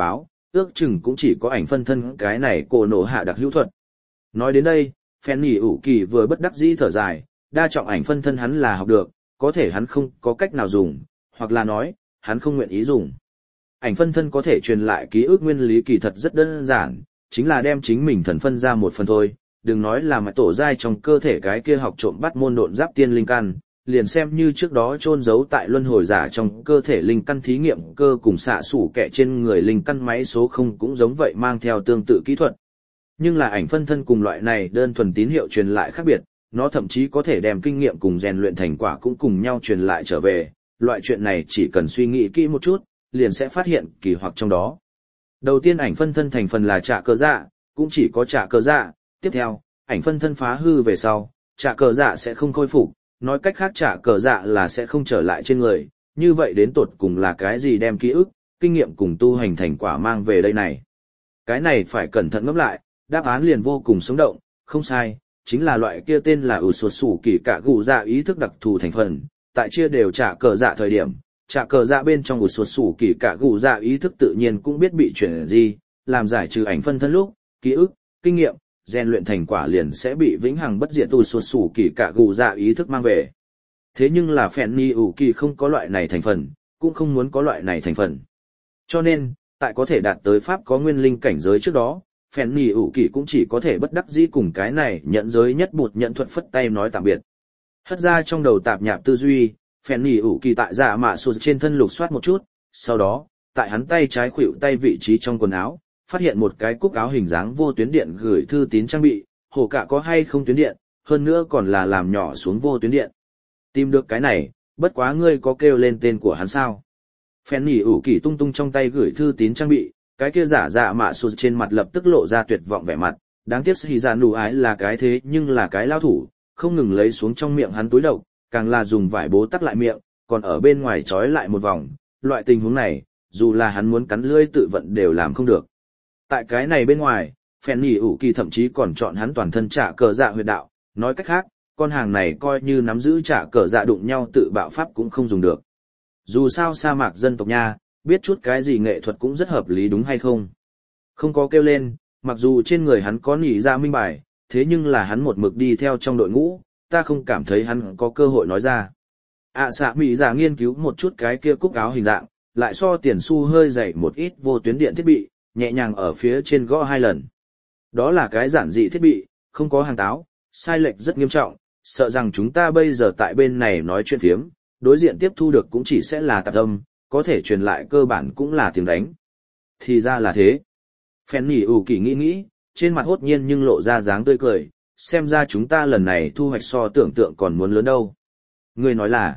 ước chừng cũng chỉ có ảnh phân thân cái này cổ nổ hạ đặc hữu thuật. Nói đến đây, Phen Nhỉ ủ kỳ vừa bất đắc dĩ thở dài, đa trọng ảnh phân thân hắn là học được, có thể hắn không có cách nào dùng, hoặc là nói, hắn không nguyện ý dùng. Ảnh phân thân có thể truyền lại ký ức nguyên lý kỳ thật rất đơn giản, chính là đem chính mình thần phân ra một phần thôi, đừng nói là mà tổ giai trong cơ thể cái kia học trộm bắt môn độn giáp tiên linh căn, liền xem như trước đó chôn giấu tại luân hồi giả trong cơ thể linh căn thí nghiệm cơ cùng xạ sủ kẹ trên người linh căn máy số 0 cũng giống vậy mang theo tương tự kỹ thuật. Nhưng là ảnh phân thân cùng loại này đơn thuần tín hiệu truyền lại khác biệt, nó thậm chí có thể đem kinh nghiệm cùng rèn luyện thành quả cũng cùng nhau truyền lại trở về, loại chuyện này chỉ cần suy nghĩ kỹ một chút, liền sẽ phát hiện kỳ hoặc trong đó. Đầu tiên ảnh phân thân thành phần là trạ cờ dạ, cũng chỉ có trạ cờ dạ, tiếp theo, ảnh phân thân phá hư về sau, trạ cờ dạ sẽ không khôi phục, nói cách khác trạ cờ dạ là sẽ không trở lại trên người, như vậy đến tột cùng là cái gì đem ký ức, kinh nghiệm cùng tu hành thành quả mang về đây này. Cái này phải cẩn thận ngẫm lại, đáp án liền vô cùng sống động, không sai, chính là loại kia tên là sụt sủ kỳ cả gù dạ ý thức đặc thù thành phần, tại chia đều trạ cờ dạ thời điểm, trạ cờ dạ bên trong sụt sủ kỳ cả gù dạ ý thức tự nhiên cũng biết bị chuyển gì, làm giải trừ ảnh phân thân lúc, ký ức, kinh nghiệm, rèn luyện thành quả liền sẽ bị vĩnh hằng bất diệt sụt sủ kỳ cả gù dạ ý thức mang về. Thế nhưng là Phèn Nhỉ ủ kỳ không có loại này thành phần, cũng không muốn có loại này thành phần. Cho nên, tại có thể đạt tới pháp có nguyên linh cảnh giới trước đó, Phèn Nhỉ ủ kỳ cũng chỉ có thể bất đắc dĩ cùng cái này nhận giới nhất bụt nhận thuật phất tay nói tạm biệt. Hất ra trong đầu tạp nhạp tư duy, Phèn Nhỉ ủ kỳ tại dạ mạ sụt trên thân lục soát một chút, sau đó, tại hắn tay trái khuỷu tay vị trí trong quần áo, phát hiện một cái cúc áo hình dáng vô tuyến điện gửi thư tín trang bị, hồ cả có hay không tuyến điện, hơn nữa còn là làm nhỏ xuống vô tuyến điện. Tìm được cái này, bất quá ngươi có kêu lên tên của hắn sao? Phèn Nhỉ ủ kỳ tung tung trong tay gửi thư tín trang bị, cái kia giả dạ mạ sụt trên mặt lập tức lộ ra tuyệt vọng vẻ mặt, đáng tiếc Hỉ Dạ Nụ Ái là cái thế nhưng là cái lao thủ, không ngừng lấy xuống trong miệng hắn túi độc, càng là dùng vải bố tắc lại miệng, còn ở bên ngoài trói lại một vòng, loại tình huống này, dù là hắn muốn cắn lưỡi tự vận đều làm không được. Tại cái này bên ngoài, Phèn Nhỉ ủ kỳ thậm chí còn chọn hắn toàn thân trả cờ dạ huyệt đạo, nói cách khác, con hàng này coi như nắm giữ trả cờ dạ đụng nhau tự bạo pháp cũng không dùng được. Dù sao sa mạc dân tộc nha, biết chút cái gì nghệ thuật cũng rất hợp lý đúng hay không? Không có kêu lên, mặc dù trên người hắn có nhị ra minh bài, thế nhưng là hắn một mực đi theo trong đội ngũ, ta không cảm thấy hắn có cơ hội nói ra. Xạ mỹ giả nghiên cứu một chút cái kia cúc áo hình dạng, lại so tiền xu hơi dày một ít vô tuyến điện thiết bị, nhẹ nhàng ở phía trên gõ 2 lần. Đó là cái giản dị thiết bị, không có hàng táo, sai lệch rất nghiêm trọng, sợ rằng chúng ta bây giờ tại bên này nói chuyện phiếm, đối diện tiếp thu được cũng chỉ sẽ là tạp âm, có thể truyền lại cơ bản cũng là tiếng đánh. Thì ra là thế. Phèn Nhỉ ủ kỳ nghĩ, trên mặt hốt nhiên nhưng lộ ra dáng tươi cười, xem ra chúng ta lần này thu hoạch so tưởng tượng còn muốn lớn đâu. Người nói là,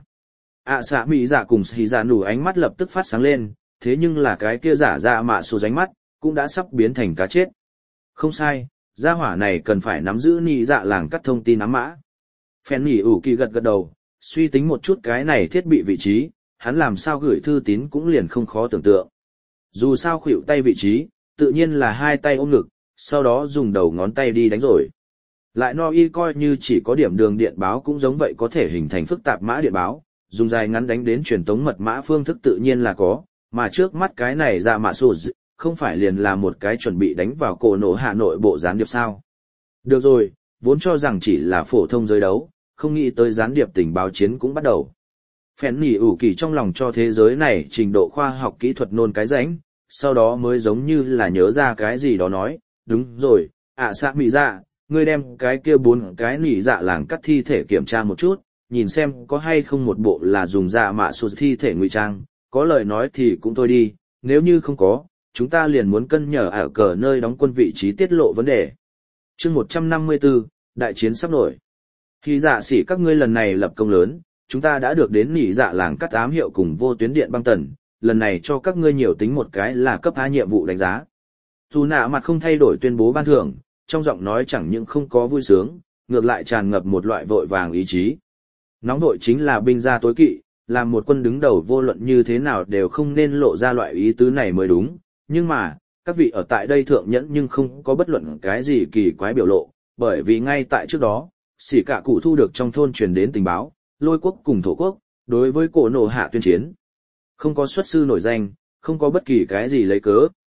xạ mỹ giả cùng Hỉ Dạ Nụ ánh mắt lập tức phát sáng lên, thế nhưng là cái kia giả dạ mạ số ánh mắt, cũng đã sắp biến thành cá chết. Không sai, gia hỏa này cần phải nắm giữ nhị dạ làng cắt thông tin ám mã. Phèn Nhỉ ủ kỳ gật đầu, suy tính một chút cái này thiết bị vị trí, hắn làm sao gửi thư tín cũng liền không khó tưởng tượng. Dù sao khuỷu tay vị trí, tự nhiên là 2 tay ôm ngực, sau đó dùng đầu ngón tay đi đánh rồi. Lại no y coi như chỉ có điểm đường điện báo cũng giống vậy có thể hình thành phức tạp mã điện báo, dùng dài ngắn đánh đến truyền tống mật mã phương thức tự nhiên là có, mà trước mắt cái này dạ mạ sụt không phải liền là một cái chuẩn bị đánh vào cổ nổ Hà Nội bộ gián điệp sao. Được rồi, vốn cho rằng chỉ là phổ thông giới đấu, không nghĩ tới gián điệp tình báo chiến cũng bắt đầu. Phèn Nhỉ ủ kỳ trong lòng cho thế giới này trình độ khoa học kỹ thuật nôn cái rãnh, sau đó mới giống như là nhớ ra cái gì đó nói, đúng rồi, xạ mỹ dạ, ngươi đem cái kia 4 cái nỉ dạ làng cắt thi thể kiểm tra một chút, nhìn xem có hay không một bộ là dùng dạ mạ sụt thi thể ngụy trang, có lời nói thì cũng thôi đi, nếu như không có, chúng ta liền muốn cân nhở ở cờ nơi đóng quân vị trí tiết lộ vấn đề. Chương 154, đại chiến sắp nổi. Khi dạ sĩ các ngươi lần này lập công lớn, chúng ta đã được đến nỉ dạ làng cắt ám hiệu cùng vô tuyến điện băng tần, lần này cho các ngươi nhiều tính một cái là cấp A nhiệm vụ đánh giá. Dù nạ mặt không thay đổi tuyên bố ban thưởng, trong giọng nói chẳng những không có vui sướng, ngược lại tràn ngập một loại vội vàng ý chí. Nóng vội chính là binh gia tối kỵ, làm một quân đứng đầu vô luận như thế nào đều không nên lộ ra loại ý tứ này mới đúng, nhưng mà, các vị ở tại đây thượng nhẫn nhưng không có bất luận cái gì kỳ quái biểu lộ, bởi vì ngay tại trước đó, xỉ cả cụ thu được trong thôn truyền đến tình báo, lôi quốc cùng thổ quốc, đối với cổ nổ hạ tuyên chiến. Không có xuất sư nổi danh, không có bất kỳ cái gì lấy cớ,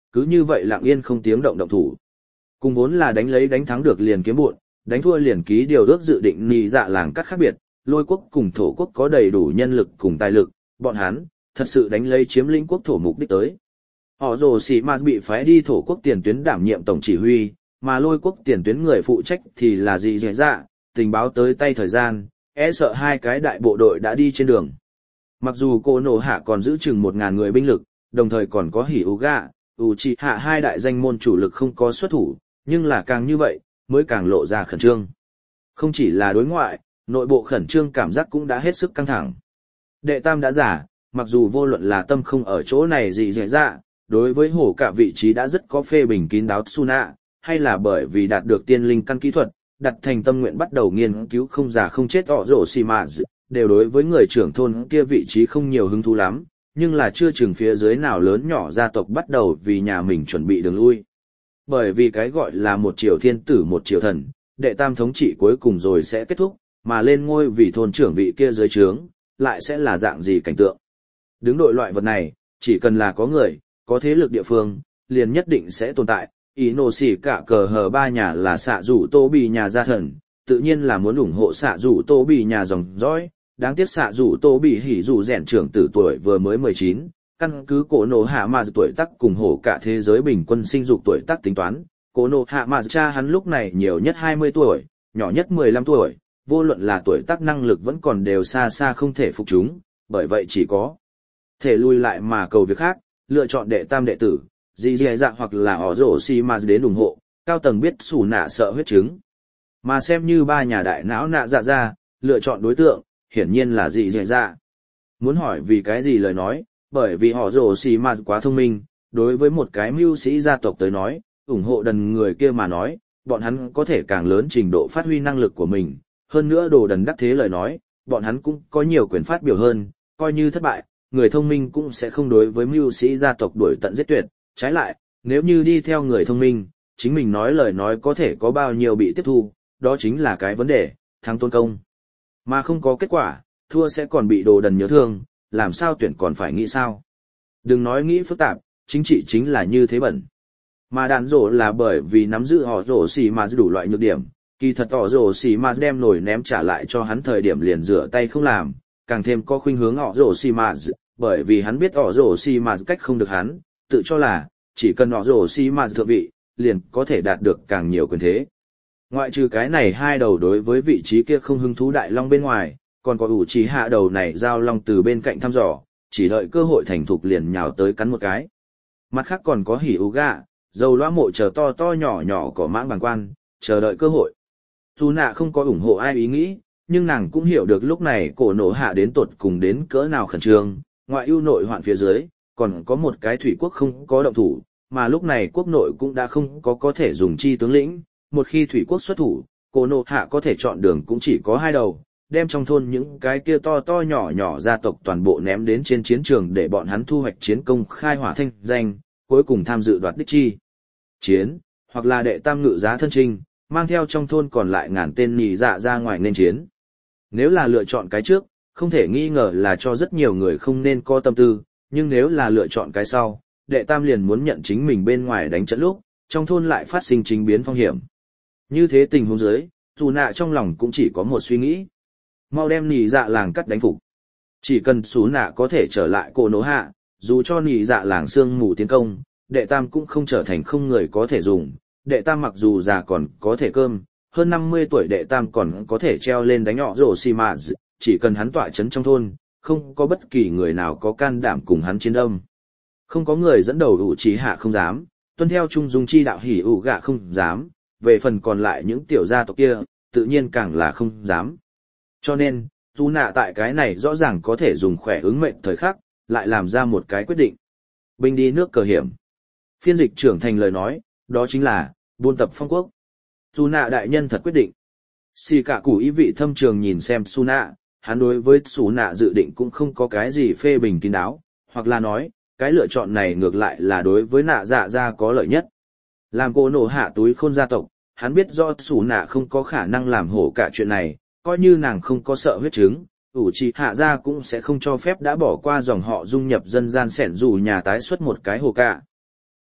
cứ như vậy lặng yên không tiếng động động thủ. Cùng vốn là đánh lấy đánh thắng được liền kiếm bộn, đánh thua liền ký điều ước dự định nị dạ làng cắt khác biệt, Lôi quốc cùng Thổ quốc có đầy đủ nhân lực cùng tài lực, bọn hắn thật sự đánh lấy chiếm lĩnh quốc thổ mục đích tới. Họ rồ xì mà bị phái đi Thổ quốc tiền tuyến đảm nhiệm tổng chỉ huy, mà Lôi quốc tiền tuyến người phụ trách thì là gì dễ dạ, tình báo tới tay thời gian, e sợ hai cái đại bộ đội đã đi trên đường. Mặc dù cô nổ hạ còn giữ chừng 1.000 người binh lực, đồng thời còn có Hyuga, Uchiha hai đại danh môn chủ lực không có xuất thủ, nhưng là càng như vậy, mới càng lộ ra khẩn trương. Không chỉ là đối ngoại, nội bộ khẩn trương cảm giác cũng đã hết sức căng thẳng. Đệ tam đã giả, mặc dù vô luận là tâm không ở chỗ này gì dễ dạ, đối với hổ cả vị trí đã rất có phê bình kín đáo Tsuna, hay là bởi vì đạt được tiên linh căn kỹ thuật, đặt thành tâm nguyện bắt đầu nghiên cứu không già không chết Orochimaru, đều đối với người trưởng thôn kia vị trí không nhiều hứng thú lắm, nhưng là chưa chừng phía dưới nào lớn nhỏ gia tộc bắt đầu vì nhà mình chuẩn bị đường lui. Bởi vì cái gọi là một triều thiên tử một triều thần, đệ tam thống trị cuối cùng rồi sẽ kết thúc, mà lên ngôi vì thôn trưởng vị kia dưới trướng, lại sẽ là dạng gì cảnh tượng. Đứng đội loại vật này, chỉ cần là có người, có thế lực địa phương, liền nhất định sẽ tồn tại. Ý nổ xỉ cả cờ hờ ba nhà là xạ rủ tô bì nhà gia thần, tự nhiên là muốn ủng hộ xạ rủ tô bì nhà dòng dõi. Đáng tiếc xạ rủ tô bì hỉ rủ rèn trưởng tử tuổi vừa mới 19, căn cứ cổ nổ hạ mà tuổi tác cùng hổ cả thế giới bình quân sinh dục tuổi tác tính toán. Cổ nổ hạ mà cha hắn lúc này nhiều nhất 20 tuổi, nhỏ nhất 15 tuổi, vô luận là tuổi tác năng lực vẫn còn đều xa xa không thể phục chúng, bởi vậy chỉ có thể lui lại mà cầu việc khác, lựa chọn đệ tam đệ tử, gì dè dạ hoặc là họ rổ xì mà đến ủng hộ, cao tầng biết xù nạ sợ huyết chứng. Mà xem như ba nhà đại não nạ dạ ra, lựa chọn đối tượng, hiển nhiên là gì dè dạ. Muốn hỏi vì cái gì lời nói, bởi vì họ rổ xì mà quá thông minh, đối với một cái mưu sĩ gia tộc tới nói, ủng hộ đần người kia mà nói, bọn hắn có thể càng lớn trình độ phát huy năng lực của mình, hơn nữa đồ đần đắc thế lời nói, bọn hắn cũng có nhiều quyền phát biểu hơn, coi như thất bại, người thông minh cũng sẽ không đối với mưu sĩ gia tộc đuổi tận giết tuyệt, trái lại, nếu như đi theo người thông minh, chính mình nói lời nói có thể có bao nhiêu bị tiếp thu, đó chính là cái vấn đề, thắng tôn công. Mà không có kết quả, thua sẽ còn bị đồ đần nhớ thương, làm sao tuyển còn phải nghĩ sao. Đừng nói nghĩ phức tạp, chính trị chính là như thế bẩn. Mà đạn rổ là bởi vì nắm giữ họ rổ xì mà đủ loại nhược điểm, kỳ thật họ rổ xì mà đem nổi ném trả lại cho hắn thời điểm liền rửa tay không làm, càng thêm có khuynh hướng họ rổ xì mà, bởi vì hắn biết họ rổ xì mà cách không được hắn, tự cho là, chỉ cần họ rổ xì mà thượng vị, liền có thể đạt được càng nhiều quyền thế. Ngoại trừ cái này hai đầu đối với vị trí kia không hứng thú đại long bên ngoài, còn có ủ trí hạ đầu này giao long từ bên cạnh thăm dò, chỉ đợi cơ hội thành thục liền nhào tới cắn một cái. Mặt khác còn có hỉ ú gạ, dầu loa mộ chờ to to nhỏ nhỏ của mãng bàng quan, chờ đợi cơ hội. Dù nạ không có ủng hộ ai ý nghĩ, nhưng nàng cũng hiểu được lúc này cổ nổ hạ đến tột cùng đến cỡ nào khẩn trương, ngoại ưu nội hoạn phía dưới, còn có một cái thủy quốc không có động thủ, mà lúc này quốc nội cũng đã không có thể dùng chi tướng lĩnh, một khi thủy quốc xuất thủ, cổ nổ hạ có thể chọn đường cũng chỉ có hai đầu, đem trong thôn những cái kia to to nhỏ nhỏ gia tộc toàn bộ ném đến trên chiến trường để bọn hắn thu hoạch chiến công khai hỏa thanh danh, cuối cùng tham dự đoạt đích chi chiến, hoặc là đệ tam ngự giá thân trinh, mang theo trong thôn còn lại ngàn tên nhị dạ ra ngoài nên chiến. Nếu là lựa chọn cái trước, không thể nghi ngờ là cho rất nhiều người không nên có tâm tư, nhưng nếu là lựa chọn cái sau, đệ tam liền muốn nhận chính mình bên ngoài đánh trận lúc, trong thôn lại phát sinh chính biến phong hiểm. Như thế tình huống dưới, dù nạ trong lòng cũng chỉ có một suy nghĩ. Mau đem nhị dạ làng cắt đánh phục. Chỉ cần xú nạ có thể trở lại cổ nổ hạ, dù cho nhị dạ làng sương mù tiến công, đệ tam cũng không trở thành không người có thể dùng. Đệ tam mặc dù già còn có thể cơm, hơn 50 tuổi đệ tam còn có thể treo lên đánh nhỏ rổ xì mà, chỉ cần hắn tọa chấn trong thôn, không có bất kỳ người nào có can đảm cùng hắn chiến đông. Không có người dẫn đầu ủ trí hạ không dám, tuân theo trung dung chi đạo hỉ ủ gạ không dám, về phần còn lại những tiểu gia tộc kia, tự nhiên càng là không dám. Cho nên, dù nạ tại cái này rõ ràng có thể dùng khỏe ứng mệnh thời khắc, lại làm ra một cái quyết định. Binh đi nước cờ hiểm. Phiên dịch trưởng thành lời nói, đó chính là, buôn tập phong quốc. Dù nạ đại nhân thật quyết định. Xì cả củ ý vị thâm trường nhìn xem su nạ, hắn đối với su nạ dự định cũng không có cái gì phê bình kín đáo, hoặc là nói, cái lựa chọn này ngược lại là đối với nạ dạ ra có lợi nhất. Làm cô nổ hạ túi khôn gia tộc, hắn biết do su nạ không có khả năng làm hổ cả chuyện này, coi như nàng không có sợ huyết chứng, ủ trì hạ gia cũng sẽ không cho phép đã bỏ qua dòng họ dung nhập dân gian sẻn dù nhà tái xuất một cái hồ cả.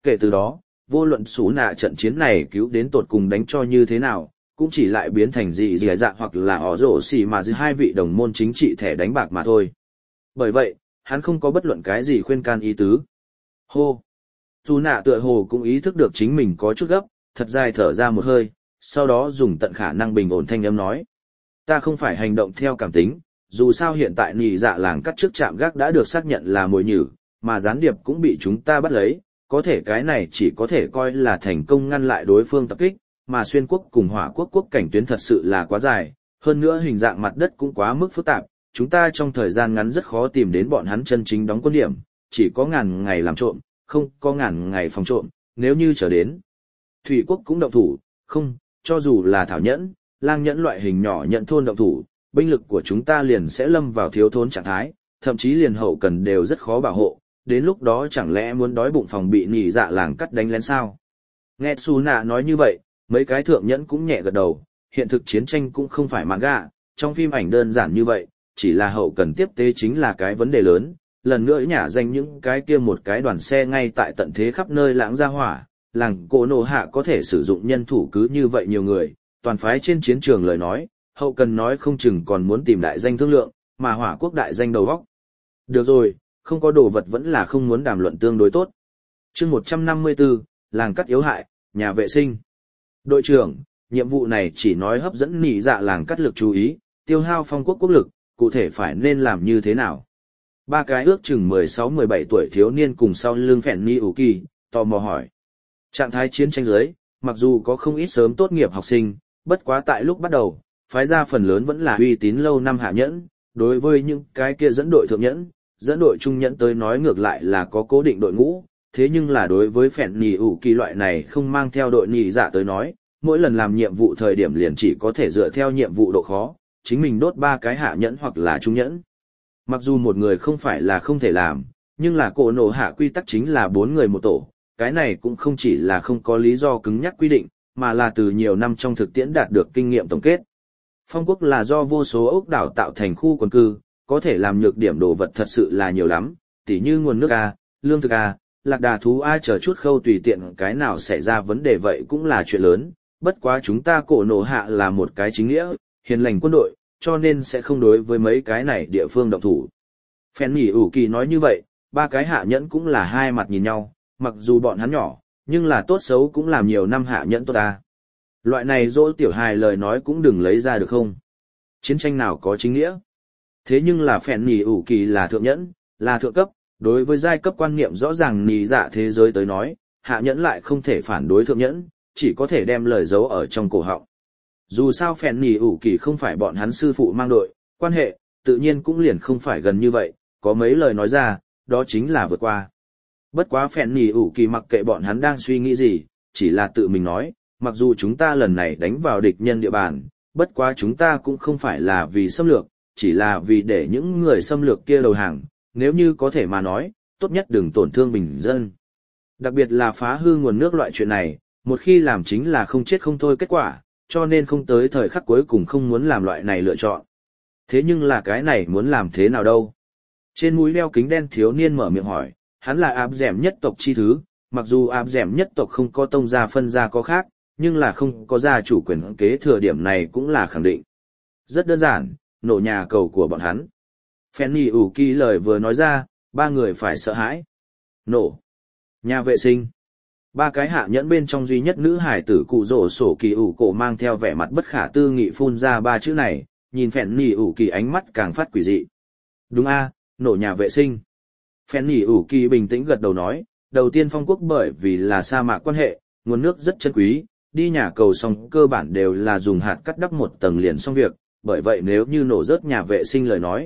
Kể từ đó, vô luận xú nạ trận chiến này cứu đến tột cùng đánh cho như thế nào, cũng chỉ lại biến thành gì dạ hoặc là ỏ rổ xì mà giữa hai vị đồng môn chính trị thẻ đánh bạc mà thôi. Bởi vậy, hắn không có bất luận cái gì khuyên can ý tứ. Hô! Xú nạ tựa hồ cũng ý thức được chính mình có chút gấp, thật dài thở ra một hơi, sau đó dùng tận khả năng bình ổn thanh âm nói. Ta không phải hành động theo cảm tính, dù sao hiện tại nỉ dạ làng cắt trước trạm gác đã được xác nhận là mồi nhử, mà gián điệp cũng bị chúng ta bắt lấy, có thể cái này chỉ có thể coi là thành công ngăn lại đối phương tập kích, mà xuyên quốc cùng hỏa quốc quốc cảnh tuyến thật sự là quá dài, hơn nữa hình dạng mặt đất cũng quá mức phức tạp, chúng ta trong thời gian ngắn rất khó tìm đến bọn hắn chân chính đóng quân điểm, chỉ có ngàn ngày làm trộm, không có ngàn ngày phòng trộm, nếu như trở đến. Thủy quốc cũng động thủ, không, cho dù là thảo nhẫn, lang nhẫn loại hình nhỏ nhận thôn động thủ, binh lực của chúng ta liền sẽ lâm vào thiếu thốn trạng thái, thậm chí liền hậu cần đều rất khó bảo hộ, đến lúc đó chẳng lẽ muốn đói bụng phòng bị nỉ dạ làng cắt đánh lén sao? Nghe Su Nạ nói như vậy, mấy cái thượng nhẫn cũng nhẹ gật đầu, hiện thực chiến tranh cũng không phải manga, trong phim ảnh đơn giản như vậy, chỉ là hậu cần tiếp tế chính là cái vấn đề lớn, lần nữa nhả danh những cái kia một cái đoàn xe ngay tại tận thế khắp nơi lãng ra hỏa, làng Cổ Nổ Hạ có thể sử dụng nhân thủ cứ như vậy nhiều người, toàn phái trên chiến trường lời nói, hậu cần nói không chừng còn muốn tìm đại danh thương lượng, mà hỏa quốc đại danh đầu góc. Được rồi, không có đồ vật vẫn là không muốn đàm luận tương đối tốt. Chương 154, làng cắt yếu hại, nhà vệ sinh. Đội trưởng, nhiệm vụ này chỉ nói hấp dẫn nỉ dạ làng cắt lực chú ý, tiêu hao phong quốc quốc lực, cụ thể phải nên làm như thế nào? Ba cái ước chừng 16-17 tuổi thiếu niên cùng sau lưng phèn ni ủ kỳ, tò mò hỏi. Trạng thái chiến tranh dưới, mặc dù có không ít sớm tốt nghiệp học sinh, bất quá tại lúc bắt đầu, phái ra phần lớn vẫn là uy tín lâu năm hạ nhẫn, đối với những cái kia dẫn đội thượng nhẫn, dẫn đội trung nhẫn tới nói ngược lại là có cố định đội ngũ, thế nhưng là đối với phèn nỉ ủ kỳ loại này không mang theo đội nỉ dạ tới nói, mỗi lần làm nhiệm vụ thời điểm liền chỉ có thể dựa theo nhiệm vụ độ khó, chính mình đốt ba cái hạ nhẫn hoặc là trung nhẫn. Mặc dù một người không phải là không thể làm, nhưng là Cổ Nổ Hạ quy tắc chính là 4 người một tổ, cái này cũng không chỉ là không có lý do cứng nhắc quy định, mà là từ nhiều năm trong thực tiễn đạt được kinh nghiệm tổng kết. Phong quốc là do vô số ốc đảo tạo thành khu quần cư, có thể làm nhược điểm đồ vật thật sự là nhiều lắm, tỉ như nguồn nước A, lương thực A, lạc đà thú A chờ chút khâu tùy tiện cái nào xảy ra vấn đề vậy cũng là chuyện lớn, bất quá chúng ta Cổ Nổ Hạ là một cái chính nghĩa, hiền lành quân đội, cho nên sẽ không đối với mấy cái này địa phương động thủ. Phèn nhỉ ủ kỳ nói như vậy, ba cái hạ nhẫn cũng là hai mặt nhìn nhau, mặc dù bọn hắn nhỏ, nhưng là tốt xấu cũng làm nhiều năm hạ nhẫn tốt ta. Loại này dỗ tiểu hài lời nói cũng đừng lấy ra được không? Chiến tranh nào có chính nghĩa? Thế nhưng là phèn nhỉ ủ kỳ là thượng nhẫn, là thượng cấp, đối với giai cấp quan niệm rõ ràng nỉ dạ thế giới tới nói, hạ nhẫn lại không thể phản đối thượng nhẫn, chỉ có thể đem lời giấu ở trong cổ họng. Dù sao phèn nhỉ ủ kỳ không phải bọn hắn sư phụ mang đội, quan hệ, tự nhiên cũng liền không phải gần như vậy, có mấy lời nói ra, đó chính là vượt qua. Bất quá phèn nhỉ ủ kỳ mặc kệ bọn hắn đang suy nghĩ gì, chỉ là tự mình nói, mặc dù chúng ta lần này đánh vào địch nhân địa bàn, bất quá chúng ta cũng không phải là vì xâm lược, chỉ là vì để những người xâm lược kia đầu hàng, nếu như có thể mà nói, tốt nhất đừng tổn thương bình dân. Đặc biệt là phá hư nguồn nước loại chuyện này, một khi làm chính là không chết không thôi kết quả, cho nên không tới thời khắc cuối cùng không muốn làm loại này lựa chọn. Thế nhưng là cái này muốn làm thế nào đâu? Trên mũi đeo kính đen thiếu niên mở miệng hỏi, hắn là áp dẻm nhất tộc chi thứ, mặc dù áp dẻm nhất tộc không có tông gia phân gia có khác, nhưng là không có gia chủ quyền kế thừa điểm này cũng là khẳng định. Rất đơn giản, nổ nhà cầu của bọn hắn. Fanny ủ kỳ lời vừa nói ra, ba người phải sợ hãi. Nổ. Nhà vệ sinh. Ba cái hạ nhẫn bên trong duy nhất nữ hải tử cụ rổ sổ kỳ ủ cổ mang theo vẻ mặt bất khả tư nghị phun ra ba chữ này, nhìn Fanny ủ kỳ ánh mắt càng phát quỷ dị. Đúng a, nổ nhà vệ sinh. Fanny ủ kỳ bình tĩnh gật đầu nói, đầu tiên phong quốc bởi vì là sa mạc quan hệ, nguồn nước rất chân quý, đi nhà cầu xong cơ bản đều là dùng hạt cắt đắp một tầng liền xong việc, bởi vậy nếu như nổ rớt nhà vệ sinh lời nói,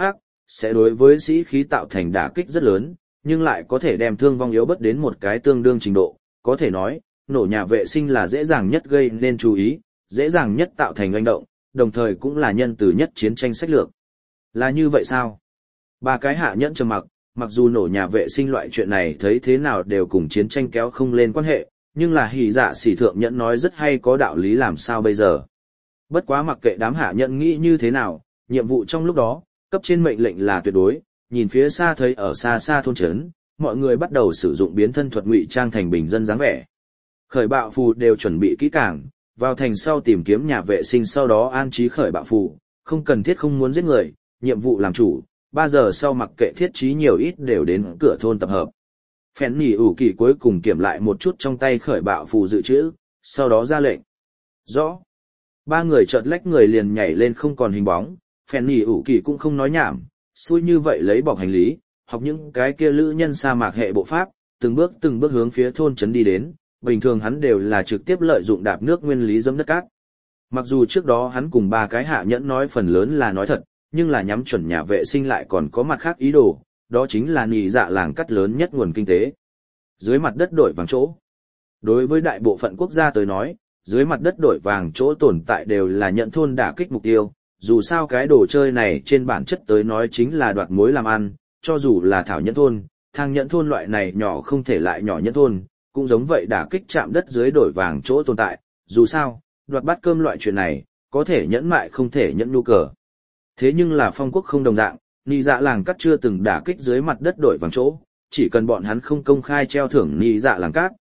sẽ đối với sĩ khí tạo thành đả kích rất lớn, nhưng lại có thể đem thương vong yếu bớt đến một cái tương đương trình độ, có thể nói, nổ nhà vệ sinh là dễ dàng nhất gây nên chú ý, dễ dàng nhất tạo thành oanh động, đồng thời cũng là nhân từ nhất chiến tranh sách lược. Là như vậy sao? Ba cái hạ nhẫn trầm mặc, mặc dù nổ nhà vệ sinh loại chuyện này thấy thế nào đều cùng chiến tranh kéo không lên quan hệ, nhưng là hỉ dạ sỉ thượng nhẫn nói rất hay có đạo lý làm sao bây giờ. Bất quá mặc kệ đám hạ nhẫn nghĩ như thế nào, nhiệm vụ trong lúc đó, cấp trên mệnh lệnh là tuyệt đối, nhìn phía xa thấy ở xa xa thôn trấn, mọi người bắt đầu sử dụng biến thân thuật ngụy trang thành bình dân dáng vẻ. Khởi bạo phù đều chuẩn bị kỹ càng, vào thành sau tìm kiếm nhà vệ sinh sau đó an trí khởi bạo phù, không cần thiết không muốn giết người, nhiệm vụ làm chủ, 3 giờ sau mặc kệ thiết trí nhiều ít đều đến cửa thôn tập hợp. Phèn nhỉ ủ kỳ cuối cùng kiểm lại một chút trong tay khởi bạo phù dự trữ, sau đó ra lệnh. Rõ. 3 người chợt lách người liền nhảy lên không còn hình bóng, phèn nhỉ ủ kỳ cũng không nói nhảm, xui như vậy lấy bọc hành lý, học những cái kia lữ nhân sa mạc hệ bộ pháp, từng bước hướng phía thôn trấn đi đến, bình thường hắn đều là trực tiếp lợi dụng đạp nước nguyên lý dẫm đất cát. Mặc dù trước đó hắn cùng 3 cái hạ nhẫn nói phần lớn là nói thật, nhưng là nhắm chuẩn nhà vệ sinh lại còn có mặt khác ý đồ, đó chính là nỉ dạ làng cắt lớn nhất nguồn kinh tế. Dưới mặt đất đổi vàng chỗ. Đối với đại bộ phận quốc gia tới nói, dưới mặt đất đổi vàng chỗ tồn tại đều là nhận thôn đả kích mục tiêu, dù sao cái đồ chơi này trên bản chất tới nói chính là đoạt mối làm ăn, cho dù là thảo nhẫn thôn, thang nhẫn thôn loại này nhỏ không thể lại nhỏ nhẫn thôn, cũng giống vậy đả kích chạm đất dưới đổi vàng chỗ tồn tại, dù sao, đoạt bát cơm loại chuyện này, có thể nhẫn mại không thể nhẫn nhu cờ. Thế nhưng là phong quốc không đồng dạng, nị dạ làng cắt chưa từng đả kích dưới mặt đất đổi vàng chỗ, chỉ cần bọn hắn không công khai treo thưởng nị dạ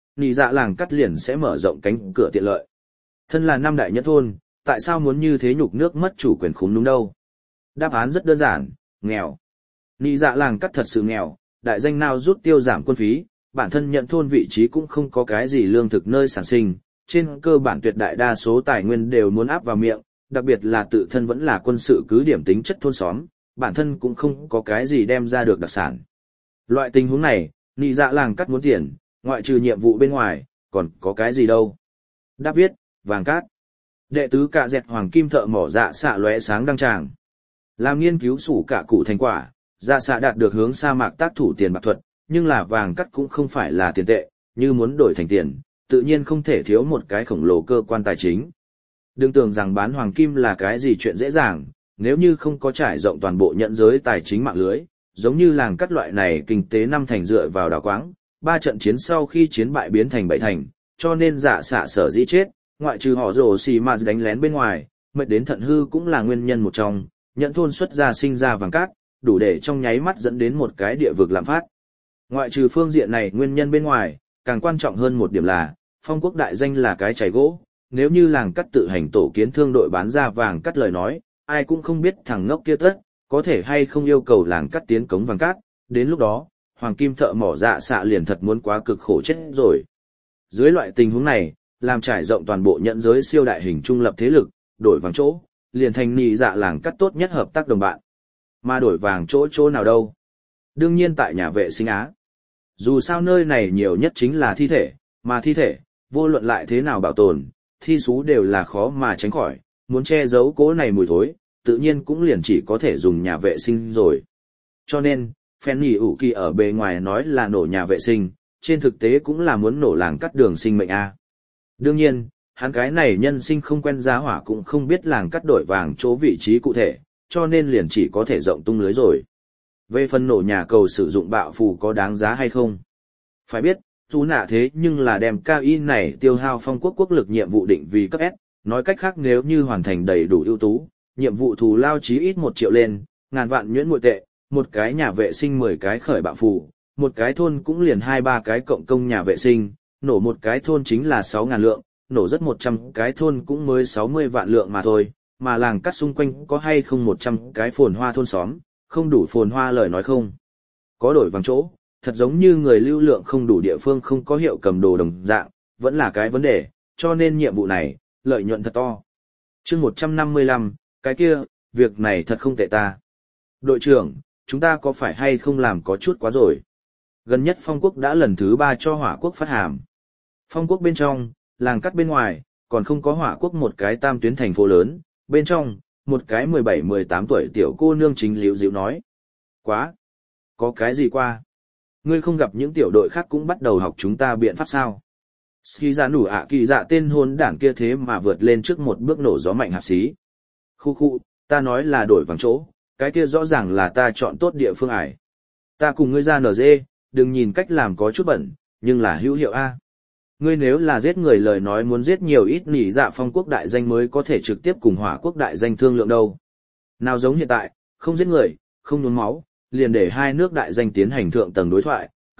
làng cắt liền sẽ mở rộng cánh cửa tiện lợi. Thân là 5 đại nhẫn thôn, tại sao muốn như thế nhục nước mất chủ quyền khúm đúng đâu? Đáp án rất đơn giản, nghèo. Nị dạ làng cắt thật sự nghèo, đại danh nào rút tiêu giảm quân phí, bản thân nhận thôn vị trí cũng không có cái gì lương thực nơi sản sinh, trên cơ bản tuyệt đại đa số tài nguyên đều muốn áp vào miệng, đặc biệt là tự thân vẫn là quân sự cứ điểm tính chất thôn xóm, bản thân cũng không có cái gì đem ra được đặc sản. Loại tình huống này, nị dạ làng cắt muốn tiền, ngoại trừ nhiệm vụ bên ngoài, còn có cái gì đâu. Đáp viết, vàng cát. Đệ tứ cạ dẹt hoàng kim thợ mỏ dạ xạ lóe sáng đăng tràng. Làm nghiên cứu sủ cả cụ thành quả, dạ xạ đạt được hướng sa mạc tác thủ tiền bạc thuật, nhưng là vàng cắt cũng không phải là tiền tệ, như muốn đổi thành tiền, tự nhiên không thể thiếu một cái khổng lồ cơ quan tài chính. Đừng tưởng rằng bán hoàng kim là cái gì chuyện dễ dàng, nếu như không có trải rộng toàn bộ nhận giới tài chính mạng lưới, giống như làng cắt loại này kinh tế 5 thành dựa vào đào quáng, 3 trận chiến sau khi chiến bại biến thành 7 thành, cho nên dạ xạ sở dĩ chết, ngoại trừ họ rồ xì mà đánh lén bên ngoài, mệt đến thận hư cũng là nguyên nhân một trong, nhận thôn xuất ra sinh ra vàng cát, đủ để trong nháy mắt dẫn đến một cái địa vực lạm phát. Ngoại trừ phương diện này nguyên nhân bên ngoài, càng quan trọng hơn một điểm là, phong quốc đại danh là cái chày gỗ, nếu như làng cắt tự hành tổ kiến thương đội bán ra vàng cắt lời nói, ai cũng không biết thằng ngốc kia tất, có thể hay không yêu cầu làng cắt tiến cống vàng cát, đến lúc đó, hoàng kim thợ mỏ dạ xạ liền thật muốn quá cực khổ chết rồi. Dưới loại tình huống này, làm trải rộng toàn bộ nhận giới siêu đại hình trung lập thế lực, đổi vàng chỗ, liền thành nị dạ làng cắt tốt nhất hợp tác đồng bạn. Mà đổi vàng chỗ nào đâu? Đương nhiên tại nhà vệ sinh Á. Dù sao nơi này nhiều nhất chính là thi thể, mà thi thể, vô luận lại thế nào bảo tồn, thi sú đều là khó mà tránh khỏi, muốn che giấu cố này mùi thối, tự nhiên cũng liền chỉ có thể dùng nhà vệ sinh rồi. Cho nên, Fanny ủ kỳ ở bề ngoài nói là nổ nhà vệ sinh, trên thực tế cũng là muốn nổ làng cắt đường sinh mệnh A. Đương nhiên, hắn cái này nhân sinh không quen giá hỏa cũng không biết làng cắt đổi vàng chỗ vị trí cụ thể, cho nên liền chỉ có thể rộng tung lưới rồi. Về phần nổ nhà cầu sử dụng bạo phù có đáng giá hay không? Phải biết, dù nạ thế nhưng là đem KI này tiêu hao phong quốc quốc lực nhiệm vụ định vì cấp S, nói cách khác nếu như hoàn thành đầy đủ ưu tú, nhiệm vụ thù lao chí ít 1 triệu lên, ngàn vạn nhuyễn muội tệ, một cái nhà vệ sinh 10 cái khởi bạo phù, một cái thôn cũng liền 2-3 cái cộng công nhà vệ sinh, nổ một cái thôn chính là 6.000 lượng, nổ rất 100 cái thôn cũng mới 60 vạn lượng mà thôi, mà làng cắt xung quanh có hay không 100 cái phồn hoa thôn xóm, không đủ phồn hoa lời nói không. Có đổi vàng chỗ, thật giống như người lưu lượng không đủ địa phương không có hiệu cầm đồ đồng dạng, vẫn là cái vấn đề, cho nên nhiệm vụ này, lợi nhuận thật to. Chương 155, cái kia, việc này thật không tệ ta. Đội trưởng, chúng ta có phải hay không làm có chút quá rồi? Gần nhất phong quốc đã lần thứ 3 cho hỏa quốc phát hàm. Phong quốc bên trong, làng cắt bên ngoài, còn không có hỏa quốc một cái tam tuyến thành phố lớn, bên trong, một cái 17-18 tuổi tiểu cô nương chính liễu dịu nói. Quá! Có cái gì qua? Ngươi không gặp những tiểu đội khác cũng bắt đầu học chúng ta biện pháp sao? Ski ra nủ ạ kỳ dạ tên hôn đảng kia thế mà vượt lên trước một bước nổ gió mạnh hạp xí. Khu, ta nói là đổi vàng chỗ, cái kia rõ ràng là ta chọn tốt địa phương ải. Ta cùng ngươi ra NG, đừng nhìn cách làm có chút bẩn, nhưng là hữu hiệu A. Ngươi nếu là giết người lời nói muốn giết nhiều ít nỉ dạ phong quốc đại danh mới có thể trực tiếp cùng hỏa quốc đại danh thương lượng đâu. Nào giống hiện tại, không giết người, không nhuốm máu, liền để hai nước đại danh tiến hành thượng tầng đối thoại,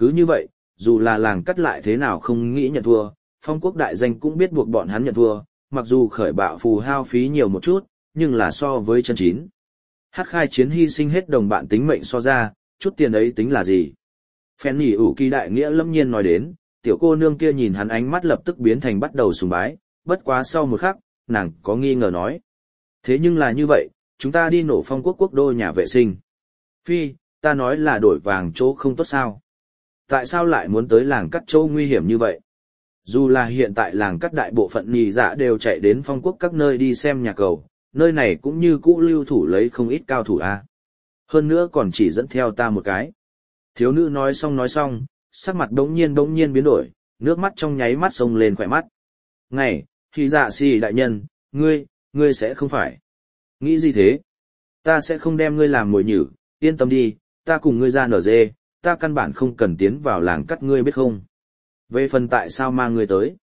Cứ như vậy, dù là làng cắt lại thế nào không nghĩ nhận thua, phong quốc đại danh cũng biết buộc bọn hắn nhận thua, mặc dù khởi bạo phù hao phí nhiều một chút, nhưng là so với chân chín. Hát khai chiến hy sinh hết đồng bạn tính mệnh so ra, chút tiền ấy tính là gì? Phen nhỉ ủ kỳ đại nghĩa lâm nhiên nói đến, tiểu cô nương kia nhìn hắn ánh mắt lập tức biến thành bắt đầu sùng bái, bất quá sau một khắc, nàng có nghi ngờ nói. Thế nhưng là như vậy, chúng ta đi nổ phong quốc quốc đô nhà vệ sinh. Phi, ta nói là đổi vàng chỗ không tốt sao? Tại sao lại muốn tới làng cắt chỗ nguy hiểm như vậy? Dù là hiện tại làng cắt đại bộ phận nhì dạ đều chạy đến phong quốc các nơi đi xem nhà cầu, nơi này cũng như cũ lưu thủ lấy không ít cao thủ a. Hơn nữa còn chỉ dẫn theo ta một cái. Thiếu nữ nói xong, sắc mặt đống nhiên biến đổi, nước mắt trong nháy mắt sông lên khỏe mắt. Này, thì dạ xì đại nhân, ngươi sẽ không phải. Nghĩ gì thế? Ta sẽ không đem ngươi làm mồi nhử, yên tâm đi, ta cùng ngươi ra nở dê, ta căn bản không cần tiến vào làng cắt ngươi biết không. Về phần tại sao mang ngươi tới?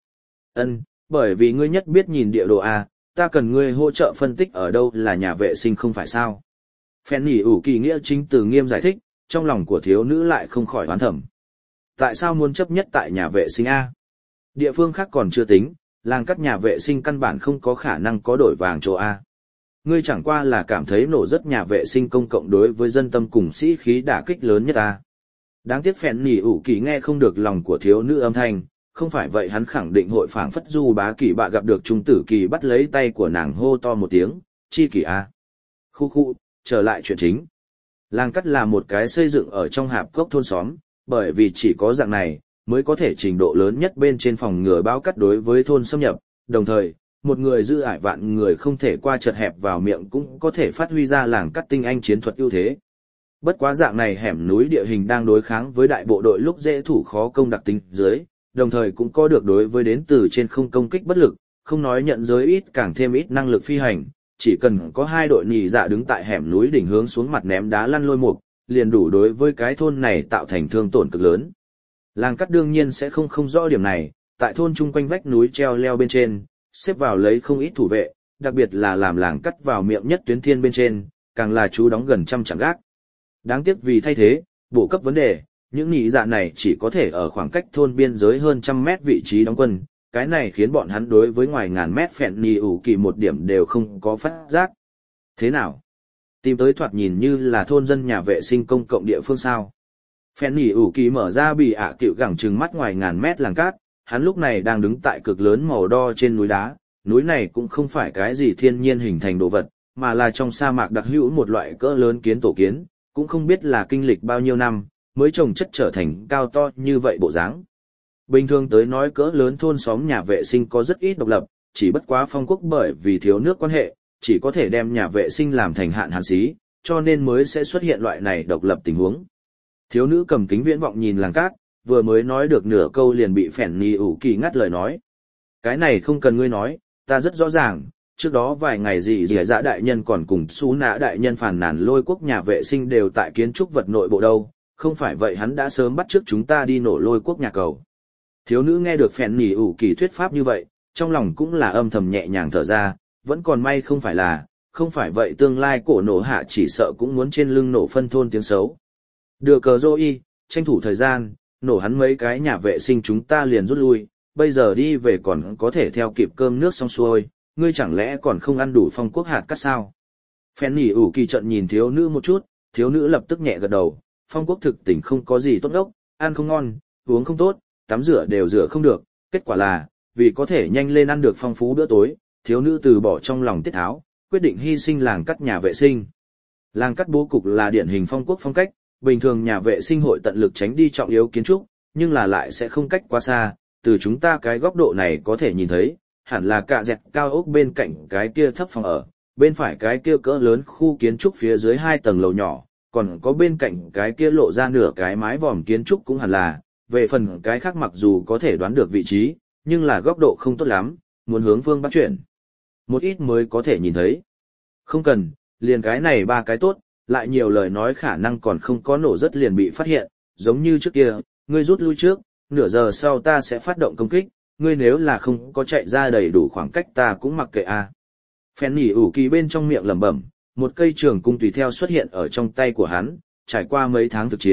Bởi vì ngươi nhất biết nhìn địa đồ A, ta cần ngươi hỗ trợ phân tích ở đâu là nhà vệ sinh không phải sao. Phen nhỉ ủ kỳ nghĩa chính từ nghiêm giải thích, trong lòng của thiếu nữ lại không khỏi oán thầm. Tại sao muốn chấp nhất tại nhà vệ sinh A? Địa phương khác còn chưa tính, làng cắt nhà vệ sinh căn bản không có khả năng có đổi vàng chỗ A. Ngươi chẳng qua là cảm thấy nổ rất nhà vệ sinh công cộng đối với dân tâm cùng sĩ khí đả kích lớn nhất A. Đáng tiếc Phen nhỉ ủ kỳ nghe không được lòng của thiếu nữ âm thanh, không phải vậy hắn khẳng định hội phảng phất du bá kỳ bạ gặp được trung tử kỳ bắt lấy tay của nàng hô to một tiếng, chi kỳ A. Khu, trở lại chuyện chính. Làng cắt là một cái xây dựng ở trong hạp cốc thôn xóm, bởi vì chỉ có dạng này, mới có thể trình độ lớn nhất bên trên phòng ngừa báo cắt đối với thôn xâm nhập, đồng thời, một người dư ải vạn người không thể qua chật hẹp vào miệng cũng có thể phát huy ra làng cắt tinh anh chiến thuật ưu thế. Bất quá dạng này hẻm núi địa hình đang đối kháng với đại bộ đội lúc dễ thủ khó công đặc tính dưới, đồng thời cũng có được đối với đến từ trên không công kích bất lực, không nói nhận giới ít càng thêm ít năng lực phi hành, chỉ cần có hai đội nhị dạ đứng tại hẻm núi đỉnh hướng xuống mặt ném đá lăn lôi mục, liền đủ đối với cái thôn này tạo thành thương tổn cực lớn. Làng cắt đương nhiên sẽ không rõ điểm này, tại thôn chung quanh vách núi treo leo bên trên, xếp vào lấy không ít thủ vệ, đặc biệt là làm làng cắt vào miệng nhất tuyến thiên bên trên, càng là chú đóng gần trăm trạm gác. Đáng tiếc vì thay thế, bổ cấp vấn đề, những nhị dạ này chỉ có thể ở khoảng cách thôn biên giới hơn trăm mét vị trí đóng quân, cái này khiến bọn hắn đối với ngoài ngàn mét phèn nhì ủ kỳ một điểm đều không có phát giác. Thế nào? Tìm tới thoạt nhìn như là thôn dân nhà vệ sinh công cộng địa phương sao? Phèn nhì ủ kỳ mở ra bị cựu gẳng trừng mắt ngoài ngàn mét làng cát, hắn lúc này đang đứng tại cực lớn màu đo trên núi đá, núi này cũng không phải cái gì thiên nhiên hình thành đồ vật, mà là trong sa mạc đặc hữu một loại cỡ lớn kiến tổ kiến, cũng không biết là kinh lịch bao nhiêu năm, mới trồng chất trở thành cao to như vậy bộ dáng. Bình thường tới nói cỡ lớn thôn xóm nhà vệ sinh có rất ít độc lập, chỉ bất quá phong quốc bởi vì thiếu nước quan hệ, chỉ có thể đem nhà vệ sinh làm thành hạn hán xí, cho nên mới sẽ xuất hiện loại này độc lập tình huống. Thiếu nữ cầm kính viễn vọng nhìn làng cát, vừa mới nói được nửa câu liền bị phèn nhì ủ kỳ ngắt lời nói. Cái này không cần ngươi nói, ta rất rõ ràng, trước đó vài ngày gì dạ đại nhân còn cùng xú nã đại nhân phàn nàn lôi quốc nhà vệ sinh đều tại kiến trúc vật nội bộ đâu, không phải vậy hắn đã sớm bắt trước chúng ta đi nổ lôi quốc nhà cầu. Thiếu nữ nghe được phèn nhì ủ kỳ thuyết pháp như vậy, trong lòng cũng là âm thầm nhẹ nhàng thở ra, vẫn còn may không phải vậy tương lai cổ nổ hạ chỉ sợ cũng muốn trên lưng nổ phân thôn tiếng xấu. Đưa cờ dô y, tranh thủ thời gian, nổ hắn mấy cái nhà vệ sinh chúng ta liền rút lui, bây giờ đi về còn có thể theo kịp cơm nước xong xuôi, ngươi chẳng lẽ còn không ăn đủ phong quốc hạt cắt sao? Phèn nhì ủ kỳ trận nhìn thiếu nữ một chút, thiếu nữ lập tức nhẹ gật đầu, phong quốc thực tình không có gì tốt đốc, ăn không ngon, uống không tốt, tắm rửa đều rửa không được, kết quả là, vì có thể nhanh lên ăn được phong phú bữa tối, thiếu nữ từ bỏ trong lòng tiết tháo, quyết định hy sinh làng cắt nhà vệ sinh. Làng cắt bố cục là điển hình phong quốc phong cách, bình thường nhà vệ sinh hội tận lực tránh đi trọng yếu kiến trúc, nhưng là lại sẽ không cách quá xa, từ chúng ta cái góc độ này có thể nhìn thấy, hẳn là cạ dẹt cao ốc bên cạnh cái kia thấp phòng ở, bên phải cái kia cỡ lớn khu kiến trúc phía dưới 2 tầng lầu nhỏ, còn có bên cạnh cái kia lộ ra nửa cái mái vòm kiến trúc cũng hẳn là, về phần cái khác mặc dù có thể đoán được vị trí, nhưng là góc độ không tốt lắm, muốn hướng phương bắc chuyển. Một ít mới có thể nhìn thấy. Không cần, liền cái này 3 cái tốt, lại nhiều lời nói khả năng còn không có nổ rất liền bị phát hiện, giống như trước kia, ngươi rút lui trước, nửa giờ sau ta sẽ phát động công kích, ngươi nếu là không có chạy ra đầy đủ khoảng cách ta cũng mặc kệ a. Phèn nhỉ ủ kỳ bên trong miệng lẩm bẩm, một cây trường cung tùy theo xuất hiện ở trong tay của hắn, trải qua mấy tháng thực chiến,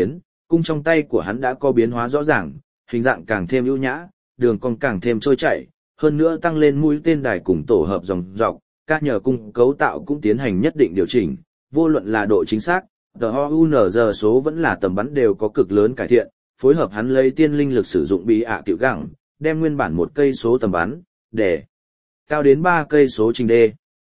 cung trong tay của hắn đã có biến hóa rõ ràng, hình dạng càng thêm ưu nhã, đường cong càng thêm trôi chảy, hơn nữa tăng lên mũi tên đài cùng tổ hợp dòng dọc, các nhờ cung cấu tạo cũng tiến hành nhất định điều chỉnh, vô luận là độ chính xác, TOUNZ số vẫn là tầm bắn đều có cực lớn cải thiện, phối hợp hắn lấy tiên linh lực sử dụng bị ạ tiểu gẳng, đem nguyên bản 1 cây số tầm bắn, để cao đến 3 cây số trình đê.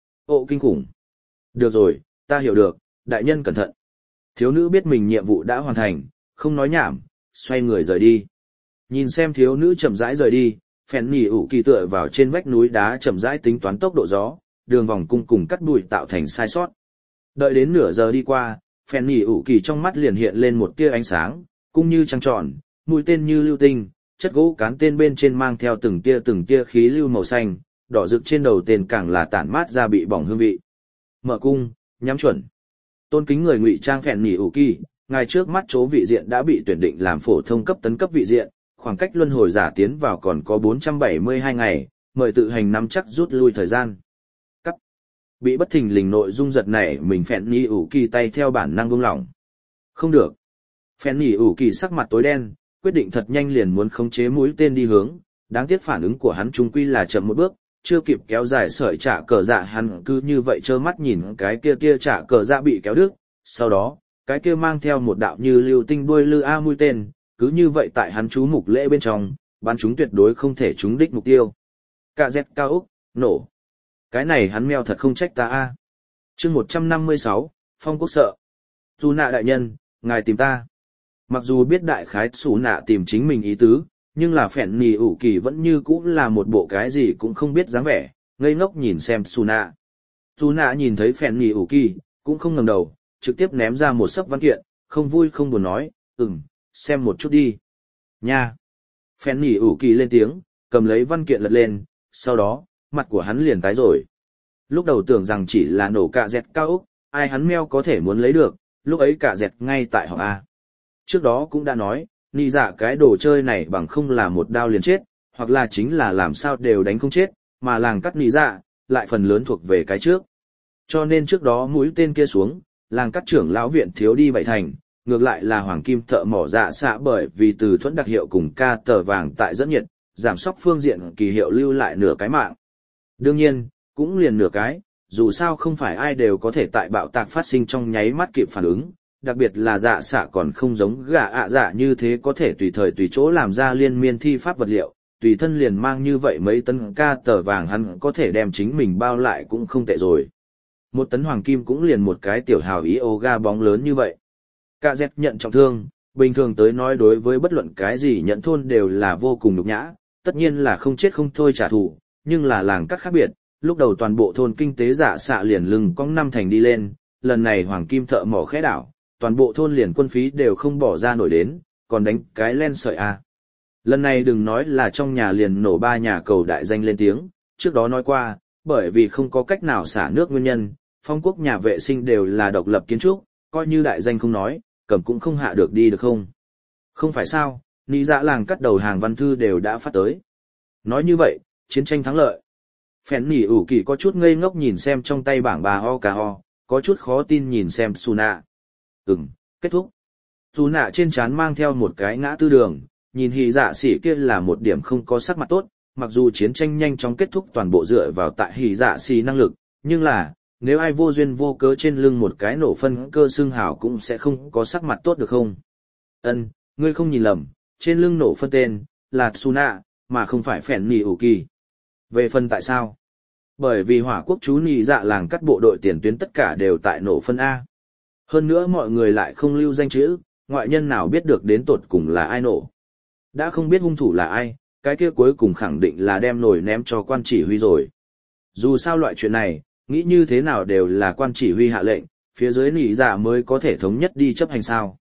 Ồ kinh khủng. Được rồi, ta hiểu được, đại nhân cẩn thận. Thiếu nữ biết mình nhiệm vụ đã hoàn thành, không nói nhảm, xoay người rời đi. Nhìn xem thiếu nữ chậm rãi rời đi, phèn nhỉ ủ kỳ tựa vào trên vách núi đá chậm rãi tính toán tốc độ gió, đường vòng cung cùng cắt đuổi tạo thành sai sót. Đợi đến nửa giờ đi qua, phèn nhỉ ủ kỳ trong mắt liền hiện lên một tia ánh sáng, cung như trăng tròn, mũi tên như lưu tinh, chất gỗ cán tên bên trên mang theo từng tia khí lưu màu xanh, đỏ rực trên đầu tên càng là tản mát ra bị bỏng hương vị. Mở cung, nhắm chuẩn. Tôn kính người ngụy trang phèn nhỉ ủ kỳ, ngài trước mắt chỗ vị diện đã bị tuyển định làm phổ thông cấp tấn cấp vị diện, khoảng cách luân hồi giả tiến vào còn có 472 ngày, mời tự hành nắm chắc rút lui thời gian. Cắt. Bị bất thình lình nội dung giật này mình phèn nhỉ ủ kỳ tay theo bản năng buông lỏng. Không được. Phèn nhỉ ủ kỳ sắc mặt tối đen, quyết định thật nhanh liền muốn khống chế mũi tên đi hướng, đáng tiếc phản ứng của hắn trung quy là chậm một bước, chưa kịp kéo dài sợi trả cờ dạ hắn cứ như vậy trơ mắt nhìn cái kia trả cờ dạ bị kéo đứt, sau đó, cái kia mang theo một đạo như lưu tinh đuôi lư a mũi tên, cứ như vậy tại hắn chú mục lễ bên trong, bắn chúng tuyệt đối không thể trúng đích mục tiêu. Cạ dẹt cao ốc, nổ. Cái này hắn meo thật không trách ta a. Chương 156, Phong Quốc sợ. Dù nạ đại nhân, ngài tìm ta. Mặc dù biết đại khái Sú nạ tìm chính mình ý tứ, nhưng là phèn nhỉ ủ kỳ vẫn như cũ là một bộ cái gì cũng không biết dáng vẻ, ngây ngốc nhìn xem Sú nạ. Sú nạ nhìn thấy phèn nhỉ ủ kỳ, cũng không ngẩng đầu, trực tiếp ném ra một sấp văn kiện, không vui không buồn nói, xem một chút đi. Nha. Phèn nhỉ ủ kỳ lên tiếng, cầm lấy văn kiện lật lên, sau đó, mặt của hắn liền tái rồi. Lúc đầu tưởng rằng chỉ là nổ cạ dẹt cao ốc, ai hắn meo có thể muốn lấy được, lúc ấy cạ dẹt ngay tại họ A. Trước đó cũng đã nói, nị dạ cái đồ chơi này bằng không là một đao liền chết, hoặc là chính là làm sao đều đánh không chết, mà làng cắt nị dạ, lại phần lớn thuộc về cái trước. Cho nên trước đó mũi tên kia xuống, làng cắt trưởng lão viện thiếu đi 7 thành, ngược lại là hoàng kim thợ mỏ dạ xạ bởi vì từ thuẫn đặc hiệu cùng ca tờ vàng tại dẫn nhiệt, giảm sóc phương diện kỳ hiệu lưu lại nửa cái mạng. Đương nhiên, cũng liền nửa cái, dù sao không phải ai đều có thể tại bạo tạc phát sinh trong nháy mắt kịp phản ứng, đặc biệt là dạ xạ còn không giống gà ạ dạ như thế có thể tùy thời tùy chỗ làm ra liên miên thi pháp vật liệu, tùy thân liền mang như vậy mấy tấn ca tờ vàng hắn có thể đem chính mình bao lại cũng không tệ rồi. 1 tấn hoàng kim cũng liền một cái tiểu hào yoga bóng lớn như vậy. Cạ dẹt nhận trọng thương, bình thường tới nói đối với bất luận cái gì nhận thôn đều là vô cùng nhục nhã, tất nhiên là không chết không thôi trả thù, nhưng là làng cắt khác biệt, lúc đầu toàn bộ thôn kinh tế dạ xạ liền lưng cong 5 thành đi lên, lần này hoàng kim thợ mỏ khẽ đảo, toàn bộ thôn liền quân phí đều không bỏ ra nổi đến, còn đánh cái len sợi a. Lần này đừng nói là trong nhà liền nổ 3 nhà cầu đại danh lên tiếng, trước đó nói qua, bởi vì không có cách nào xả nước nguyên nhân, Phong Quốc nhà vệ sinh đều là độc lập kiến trúc, coi như đại danh không nói, cầm cũng không hạ được đi được không. Không phải sao, nị dạ làng cắt đầu hàng văn thư đều đã phát tới. Nói như vậy, chiến tranh thắng lợi. Phèn nhỉ ủ kỳ có chút ngây ngốc nhìn xem trong tay bảng bà ho cà ho, có chút khó tin nhìn xem Sú nạ. Kết thúc. Sú nạ trên trán mang theo một cái ngã tư đường, nhìn hì dạ xỉ kia là một điểm không có sắc mặt tốt, mặc dù chiến tranh nhanh chóng kết thúc toàn bộ dựa vào tại hì dạ xỉ năng lực, nhưng là, nếu ai vô duyên vô cớ trên lưng một cái nổ phân cơ xương hào cũng sẽ không có sắc mặt tốt được không? Ngươi không nhìn lầm, trên lưng nổ phân tên, là Sú nạ, mà không phải phèn nhỉ ủ kỳ. Về phần tại sao? Bởi vì hỏa quốc chú nị dạ làng cắt bộ đội tiền tuyến tất cả đều tại nổ phân A. Hơn nữa mọi người lại không lưu danh chữ, ngoại nhân nào biết được đến tột cùng là ai nổ. Đã không biết hung thủ là ai, cái kia cuối cùng khẳng định là đem nổi ném cho quan chỉ huy rồi. Dù sao loại chuyện này, nghĩ như thế nào đều là quan chỉ huy hạ lệnh, phía dưới nị dạ mới có thể thống nhất đi chấp hành sao.